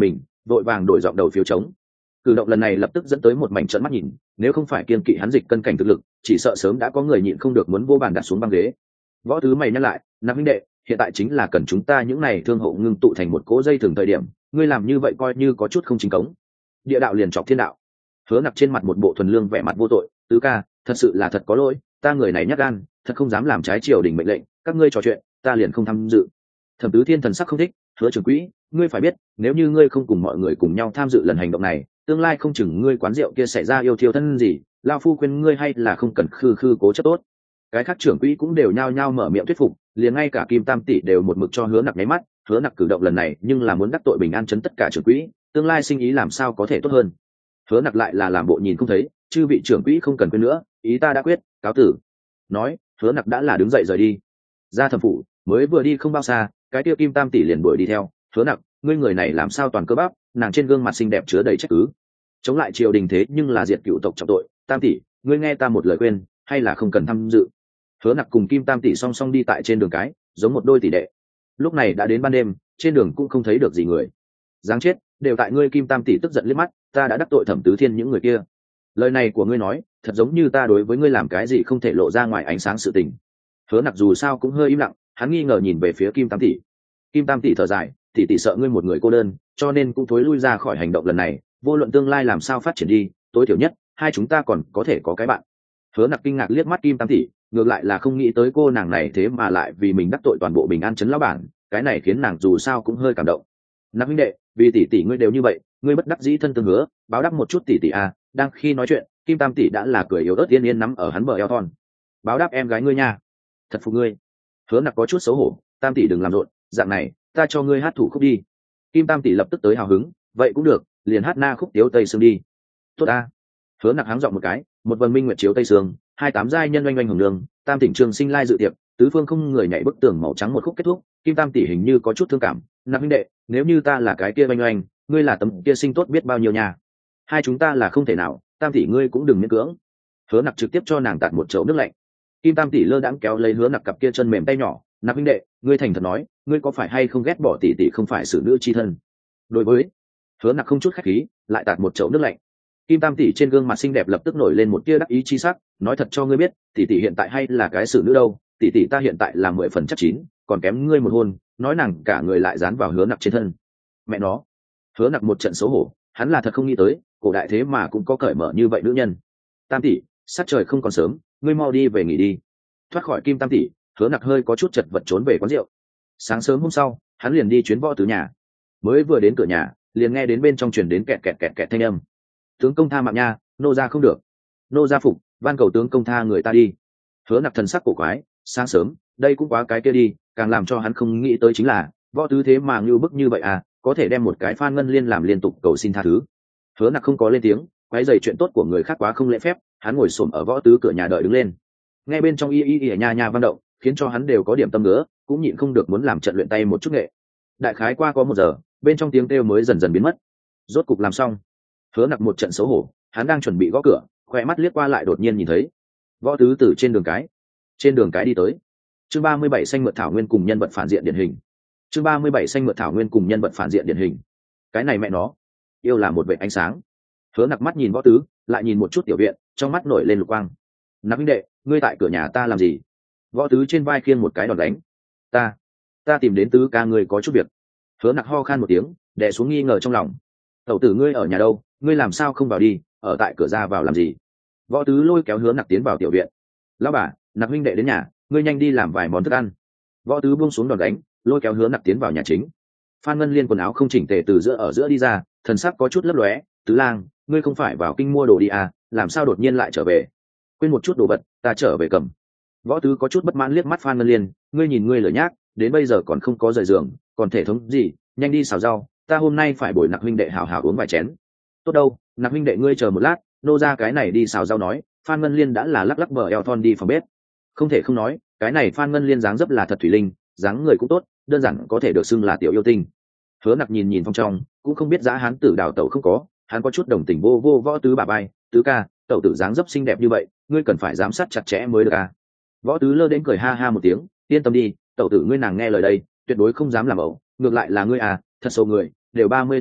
vội vàng đổi giọng đầu phiếu chống. Cử động lần này lập tức dẫn tới một mảnh trợn mắt nhìn, nếu không phải kiên kỵ hắn dịch cân cảnh thực lực, chỉ sợ sớm đã có người nhịn không được muốn vô bàn đặt xuống băng ghế. Võ Tứ mày nhắc lại, Nạp huynh đệ, hiện tại chính là cần chúng ta những này thương hộ ngưng tụ thành một cỗ dây thường thời điểm, ngươi làm như vậy coi như có chút không chính cống. Địa đạo liền chọc thiên đạo. Hứa Nặc trên mặt một bộ thuần lương vẻ mặt vô tội, Tứ ca, thật sự là thật có lỗi, ta người này nhát gan, thật không dám làm trái triều đình mệnh lệnh, các ngươi trò chuyện, ta liền không tham dự. Thẩm Tứ Thiên thần sắc không thích, Hứa trưởng quỹ, ngươi phải biết, nếu như ngươi không cùng mọi người cùng nhau tham dự lần hành động này, tương lai không chừng ngươi quán rượu kia xảy ra yêu thiêu thân gì, lão phu khuyên ngươi hay là không cần khư khư cố chấp tốt. Cái khác trưởng quỹ cũng đều nhao nhao mở miệng thuyết phục, liền ngay cả Kim Tam tỷ đều một mực cho Hứa Nặc nháy mắt. Hứa Nặc cử động lần này nhưng là muốn đắc tội bình an chấn tất cả trưởng quỹ, tương lai sinh ý làm sao có thể tốt hơn. Hứa Nặc lại là làm bộ nhìn không thấy, chư vị trưởng quỹ không cần quên nữa, ý ta đã quyết, cáo tử. Nói, Hứa Nặc đã là đứng dậy rời đi. Ra thẩm phủ, mới vừa đi không bao xa, cái tiêu Kim Tam tỷ liền đuổi đi theo. Hứa Nặc, ngươi người này làm sao toàn cơ bắp, nàng trên gương mặt xinh đẹp chứa đầy trách cứ. Chống lại triều đình thế nhưng là diệt cựu tộc trọng tội, Tam tỷ, ngươi nghe ta một lời khuyên, hay là không cần tham dự. Hứa Nặc cùng Kim Tam tỷ song song đi tại trên đường cái, giống một đôi tỷ đệ. Lúc này đã đến ban đêm, trên đường cũng không thấy được gì người. Giáng chết, đều tại ngươi Kim Tam tỷ tức giận liếc mắt, ta đã đắc tội Thẩm Tứ Thiên những người kia. Lời này của ngươi nói, thật giống như ta đối với ngươi làm cái gì không thể lộ ra ngoài ánh sáng sự tình. Hứa Nặc dù sao cũng hơi im lặng, hắn nghi ngờ nhìn về phía Kim Tam tỷ. Kim Tam tỷ thở dài, tỷ tỷ sợ ngươi một người cô đơn, cho nên cũng thối lui ra khỏi hành động lần này, vô luận tương lai làm sao phát triển đi, tối thiểu nhất, hai chúng ta còn có thể có cái bạn. Hứa Nặc kinh ngạc liếc mắt Kim Tam tỷ, ngược lại là không nghĩ tới cô nàng này thế mà lại vì mình đắc tội toàn bộ bình an trấn lão bản, cái này khiến nàng dù sao cũng hơi cảm động. Nạp huynh đệ, vì tỷ tỷ ngươi đều như vậy, ngươi bất đắc dĩ thân tương hứa, báo đáp một chút tỷ tỷ à. Đang khi nói chuyện, Kim Tam tỷ đã là cười yếu ớt yên yên nắm ở hắn bờ eo thon. Báo đáp em gái ngươi nha, thật phục ngươi. Hứa Nặc có chút xấu hổ, Tam tỷ đừng làm rộn, dạng này, ta cho ngươi hát thủ khúc đi. Kim Tam tỷ lập tức tới hào hứng, vậy cũng được, liền hát na khúc tiếu tây sương đi. Tốt a. Hứa Nặc háng giọng một cái, một vần minh nguyệt chiếu tây sương, hai tám giai nhân oanh oanh hồng đường, Tam tỉnh trường sinh lai dự tiệc, tứ phương không người nhảy bức tường màu trắng một khúc kết thúc. Kim Tam tỷ hình như có chút thương cảm, Nạp huynh đệ, nếu như ta là cái kia oanh oanh, ngươi là tấm kia sinh tốt biết bao nhiêu nhà. Hai chúng ta là không thể nào, Tam tỷ ngươi cũng đừng miễn cưỡng. Hứa Nặc trực tiếp cho nàng tạt một chậu nước lạnh. Kim Tam tỷ lơ đãng kéo lấy Hứa Nặc cặp kia chân mềm tay nhỏ, Nạp huynh đệ, ngươi thành thật nói, ngươi có phải hay không ghét bỏ tỷ tỷ không phải xử nữ chi thân? Đối với Hứa Nặc không chút khách khí, lại tạt một chậu nước lạnh. Kim Tam tỷ trên gương mặt xinh đẹp lập tức nổi lên một tia đắc ý chi sắc, nói thật cho ngươi biết, tỷ tỷ hiện tại hay là cái xử nữ đâu, tỷ tỷ ta hiện tại là mười phần chắc chín, còn kém ngươi một hôn. Nói nàng cả người lại dán vào Hứa Nặc trên thân. Mẹ nó. Hứa Nặc một trận xấu hổ, hắn là thật không nghĩ tới, cổ đại thế mà cũng có cởi mở như vậy nữ nhân. Tam tỷ, sát trời không còn sớm, ngươi mau đi về nghỉ đi. Thoát khỏi Kim Tam tỷ, Hứa Nặc hơi có chút chật vật trốn về quán rượu. Sáng sớm hôm sau, hắn liền đi chuyến Võ Tứ nhà. Mới vừa đến cửa nhà, liền nghe đến bên trong truyền đến kẹt kẹt kẹt kẹt thanh âm. Tướng công tha mạng nha, nô ra không được. Nô ra phục, van cầu tướng công tha người ta đi. Hứa Nặc thần sắc cổ quái, sáng sớm, đây cũng quá cái kia đi, càng làm cho hắn không nghĩ tới chính là, Võ Tứ thế mà như bức như vậy à, có thể đem một cái Phan Ngân Liên làm liên tục cầu xin tha thứ. Hứa Nặc không có lên tiếng, quấy rầy chuyện tốt của người khác quá không lễ phép, hắn ngồi xổm ở Võ Tứ cửa nhà đợi đứng lên. Nghe bên trong y y y nha nha vang động, khiến cho hắn đều có điểm tâm ngứa, cũng nhịn không được muốn làm trận luyện tay một chút nghệ. Đại khái qua có một giờ, bên trong tiếng kêu mới dần dần biến mất. Rốt cục làm xong. Hứa Nặc một trận xấu hổ, hắn đang chuẩn bị gõ cửa, khóe mắt liếc qua lại đột nhiên nhìn thấy Võ Tứ từ trên đường cái, trên đường cái đi tới. Chương ba mươi bảy xanh mượt thảo nguyên cùng nhân vật phản diện điển hình. Chương ba mươi bảy xanh mượt thảo nguyên cùng nhân vật phản diện điển hình. Cái này mẹ nó, yêu là một vệt ánh sáng. Hứa Nặc mắt nhìn Võ Tứ, lại nhìn một chút tiểu viện, trong mắt nổi lên lục quang. Nặc huynh đệ, ngươi tại cửa nhà ta làm gì? Võ Tứ trên vai khiêng một cái đòn đánh. Ta, ta tìm đến Tứ ca ngươi có chút việc. Hứa Nặc ho khan một tiếng, đè xuống nghi ngờ trong lòng. Tẩu tử ngươi ở nhà đâu? Ngươi làm sao không vào đi, ở tại cửa ra vào làm gì? Võ Tứ lôi kéo Hứa Nặc tiến vào tiểu viện. Lão bà, Nặc huynh đệ đến nhà, ngươi nhanh đi làm vài món thức ăn. Võ Tứ buông xuống đòn đánh, lôi kéo Hứa Nặc tiến vào nhà chính. Phan Ngân Liên quần áo không chỉnh tề từ giữa ở giữa đi ra, thần sắc có chút lấp lóe. Tứ lang, ngươi không phải vào kinh mua đồ đi à, làm sao đột nhiên lại trở về? Quên một chút đồ vật, ta trở về cầm. Võ Tứ có chút bất mãn liếc mắt Phan Ngân Liên, ngươi nhìn ngươi lười nhác, đến bây giờ còn không có rời giường, còn thể thống gì? Nhanh đi xào rau, ta hôm nay phải bồi Nặc huynh đệ hảo hảo uống vài chén. Tốt đâu, Nặc huynh đệ ngươi chờ một lát, nô ra cái này đi xào rau nói. Phan Ngân Liên đã là lắc lắc bờ eo thon đi phòng bếp. Không thể không nói, cái này Phan Ngân Liên dáng dấp là thật thủy linh, dáng người cũng tốt, đơn giản có thể được xưng là tiểu yêu tinh. Hứa Nặc nhìn nhìn phong trong, cũng không biết giá hán tử đào tẩu không có, hắn có chút đồng tình vô vô Võ Tứ bà bay, Tứ ca, tẩu tử dáng dấp xinh đẹp như vậy, ngươi cần phải giám sát chặt chẽ mới được à? Võ Tứ lơ đến cười ha ha một tiếng, yên tâm đi, tẩu tử ngươi nàng nghe lời đây, tuyệt đối không dám làm ẩu, ngược lại là ngươi à, thật xấu người, đều ba mươi tuổi đi,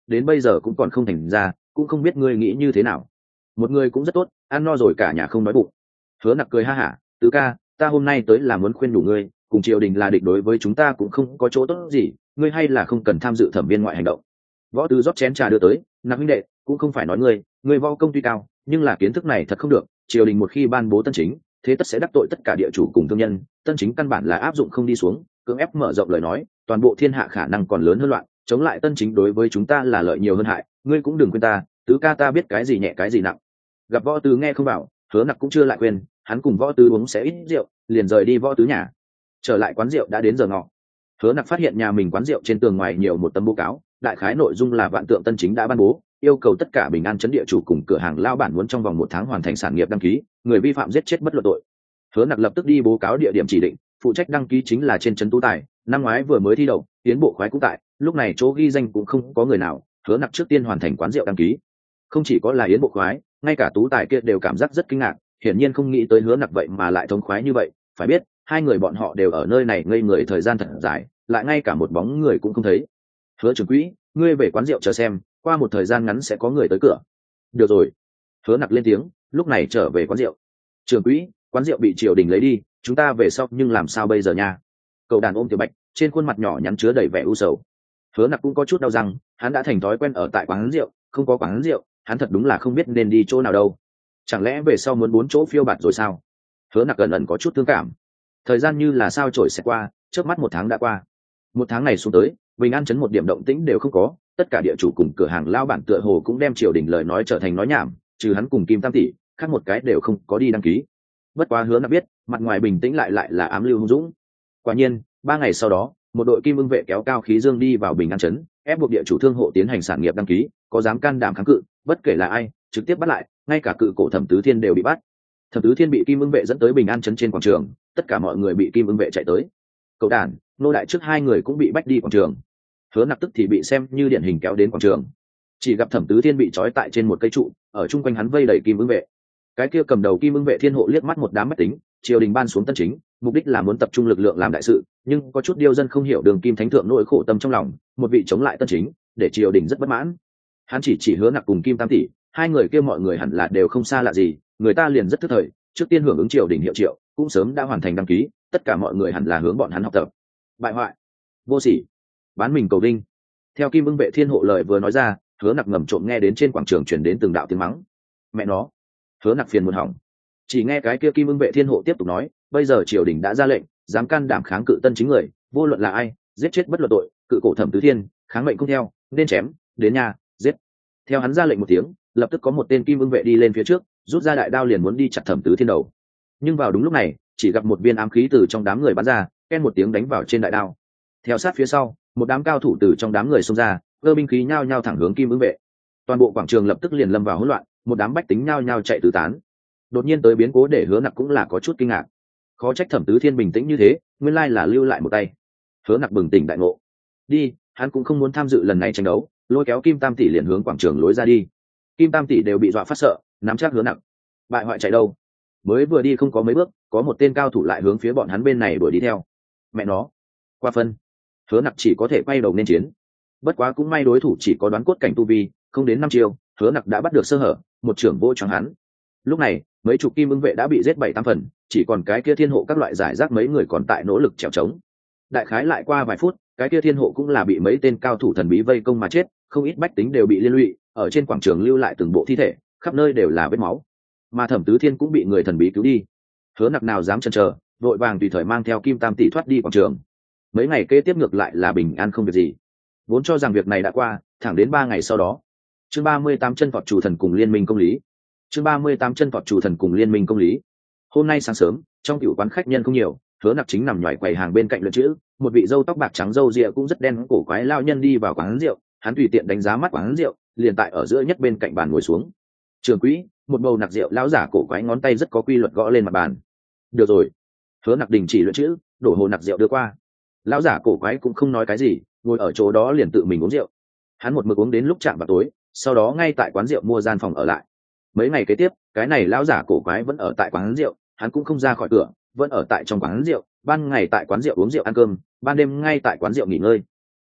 đến bây giờ cũng còn không thành ra, cũng không biết ngươi nghĩ như thế nào. Một người cũng rất tốt, ăn no rồi cả nhà không đói bụng. Hứa Nặc cười ha hả, tứ ca, ta hôm nay tới là muốn khuyên đủ ngươi, cùng triều đình là địch đối với chúng ta cũng không có chỗ tốt gì, ngươi hay là không cần tham dự thẩm viên ngoại hành động. Võ Tứ rót chén trà đưa tới, Nặc huynh đệ, cũng không phải nói ngươi, ngươi võ công tuy cao, nhưng là kiến thức này thật không được, triều đình một khi ban bố tân chính, thế tất sẽ đắc tội tất cả địa chủ cùng thương nhân, tân chính căn bản là áp dụng không đi xuống, cưỡng ép mở rộng lời nói, toàn bộ thiên hạ khả năng còn lớn hơn loạn, chống lại tân chính đối với chúng ta là lợi nhiều hơn hại, ngươi cũng đừng quên ta, tứ ca ta biết cái gì nhẹ cái gì nặng. Gặp Võ Tứ nghe không bảo, Hứa Nặc cũng chưa lại quên, hắn cùng Võ Tứ uống sẽ ít rượu, liền rời đi Võ Tứ nhà. Trở lại quán rượu đã đến giờ ngọ. Hứa Nặc phát hiện nhà mình quán rượu trên tường ngoài nhiều một tấm bố cáo, đại khái nội dung là vạn tượng tân chính đã ban bố, yêu cầu tất cả bình an trấn địa chủ cùng cửa hàng lao bản muốn trong vòng một tháng hoàn thành sản nghiệp đăng ký, người vi phạm giết chết bất luận tội. Hứa Nặc lập tức đi bố cáo địa điểm chỉ định, phụ trách đăng ký chính là trên trấn Tú Tài, năm ngoái vừa mới thi đậu, tiến bộ khoái cũng tại, lúc này chỗ ghi danh cũng không có người nào, Hứa Nặc trước tiên hoàn thành quán rượu đăng ký. Không chỉ có là yến bộ khoái, ngay cả Tú Tài kia đều cảm giác rất kinh ngạc, hiển nhiên không nghĩ tới Hứa Nặc vậy mà lại thống khoái như vậy, phải biết, hai người bọn họ đều ở nơi này ngây người thời gian thật dài, lại ngay cả một bóng người cũng không thấy. Hứa trưởng quỹ, ngươi về quán rượu chờ xem, qua một thời gian ngắn sẽ có người tới cửa. Được rồi. Hứa Nặc lên tiếng, lúc này trở về quán rượu. Trưởng quỹ, quán rượu bị triều đình lấy đi, chúng ta về sau nhưng làm sao bây giờ nha? Cậu đàn ôm Tiểu Bạch, trên khuôn mặt nhỏ nhắn chứa đầy vẻ u sầu. Hứa Nặc cũng có chút đau răng, hắn đã thành thói quen ở tại quán rượu, không có quán rượu, hắn thật đúng là không biết nên đi chỗ nào đâu. Chẳng lẽ về sau muốn bốn chỗ phiêu bạt rồi sao? Hứa Nặc gần ẩn có chút thương cảm. Thời gian như là sao trổi sẽ qua, chớp mắt một tháng đã qua. Một tháng này xuống tới, Bình An trấn một điểm động tĩnh đều không có, tất cả địa chủ cùng cửa hàng lao bản tựa hồ cũng đem triều đình lời nói trở thành nói nhảm, trừ hắn cùng Kim Tam tỷ, khác một cái đều không có đi đăng ký. Bất quá Hứa Nặc biết, mặt ngoài bình tĩnh lại lại là ám lưu hung dũng. Quả nhiên, ba ngày sau đó, một đội Kim Ưng vệ kéo cao khí dương đi vào Bình An trấn, ép buộc địa chủ thương hộ tiến hành sản nghiệp đăng ký, có dám can đảm kháng cự, bất kể là ai, trực tiếp bắt lại, ngay cả cự cổ Thẩm Tứ Thiên đều bị bắt. Thẩm Tứ Thiên bị Kim Ưng vệ dẫn tới Bình An trấn trên quảng trường, tất cả mọi người bị Kim Ưng vệ chạy tới. Cậu đàn, nô đại trước hai người cũng bị bách đi quảng trường. Hứa Nặc tức thì bị xem như điển hình kéo đến quảng trường. Chỉ gặp Thẩm Tứ Thiên bị trói tại trên một cây trụ, ở chung quanh hắn vây đầy Kim Ưng vệ. Cái kia cầm đầu Kim Ưng vệ thiên hộ liếc mắt một đám bách tính, triều đình ban xuống tân chính, mục đích là muốn tập trung lực lượng làm đại sự, nhưng có chút điêu dân không hiểu đường Kim Thánh thượng nỗi khổ tâm trong lòng, một vị chống lại tân chính, để triều đình rất bất mãn. Hắn chỉ chỉ Hứa Nặc cùng Kim Tam tỷ, hai người kia mọi người hẳn là đều không xa lạ gì, người ta liền rất thức thời, trước tiên hưởng ứng triều đình hiệu triệu, cũng sớm đã hoàn thành đăng ký, tất cả mọi người hẳn là hướng bọn hắn học tập. Bại hoại, vô sỉ, bán mình cầu đinh. Theo Kim Ưng vệ thiên hộ lời vừa nói ra, Hứa Nặc ngầm trộm nghe đến trên quảng trường truyền đến từng đạo tiếng mắng. Mẹ nó, Hứa Nặc phiền muốn hỏng. Chỉ nghe cái kia Kim Ưng vệ thiên hộ tiếp tục nói, bây giờ triều đình đã ra lệnh, dám can đảm kháng cự tân chính người, vô luận là ai, giết chết bất luận tội, cự cổ Thẩm Tứ Thiên, kháng mệnh không theo, nên chém, đến nhà, giết. Theo hắn ra lệnh một tiếng, lập tức có một tên Kim Ưng vệ đi lên phía trước, rút ra đại đao liền muốn đi chặt Thẩm Tứ Thiên đầu. Nhưng vào đúng lúc này, chỉ gặp một viên ám khí từ trong đám người bắn ra, ken một tiếng đánh vào trên đại đao. Theo sát phía sau, một đám cao thủ từ trong đám người xông ra, cơ binh khí nhao nhao thẳng hướng Kim Ưng vệ. Toàn bộ quảng trường lập tức liền lâm vào hỗn loạn, một đám bách tính nhao nhao chạy tứ tán. Đột nhiên tới biến cố để Hứa Nặc cũng là có chút kinh ngạc. Khó trách Thẩm Tứ Thiên bình tĩnh như thế, nguyên lai là lưu lại một tay. Hứa Nặc bừng tỉnh đại ngộ. Đi, hắn cũng không muốn tham dự lần này tranh đấu, lôi kéo Kim Tam tỷ liền hướng quảng trường lối ra đi. Kim Tam tỷ đều bị dọa phát sợ, nắm chắc Hứa Nặc. Bại hoại chạy đâu? Mới vừa đi không có mấy bước, có một tên cao thủ lại hướng phía bọn hắn bên này đuổi đi theo. Mẹ nó, qua phân. Hứa Nặc chỉ có thể quay đầu nên chiến. Bất quá cũng may đối thủ chỉ có đoán cốt cảnh tu vi, không đến năm chiêu, Hứa Nặc đã bắt được sơ hở, một trưởng vô choáng hắn. Lúc này, mấy chục Kim Ưng vệ đã bị giết bảy tám phần, chỉ còn cái kia thiên hộ các loại giải rác mấy người còn tại nỗ lực trèo trống. Đại khái lại qua vài phút, cái kia thiên hộ cũng là bị mấy tên cao thủ thần bí vây công mà chết, không ít bách tính đều bị liên lụy, ở trên quảng trường lưu lại từng bộ thi thể, khắp nơi đều là vết máu. Mà Thẩm Tứ Thiên cũng bị người thần bí cứu đi. Hứa Nặc nào dám chần chờ, vội vàng tùy thời mang theo Kim Tam tỷ thoát đi quảng trường. Mấy ngày kế tiếp ngược lại là bình an không việc gì. Vốn cho rằng việc này đã qua, thẳng đến ba ngày sau đó. Chương ba mươi tám chân vọt chủ thần cùng liên minh công lý. Chương ba mươi tám chân vọt chủ thần cùng liên minh công lý. Hôm nay sáng sớm, trong tiểu quán khách nhân không nhiều, Hứa Nặc chính nằm nhòi quầy hàng bên cạnh luyện chữ, một vị râu tóc bạc trắng râu ria cũng rất đen cổ quái lao nhân đi vào quán rượu, hắn tùy tiện đánh giá mắt quán rượu, liền tại ở giữa nhất bên cạnh bàn ngồi xuống. Trường quỹ, một bầu nặc rượu lão giả cổ quái ngón tay rất có quy luật gõ lên mặt bàn. Được rồi. Hứa Nặc đình chỉ luyện chữ, đổ hồ nặc rượu đưa qua. Lão giả cổ quái cũng không nói cái gì, ngồi ở chỗ đó liền tự mình uống rượu. Hắn một mực uống đến lúc chạm vào tối, sau đó ngay tại quán rượu mua gian phòng ở lại. Mấy ngày kế tiếp, cái này lão giả cổ quái vẫn ở tại quán rượu, hắn cũng không ra khỏi cửa, vẫn ở tại trong quán rượu, ban ngày tại quán rượu uống rượu ăn cơm, ban đêm ngay tại quán rượu nghỉ ngơi.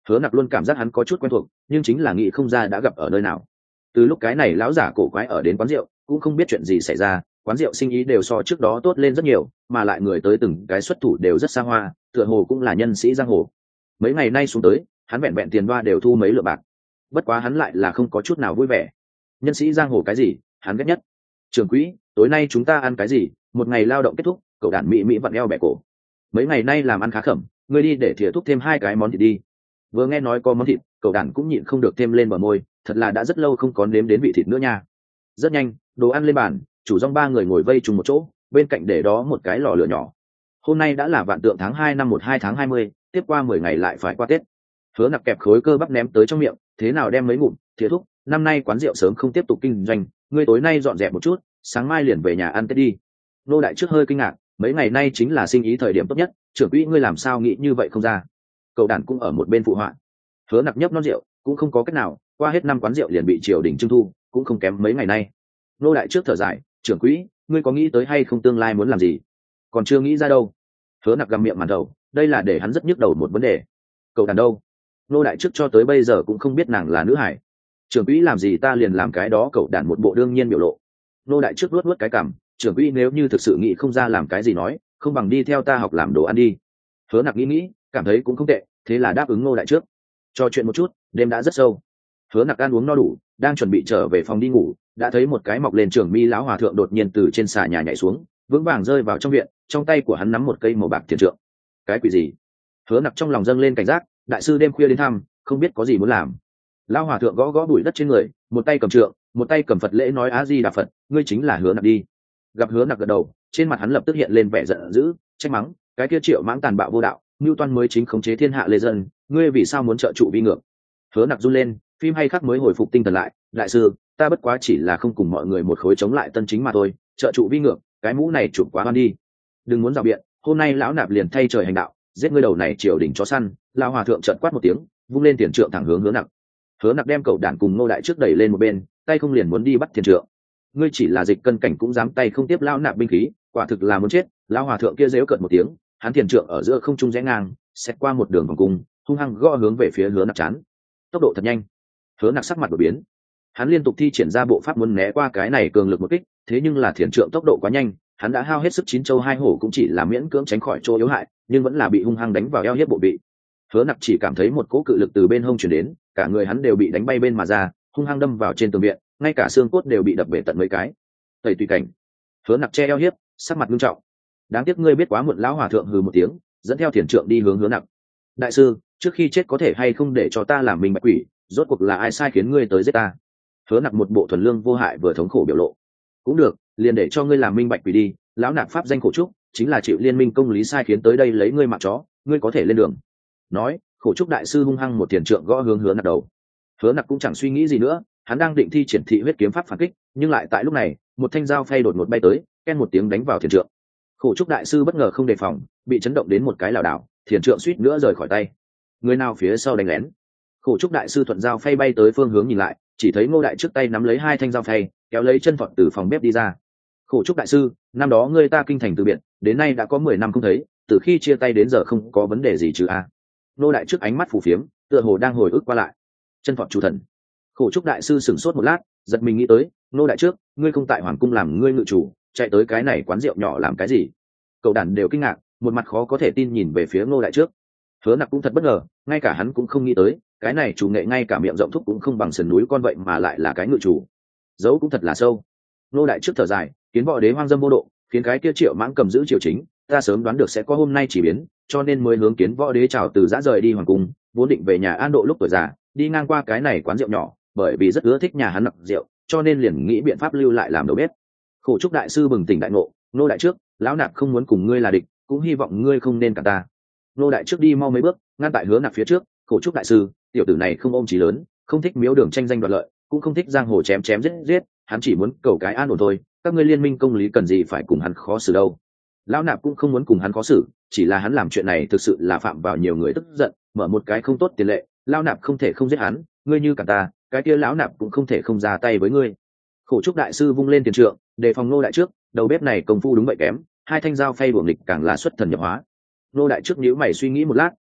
Hứa Nặc luôn cảm giác hắn có chút quen thuộc, nhưng chính là nghĩ không ra đã gặp ở nơi nào. Từ lúc cái này lão giả cổ quái ở đến quán rượu, cũng không biết chuyện gì xảy ra, quán rượu sinh ý đều so trước đó tốt lên rất nhiều, mà lại người tới từng cái xuất thủ đều rất xa hoa, tựa hồ cũng là nhân sĩ giang hồ. Mấy ngày nay xuống tới, hắn vẹn vẹn tiền đoa đều thu mấy lượng bạc. Bất quá hắn lại là không có chút nào vui vẻ. Nhân sĩ giang hồ cái gì, hắn ghét nhất. Trưởng quỹ, tối nay chúng ta ăn cái gì? Một ngày lao động kết thúc, cậu đàn mỹ mỹ vặn eo bẻ cổ. Mấy ngày nay làm ăn khá khẩm, ngươi đi để thìa thúc thêm hai cái món thịt đi. Vừa nghe nói có món thịt, cậu đàn cũng nhịn không được thêm lên bờ môi, thật là đã rất lâu không có nếm đến vị thịt nữa nha. Rất nhanh, đồ ăn lên bàn, chủ dòng ba người ngồi vây chung một chỗ, bên cạnh để đó một cái lò lửa nhỏ. Hôm nay đã là vạn tượng tháng hai năm một hai tháng hai mươi, tiếp qua mười ngày lại phải qua Tết. Hứa Nặc kẹp khối cơ bắp ném tới trong miệng, thế nào đem mấy ngụm, thìa thúc, năm nay quán rượu sớm không tiếp tục kinh doanh, ngươi tối nay dọn dẹp một chút, sáng mai liền về nhà ăn Tết đi. Nô đại trước hơi kinh ngạc, mấy ngày nay chính là sinh ý thời điểm tốt nhất, trưởng quỹ ngươi làm sao nghĩ như vậy không ra. Cậu đàn cũng ở một bên phụ họa. Hứa Nặc nhấp non rượu, cũng không có cách nào, qua hết năm quán rượu liền bị triều đình trưng thu, cũng không kém mấy ngày nay. Nô đại trước thở dài, trưởng quỹ, ngươi có nghĩ tới hay không tương lai muốn làm gì? Còn chưa nghĩ ra đâu. Hứa Nặc gầm miệng màn đầu, đây là để hắn rất nhức đầu một vấn đề. Cậu đàn đâu? Nô đại trước cho tới bây giờ cũng không biết nàng là nữ hải. Trưởng quỹ làm gì ta liền làm cái đó, cậu đàn một bộ đương nhiên biểu lộ. Nô đại trước luốt luốt cái cằm, trưởng quỹ nếu như thực sự nghĩ không ra làm cái gì nói, không bằng đi theo ta học làm đồ ăn đi. Hứa Nặc nghĩ nghĩ, cảm thấy cũng không tệ, thế là đáp ứng Nô đại trước. Trò chuyện một chút, đêm đã rất sâu. Hứa Nặc ăn uống no đủ, đang chuẩn bị trở về phòng đi ngủ, đã thấy một cái mọc lên trưởng mi lão hòa thượng đột nhiên từ trên xà nhà nhảy xuống, vững vàng rơi vào trong viện, trong tay của hắn nắm một cây màu bạc thiền trượng. Cái quỷ gì? Hứa Nặc trong lòng dâng lên cảnh giác, đại sư đêm khuya đến thăm, không biết có gì muốn làm. Lão hòa thượng gõ gõ bụi đất trên người, một tay cầm trượng, một tay cầm Phật lễ nói A Di Đà Phật, ngươi chính là Hứa Nặc đi. Gặp Hứa Nặc gật đầu, trên mặt hắn lập tức hiện lên vẻ giận dữ, trách mắng, cái kia Triệu Mãng tàn bạo vô đạo, Nưu Toan mới chính khống chế thiên hạ lê dân, ngươi vì sao muốn trợ trụ vi ngược? Hứa Nặc run lên, phim hay khắc mới hồi phục tinh thần lại, đại sư, ta bất quá chỉ là không cùng mọi người một khối chống lại Tân Chính mà thôi, trợ trụ vi ngược, cái mũ này chụp quá hoan đi. Đừng muốn rào biện, hôm nay lão nạp liền thay trời hành đạo, giết ngươi đầu này triều đình chó săn. Lão hòa thượng trợn quát một tiếng, vung lên tiền trượng thẳng hướng Hứa Nặc. Hứa Nặc đem cậu đàn cùng Ngô đại trước đẩy lên một bên, tay không liền muốn đi bắt tiền trượng. Ngươi chỉ là dịch cân cảnh cũng dám tay không tiếp lão nạp binh khí, quả thực là muốn chết. Lão hòa thượng kia giễu cợt một tiếng, hắn tiền trượng ở giữa không trung rẽ ngang, xét qua một đường vòng cung, hung hăng gõ hướng về phía Hứa Nặc chán. Tốc độ thật nhanh. Hứa Nặc sắc mặt đổi biến, hắn liên tục thi triển ra bộ pháp muốn né qua cái này cường lực một kích, thế nhưng là thiền trượng tốc độ quá nhanh, hắn đã hao hết sức chín châu hai hổ cũng chỉ là miễn cưỡng tránh khỏi chỗ yếu hại, nhưng vẫn là bị hung hăng đánh vào eo hiếp bộ vị. Hứa Nặc chỉ cảm thấy một cỗ cự lực từ bên hông truyền đến, cả người hắn đều bị đánh bay bên mà ra, hung hăng đâm vào trên tường viện, ngay cả xương cốt đều bị đập bể tận mấy cái. Tẩy tùy cảnh. Hứa Nặc che eo hiếp, sắc mặt nghiêm trọng. Đáng tiếc ngươi biết quá muộn, lão hòa thượng hừ một tiếng, dẫn theo thiền trượng đi hướng Hứa Nặc. Đại sư, trước khi chết có thể hay không để cho ta làm mình bạch quỷ, rốt cuộc là ai sai khiến ngươi tới giết ta? Hứa Nặc một bộ thuần lương vô hại vừa thống khổ biểu lộ. Cũng được, liền để cho ngươi làm minh bạch quỷ đi, lão nạp pháp danh Khổ Trúc, chính là chịu liên minh công lý sai khiến tới đây lấy ngươi mạng chó, ngươi có thể lên đường. Nói, Khổ Trúc đại sư hung hăng một tiền trượng gõ hướng Hứa Nặc đầu. Hứa Nặc cũng chẳng suy nghĩ gì nữa, hắn đang định thi triển thị huyết kiếm pháp phản kích, nhưng lại tại lúc này, một thanh dao phay đột ngột bay tới, ken một tiếng đánh vào thiền trượng. Khổ Trúc đại sư bất ngờ không đề phòng, bị chấn động đến một cái lảo đảo, thiền trượng suýt nữa rời khỏi tay. Người nào phía sau đánh lén? Khổ Trúc đại sư thuận dao phay bay tới phương hướng nhìn lại, chỉ thấy Ngô đại trước tay nắm lấy hai thanh dao phay, kéo lấy chân phật từ phòng bếp đi ra. Khổ Trúc đại sư, năm đó ngươi ta kinh thành từ biệt, đến nay đã có mười năm không thấy, từ khi chia tay đến giờ không có vấn đề gì chứ a? Ngô đại trước ánh mắt phù phiếm, tựa hồ đang hồi ức qua lại. Chân phật chủ thần. Khổ Trúc đại sư sửng sốt một lát, giật mình nghĩ tới, Ngô đại trước, ngươi không tại hoàng cung làm ngươi ngự chủ, chạy tới cái này quán rượu nhỏ làm cái gì? Cậu đàn đều kinh ngạc, một mặt khó có thể tin nhìn về phía Ngô đại trước. Hứa Nặc cũng thật bất ngờ, ngay cả hắn cũng không nghĩ tới, cái này chủ nghệ ngay cả miệng rộng thúc cũng không bằng sườn núi con vậy mà lại là cái ngự chủ. Dấu cũng thật là sâu. Ngô đại trước thở dài, kiến võ đế hoang dâm vô độ, khiến cái kia Triệu Mãng cầm giữ triều chính, ta sớm đoán được sẽ có hôm nay chỉ biến, cho nên mới hướng kiến võ đế chào từ giã rời đi hoàng cung, vốn định về nhà an độ lúc tuổi già, đi ngang qua cái này quán rượu nhỏ, bởi vì rất ưa thích nhà hắn nặc rượu, cho nên liền nghĩ biện pháp lưu lại làm đầu bếp. Khổ Trúc đại sư bừng tỉnh đại ngộ, Ngô đại trước, lão nạp không muốn cùng ngươi là địch, cũng hy vọng ngươi không nên cả ta. Ngô đại trước đi mau mấy bước, ngăn tại Hứa Nặc phía trước. Khổ Trúc đại sư, tiểu tử này không ôm chí lớn, không thích miếu đường tranh danh đoạt lợi, cũng không thích giang hồ chém chém giết giết, hắn chỉ muốn cầu cái an ổn thôi, các ngươi liên minh công lý cần gì phải cùng hắn khó xử đâu. Lão nạp cũng không muốn cùng hắn khó xử, chỉ là hắn làm chuyện này thực sự là phạm vào nhiều người tức giận, mở một cái không tốt tiền lệ, lão nạp không thể không giết hắn, ngươi như cả ta, cái kia lão nạp cũng không thể không ra tay với ngươi. Khổ Trúc đại sư vung lên tiền trượng, đề phòng Ngô đại trước, đầu bếp này công phu đúng vậy kém, hai thanh dao phay buồng nghịch càng là xuất thần nhập hóa. Ngô đại trước nhíu mày suy nghĩ một lát,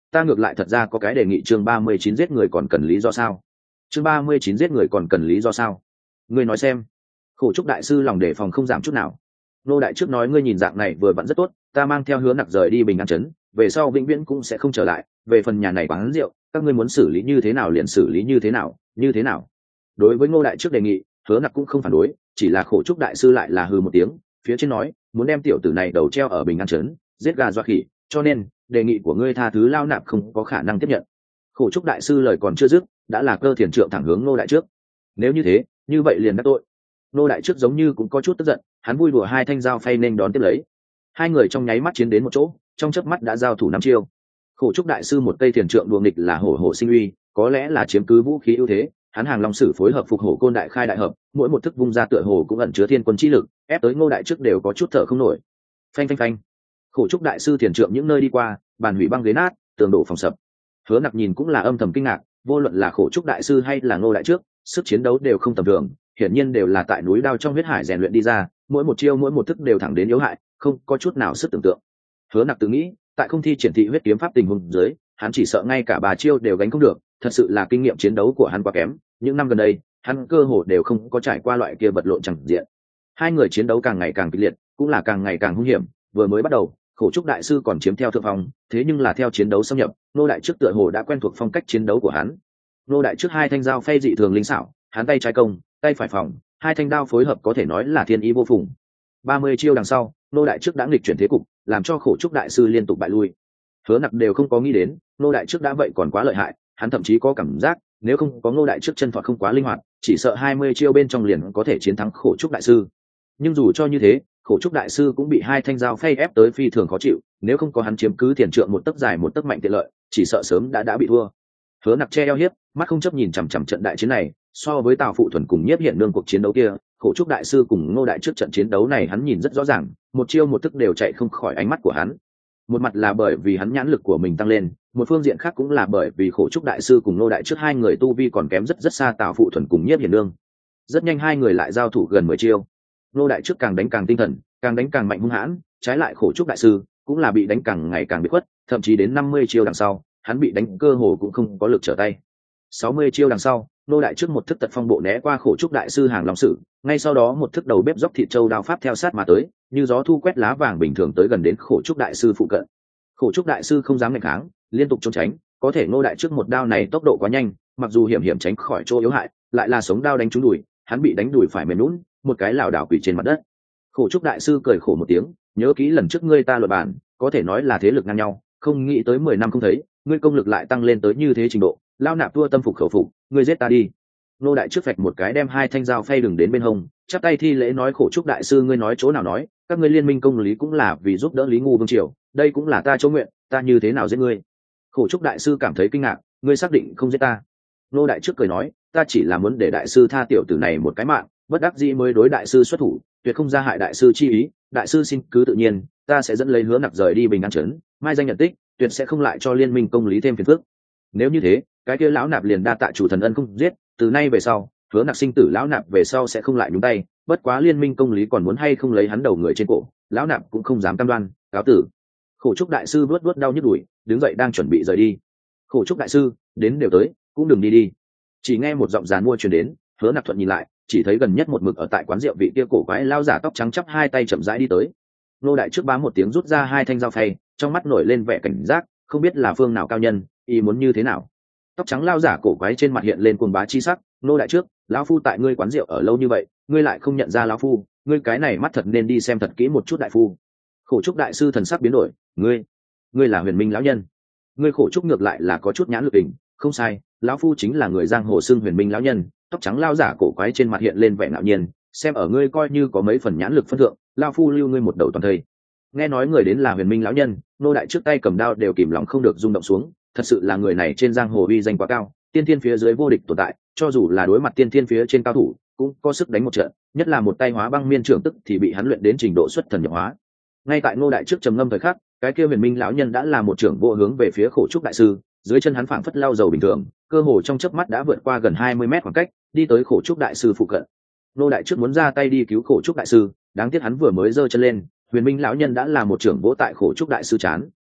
ta ngược lại thật ra có cái đề nghị. Chương ba mươi chín giết người còn cần lý do sao? Chương ba mươi chín giết người còn cần lý do sao? Ngươi nói xem. Khổ trúc đại sư lòng đề phòng không giảm chút nào. Nô đại trước nói ngươi nhìn dạng này vừa vặn rất tốt, ta mang theo Hứa Nặc rời đi Bình An trấn, về sau vĩnh viễn cũng sẽ không trở lại. Về phần nhà này quán rượu, các ngươi muốn xử lý như thế nào liền xử lý như thế nào, như thế nào. Đối với Ngô đại trước đề nghị, Hứa Nặc cũng không phản đối, chỉ là khổ trúc đại sư lại là hừ một tiếng, phía trên nói muốn đem tiểu tử này đầu treo ở Bình An trấn, giết gà dọa khỉ, cho nên đề nghị của ngươi tha thứ Lao Nạp không có khả năng tiếp nhận. Khổ trúc đại sư lời còn chưa dứt, đã là Cơ Thiền Trượng thẳng hướng Ngô đại trước. Nếu như thế, như vậy liền đắc tội. Ngô đại trước giống như cũng có chút tức giận, hắn vui đùa hai thanh dao phay nên đón tiếp lấy. Hai người trong nháy mắt chiến đến một chỗ, trong chớp mắt đã giao thủ năm chiêu. Khổ trúc đại sư một cây Thiền Trượng đùa nghịch là hổ hổ sinh uy, có lẽ là chiếm cứ vũ khí ưu thế, hắn hàng long sử phối hợp phục hổ côn đại khai đại hợp, mỗi một thức vung ra tựa hồ cũng ẩn chứa thiên quân chi lực, ép tới Ngô đại trước đều có chút thở không nổi. Phanh phanh phanh. Khổ trúc đại sư Thiền Trượng những nơi đi qua, bàn hủy băng ghế nát, tường đổ phòng sập. Hứa Nặc nhìn cũng là âm thầm kinh ngạc, vô luận là khổ trúc đại sư hay là Ngô đại trước, sức chiến đấu đều không tầm thường, hiển nhiên đều là tại núi đao trong huyết hải rèn luyện đi ra, mỗi một chiêu mỗi một thức đều thẳng đến yếu hại, không có chút nào sức tưởng tượng. Hứa Nặc tự nghĩ, tại không thi triển thị huyết kiếm pháp tình huống dưới, hắn chỉ sợ ngay cả bà chiêu đều gánh không được, thật sự là kinh nghiệm chiến đấu của hắn quá kém, những năm gần đây, hắn cơ hồ đều không có trải qua loại kia vật lộn chẳng diện. Hai người chiến đấu càng ngày càng kịch liệt, cũng là càng ngày càng hung hiểm, vừa mới bắt đầu, khổ trúc đại sư còn chiếm theo thượng phong, thế nhưng là theo chiến đấu xâm nhập, Nô đại trước tựa hồ đã quen thuộc phong cách chiến đấu của hắn. Nô đại trước hai thanh dao phay dị thường linh xảo, hắn tay trái công, tay phải phòng, hai thanh đao phối hợp có thể nói là thiên ý vô phùng. Ba mươi chiêu đằng sau, Nô đại trước đã nghịch chuyển thế cục, làm cho khổ trúc đại sư liên tục bại lui. Hứa Nặc đều không có nghĩ đến, Nô đại trước đã vậy còn quá lợi hại, hắn thậm chí có cảm giác, nếu không có Nô đại trước chân thuật không quá linh hoạt, chỉ sợ hai mươi chiêu bên trong liền có thể chiến thắng khổ trúc đại sư. Nhưng dù cho như thế, khổ trúc đại sư cũng bị hai thanh dao phay ép tới phi thường khó chịu, nếu không có hắn chiếm cứ Thiền Trượng một tấc dài một tấc mạnh tiện lợi, chỉ sợ sớm đã đã bị thua. Hứa Nặc che eo hiếp, mắt không chấp nhìn chằm chằm trận đại chiến này, so với Tào Phụ Thuần cùng Nhiếp Hiển Nương cuộc chiến đấu kia, khổ trúc đại sư cùng Ngô đại trước trận chiến đấu này hắn nhìn rất rõ ràng, một chiêu một thức đều chạy không khỏi ánh mắt của hắn. Một mặt là bởi vì hắn nhãn lực của mình tăng lên, một phương diện khác cũng là bởi vì khổ trúc đại sư cùng Ngô đại trước hai người tu vi còn kém rất rất xa Tào Phụ Thuần cùng Nhiếp Hiển Nương. Rất nhanh hai người lại giao thủ gần mười chiêu. Ngô đại trước càng đánh càng tinh thần, càng đánh càng mạnh hung hãn, trái lại khổ trúc đại sư cũng là bị đánh càng ngày càng bị khuất, thậm chí đến năm mươi chiêu đằng sau, hắn bị đánh cơ hồ cũng không có lực trở tay. sáu mươi chiêu đằng sau, Ngô đại trước một thức tật phong bộ né qua khổ trúc đại sư hàng long sử, ngay sau đó một thức đầu bếp dốc thịt châu đao pháp theo sát mà tới, như gió thu quét lá vàng bình thường tới gần đến khổ trúc đại sư phụ cận. Khổ trúc đại sư không dám nghênh kháng, liên tục trốn tránh, có thể Ngô đại trước một đao này tốc độ quá nhanh, mặc dù hiểm hiểm tránh khỏi chỗ yếu hại, lại là sống đao đánh trúng đùi, hắn bị đánh đùi phải mềm nhũn, một cái lảo đảo quỳ trên mặt đất. Khổ trúc đại sư cười khổ một tiếng, nhớ kỹ lần trước ngươi ta luận bàn, có thể nói là thế lực ngang nhau, không nghĩ tới mười năm không thấy, ngươi công lực lại tăng lên tới như thế trình độ, Lao Nạp vua tâm phục khẩu phục, ngươi giết ta đi. Nô đại trước vạch một cái đem hai thanh dao phay đừng đến bên hông, chắp tay thi lễ nói khổ trúc đại sư ngươi nói chỗ nào nói, các ngươi liên minh công lý cũng là vì giúp đỡ Lý Ngu vương triều, đây cũng là ta chỗ nguyện, ta như thế nào giết ngươi? Khổ trúc đại sư cảm thấy kinh ngạc, ngươi xác định không giết ta? Nô đại trước cười nói, ta chỉ là muốn để đại sư tha tiểu tử này một cái mạng, bất đắc dĩ mới đối đại sư xuất thủ, tuyệt không ra hại đại sư chi ý, đại sư xin cứ tự nhiên, ta sẽ dẫn lấy Hứa Nặc rời đi Bình An trấn, mai danh nhận tích, tuyệt sẽ không lại cho liên minh công lý thêm phiền phức. Nếu như thế, cái kia lão nạp liền đa tạ chủ thần ân không giết, từ nay về sau, Hứa Nặc sinh tử lão nạp về sau sẽ không lại nhúng tay, bất quá liên minh công lý còn muốn hay không lấy hắn đầu người trên cổ, lão nạp cũng không dám cam đoan, cáo tử. Khổ trúc đại sư vuốt vuốt đau nhức đùi, đứng dậy đang chuẩn bị rời đi. Khổ trúc đại sư, đến đều tới, cũng đừng đi đi. Chỉ nghe một giọng giàn mua truyền đến, Hứa Nặc thuận nhìn lại, chỉ thấy gần nhất một mực ở tại quán rượu vị kia cổ quái lao giả tóc trắng chắp hai tay chậm rãi đi tới. Nô đại trước bám một tiếng rút ra hai thanh dao phay, trong mắt nổi lên vẻ cảnh giác, không biết là phương nào cao nhân, ý muốn như thế nào. Tóc trắng lao giả cổ quái trên mặt hiện lên cuồng bá chi sắc, nô đại trước, lão phu tại ngươi quán rượu ở lâu như vậy, ngươi lại không nhận ra lão phu, ngươi cái này mắt thật nên đi xem thật kỹ một chút đại phu. Khổ trúc đại sư thần sắc biến đổi, ngươi, ngươi là Huyền Minh lão nhân. Ngươi khổ trúc ngược lại là có chút nhãn lực tình, không sai, lão phu chính là người giang hồ xưng Huyền Minh lão nhân. Tóc trắng lao giả cổ quái trên mặt hiện lên vẻ ngạo nhiên, xem ở ngươi coi như có mấy phần nhãn lực phân thượng, lão phu lưu ngươi một đầu toàn thây. Nghe nói người đến là Huyền Minh lão nhân, nô đại trước tay cầm đao đều kìm lòng không được rung động xuống, thật sự là người này trên giang hồ uy danh quá cao, tiên thiên phía dưới vô địch tồn tại, cho dù là đối mặt tiên thiên phía trên cao thủ cũng có sức đánh một trận, nhất là một tay hóa băng miên trưởng tức thì bị hắn luyện đến trình độ xuất thần nhập hóa. Ngay tại ngô đại trước trầm ngâm thời khắc, cái kia Huyền Minh lão nhân đã là một trưởng vô hướng về phía khổ trúc đại sư, dưới chân hắn phảng phất lao dầu bình thường, cơ hồ trong chớp mắt đã vượt qua gần hai mươi mét khoảng cách, đi tới khổ trúc đại sư phụ cận. Ngô đại trước muốn ra tay đi cứu khổ trúc đại sư, đáng tiếc hắn vừa mới giơ chân lên, Huyền Minh lão nhân đã là một trưởng vỗ tại khổ trúc đại sư chán.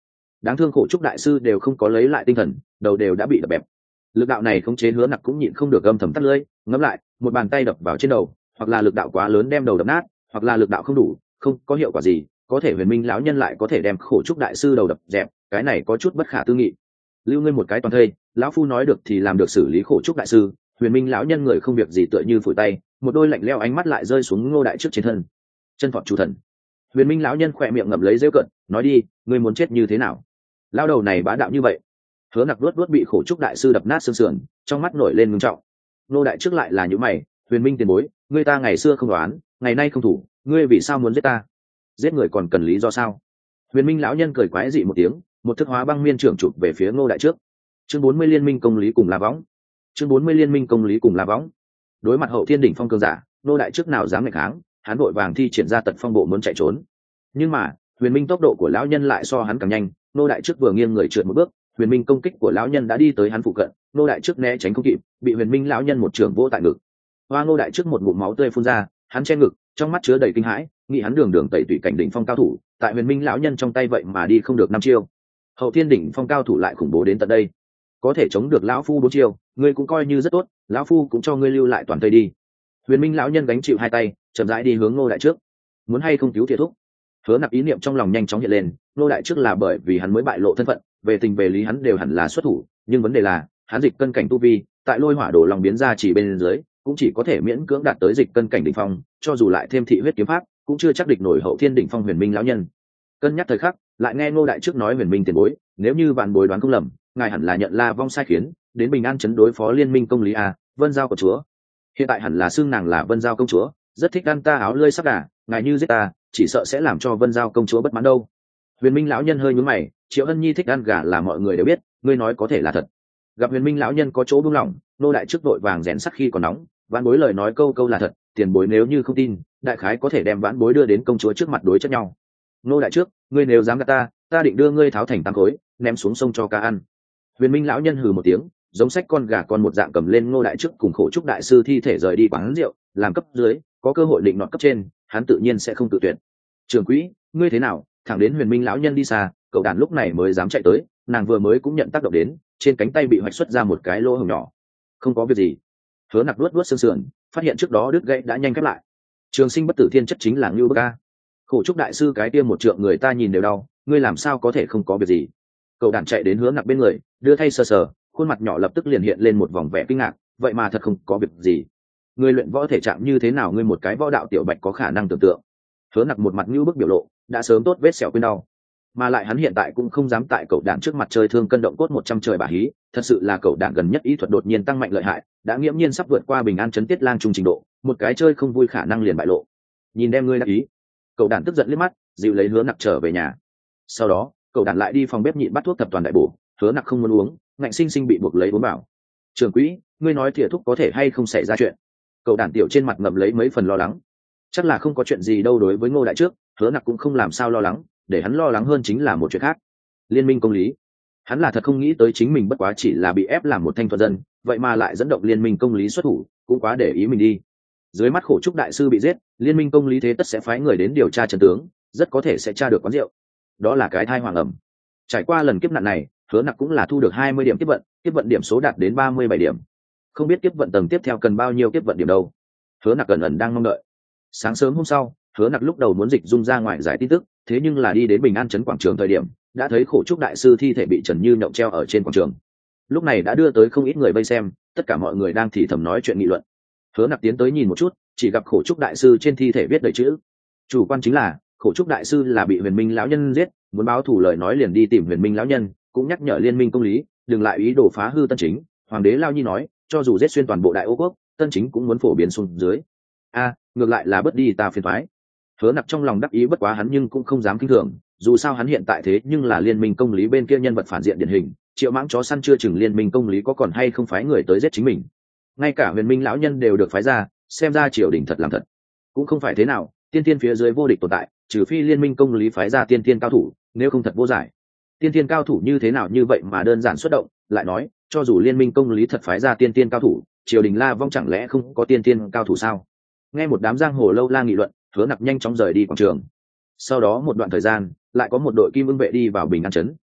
đáng thương khổ trúc đại sư đều không có lấy lại tinh thần, đầu đều đã bị đập bẹp. Lực đạo này khống chế Hứa Nặc cũng nhịn không được âm thầm tắt lưỡi, ngẫm lại, một bàn tay đập vào trên đầu, hoặc là lực đạo quá lớn đem đầu đập nát, hoặc là lực đạo không đủ, không có hiệu quả gì, có thể Huyền Minh lão nhân lại có thể đem khổ trúc đại sư đầu đập dẹp, cái này có chút bất khả tư nghị. Lưu ngươi một cái toàn thây, lão phu nói được thì làm được, xử lý khổ trúc đại sư. Huyền Minh lão nhân người không việc gì tựa như phủi tay, một đôi lạnh lẽo ánh mắt lại rơi xuống Ngô Đại Trước trên thân. Chân phọt chủ thần. Huyền Minh lão nhân khỏe miệng ngậm lấy rêu cận, nói đi, ngươi muốn chết như thế nào? Lao đầu này bá đạo như vậy. Hứa Nặc luốt luốt bị khổ trúc đại sư đập nát xương sườn, trong mắt nổi lên ngưng trọng. Ngô Đại Trước lại là những mày, Huyền Minh tiền bối, ngươi ta ngày xưa không đoán, ngày nay không thủ, ngươi vì sao muốn giết ta? Giết người còn cần lý do sao? Huyền Minh lão nhân cười quái dị một tiếng, một thức hóa băng miên trưởng chụp về phía Ngô Đại Trước. Chương bốn mươi liên minh công lý cùng La Võng. Chương bốn mươi liên minh công lý cùng La Võng. Đối mặt hậu thiên đỉnh phong cường giả, Ngô Đại Trước nào dám nghịch kháng, hắn vội vàng thi triển ra tật phong bộ muốn chạy trốn. Nhưng mà, Huyền Minh tốc độ của lão nhân lại so hắn càng nhanh, Ngô Đại Trước vừa nghiêng người trượt một bước, Huyền Minh công kích của lão nhân đã đi tới hắn phụ cận, Ngô Đại Trước né tránh không kịp, bị Huyền Minh lão nhân một trường vỗ tại ngực. Hoa Ngô Đại Trước một ngụm máu tươi phun ra, hắn che ngực, trong mắt chứa đầy kinh hãi, nghĩ hắn đường đường tẩy tùy cảnh đỉnh phong cao thủ, tại Huyền Minh lão nhân trong tay vậy mà đi không được năm chiêu. Hậu thiên đỉnh phong cao thủ lại khủng bố đến tận đây, có thể chống được lão phu bốn chiêu, ngươi cũng coi như rất tốt, lão phu cũng cho ngươi lưu lại toàn thây đi. Huyền Minh lão nhân gánh chịu hai tay, chậm rãi đi hướng Ngô Đại Trước. Muốn hay không cứu Thiệt Thúc? Hứa Nặc ý niệm trong lòng nhanh chóng hiện lên, Ngô Đại Trước là bởi vì hắn mới bại lộ thân phận, về tình về lý hắn đều hẳn là xuất thủ, nhưng vấn đề là, hắn dịch cân cảnh tu vi, tại Lôi Hỏa Đồ Long biến ra chỉ bên dưới, cũng chỉ có thể miễn cưỡng đạt tới dịch cân cảnh đỉnh phong, cho dù lại thêm thị huyết kiếm pháp, cũng chưa chắc địch nổi hậu thiên đỉnh phong Huyền Minh lão nhân. Cân nhắc thời khắc, lại nghe Ngô Đại Trước nói Huyền Minh tiền bối, nếu như vạn bối đoán không lầm, ngài hẳn là nhận La Vong sai khiến, đến Bình An trấn đối phó liên minh công lý a, Vân Giao công chúa. Hiện tại hẳn là xưng nàng là Vân Giao công chúa, rất thích ăn ta áo lơi sắc gà, ngài như giết ta, chỉ sợ sẽ làm cho Vân Giao công chúa bất mãn đâu. Huyền Minh lão nhân hơi nhướng mày, Triệu Hân Nhi thích ăn gà là mọi người đều biết, ngươi nói có thể là thật. Gặp Huyền Minh lão nhân có chỗ buông lỏng, Ngô Đại Trước vội vàng rèn sắt khi còn nóng, vãn bối lời nói câu câu là thật, tiền bối nếu như không tin, đại khái có thể đem vãn bối đưa đến công chúa trước mặt đối chất nhau. Ngô Đại Trước, ngươi nếu dám gạt ta, ta định đưa ngươi tháo thành tám khối, ném xuống sông cho cá ăn. Huyền Minh lão nhân hừ một tiếng, giống sách con gà con một dạng cầm lên Ngô Đại Trước cùng khổ trúc đại sư thi thể rời đi quán rượu, làm cấp dưới, có cơ hội định nọt cấp trên, hắn tự nhiên sẽ không tự tuyệt. Trưởng quỹ, ngươi thế nào? Thẳng đến Huyền Minh lão nhân đi xa, cậu đàn lúc này mới dám chạy tới, nàng vừa mới cũng nhận tác động đến, trên cánh tay bị hoạch xuất ra một cái lỗ hổng nhỏ. Không có việc gì. Hứa Nặc luốt luốt xương sườn, phát hiện trước đó đứt gãy đã nhanh khép lại. Trường sinh bất tử thiên chất chính là Ngưu Bức ca. Khổ trúc đại sư cái tiêm một trượng người ta nhìn đều đau, ngươi làm sao có thể không có việc gì? Cậu đàn chạy đến Hứa Nặc bên người, đưa thay sờ sờ, khuôn mặt nhỏ lập tức liền hiện lên một vòng vẻ kinh ngạc, vậy mà thật không có việc gì. Ngươi luyện võ thể trạng như thế nào, ngươi một cái võ đạo tiểu bạch có khả năng tưởng tượng? Hứa Nặc một mặt Ngưu Bức biểu lộ, đã sớm tốt vết sẹo quên đau, mà lại hắn hiện tại cũng không dám tại cậu đàn trước mặt chơi thương cân động cốt một trăm trời bả hí, thật sự là cậu đàn gần nhất ý thuật đột nhiên tăng mạnh lợi hại, đã nghiễm nhiên sắp vượt qua Bình An trấn Tiết Lang trung trình độ, một cái chơi không vui khả năng liền bại lộ. Nhìn đem ngươi đắc ý. Cậu đàn tức giận liếc mắt, dịu lấy Hứa Nặc trở về nhà. Sau đó, cậu đàn lại đi phòng bếp nhịn bắt thuốc thập toàn đại bổ, Hứa Nặc không muốn uống, ngạnh sinh sinh bị buộc lấy uống bảo. Trường quỹ, ngươi nói Thiệt Thúc có thể hay không xảy ra chuyện? Cậu đàn tiểu trên mặt ngậm lấy mấy phần lo lắng. Chắc là không có chuyện gì đâu. Đối với Ngô Đại Trước, Hứa Nặc cũng không làm sao lo lắng, để hắn lo lắng hơn chính là một chuyện khác. Liên minh công lý, hắn là thật không nghĩ tới chính mình bất quá chỉ là bị ép làm một thanh thuần dân, vậy mà lại dẫn động liên minh công lý xuất thủ, cũng quá để ý mình đi. Dưới mắt khổ trúc đại sư bị giết, liên minh công lý thế tất sẽ phái người đến điều tra chân tướng, rất có thể sẽ tra được quán rượu. Đó là cái thai hoàng ẩm. Trải qua lần kiếp nạn này, Hứa Nặc cũng là thu được hai mươi điểm kiếp vận, kiếp vận điểm số đạt đến ba mươi bảy điểm. Không biết kiếp vận tầng tiếp theo cần bao nhiêu kiếp vận điểm đâu. Hứa Nặc ẩn ẩn đang mong đợi. Sáng sớm hôm sau, Hứa Nặc lúc đầu muốn dịch dung ra ngoài giải tin tức, thế nhưng là đi đến Bình An trấn quảng trường thời điểm, đã thấy khổ trúc đại sư thi thể bị Trần Như Nhộng treo ở trên quảng trường. Lúc này đã đưa tới không ít người vây xem, tất cả mọi người đang thì thầm nói chuyện nghị luận. Hứa Nặc tiến tới nhìn một chút, chỉ gặp khổ trúc đại sư trên thi thể viết đầy chữ. Chủ quan chính là khổ trúc đại sư là bị Huyền Minh lão nhân giết, muốn báo thù lời nói liền đi tìm Huyền Minh lão nhân, cũng nhắc nhở liên minh công lý đừng lại ý đồ phá hư Tân Chính. Hoàng đế Lao Nhi nói, cho dù giết xuyên toàn bộ Đại Ô quốc, Tân Chính cũng muốn phổ biến xuống dưới. A, ngược lại là bất đi ta phiền toái. Hứa Nặc trong lòng đắc ý, bất quá hắn nhưng cũng không dám kinh thường, dù sao hắn hiện tại thế nhưng là liên minh công lý bên kia nhân vật phản diện điển hình, Triệu Mãng chó săn chưa chừng liên minh công lý có còn hay không phái người tới giết chính mình. Ngay cả Huyền Minh lão nhân đều được phái ra, xem ra triều đình thật làm thật. Cũng không phải thế nào, tiên tiên phía dưới vô địch tồn tại, trừ phi liên minh công lý phái ra tiên tiên cao thủ, nếu không thật vô giải. Tiên tiên cao thủ như thế nào như vậy mà đơn giản xuất động, lại nói, cho dù liên minh công lý thật phái ra tiên tiên cao thủ, triều đình La Vong chẳng lẽ không có tiên tiên cao thủ sao? Nghe một đám giang hồ lâu la nghị luận, Hứa Nặc nhanh chóng rời đi quảng trường. Sau đó một đoạn thời gian, lại có một đội kim ưng vệ đi vào Bình An trấn,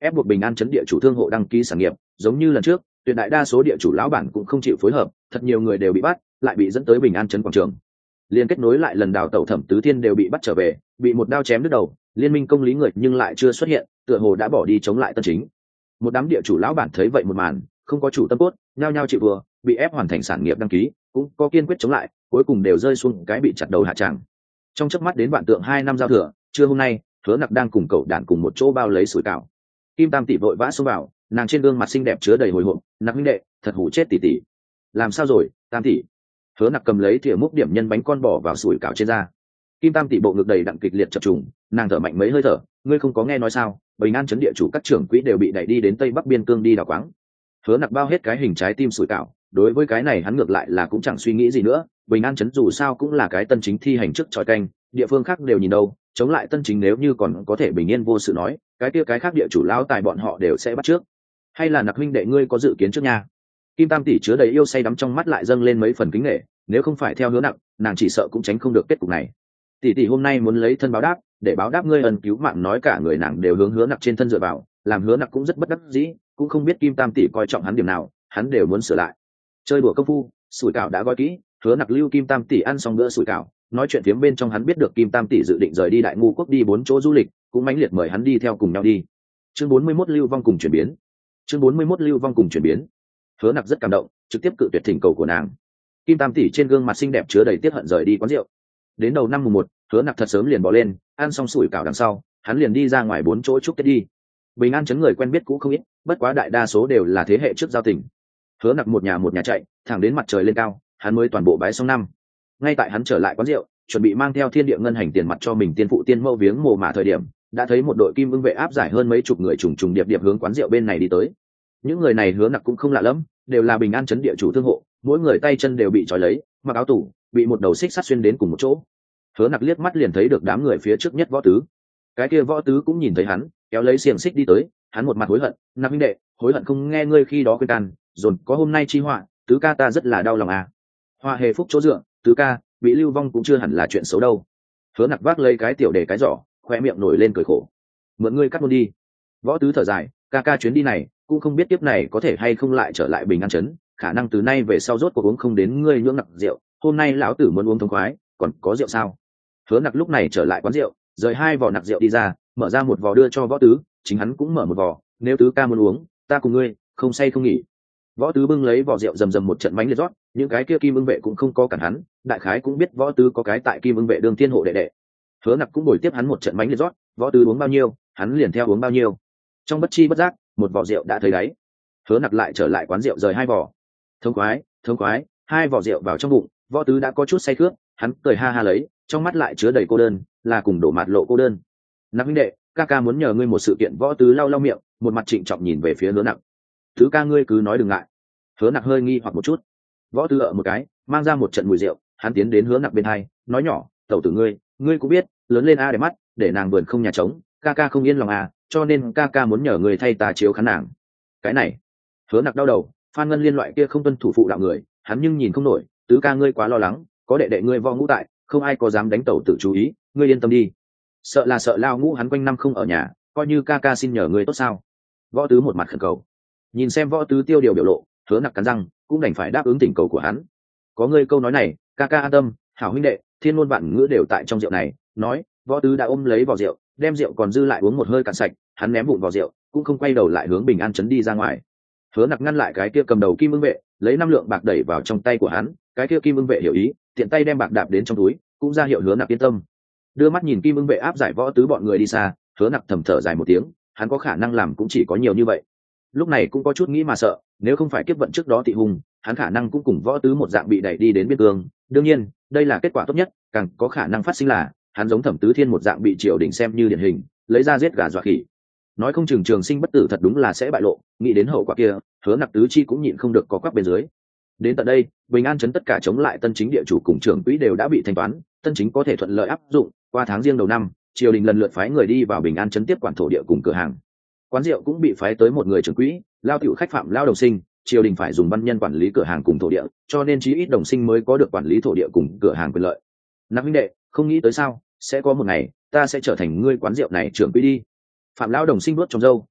ép buộc Bình An trấn địa chủ thương hộ đăng ký sản nghiệp. Giống như lần trước, tuyệt đại đa số địa chủ lão bản cũng không chịu phối hợp, thật nhiều người đều bị bắt, lại bị dẫn tới Bình An trấn quảng trường. Liên kết nối lại lần đào tẩu Thẩm Tứ Thiên đều bị bắt trở về, bị một đao chém đứt đầu. Liên minh công lý người nhưng lại chưa xuất hiện, tựa hồ đã bỏ đi chống lại Tân Chính. Một đám địa chủ lão bản thấy vậy một màn, không có chủ tâm cốt, nhao nhao chịu vừa, bị ép hoàn thành sản nghiệp đăng ký, cũng có kiên quyết chống lại, cuối cùng đều rơi xuống cái bị chặt đầu hạ tràng. Trong chớp mắt đến vạn tượng hai năm giao thừa, trưa hôm nay, Hứa Nặc đang cùng cậu đàn cùng một chỗ bao lấy sủi cảo. Kim Tam tỷ vội vã xông vào, nàng trên gương mặt xinh đẹp chứa đầy hồi hộp, "Nặc huynh đệ, thật hủ chết tỷ tỷ." "Làm sao rồi, Tam tỷ?" Hứa Nặc cầm lấy thìa múc điểm nhân bánh con bỏ vào sủi cảo trên da. Kim Tam tỷ bộ ngực đầy đặn kịch liệt chập trùng, nàng thở mạnh mấy hơi thở, "Ngươi không có nghe nói sao, Bình An trấn địa chủ các trưởng quỹ đều bị đẩy đi đến Tây Bắc biên cương đi đào quáng." Hứa Nặc bao hết cái hình trái tim sủi cảo, đối với cái này hắn ngược lại là cũng chẳng suy nghĩ gì nữa, Bình An trấn dù sao cũng là cái Tân Chính thi hành trước tròi canh, địa phương khác đều nhìn đâu, chống lại Tân Chính nếu như còn có thể bình yên vô sự nói, cái kia cái khác địa chủ lão tài bọn họ đều sẽ bắt trước. Hay là Nặc huynh đệ ngươi có dự kiến trước nha? Kim Tam tỷ chứa đầy yêu say đắm trong mắt lại dâng lên mấy phần kính nể, nếu không phải theo Hứa Nặc, nàng chỉ sợ cũng tránh không được kết cục này. Tỷ tỷ hôm nay muốn lấy thân báo đáp, để báo đáp ngươi ân cứu mạng, nói cả người nàng đều hướng Hứa Nặc trên thân dựa vào, làm Hứa Nặc cũng rất bất đắc dĩ, cũng không biết Kim Tam tỷ coi trọng hắn điểm nào, hắn đều muốn sửa lại. Chơi đùa công phu, sủi cảo đã gói kỹ, Hứa Nặc lưu Kim Tam tỷ ăn xong bữa sủi cảo, nói chuyện phiếm bên trong hắn biết được Kim Tam tỷ dự định rời đi Đại Ngu quốc đi bốn chỗ du lịch, cũng mãnh liệt mời hắn đi theo cùng nhau đi. Chương bốn mươi mốt lưu vong cùng chuyển biến. Chương bốn mươi mốt lưu vong cùng chuyển biến. Hứa Nặc rất cảm động, trực tiếp cự tuyệt thỉnh cầu của nàng. Kim Tam tỷ trên gương mặt xinh đẹp chứa đầy tiếc hận rời đi quán rượu. Đến đầu năm mùng một, Hứa Nặc thật sớm liền bỏ lên, ăn xong sủi cảo đằng sau, hắn liền đi ra ngoài bốn chỗ chúc Tết đi. Bình An trấn người quen biết cũng không ít, bất quá đại đa số đều là thế hệ trước giao tình. Hứa Nặc một nhà một nhà chạy, thẳng đến mặt trời lên cao, hắn mới toàn bộ bái xong năm. Ngay tại hắn trở lại quán rượu, chuẩn bị mang theo thiên địa ngân hành tiền mặt cho mình tiên phụ tiên mẫu viếng mồ mả thời điểm, đã thấy một đội kim ưng vệ áp giải hơn mấy chục người trùng trùng điệp điệp hướng quán rượu bên này đi tới. Những người này Hứa Nặc cũng không lạ lắm, đều là Bình An trấn địa chủ thương hộ, mỗi người tay chân đều bị trói lấy, mặc áo tủ, bị một đầu xích sắt xuyên đến cùng một chỗ. Hứa Nặc liếc mắt liền thấy được đám người phía trước nhất Võ Tứ. Cái kia Võ Tứ cũng nhìn thấy hắn, kéo lấy xiềng xích đi tới, hắn một mặt hối hận, "Nặc huynh đệ, hối hận không nghe ngươi khi đó khuyên can, dồn có hôm nay chi họa, Tứ ca ta rất là đau lòng à." "Họa hề phúc chỗ dựa, Tứ ca, bị lưu vong cũng chưa hẳn là chuyện xấu đâu." Hứa Nặc vác lấy cái tiểu để cái giỏ, khoe miệng nổi lên cười khổ, "Mượn ngươi cắt luôn đi." Võ Tứ thở dài, "Ca ca chuyến đi này, cũng không biết tiếp này có thể hay không lại trở lại Bình An trấn, khả năng từ nay về sau rốt cuộc uống không đến ngươi nhưỡng nặc rượu, hôm nay lão tử muốn uống thống khoái, còn có rượu sao?" Hứa Nặc lúc này trở lại quán rượu, rời hai vỏ nặc rượu đi ra, mở ra một vỏ đưa cho Võ Tứ, chính hắn cũng mở một vỏ, "Nếu Tứ ca muốn uống, ta cùng ngươi, không say không nghỉ." Võ Tứ bưng lấy vỏ rượu rầm rầm một trận mánh liệt rót, những cái kia kim ưng vệ cũng không có cản hắn, đại khái cũng biết Võ Tứ có cái tại kim ưng vệ đường thiên hộ đệ đệ. Hứa Nặc cũng bồi tiếp hắn một trận mánh liệt rót, Võ Tứ uống bao nhiêu, hắn liền theo uống bao nhiêu. Trong bất chi bất giác, một vỏ rượu đã thấy đáy. Hứa Nặc lại trở lại quán rượu rời hai vỏ. Thống khoái, thống khoái, hai vỏ rượu vào trong bụng, Võ Tứ đã có chút say khướt, hắn cười ha ha lấy, trong mắt lại chứa đầy cô đơn, là cùng đổ mạt lộ cô đơn. "Nặc huynh đệ, ca ca muốn nhờ ngươi một sự kiện." Võ Tứ lau lau miệng, một mặt trịnh trọng nhìn về phía Hứa Nặc. "Tứ ca ngươi cứ nói đừng ngại." Hứa Nặc hơi nghi hoặc một chút. Võ Tứ ở một cái, mang ra một trận mùi rượu, hắn tiến đến Hứa Nặc bên hai, nói nhỏ, "Tẩu tử ngươi, ngươi cũng biết, lớn lên a để mắt, để nàng vườn không nhà trống, ca ca không yên lòng à, cho nên ca ca muốn nhờ người thay ta chiếu khán nàng." Cái này, Hứa Nặc đau đầu, Phan Ngân Liên loại kia không tuân thủ phụ đạo người, hắn nhưng nhìn không nổi, "Tứ ca ngươi quá lo lắng, có đệ đệ ngươi Võ Ngũ tại, không ai có dám đánh tẩu tử chú ý, ngươi yên tâm đi." Sợ là sợ Lao Ngũ hắn quanh năm không ở nhà, coi như ca ca xin nhờ ngươi tốt sao? Võ Tứ một mặt khẩn cầu. Nhìn xem Võ Tứ tiêu điều biểu lộ, Hứa Nặc cắn răng, cũng đành phải đáp ứng tình cầu của hắn. "Có ngươi câu nói này, ca ca an tâm, hảo huynh đệ, thiên ngôn vạn ngữ đều tại trong rượu này." Nói, Võ Tứ đã ôm lấy vỏ rượu, đem rượu còn dư lại uống một hơi cạn sạch, hắn ném vụn vỏ rượu, cũng không quay đầu lại hướng Bình An trấn đi ra ngoài. Hứa Nặc ngăn lại cái kia cầm đầu kim ưng vệ, lấy năm lượng bạc đẩy vào trong tay của hắn, cái kia kim ưng vệ hiểu ý, tiện tay đem bạc đạp đến trong túi, cũng ra hiệu Hứa Nặc yên tâm. Đưa mắt nhìn kim ưng vệ áp giải Võ Tứ bọn người đi xa, Hứa Nặc thầm thở dài một tiếng, hắn có khả năng làm cũng chỉ có nhiều như vậy. Lúc này cũng có chút nghĩ mà sợ, nếu không phải kiếp vận trước đó tị hùng, hắn khả năng cũng cùng Võ Tứ một dạng bị đẩy đi đến biên cương. Đương nhiên, đây là kết quả tốt nhất, càng có khả năng phát sinh là hắn giống Thẩm Tứ Thiên một dạng bị triều đình xem như điển hình, lấy ra giết gà dọa khỉ. Nói không chừng Trường Sinh bất tử thật đúng là sẽ bại lộ, nghĩ đến hậu quả kia, Hứa Nặc tứ chi cũng nhịn không được có quắc bên dưới. Đến tận đây, Bình An trấn tất cả chống lại Tân Chính địa chủ cùng trưởng quỹ đều đã bị thanh toán, Tân Chính có thể thuận lợi áp dụng. Qua tháng riêng đầu năm, triều đình lần lượt phái người đi vào Bình An trấn tiếp quản thổ địa cùng cửa hàng. Quán rượu cũng bị phái tới một người trưởng quỹ, lao tiểu khách phạm lao đồng sinh, triều đình phải dùng văn nhân quản lý cửa hàng cùng thổ địa, cho nên chí ít đồng sinh mới có được quản lý thổ địa cùng cửa hàng quyền lợi. Nặc huynh đệ, không nghĩ tới sao, sẽ có một ngày ta sẽ trở thành ngươi quán rượu này trưởng quỹ đi. Phạm lão đồng sinh vuốt trong râu,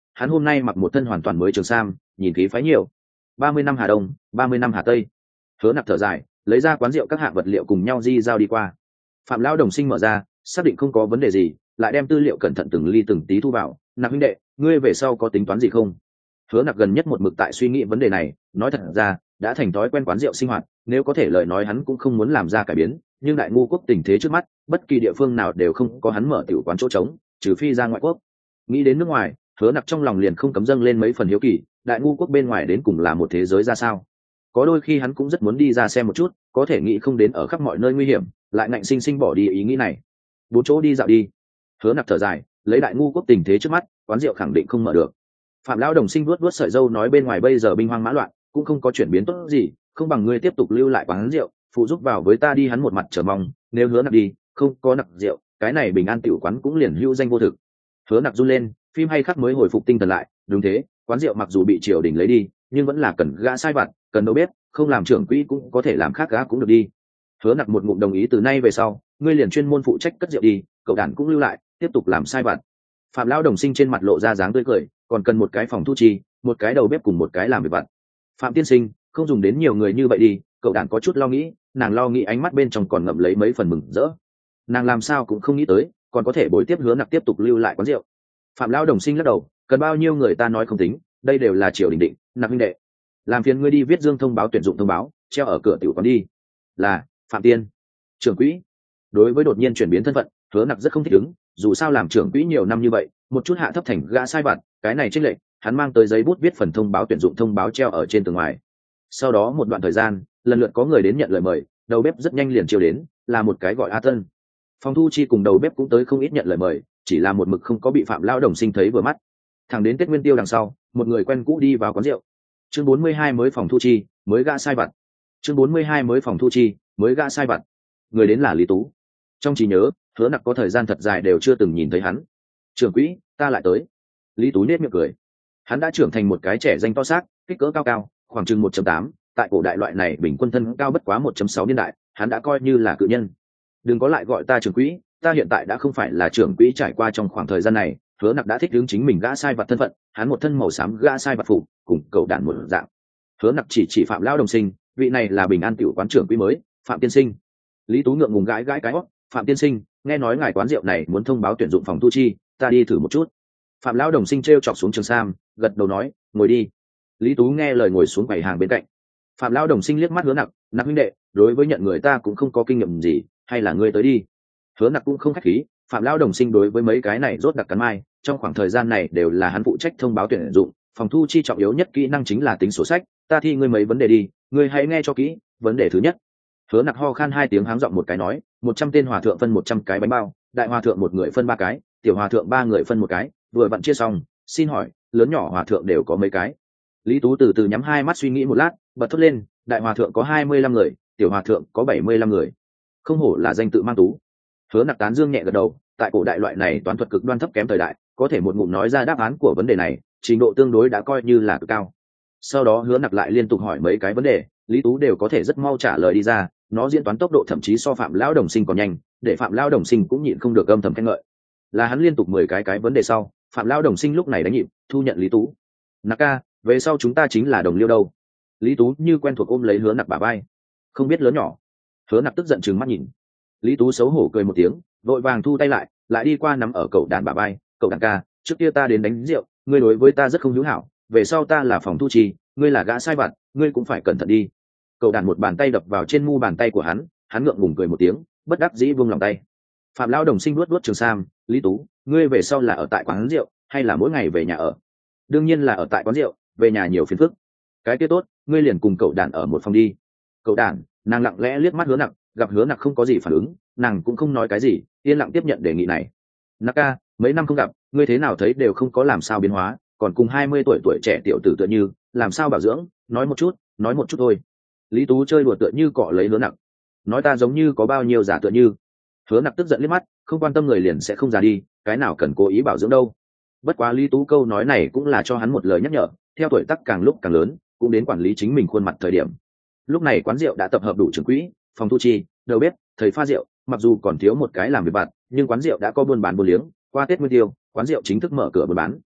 hắn hôm nay mặc một thân hoàn toàn mới trường sam, nhìn khí phái nhiều. Ba mươi năm Hà Đông, ba mươi năm Hà Tây. Hứa Nặc thở dài, lấy ra quán rượu các hạng vật liệu cùng nhau di giao đi qua. Phạm lão đồng sinh mở ra, xác định không có vấn đề gì, lại đem tư liệu cẩn thận từng ly từng tí thu vào. Nặc huynh đệ, ngươi về sau có tính toán gì không? Hứa Nặc gần nhất một mực tại suy nghĩ vấn đề này, nói thật ra, đã thành thói quen quán rượu sinh hoạt, nếu có thể lời nói hắn cũng không muốn làm ra cải biến, nhưng đại ngu quốc tình thế trước mắt, bất kỳ địa phương nào đều không có hắn mở tiểu quán chỗ trống, trừ phi ra ngoại quốc. Nghĩ đến nước ngoài, Hứa Nặc trong lòng liền không cấm dâng lên mấy phần hiếu kỳ, đại ngu quốc bên ngoài đến cùng là một thế giới ra sao. Có đôi khi hắn cũng rất muốn đi ra xem một chút, có thể nghĩ không đến ở khắp mọi nơi nguy hiểm, lại ngạnh sinh sinh bỏ đi ý nghĩ này. Bốn chỗ đi dạo đi. Hứa Nặc thở dài, lấy đại ngu quốc tình thế trước mắt, quán rượu khẳng định không mở được. Phạm lão đồng sinh vuốt vuốt sợi râu nói bên ngoài bây giờ binh hoang mã loạn, cũng không có chuyển biến tốt gì, không bằng ngươi tiếp tục lưu lại quán rượu, phụ giúp vào với ta đi. Hắn một mặt chờ mong, nếu Hứa Nặc đi, không có Nặc rượu, cái này bình an tiểu quán cũng liền hữu danh vô thực. Hứa Nặc run lên, phim hay khắc mới hồi phục tinh thần lại, đúng thế, quán rượu mặc dù bị triều đình lấy đi, nhưng vẫn là cần gã sai vặt, cần đâu biết, không làm trưởng quỹ cũng có thể làm khác gã cũng được đi. Hứa Nặc một ngụm đồng ý, từ nay về sau, ngươi liền chuyên môn phụ trách cất rượu đi, cậu đàn cũng lưu lại, tiếp tục làm sai vặt. Phạm lão đồng sinh trên mặt lộ ra dáng tươi cười, còn cần một cái phòng thu chi, một cái đầu bếp cùng một cái làm việc vặt. Phạm tiên sinh, không dùng đến nhiều người như vậy đi, cậu đàn có chút lo nghĩ, nàng lo nghĩ ánh mắt bên trong còn ngậm lấy mấy phần mừng rỡ. Nàng làm sao cũng không nghĩ tới, còn có thể bối tiếp Hứa Nặc tiếp tục lưu lại quán rượu. Phạm lão đồng sinh lắc đầu, cần bao nhiêu người ta nói không tính, đây đều là triều đình định. Nặc huynh đệ, làm phiền ngươi đi viết dương thông báo tuyển dụng thông báo, treo ở cửa tiểu quán đi. Là, Phạm tiên. Trưởng quỹ. Đối với đột nhiên chuyển biến thân phận, Hứa Nặc rất không thích ứng, dù sao làm trưởng quỹ nhiều năm như vậy, một chút hạ thấp thành gã sai vặt, cái này chênh lệch, hắn mang tới giấy bút viết phần thông báo tuyển dụng thông báo treo ở trên tường ngoài. Sau đó một đoạn thời gian, lần lượt có người đến nhận lời mời, đầu bếp rất nhanh liền chiêu đến, là một cái gọi A Tân. Phòng thu chi cùng đầu bếp cũng tới không ít nhận lời mời, chỉ là một mực không có bị Phạm lão đồng sinh thấy vừa mắt. Thẳng đến Tết Nguyên Tiêu đằng sau, một người quen cũ đi vào quán rượu. Chương bốn mươi hai mới phòng thu chi, mới gã sai vặt. Chương bốn mươi hai mới phòng thu chi, mới gã sai vặt. Người đến là Lý Tú. Trong trí nhớ, Hứa Nặc có thời gian thật dài đều chưa từng nhìn thấy hắn. Trưởng quỹ, ta lại tới. Lý Tú nét miệng cười. Hắn đã trưởng thành một cái trẻ danh to xác, kích cỡ cao cao, khoảng chừng một chấm tám, tại cổ đại loại này bình quân thân cao bất quá một chấm sáu niên đại, hắn đã coi như là cự nhân. Đừng có lại gọi ta trưởng quỹ, ta hiện tại đã không phải là trưởng quỹ. Trải qua trong khoảng thời gian này, Hứa Nặc đã thích ứng chính mình gã sai vặt thân phận, hắn một thân màu xám gã sai vặt phục, cùng cậu đàn một dạng. Hứa Nặc chỉ chỉ Phạm lão đồng sinh, vị này là bình an tiểu quán trưởng quỹ mới, Phạm tiên sinh. Lý Tú ngượng ngùng gãi gãi cái hót, Phạm tiên sinh, nghe nói ngài quán rượu này muốn thông báo tuyển dụng phòng thu chi, ta đi thử một chút. Phạm lão đồng sinh treo chọc xuống trường sam, gật đầu nói, ngồi đi. Lý Tú nghe lời ngồi xuống quầy hàng bên cạnh. Phạm lão đồng sinh liếc mắt Hứa Nặc, Nặc huynh đệ, đối với nhận người ta cũng không có kinh nghiệm gì, hay là ngươi tới đi. Hứa Nặc cũng không khách khí, Phạm lão đồng sinh đối với mấy cái này rốt đặc cắn mai, trong khoảng thời gian này đều là hắn phụ trách thông báo tuyển dụng, phòng thu chi trọng yếu nhất kỹ năng chính là tính sổ sách, ta thi ngươi mấy vấn đề đi, ngươi hãy nghe cho kỹ. Vấn đề thứ nhất. Hứa Nặc ho khan hai tiếng háng giọng một cái nói, một trăm tên hòa thượng phân một trăm cái bánh bao, đại hòa thượng một người phân ba cái, tiểu hòa thượng ba người phân một cái, vừa vặn chia xong, xin hỏi, lớn nhỏ hòa thượng đều có mấy cái? Lý Tú từ từ nhắm hai mắt suy nghĩ một lát, bật thốt lên, đại hòa thượng có hai mươi lăm người, tiểu hòa thượng có bảy mươi lăm người. Không hổ là danh tự mang tú. Hứa Nặc tán dương nhẹ gật đầu, tại cổ đại loại này toán thuật cực đoan thấp kém thời đại, có thể một ngụm nói ra đáp án của vấn đề này, trình độ tương đối đã coi như là cực cao. Sau đó Hứa Nặc lại liên tục hỏi mấy cái vấn đề, Lý Tú đều có thể rất mau trả lời đi ra, nó diễn toán tốc độ thậm chí so Phạm lão đồng sinh còn nhanh, để Phạm lão đồng sinh cũng nhịn không được âm thầm khen ngợi. Là hắn liên tục mười cái cái vấn đề sau, Phạm lão đồng sinh lúc này đánh nhịp, thu nhận Lý Tú. Nặc ca, về sau chúng ta chính là đồng liêu đâu. Lý Tú như quen thuộc ôm lấy Hứa Nặc bả vai. Không biết lớn nhỏ. Hứa Nặc tức giận trừng mắt nhìn. Lý Tú xấu hổ cười một tiếng, vội vàng thu tay lại, lại đi qua nắm ở cậu đàn bả vai, cậu đàn ca, trước kia ta đến đánh rượu, ngươi đối với ta rất không hữu hảo, về sau ta là phòng thu chi, ngươi là gã sai vặt, ngươi cũng phải cẩn thận đi. Cậu đàn một bàn tay đập vào trên mu bàn tay của hắn, hắn ngượng ngùng cười một tiếng, bất đắc dĩ buông lòng tay. Phạm lão đồng sinh luốt luốt trường sam, Lý Tú, ngươi về sau là ở tại quán rượu, hay là mỗi ngày về nhà ở? Đương nhiên là ở tại quán rượu, về nhà nhiều phiền phức. Cái kia tốt, ngươi liền cùng cậu đàn ở một phòng đi. Cậu đàn, nàng lặng lẽ liếc mắt Hứa Nặc, gặp Hứa Nặc không có gì phản ứng, nàng cũng không nói cái gì, yên lặng tiếp nhận đề nghị này. Nặc ca, mấy năm không gặp, ngươi thế nào thấy đều không có làm sao biến hóa, còn cùng hai mươi tuổi tuổi trẻ tiểu tử tựa như, làm sao bảo dưỡng, nói một chút, nói một chút thôi. Lý Tú chơi đùa tựa như cọ lấy Hứa Nặc, nói ta giống như có bao nhiêu giả tựa như. Hứa Nặc tức giận liếc mắt, không quan tâm người liền sẽ không già đi, cái nào cần cố ý bảo dưỡng đâu. Bất quá Lý Tú câu nói này cũng là cho hắn một lời nhắc nhở, theo tuổi tác càng lúc càng lớn, cũng đến quản lý chính mình khuôn mặt thời điểm. Lúc này quán rượu đã tập hợp đủ trưởng quỹ, phòng thu chi, đầu bếp, thầy pha rượu, mặc dù còn thiếu một cái làm việc vặt, nhưng quán rượu đã có buôn bán buôn liếng, qua Tết Nguyên Tiêu, quán rượu chính thức mở cửa buôn bán.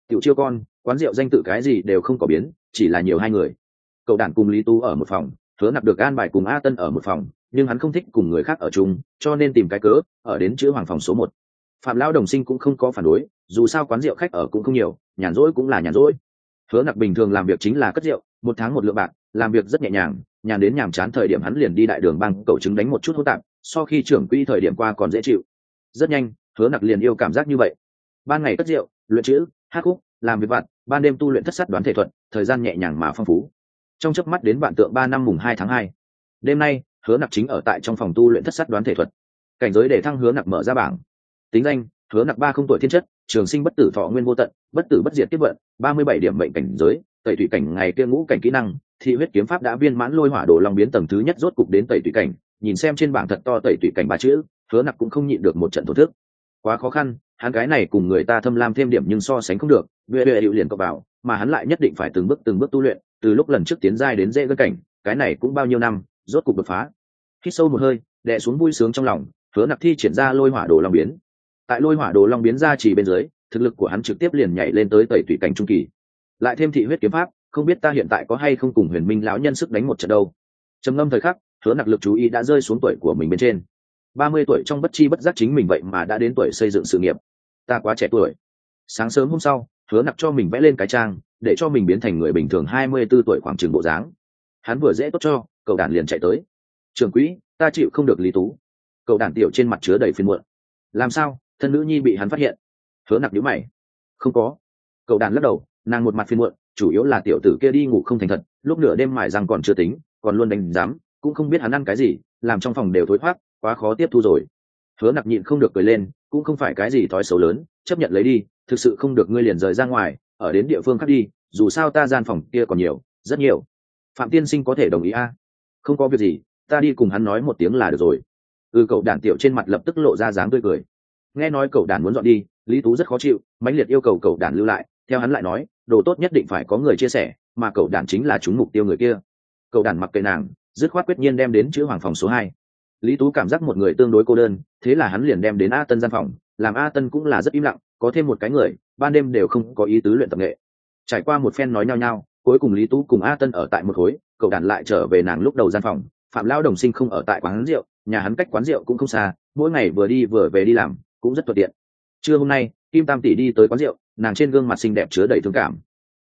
Tiểu chiêu con, quán rượu danh tự cái gì đều không có biến, chỉ là nhiều hai người. Cậu đản cùng Lý Tú ở một phòng, Hứa Nặc được an bài cùng A Tân ở một phòng, nhưng hắn không thích cùng người khác ở chung, cho nên tìm cái cớ ở đến chữ hoàng phòng số một. Phạm lão đồng sinh cũng không có phản đối, dù sao quán rượu khách ở cũng không nhiều, nhàn rỗi cũng là nhàn rỗi. Hứa Nặc bình thường làm việc chính là cất rượu, một tháng một lượng bạc, làm việc rất nhẹ nhàng, nhàn đến nhàm chán thời điểm hắn liền đi đại đường băng cậu trứng đánh một chút hỗn tạp, so khi trưởng quỹ thời điểm qua còn dễ chịu. Rất nhanh, Hứa Nặc liền yêu cảm giác như vậy. Ban ngày cất rượu, luyện chữ, hát khúc, làm việc vặt, ban đêm tu luyện thất sát đoán thể thuật, thời gian nhẹ nhàng mà phong phú. Trong chớp mắt đến vạn tượng ba năm mùng hai tháng hai. Đêm nay, Hứa Nặc chính ở tại trong phòng tu luyện thất sát đoán thể thuật. Cảnh giới để thăng Hứa Nặc mở ra bảng. Tính danh: Hứa Nặc ba không tuổi thiên chất, trường sinh bất tử thọ nguyên vô tận, bất tử bất diệt tiếp vận, ba mươi bảy điểm mệnh cảnh giới, tẩy thủy cảnh ngày kia ngũ cảnh kỹ năng, thị huyết kiếm pháp đã viên mãn lôi hỏa đồ long biến tầng thứ nhất rốt cục đến tẩy thủy cảnh, nhìn xem trên bảng thật to tẩy thủy cảnh ba chữ, Hứa Nặc cũng không nhịn được một trận thổ thức. Quá khó khăn, hắn cái này cùng người ta thâm lam thêm điểm nhưng so sánh không được, về về hữu liền cập vào, mà hắn lại nhất định phải từng bước từng bước tu luyện, từ lúc lần trước tiến giai đến dễ gân cảnh, cái này cũng bao nhiêu năm, rốt cục đột phá. Hít sâu một hơi, đè xuống vui sướng trong lòng, Hứa Nặc thi triển ra lôi hỏa đồ long biến. Tại lôi hỏa đồ long biến ra chỉ bên dưới, thực lực của hắn trực tiếp liền nhảy lên tới tẩy thủy cảnh trung kỳ. Lại thêm thị huyết kiếm pháp, không biết ta hiện tại có hay không cùng Huyền Minh lão nhân sức đánh một trận đâu. Trầm ngâm thời khắc, Hứa Nặc lực chú ý đã rơi xuống tuổi của mình bên trên. ba mươi tuổi trong bất chi bất giác chính mình vậy mà đã đến tuổi xây dựng sự nghiệp. Ta quá trẻ tuổi. Sáng sớm hôm sau, Hứa Nặc cho mình vẽ lên cái trang, để cho mình biến thành người bình thường hai mươi tư tuổi khoảng chừng bộ dáng. Hắn vừa dễ tốt cho, cậu đàn liền chạy tới. Trưởng quỹ, ta chịu không được Lý Tú. Cậu đàn tiểu trên mặt chứa đầy phiền muộn. Làm sao, thân nữ nhi bị hắn phát hiện? Hứa Nặc nhíu mày. Không có. Cậu đàn lắc đầu, nàng một mặt phiền muộn, chủ yếu là tiểu tử kia đi ngủ không thành thật, lúc nửa đêm mải răng còn chưa tính, còn luôn đánh giám, cũng không biết hắn ăn cái gì, làm trong phòng đều thối thoát, quá khó tiếp thu rồi. Hứa Nặc nhịn không được cười lên, cũng không phải cái gì thói xấu lớn, chấp nhận lấy đi, thực sự không được ngươi liền rời ra ngoài, ở đến địa phương khác đi, dù sao ta gian phòng kia còn nhiều, rất nhiều. Phạm tiên sinh có thể đồng ý a? À? Không có việc gì, ta đi cùng hắn nói một tiếng là được rồi. Ừ, cậu đàn tiểu trên mặt lập tức lộ ra dáng tươi cười. Nghe nói cậu đàn muốn dọn đi, Lý Tú rất khó chịu, mãnh liệt yêu cầu cậu đàn lưu lại, theo hắn lại nói, đồ tốt nhất định phải có người chia sẻ, mà cậu đàn chính là chúng mục tiêu người kia. Cậu đàn mặc kệ nàng, dứt khoát quyết nhiên đem đến chữ hoàng phòng số hai. Lý Tú cảm giác một người tương đối cô đơn, thế là hắn liền đem đến A Tân gian phòng, làm A Tân cũng là rất im lặng, có thêm một cái người, ban đêm đều không có ý tứ luyện tập nghệ. Trải qua một phen nói nhau nhau, cuối cùng Lý Tú cùng A Tân ở tại một khối, cậu đàn lại trở về nàng lúc đầu gian phòng. Phạm lão đồng sinh không ở tại quán rượu, nhà hắn cách quán rượu cũng không xa, mỗi ngày vừa đi vừa về đi làm, cũng rất thuận tiện. Trưa hôm nay, Kim Tam tỷ đi tới quán rượu, nàng trên gương mặt xinh đẹp chứa đầy thương cảm.